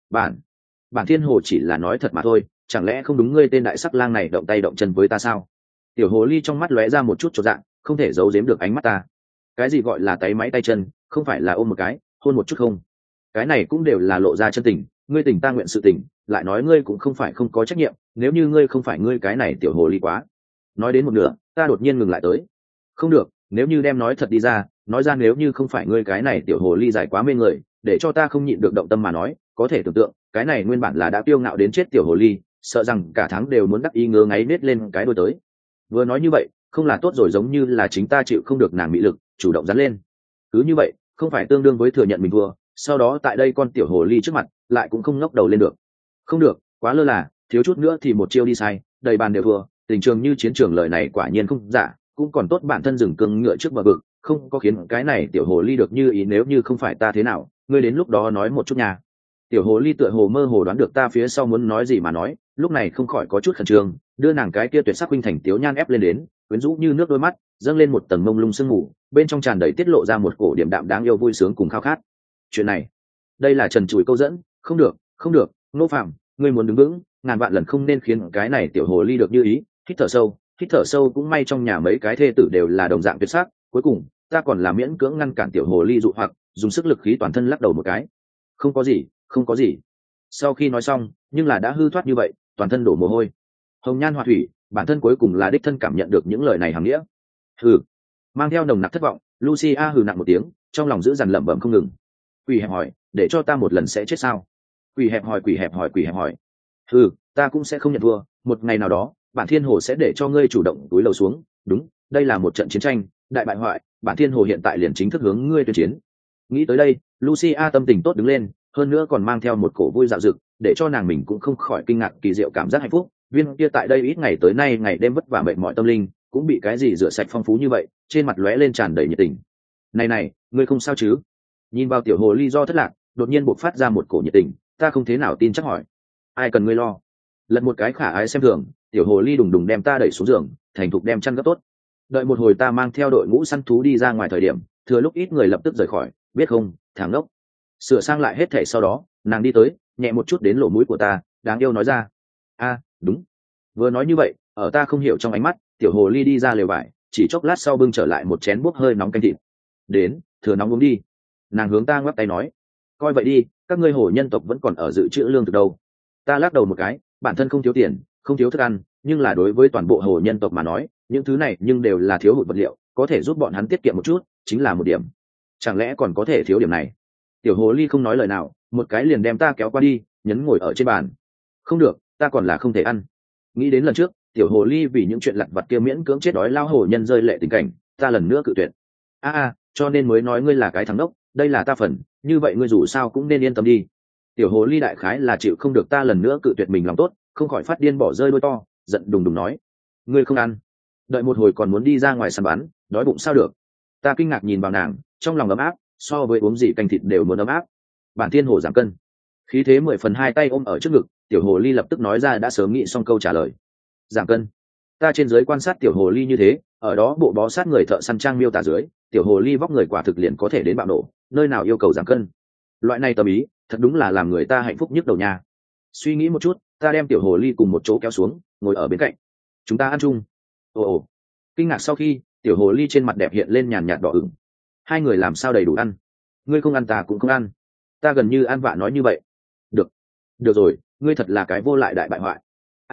Bản thiên hồ chỉ là nói thật mà thôi, chẳng lẽ không đúng ngươi tên đại sắc lang này động tay động chân với ta sao? Tiểu hồ ly trong mắt lóe ra một chút chột dạng, không thể giấu giếm được ánh mắt ta. Cái gì gọi là tay máy tay chân, không phải là ôm một cái, hôn một chút không? Cái này cũng đều là lộ ra chân tình, ngươi tình ta nguyện sự tình, lại nói ngươi cũng không phải không có trách nhiệm, nếu như ngươi không phải ngươi cái này tiểu hồ ly quá. Nói đến một nửa, ta đột nhiên ngừng lại tới. Không được, nếu như đem nói thật đi ra, nói ra nếu như không phải ngươi cái này tiểu hồ ly dài quá mê người, để cho ta không nhịn được động tâm mà nói, có thể tưởng tượng, cái này nguyên bản là đã tiêu ngạo đến chết tiểu hồ ly, sợ rằng cả tháng đều muốn đắc ý ngứa ngáy nết lên cái đôi tới. Vừa nói như vậy, không là tốt rồi, giống như là chính ta chịu không được nàng mị lực, chủ động dán lên. Cứ như vậy, không phải tương đương với thừa nhận mình thua, sau đó tại đây con tiểu hồ ly trước mặt, lại cũng không ngóc đầu lên được. Không được, quá lơ là, thiếu chút nữa thì một chiêu đi sai, đầy bàn đều thua, tình trường như chiến trường lời này quả nhiên không giả, cũng còn tốt bản thân dừng cương ngựa trước bờ vực, không có khiến cái này tiểu hồ ly được như ý, nếu như không phải ta thế nào, ngươi đến lúc đó nói một chút nha. Tiểu hồ ly tựa hồ mơ hồ đoán được ta phía sau muốn nói gì mà nói, lúc này không khỏi có chút khẩn trương, đưa nàng cái kia tuyệt sắc huynh thành tiếu nhan ép lên đến, quyến rũ như nước đôi mắt dâng lên một tầng mông lung sương mù, bên trong tràn đầy tiết lộ ra một cổ điểm đạm đáng yêu vui sướng cùng khao khát. Chuyện này, đây là trần trụi câu dẫn, không được, không được, Ngô Phạm, ngươi muốn đứng vững, ngàn vạn lần không nên khiến cái này tiểu hồ ly được như ý. Hít thở sâu, cũng may trong nhà mấy cái thê tử đều là đồng dạng tuyệt sắc, cuối cùng ta còn là miễn cưỡng ngăn cản tiểu hồ ly dụ hoặc, dùng sức lực khí toàn thân lắc đầu một cái. Không có gì, không có gì. Sau khi nói xong, nhưng là đã hư thoát như vậy, toàn thân đổ mồ hôi. Hồng nhan họa thủy, bản thân cuối cùng là đích thân cảm nhận được những lời này hàm nghĩa. Hừ. Mang theo nồng nặc thất vọng, Lucia hừ nặng một tiếng, trong lòng giữ dằn lẩm bẩm không ngừng. Quỷ hẹp hỏi, để cho ta một lần sẽ chết sao? Quỷ hẹp hỏi. Hừ, ta cũng sẽ không nhận thua, một ngày nào đó, bản thiên hồ sẽ để cho ngươi chủ động túi lầu xuống. Đúng, đây là một trận chiến tranh, đại bại hoại, bản thiên hồ hiện tại liền chính thức hướng ngươi tuyên chiến. Nghĩ tới đây, Lucia tâm tình tốt đứng lên, hơn nữa còn mang theo một cổ vui dạo dực, để cho nàng mình cũng không khỏi kinh ngạc kỳ diệu cảm giác hạnh phúc. Viên kia tại đây ít ngày tới nay ngày đêm vất vả mệt mỏi tâm linh, cũng bị cái gì rửa sạch phong phú như vậy, trên mặt lóe lên tràn đầy nhiệt tình. Này, ngươi không sao chứ? Nhìn vào tiểu hồ ly do thất lạc, đột nhiên bộc phát ra một cổ nhiệt tình, ta không thế nào tin chắc hỏi. Ai cần ngươi lo? Lật một cái khả ái xem thường, tiểu hồ ly đùng đùng đem ta đẩy xuống giường, thành thục đem chăn gấp tốt. Đợi một hồi ta mang theo đội ngũ săn thú đi ra ngoài thời điểm, thừa lúc ít người lập tức rời khỏi, biết không, thằng ngốc. Sửa sang lại hết thảy sau đó, nàng đi tới, nhẹ một chút đến lỗ mũi của ta, đáng yêu nói ra. Đúng. Vừa nói như vậy, ở ta không hiểu trong ánh mắt, tiểu hồ ly đi ra lều vải, chỉ chốc lát sau bưng trở lại một chén bốc hơi nóng canh thịt. Đến, thừa nóng uống đi. Nàng hướng ta ngoắc tay nói. Coi vậy đi, các ngươi hồ nhân tộc vẫn còn ở dự trữ lương thực đâu. Ta lắc đầu một cái, bản thân không thiếu tiền, không thiếu thức ăn, nhưng là đối với toàn bộ hồ nhân tộc mà nói, những thứ này nhưng đều là thiếu hụt vật liệu, có thể giúp bọn hắn tiết kiệm một chút, chính là một điểm. Chẳng lẽ còn có thể thiếu điểm này? Tiểu hồ ly không nói lời nào, một cái liền đem ta kéo qua đi, nhấn ngồi ở trên bàn. Không được, ta còn là không thể ăn. Nghĩ đến lần trước, tiểu hồ ly vì những chuyện lặt vặt kia miễn cưỡng chết đói lao hồ nhân rơi lệ tình cảnh, ta lần nữa cự tuyệt. Cho nên mới nói ngươi là cái thằng đốc, đây là ta phần, như vậy ngươi dù sao cũng nên yên tâm đi. Tiểu hồ ly đại khái là chịu không được ta lần nữa cự tuyệt mình lòng tốt, không khỏi phát điên bỏ rơi đôi to, giận đùng đùng nói. Ngươi không ăn. Đợi một hồi còn muốn đi ra ngoài săn bắn, đói bụng sao được. Ta kinh ngạc nhìn vào nàng, trong lòng ấm áp, so với uống gì canh thịt đều muốn ấm áp. Bản thiên hồ giảm cân. Khí thế 10/2 hai tay ôm ở trước ngực, tiểu hồ ly lập tức nói ra đã sớm nghĩ xong câu trả lời. Giảm cân. Ta trên dưới quan sát tiểu hồ ly như thế, ở đó bộ bó sát người thợ săn trang miêu tả dưới, tiểu hồ ly vóc người quả thực liền có thể đến bạo nổ, nơi nào yêu cầu giảm cân. Loại này tâm ý, thật đúng là làm người ta hạnh phúc nhức đầu nha. Suy nghĩ một chút, ta đem tiểu hồ ly cùng một chỗ kéo xuống, ngồi ở bên cạnh. Chúng ta ăn chung. Ồ. Kinh ngạc sau khi, tiểu hồ ly trên mặt đẹp hiện lên nhàn nhạt đỏ ửng. Hai người làm sao đầy đủ ăn? Ngươi không ăn ta cũng không ăn. Ta gần như ăn vạ nói như vậy. Được rồi, ngươi thật là cái vô lại đại bại hoại. Ăn nha,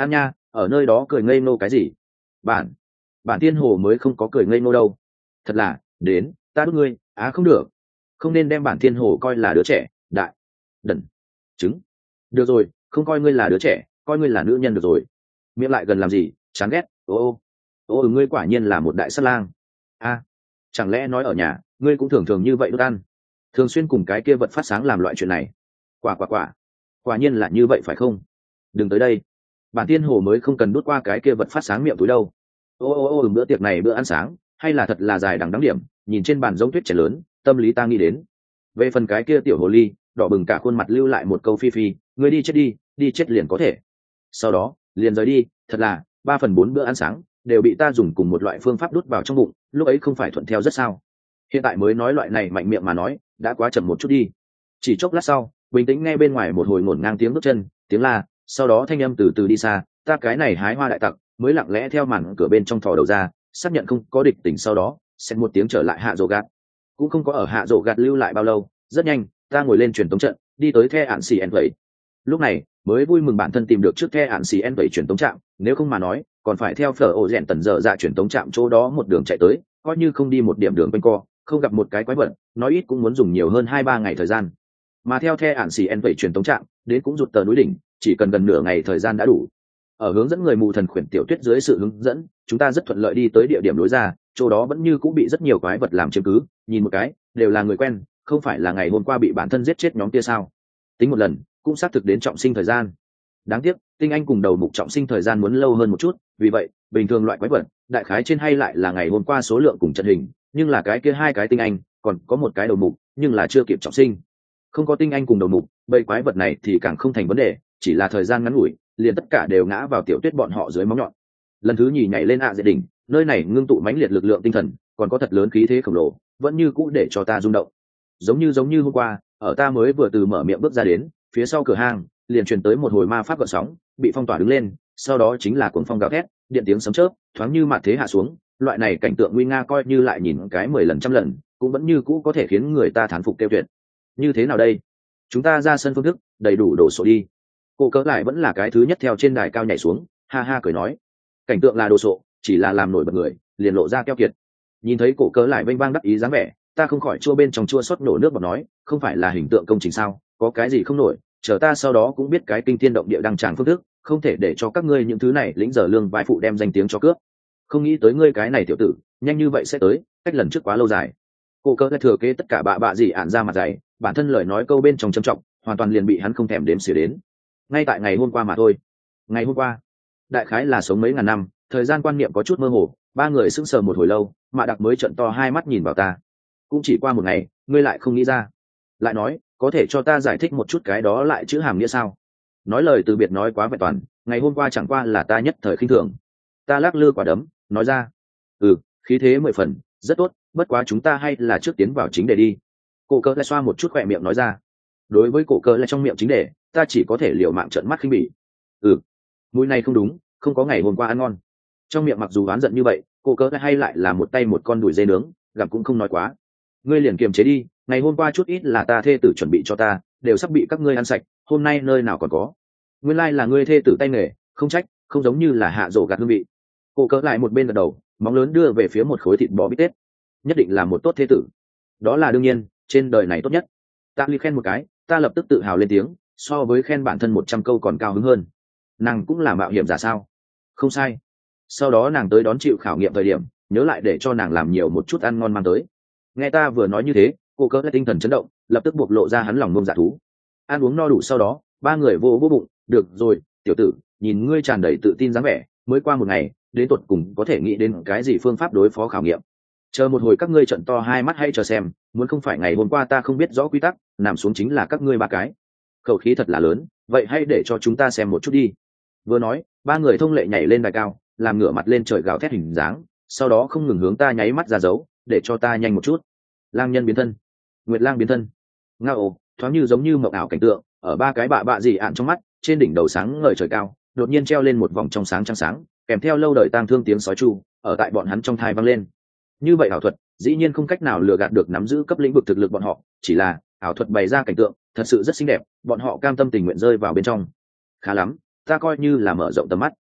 ở nơi đó cười ngây ngô cái gì? Bản tiên hồ mới không có cười ngây ngô đâu. Thật là, đến, ta đút ngươi, không được, không nên đem bản tiên hồ coi là đứa trẻ, đại, đần, trứng. Được rồi, không coi ngươi là đứa trẻ, coi ngươi là nữ nhân được rồi. Miệng lại gần làm gì, chán ghét. Ngươi quả nhiên là một đại sát lang. Chẳng lẽ nói ở nhà ngươi cũng thường thường như vậy đốt ăn, thường xuyên cùng cái kia vật phát sáng làm loại chuyện này? Quả nhiên là như vậy phải không? Đừng tới đây, bản tiên hồ mới không cần đút qua cái kia vật phát sáng miệng túi đâu. Bữa tiệc này bữa ăn sáng hay là thật là dài đằng đẵng điểm, nhìn trên bàn giống tuyết trẻ lớn, tâm lý ta nghĩ đến. Về phần cái kia tiểu hồ ly đỏ bừng cả khuôn mặt lưu lại một câu phi phi, ngươi đi chết đi, đi chết liền có thể. Sau đó liền rời đi. Thật là 3/4 bữa ăn sáng đều bị ta dùng cùng một loại phương pháp đút vào trong bụng, lúc ấy không phải thuận theo rất sao? Hiện tại mới nói loại này mạnh miệng mà nói, đã quá chậm một chút đi. Chỉ chốc lát sau, bình tĩnh nghe bên ngoài một hồi ngổn ngang tiếng bước chân, tiếng la, sau đó thanh âm từ từ đi xa. Ta cái này hái hoa đại tặc mới lặng lẽ theo màn cửa bên trong thò đầu ra, xác nhận không có địch tỉnh, sau đó xẹt một tiếng trở lại hạ rổ gạt. Cũng không có ở hạ rổ gạt lưu lại bao lâu, rất nhanh ta ngồi lên truyền tống trận, đi tới The Ản Xì En vậy. Lúc này mới vui mừng bản thân tìm được trước The Ản Xì En vậy truyền tống trạm, nếu không mà nói còn phải theo phở ổ rèn tần dở dạ truyền tống trạm chỗ đó một đường chạy tới, coi như không đi một điểm đường quanh co, không gặp một cái quái vật, nói ít cũng muốn dùng nhiều hơn 2-3 ngày thời gian. Mà theo The Ản Xì En vậy truyền tống trạm đến cũng rụt tờ núi đỉnh, chỉ cần gần nửa ngày thời gian đã đủ. Ở hướng dẫn người mù thần khuyển tiểu tuyết dưới sự hướng dẫn, chúng ta rất thuận lợi đi tới địa điểm lối ra, chỗ đó vẫn như cũng bị rất nhiều quái vật làm chiếm cứ, nhìn một cái đều là người quen, không phải là ngày hôm qua bị bản thân giết chết nhóm kia sao? Tính một lần cũng xác thực đến trọng sinh thời gian. Đáng tiếc tinh anh cùng đầu mục trọng sinh thời gian muốn lâu hơn một chút, vì vậy bình thường loại quái vật đại khái trên hay lại là ngày hôm qua số lượng cùng trận hình, nhưng là cái kia hai cái tinh anh còn có một cái đầu mục nhưng là chưa kịp trọng sinh. Không có tinh anh cùng đầu mục, bầy quái vật này thì càng không thành vấn đề, chỉ là thời gian ngắn ngủi liền tất cả đều ngã vào tiểu tuyết bọn họ dưới móng nhọn. Lần thứ nhì nhảy lên dễ đỉnh, nơi này ngưng tụ mãnh liệt lực lượng tinh thần, còn có thật lớn khí thế khổng lồ, vẫn như cũ để cho ta rung động. Giống như hôm qua, ở ta mới vừa từ mở miệng bước ra đến, phía sau cửa hang liền truyền tới một hồi ma pháp gợn sóng, bị phong tỏa đứng lên, sau đó chính là cuồng phong gào thét, điện tiếng sấm chớp, thoáng như mạt thế hạ xuống, loại này cảnh tượng nguy nga coi như lại nhìn cái 10 lần trăm lần, cũng vẫn như cũ có thể khiến người ta thán phục tiêu tuyệt. Như thế nào đây? Chúng ta ra sân phương thức, đầy đủ đồ sộ đi. Cô cỡ lại vẫn là cái thứ nhất theo trên đài cao nhảy xuống, ha ha cười nói, cảnh tượng là đồ sộ, chỉ là làm nổi bật người liền lộ ra keo kiệt. Nhìn thấy cổ cỡ lại vênh vang đắc ý dáng vẻ, ta không khỏi chua bên trong chua xót nổ nước bọt nói, không phải là hình tượng công trình sao, có cái gì không nổi, chờ ta sau đó cũng biết cái kinh thiên động địa đăng tràng phương thức, không thể để cho các ngươi những thứ này lĩnh giờ lương vai phụ đem danh tiếng cho cướp. Không nghĩ tới ngươi cái này tiểu tử nhanh như vậy sẽ tới, cách lần trước quá lâu dài. Cô cỡ lại thừa kế tất cả bạ gì ản ra mặt dày, bản thân lời nói câu bên trong trầm trọng, hoàn toàn liền bị hắn không thèm đếm xỉa đến. Ngay tại ngày hôm qua mà thôi. Ngày hôm qua đại khái là sống mấy ngàn năm, thời gian quan niệm có chút mơ hồ, ba người sững sờ một hồi lâu, Mạ Đặc mới trợn to hai mắt nhìn vào ta. Cũng chỉ qua một ngày, ngươi lại không nghĩ ra? Lại nói, có thể cho ta giải thích một chút cái đó lại chữ hàm nghĩa sao? Nói lời từ biệt nói quá vẹn toàn, ngày hôm qua chẳng qua là ta nhất thời khinh thường. Ta lắc lư quả đấm, nói ra. Khí thế 10 phần, rất tốt, bất quá chúng ta hay là trước tiến vào chính đề đi. Cổ cỡ lại xoa một chút khỏe miệng nói ra. Đối với cổ cỡ lại trong miệng chính đề, ta chỉ có thể liều mạng trợn mắt khinh bỉ. Mùi này không đúng, không có ngày hôm qua ăn ngon. Trong miệng mặc dù oán giận như vậy, cô cỡ hay lại là một tay một con đùi dê nướng, gặp cũng không nói quá. Ngươi liền kiềm chế đi, ngày hôm qua chút ít là ta thê tử chuẩn bị cho ta, đều sắp bị các ngươi ăn sạch, hôm nay nơi nào còn có. Nguyên lai là ngươi thê tử tay nghề, không trách, không giống như là hạ rổ gạt hương vị. Cô cỡ lại một bên gật đầu, móng lớn đưa về phía một khối thịt bò bít tết. Nhất định là một tốt thê tử. Đó là đương nhiên, trên đời này tốt nhất. Ta ly khen một cái, ta lập tức tự hào lên tiếng, so với khen bản thân 100 câu còn cao hứng hơn. Nàng cũng là mạo hiểm giả sao? Không sai. Sau đó nàng tới đón chịu khảo nghiệm thời điểm, nhớ lại để cho nàng làm nhiều một chút ăn ngon mang tới. Nghe ta vừa nói như thế, cô cỡ lại tinh thần chấn động, lập tức buộc lộ ra hắn lòng ngông dạ thú. Ăn uống no đủ sau đó, ba người vô bụng, được rồi, tiểu tử, nhìn ngươi tràn đầy tự tin dáng vẻ, mới qua một ngày, đến tột cùng có thể nghĩ đến cái gì phương pháp đối phó khảo nghiệm. Chờ một hồi các ngươi trận to hai mắt hay chờ xem, muốn không phải ngày hôm qua ta không biết rõ quy tắc, nằm xuống chính là các ngươi ba cái. Khẩu khí thật là lớn, vậy hãy để cho chúng ta xem một chút đi. Vừa nói, ba người thông lệ nhảy lên đài cao, làm ngửa mặt lên trời gào thét hình dáng, sau đó không ngừng hướng ta nháy mắt ra dấu, để cho ta nhanh một chút. Lang nhân biến thân, nguyệt lang biến thân, ngao, thoáng như giống như mộng ảo cảnh tượng, ở ba cái bạ gì ạn trong mắt, trên đỉnh đầu sáng ngời trời cao, đột nhiên treo lên một vòng trong sáng trắng sáng, kèm theo lâu đời tang thương tiếng sói chu, ở tại bọn hắn trong thai vang lên. Như vậy ảo thuật, dĩ nhiên không cách nào lừa gạt được nắm giữ cấp lĩnh vực thực lực bọn họ, chỉ là ảo thuật bày ra cảnh tượng, thật sự rất xinh đẹp, bọn họ cam tâm tình nguyện rơi vào bên trong. Khá lắm, ta coi như là mở rộng tầm mắt.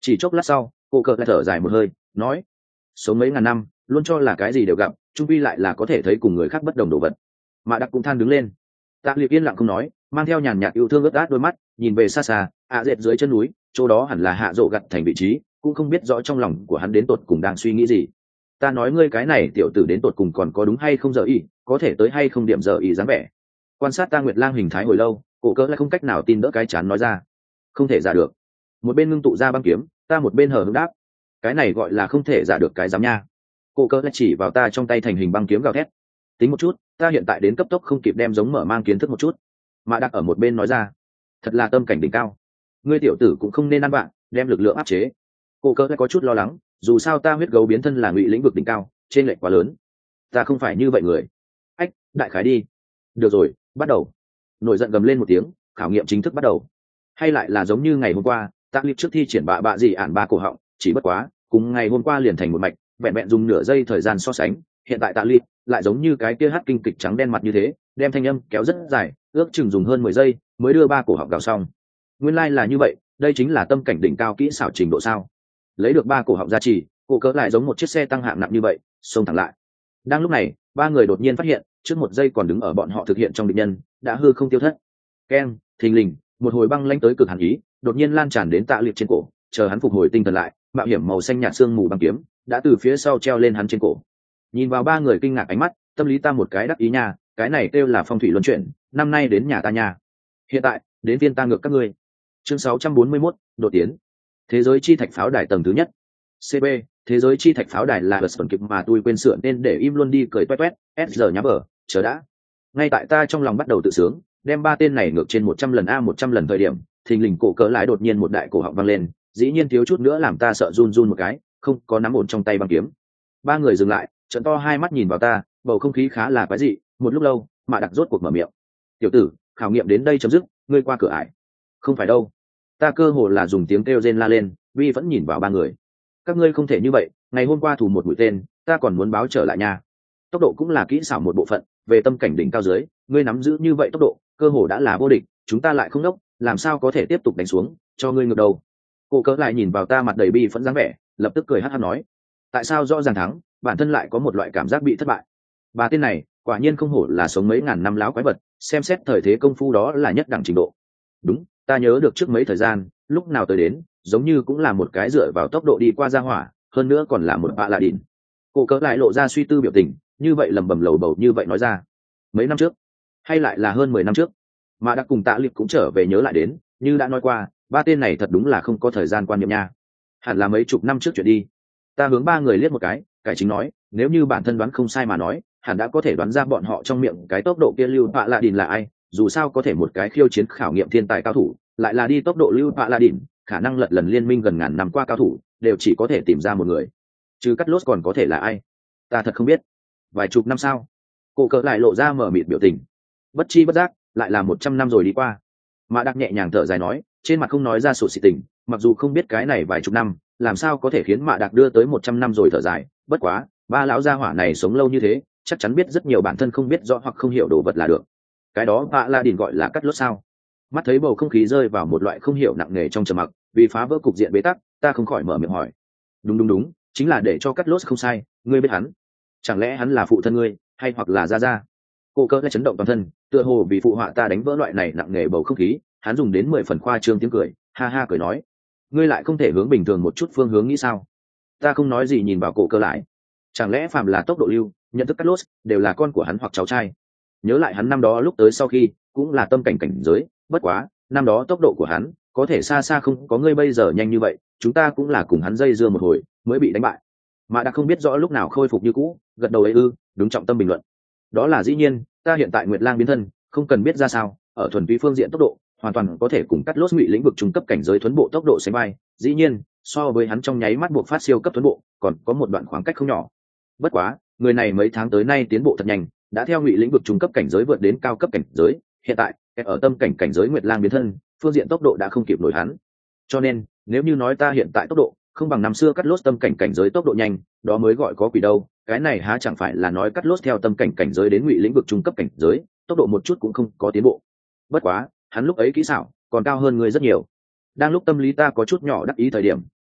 Chỉ chốc lát sau cô cờ lại thở dài một hơi nói, sống mấy ngàn năm luôn cho là cái gì đều gặp, trung quy lại là có thể thấy cùng người khác bất đồng đồ vật. Mạ Đặc cũng than đứng lên. Tạ Liệt yên lặng không nói, mang theo nhàn nhạt yêu thương ướt át đôi mắt nhìn về xa xa dệt dưới chân núi, chỗ đó hẳn là hạ rộ gặt thành vị trí, cũng không biết rõ trong lòng của hắn đến tột cùng đang suy nghĩ gì. Ta nói ngươi cái này tiểu tử đến tột cùng còn có đúng hay không giờ ý, có thể tới hay không điểm giờ ý dáng vẻ. Quan sát ta Nguyệt Lang hình thái hồi lâu, cổ cỡ lại không cách nào tin đỡ cái chán nói ra. Không thể giả được. Một bên ngưng tụ ra băng kiếm, ta một bên hờ hững đáp. Cái này gọi là không thể giả được cái dám nha. Cổ cỡ lại chỉ vào ta trong tay thành hình băng kiếm gào thét. Tính một chút, ta hiện tại đến cấp tốc không kịp đem giống mở mang kiến thức một chút. Mạ Đặc ở một bên nói ra. Thật là tâm cảnh đỉnh cao. Ngươi tiểu tử cũng không nên ăn bạn, đem lực lượng áp chế. Cổ cỡ lại có chút lo lắng, dù sao ta huyết gấu biến thân là ngụy lĩnh vực đỉnh cao, trên lệch quá lớn. Ta không phải như vậy người. Ách, đại khái đi. Được rồi, bắt đầu. Nổi giận gầm lên một tiếng, khảo nghiệm chính thức bắt đầu. Hay lại là giống như ngày hôm qua, ta clip trước thi triển bạ gì ản ba cổ họng, chỉ bất quá cùng ngày hôm qua liền thành một mạch, vẹn vẹn dùng nửa giây thời gian so sánh, hiện tại ta clip lại giống như cái kia hát kinh kịch trắng đen mặt như thế, đem thanh âm kéo rất dài, ước chừng dùng hơn 10 giây mới đưa ba cổ họng gào xong. Nguyên lai là như vậy, đây chính là tâm cảnh đỉnh cao kỹ xảo trình độ sao? Lấy được ba cổ họng gia trì, cổ cỡ lại giống một chiếc xe tăng hạng nặng như vậy, xông thẳng lại. Đang lúc này, ba người đột nhiên phát hiện, trước một giây còn đứng ở bọn họ thực hiện trong địch nhân, đã hư không tiêu thất. Keng, thình lình, một hồi băng lãnh tới cực hàn ý, đột nhiên lan tràn đến Tạ Liệt trên cổ, chờ hắn phục hồi tinh thần lại, mạo hiểm màu xanh nhạt xương mù băng kiếm đã từ phía sau treo lên hắn trên cổ. Nhìn vào ba người kinh ngạc ánh mắt, tâm lý ta một cái đắc ý nha, cái này kêu là phong thủy luân chuyển, năm nay đến nhà ta nha. Hiện tại, đến phiên ta ngược các ngươi. Chương 641, đột tiến. Thế giới chi thạch pháo đài tầng thứ nhất. CB, thế giới chi thạch pháo đài là vật phần kịp mà tôi quên sửa nên để im luôn đi cười toét toét, giờ nhá bờ, chờ đã. Ngay tại ta trong lòng bắt đầu tự sướng, đem ba tên này ngược trên 100 lần 100 lần thời điểm, thình lình cổ cỡ lại đột nhiên một đại cổ họng vang lên, dĩ nhiên thiếu chút nữa làm ta sợ run run một cái, không có nắm ổn trong tay băng kiếm. Ba người dừng lại, trợn to hai mắt nhìn vào ta, bầu không khí khá là quái dị, một lúc lâu, Mạ Đặc rốt cuộc mở miệng. "Tiểu tử, khảo nghiệm đến đây chấm dứt, ngươi qua cửa ải." "Không phải đâu." Ta cơ hồ là dùng tiếng kêu rên la lên, Vi vẫn nhìn vào ba người. "Các ngươi không thể như vậy, ngày hôm qua thủ một mũi tên, ta còn muốn báo trở lại nha. Tốc độ cũng là kỹ xảo một bộ phận, về tâm cảnh đỉnh cao dưới, ngươi nắm giữ như vậy tốc độ, cơ hồ đã là vô địch, chúng ta lại không đốc, làm sao có thể tiếp tục đánh xuống, cho ngươi ngược đầu." Cô cỡ lại nhìn vào ta mặt đầy bi phẫn dáng vẻ, lập tức cười hắt hắt nói: "Tại sao rõ ràng thắng, bản thân lại có một loại cảm giác bị thất bại." Bà tên này, quả nhiên không hổ là sống mấy ngàn năm láo quái vật, xem xét thời thế công phu đó là nhất đẳng trình độ. Đúng, ta nhớ được trước mấy thời gian, lúc nào tới đến, giống như cũng là một cái dựa vào tốc độ đi qua gia hỏa, hơn nữa còn là một bạ lạ đỉnh. Cô cỡ lại lộ ra suy tư biểu tình, như vậy lầm bầm lầu bầu như vậy nói ra. Mấy năm trước, hay lại là hơn 10 năm trước, mà đã cùng Tạ Liệp cũng trở về nhớ lại đến, như đã nói qua, ba tên này thật đúng là không có thời gian quan niệm nha. Hẳn là mấy chục năm trước chuyện đi. Ta hướng ba người liếc một cái, cải chính nói, nếu như bản thân đoán không sai mà nói, hẳn đã có thể đoán ra bọn họ trong miệng cái tốc độ kia lưu bạ lạ đỉnh là ai, dù sao có thể một cái khiêu chiến khảo nghiệm thiên tài cao thủ, lại là đi tốc độ lưu bạ lạ đỉnh, khả năng lật lần liên minh gần ngàn năm qua cao thủ, đều chỉ có thể tìm ra một người. Chứ cắt lốt còn có thể là ai? Ta thật không biết. Vài chục năm sao? Cô cỡ lại lộ ra mở mịt biểu tình. Bất chi bất giác, lại là 100 năm rồi đi qua. Mạ Đặc nhẹ nhàng thở dài nói, trên mặt không nói ra sổ xì tình, mặc dù không biết cái này vài chục năm, làm sao có thể khiến Mạ Đặc đưa tới 100 năm rồi thở dài, bất quá, ba lão gia hỏa này sống lâu như thế, chắc chắn biết rất nhiều bản thân không biết rõ hoặc không hiểu đồ vật là được. Cái đó bạ la đỉnh gọi là cắt lốt sao? Mắt thấy bầu không khí rơi vào một loại không hiểu nặng nề trong trầm mặc, vì phá vỡ cục diện bế tắc, ta không khỏi mở miệng hỏi. Đúng, chính là để cho cắt lốt không sai, ngươi biết hắn? Chẳng lẽ hắn là phụ thân ngươi, hay hoặc là gia gia? Cô cỡ lại chấn động toàn thân, tựa hồ vì phụ họa ta đánh vỡ loại này nặng nề bầu không khí, hắn dùng đến 10 phần khoa trương tiếng cười, ha ha cười nói, ngươi lại không thể hướng bình thường một chút phương hướng nghĩ sao? Ta không nói gì nhìn vào cổ cơ lại. Chẳng lẽ phàm là tốc độ lưu, nhận thức cắt lốt đều là con của hắn hoặc cháu trai? Nhớ lại hắn năm đó lúc tới sau khi, cũng là tâm cảnh cảnh giới, bất quá, năm đó tốc độ của hắn có thể xa xa không có ngươi bây giờ nhanh như vậy, chúng ta cũng là cùng hắn dây dưa một hồi mới bị đánh bại. Mà đã không biết rõ lúc nào khôi phục như cũ, gật đầu ấy ư, đúng trọng tâm bình luận. Đó là dĩ nhiên, ta hiện tại Nguyệt Lang biến thân, không cần biết ra sao, ở thuần túy phương diện tốc độ, hoàn toàn có thể cùng cắt lốt ngụy lĩnh vực trung cấp cảnh giới thuấn bộ tốc độ sánh vai, dĩ nhiên, so với hắn trong nháy mắt buộc phát siêu cấp thuấn bộ, còn có một đoạn khoảng cách không nhỏ. Bất quá, người này mấy tháng tới nay tiến bộ thật nhanh, đã theo ngụy lĩnh vực trung cấp cảnh giới vượt đến cao cấp cảnh giới, hiện tại, ở tâm cảnh cảnh giới Nguyệt Lang biến thân, phương diện tốc độ đã không kịp nổi hắn. Cho nên, nếu như nói ta hiện tại tốc độ không bằng năm xưa cắt lốt tâm cảnh cảnh giới tốc độ nhanh, đó mới gọi có quỷ đâu, cái này há chẳng phải là nói cắt lốt theo tâm cảnh cảnh giới đến ngụy lĩnh vực trung cấp cảnh giới, tốc độ một chút cũng không có tiến bộ. Bất quá, hắn lúc ấy kỹ xảo còn cao hơn người rất nhiều. Đang lúc tâm lý ta có chút nhỏ đắc ý thời điểm,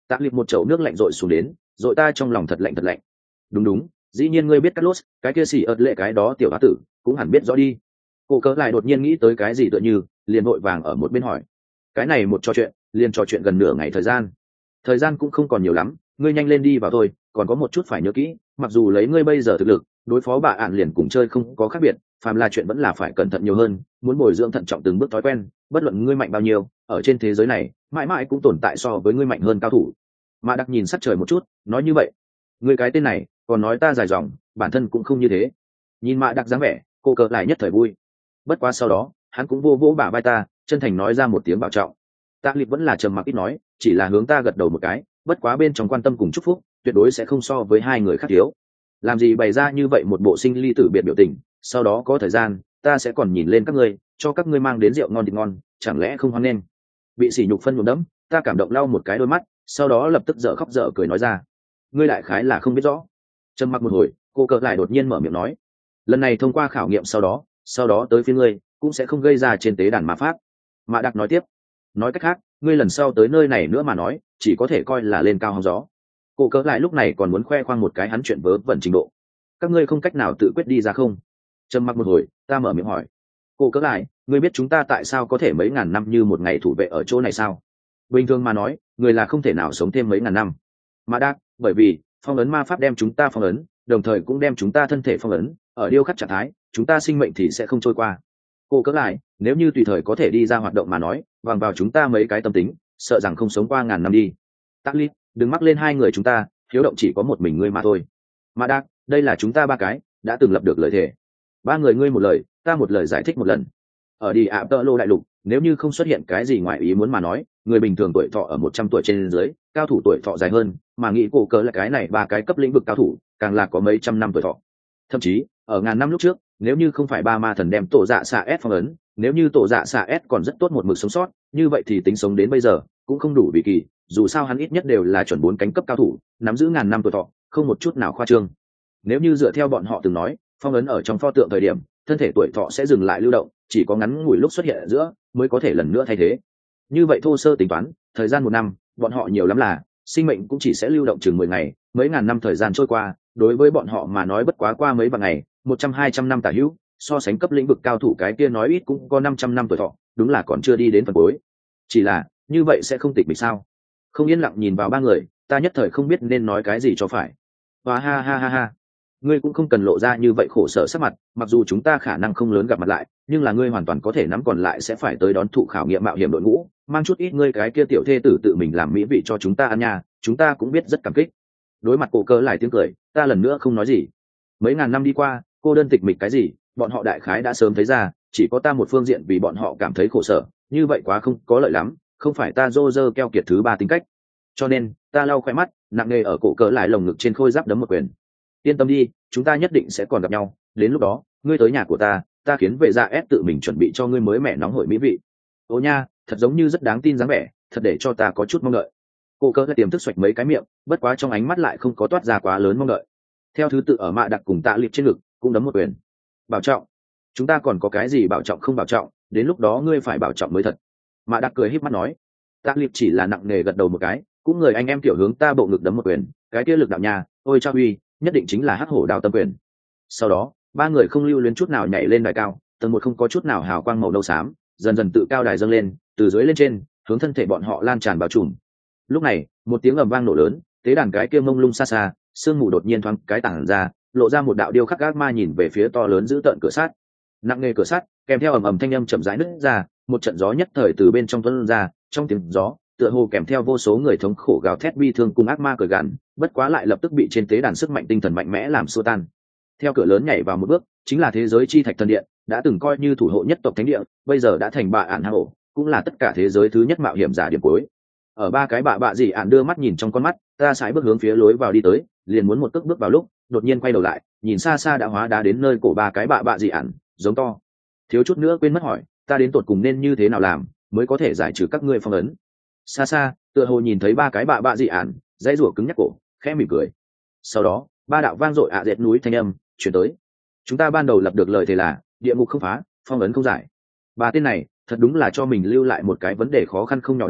Tạ Liệp một chậu nước lạnh rội xuống đến, rội ta trong lòng thật lạnh thật lạnh. Đúng đúng, dĩ nhiên ngươi biết Carlos, cái kia xì ợt lệ cái đó tiểu bá tử, cũng hẳn biết rõ đi. Cô cỡ lại đột nhiên nghĩ tới cái gì tựa như, liền vội vàng ở một bên hỏi. Cái này một trò chuyện, liền trò chuyện gần nửa ngày thời gian cũng không còn nhiều lắm, ngươi nhanh lên đi vào thôi, còn có một chút phải nhớ kỹ, mặc dù lấy ngươi bây giờ thực lực đối phó bà ạn liền cùng chơi không có khác biệt, phàm là chuyện vẫn là phải cẩn thận nhiều hơn, muốn bồi dưỡng thận trọng từng bước thói quen, bất luận ngươi mạnh bao nhiêu, ở trên thế giới này mãi mãi cũng tồn tại so với ngươi mạnh hơn cao thủ. Mà đặc nhìn sắc trời một chút, nói như vậy, ngươi cái tên này còn nói ta dài dòng, bản thân cũng không như thế. Nhìn Mạ Đặc dáng vẻ, cô cờ lại nhất thời vui. Bất quá sau đó hắn cũng vô vỗ bả vai ta, chân thành nói ra một tiếng bảo trọng. Tạ Liệp vẫn là trầm mặc ít nói, chỉ là hướng ta gật đầu một cái, bất quá bên trong quan tâm cùng chúc phúc tuyệt đối sẽ không so với hai người khác thiếu. Làm gì bày ra như vậy một bộ sinh ly tử biệt biểu tình, sau đó có thời gian ta sẽ còn nhìn lên các ngươi, cho các ngươi mang đến rượu ngon thịt ngon, chẳng lẽ không hoan nghênh? Bị sỉ nhục phân nhuộm đẫm, ta cảm động lau một cái đôi mắt, sau đó lập tức dở khóc dở cười nói ra, ngươi đại khái là không biết rõ. Trầm mặc một hồi, cô cờ lại đột nhiên mở miệng nói, lần này thông qua khảo nghiệm sau đó tới phía ngươi cũng sẽ không gây ra trên tế đàn ma pháp. Mạ Đặc nói tiếp, nói cách khác ngươi lần sau tới nơi này nữa mà nói chỉ có thể coi là lên cao hóng gió. Cô cỡ lại lúc này còn muốn khoe khoang một cái hắn chuyện vớ vẩn trình độ. Các ngươi không cách nào tự quyết đi ra không? Trầm mặc một hồi, ta mở miệng hỏi, cô cỡ lại, ngươi biết chúng ta tại sao có thể mấy ngàn năm như một ngày thủ vệ ở chỗ này sao? Bình thường mà nói người là không thể nào sống thêm mấy ngàn năm. Mà đắc, bởi vì phong ấn ma pháp đem chúng ta phong ấn, đồng thời cũng đem chúng ta thân thể phong ấn, ở điêu khắc trạng thái chúng ta sinh mệnh thì sẽ không trôi qua. Cô cỡ lại, nếu như tùy thời có thể đi ra hoạt động mà nói, bằng vào chúng ta mấy cái tâm tính sợ rằng không sống qua ngàn năm đi. Tắc Lít, đừng mắc lên hai người chúng ta, hiếu động chỉ có một mình ngươi mà thôi. Mà đắc, đây là chúng ta ba cái đã từng lập được lời thề, ba người ngươi một lời ta một lời giải thích một lần. Ở đi ạ tơ lô đại lục, nếu như không xuất hiện cái gì ngoài ý muốn mà nói, người bình thường tuổi thọ ở 100 tuổi trên dưới, cao thủ tuổi thọ dài hơn, mà nghĩ cổ cỡ là cái này ba cái cấp lĩnh vực cao thủ càng là có mấy trăm năm tuổi thọ. Thậm chí ở ngàn năm lúc trước, nếu như không phải ba ma thần đem tổ dạ xạ s phong ấn, nếu như tổ dạ xạ s còn rất tốt một mực sống sót, như vậy thì tính sống đến bây giờ cũng không đủ vì kỳ, dù sao hắn ít nhất đều là chuẩn 4 cánh cấp cao thủ, nắm giữ ngàn năm tuổi thọ, không một chút nào khoa trương. Nếu như dựa theo bọn họ từng nói, phong ấn ở trong pho tượng thời điểm, thân thể tuổi thọ sẽ dừng lại lưu động, chỉ có ngắn ngủi lúc xuất hiện ở giữa mới có thể lần nữa thay thế. Như vậy thô sơ tính toán, thời gian 1 năm, bọn họ nhiều lắm là sinh mệnh cũng chỉ sẽ lưu động chừng 10 ngày, mấy ngàn năm thời gian trôi qua, đối với bọn họ mà nói bất quá qua mấy vạn ngày, 100-200 năm tả hữu, so sánh cấp lĩnh vực cao thủ cái kia nói ít cũng có 500 năm tuổi thọ, đúng là còn chưa đi đến phần cuối. Chỉ là, như vậy sẽ không tịch mịch sao? Không yên lặng nhìn vào ba người, ta nhất thời không biết nên nói cái gì cho phải. Và ha ha ha ha, ngươi cũng không cần lộ ra như vậy khổ sở sắc mặt, mặc dù chúng ta khả năng không lớn gặp mặt lại, nhưng là ngươi hoàn toàn có thể nắm còn lại sẽ phải tới đón thụ khảo nghiệm mạo hiểm đội ngũ, mang chút ít ngươi cái kia tiểu thê tử tự mình làm mỹ vị cho chúng ta ăn nha, chúng ta cũng biết rất cảm kích. Đối mặt cổ cơ lại tiếng cười, ta lần nữa không nói gì. Mấy ngàn năm đi qua, cô đơn tịch mịch cái gì, bọn họ đại khái đã sớm thấy ra, chỉ có ta một phương diện vì bọn họ cảm thấy khổ sở, như vậy quá không có lợi lắm, không phải ta dô dơ keo kiệt thứ ba tính cách. Cho nên ta lau khoe mắt, nặng nề ở cổ cỡ lại lồng ngực trên khôi giáp đấm một quyền. Yên tâm đi, chúng ta nhất định sẽ còn gặp nhau, đến lúc đó ngươi tới nhà của ta khiến vệ gia ép tự mình chuẩn bị cho ngươi mới mẻ nóng hổi mỹ vị. Ô nha, thật giống như rất đáng tin dáng vẻ, thật để cho ta có chút mong đợi. Cô cỡ lại tiềm thức xoạch mấy cái miệng, bất quá trong ánh mắt lại không có toát ra quá lớn mong đợi. Theo thứ tự ở Mạ Đặc cùng Tạ Liệp trên ngực cũng đấm một quyền. Bảo trọng. Chúng ta còn có cái gì bảo trọng không bảo trọng, đến lúc đó ngươi phải bảo trọng mới thật. Mạ Đặc cười híp mắt nói. Tạ Liệp chỉ là nặng nề gật đầu một cái, cũng người anh em tiểu hướng ta bộ ngực đấm một quyền, cái kia lực đạo nhà, ôi cha uy, nhất định chính là hắc hổ đao tâm quyền. Sau đó ba người không lưu luyến chút nào nhảy lên đài cao, tầng một không có chút nào hào quang màu nâu xám, dần dần tự cao đài dâng lên, từ dưới lên trên hướng thân thể bọn họ lan tràn bao trùm. Lúc này một tiếng ầm vang nổ lớn, tế đàn cái kia mông lung xa xa, sương mù đột nhiên thoáng cái tản ra, lộ ra một đạo điêu khắc ác ma nhìn về phía to lớn giữ tợn cửa sắt. Nặng nề cửa sắt kèm theo ầm ầm thanh âm chậm rãi nứt ra, một trận gió nhất thời từ bên trong tuôn ra, trong tiếng gió tựa hồ kèm theo vô số người thống khổ gào thét bi thương cùng ác ma cười gằn, bất quá lại lập tức bị trên tế đàn sức mạnh tinh thần mạnh mẽ làm xua tan. Theo cửa lớn nhảy vào một bước, chính là thế giới chi thạch thần điện, đã từng coi như thủ hộ nhất tộc thánh địa, bây giờ đã thành bạ ản hang ổ, cũng là tất cả thế giới thứ nhất mạo hiểm giả điểm cuối. Ở ba cái bạ gì ản đưa mắt nhìn trong con mắt, ta sải bước hướng phía lối vào đi tới, liền muốn một cước bước vào lúc, đột nhiên quay đầu lại, nhìn xa xa đã hóa đá đến nơi cổ ba cái bạ gì ản, giống to, thiếu chút nữa quên mất hỏi, ta đến tột cùng nên như thế nào làm mới có thể giải trừ các ngươi phong ấn. Xa xa tựa hồ nhìn thấy ba cái bạ gì ản, dãy rủa cứng nhắc cổ, khẽ mỉm cười. Sau đó ba đạo vang dội dệt núi thanh âm chuyển tới. Chúng ta ban đầu lập được lời thề là địa ngục không phá, phong ấn không giải. Ba tên này thật đúng là cho mình lưu lại một cái vấn đề khó khăn không nhỏ đâu,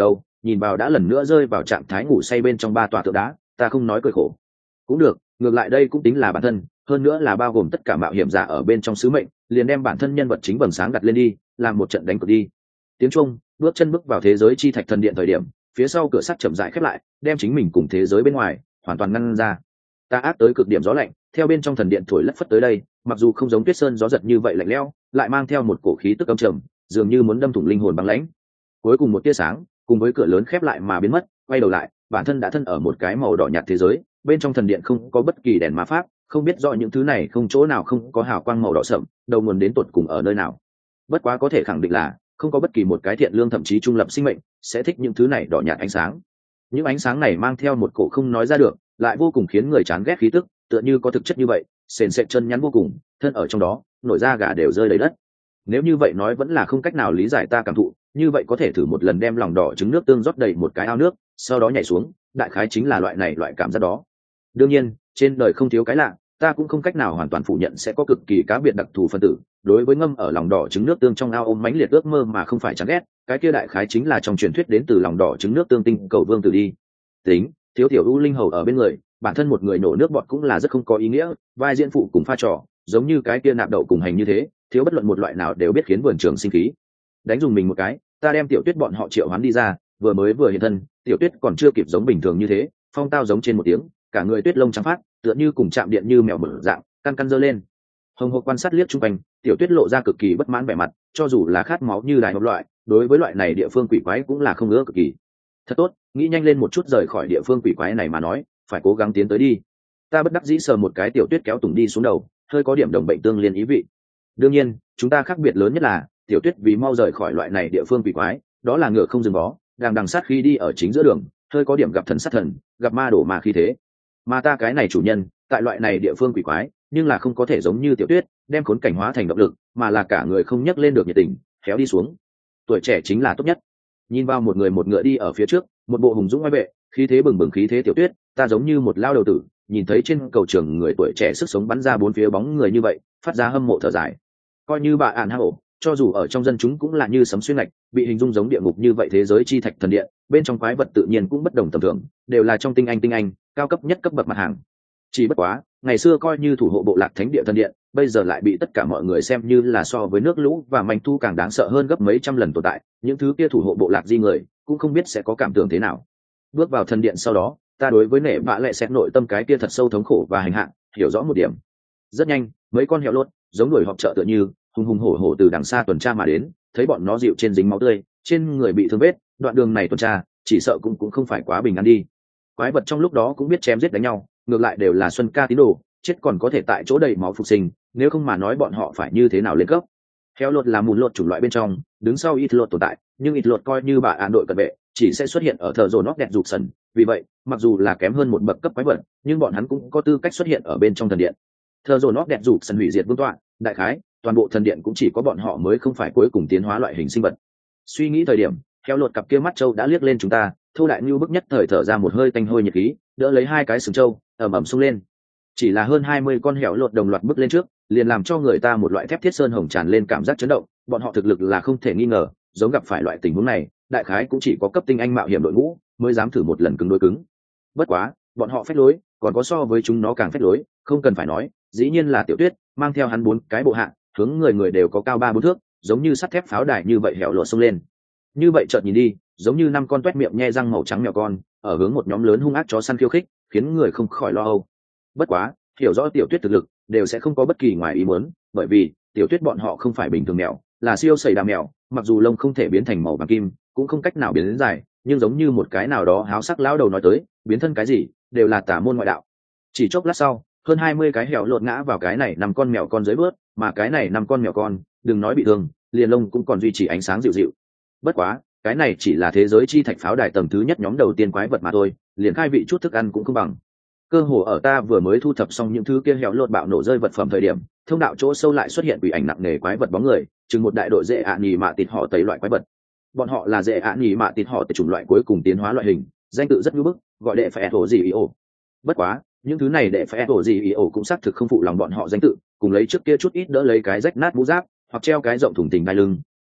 nhìn vào đã lần nữa rơi vào trạng thái ngủ say bên trong ba tòa tượng đá, ta không nói cười khổ. Cũng được, ngược lại đây cũng tính là bản thân, hơn nữa là bao gồm tất cả mạo hiểm giả ở bên trong sứ mệnh, liền đem bản thân nhân vật chính vầng sáng đặt lên đi, làm một trận đánh cược đi. Tiếng chuông, bước chân bước vào thế giới chi thạch thần điện thời điểm, phía sau cửa sắt chậm rãi khép lại, đem chính mình cùng thế giới bên ngoài hoàn toàn ngăn ra. Ta áp tới cực điểm gió lạnh, theo bên trong thần điện thổi lất phất tới đây, mặc dù không giống tuyết sơn gió giật như vậy lạnh lẽo, lại mang theo một cổ khí tức âm trầm, dường như muốn đâm thủng linh hồn băng lãnh. Cuối cùng một tia sáng, cùng với cửa lớn khép lại mà biến mất, quay đầu lại, bản thân đã thân ở một cái màu đỏ nhạt thế giới, bên trong thần điện không có bất kỳ đèn ma pháp, không biết rõ những thứ này không chỗ nào không có hào quang màu đỏ sậm, đầu nguồn đến tột cùng ở nơi nào. Bất quá có thể khẳng định là không có bất kỳ một cái thiện lương thậm chí trung lập sinh mệnh sẽ thích những thứ này đỏ nhạt ánh sáng. Những ánh sáng này mang theo một cổ không nói ra được, lại vô cùng khiến người chán ghét khí tức, tựa như có thực chất như vậy, sền sệt chân nhắn vô cùng, thân ở trong đó, nổi da gà đều rơi đầy đất. Nếu như vậy nói vẫn là không cách nào lý giải ta cảm thụ, như vậy có thể thử một lần đem lòng đỏ trứng nước tương rót đầy một cái ao nước, sau đó nhảy xuống, đại khái chính là loại cảm giác đó. Đương nhiên, trên đời không thiếu cái lạ, ta cũng không cách nào hoàn toàn phủ nhận sẽ có cực kỳ cá biệt đặc thù phân tử, đối với ngâm ở lòng đỏ trứng nước tương trong ao ôm mãnh liệt ước mơ mà không phải chán ghét, cái kia đại khái chính là trong truyền thuyết đến từ lòng đỏ trứng nước tương tinh cầu vương tử đi. Tính, thiếu tiểu u linh hầu ở bên người, bản thân một người nổ nước bọt cũng là rất không có ý nghĩa, vai diễn phụ cùng pha trò, giống như cái kia nạp đậu cùng hành như thế, thiếu bất luận một loại nào đều biết khiến vườn trường sinh khí. Đánh dùng mình một cái, ta đem tiểu tuyết bọn họ triệu hoán đi ra, vừa hiện thân, tiểu tuyết còn chưa kịp giống bình thường như thế, phong tao giống trên một tiếng, cả người tuyết lông trắng phát, tựa như cùng chạm điện như mèo mở dạng, căn giơ lên. Hồng Hộc quan sát liếc chung quanh, tiểu tuyết lộ ra cực kỳ bất mãn vẻ mặt, cho dù là khát máu như đài một loại, đối với loại này địa phương quỷ quái cũng là không ưa cực kỳ. Thật tốt, nghĩ nhanh lên một chút rời khỏi địa phương quỷ quái này mà nói, phải cố gắng tiến tới đi. Ta bất đắc dĩ sờ một cái tiểu tuyết kéo tùng đi xuống đầu, hơi có điểm đồng bệnh tương liên ý vị. Đương nhiên, chúng ta khác biệt lớn nhất là, tiểu tuyết vì mau rời khỏi loại này địa phương quỷ quái, đó là ngựa không dừng bó, đằng sát khi đi ở chính giữa đường, hơi có điểm gặp thần sát thần, gặp ma đổ ma khí thế. Mà ta cái này chủ nhân, tại loại này địa phương quỷ quái, nhưng là không có thể giống như tiểu tuyết, đem khốn cảnh hóa thành động lực, mà là cả người không nhấc lên được nhiệt tình, kéo đi xuống. Tuổi trẻ chính là tốt nhất. Nhìn vào một người một ngựa đi ở phía trước, một bộ hùng dũng oai vệ, khí thế bừng bừng khí thế tiểu tuyết, ta giống như một lao đầu tử, nhìn thấy trên cầu trường người tuổi trẻ sức sống bắn ra bốn phía bóng người như vậy, phát ra hâm mộ thở dài. Coi như bà ạn hang ổ, cho dù ở trong dân chúng cũng là như sấm xuyên ngạch, bị hình dung giống địa ngục như vậy thế giới chi thạch thần điện, bên trong quái vật tự nhiên cũng bất đồng tầm thường, đều là trong tinh anh, cao cấp nhất cấp bậc mặt hàng. Chỉ bất quá, ngày xưa coi như thủ hộ bộ lạc thánh địa thần điện, bây giờ lại bị tất cả mọi người xem như là so với nước lũ và manh thu càng đáng sợ hơn gấp mấy trăm lần tồn tại, những thứ kia thủ hộ bộ lạc di người, cũng không biết sẽ có cảm tưởng thế nào. Bước vào thần điện sau đó, ta đối với nệ bạ lệ xét nội tâm cái kia thật sâu thống khổ và hành hạ, hiểu rõ một điểm. Rất nhanh, mấy con heo lốt, giống đuổi họp chợ tựa như, hùng hổ từ đằng xa tuần tra mà đến, thấy bọn nó dịu trên dính máu tươi, trên người bị thương vết, đoạn đường này tuần tra, chỉ sợ cũng không phải quá bình an đi. Quái vật trong lúc đó cũng biết chém giết đánh nhau, ngược lại đều là xuân ca tín đồ, chết còn có thể tại chỗ đầy máu phục sinh, nếu không mà nói bọn họ phải như thế nào lên cấp. Heo lột là mùn lột chủng loại bên trong, đứng sau ít lột tồn tại, nhưng ít lột coi như bà án đội cận vệ, chỉ sẽ xuất hiện ở thợ dồn nóc đẹp rụt sần, vì vậy mặc dù là kém hơn một bậc cấp quái vật, nhưng bọn hắn cũng có tư cách xuất hiện ở bên trong thần điện. Thợ dồn nóc đẹp rụt sần hủy diệt vương tọa, đại khái toàn bộ thần điện cũng chỉ có bọn họ mới không phải cuối cùng tiến hóa loại hình sinh vật. Suy nghĩ thời điểm, heo lột cặp kia mắt trâu đã liếc lên chúng ta, Thâu Đại Nhu bức nhất thời thở ra một hơi tanh hôi nhiệt khí, đỡ lấy hai cái sừng trâu, ầm xông lên. Chỉ là hơn 20 con heo lột đồng loạt bước lên trước, liền làm cho người ta một loại thép thiết sơn hồng tràn lên cảm giác chấn động, bọn họ thực lực là không thể nghi ngờ, giống gặp phải loại tình huống này, đại khái cũng chỉ có cấp tinh anh mạo hiểm đội ngũ mới dám thử một lần cứng đối cứng. Bất quá, bọn họ phách lối, còn có so với chúng nó càng phách lối, không cần phải nói, dĩ nhiên là Tiểu Tuyết, mang theo hắn 4 cái bộ hạ, hướng người đều có cao 3-4 thước, giống như sắt thép pháo đài như vậy heo lột xông lên. Như vậy chợt nhìn đi, giống như 5 con toét miệng nhe răng màu trắng mèo con, ở hướng một nhóm lớn hung ác chó săn khiêu khích, khiến người không khỏi lo âu. Bất quá, hiểu rõ Tiểu Tuyết thực lực, đều sẽ không có bất kỳ ngoài ý muốn, bởi vì Tiểu Tuyết bọn họ không phải bình thường mèo, là siêu sẩy đà mèo, mặc dù lông không thể biến thành màu vàng kim, cũng không cách nào biến đến dài, nhưng giống như một cái nào đó háo sắc lão đầu nói tới, biến thân cái gì, đều là tà môn ngoại đạo. Chỉ chốc lát sau, hơn 20 cái heo lột ngã vào cái này 5 con mèo con dưới bước, mà cái này 5 con mèo con, đừng nói bị thương, liền lông cũng còn duy trì ánh sáng dịu dịu. Bất quá, cái này chỉ là thế giới chi thạch pháo đài tầng thứ nhất nhóm đầu tiên quái vật mà thôi, liền khai vị chút thức ăn cũng không bằng. Cơ hồ ở ta vừa mới thu thập xong những thứ kia heo lột bạo nổ rơi vật phẩm thời điểm, thông đạo chỗ sâu lại xuất hiện quỷ ảnh nặng nề quái vật bóng người, chừng một đại đội dễ ạ nhì mạ tịt họ tẩy loại quái vật. Bọn họ là dễ ạ nhì mạ tịt họ tẩy chủng loại cuối cùng tiến hóa loại hình, danh tự rất ngữ bức, gọi đệ phải ổ gì ý ổ. Bất quá, những thứ này đệ phải ổ gì ý ổ cũng xác thực không phụ lòng bọn họ danh tự, cùng lấy trước kia chút ít đỡ lấy cái rách nát mũ giáp, hoặc treo cái rộng thủng tình đai lưng,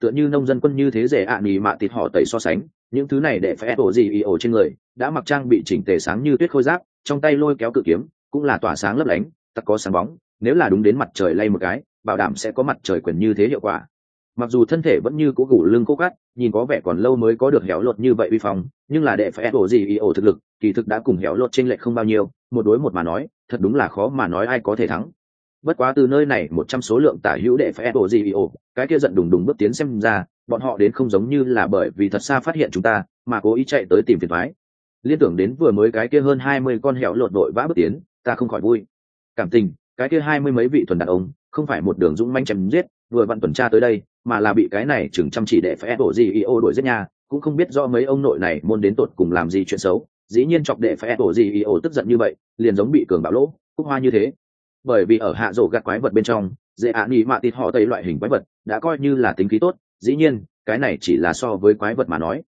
tựa như nông dân quân như thế rẻ ạ nỉ mạ thịt họ tẩy so sánh, những thứ này để phải ổ gì ý ổ trên người đã mặc trang bị chỉnh tề sáng như tuyết khôi giáp, trong tay lôi kéo cự kiếm cũng là tỏa sáng lấp lánh, tắc có sáng bóng, nếu là đúng đến mặt trời lay một cái bảo đảm sẽ có mặt trời quyền như thế hiệu quả. Mặc dù thân thể vẫn như cố gù lưng khô cát, nhìn có vẻ còn lâu mới có được héo lột như vậy uy phong, nhưng là đệ phải ổ gì ý ổ thực lực kỳ thực đã cùng héo lột chênh lệch không bao nhiêu, một đối một mà nói thật đúng là khó mà nói ai có thể thắng. Bất quá từ nơi này 100 số lượng tả hữu đệ phải ổ gì ý ổ, cái kia giận đùng đùng bước tiến xem ra bọn họ đến không giống như là bởi vì thật xa phát hiện chúng ta mà cố ý chạy tới tìm phiền toái. Liên tưởng đến vừa mới cái kia hơn 20 con hẻo lột đội vã bước tiến, ta không khỏi vui. Cảm tình cái kia 20 mấy vị thuần đàn ông không phải một đường dũng manh chém giết vừa vặn tuần tra tới đây, mà là bị cái này chừng chăm chỉ để phải ổ gì ý ô đuổi giết nha, cũng không biết do mấy ông nội này môn đến tột cùng làm gì chuyện xấu, dĩ nhiên chọc để phải ổ gì ý ô tức giận như vậy, liền giống bị cường bạo lỗ cúc hoa như thế. Bởi vì ở hạ rổ gạt quái vật bên trong, dễ ạ nỉ mạ thịt họ tây loại hình quái vật đã coi như là tính khí tốt, dĩ nhiên cái này chỉ là so với quái vật mà nói,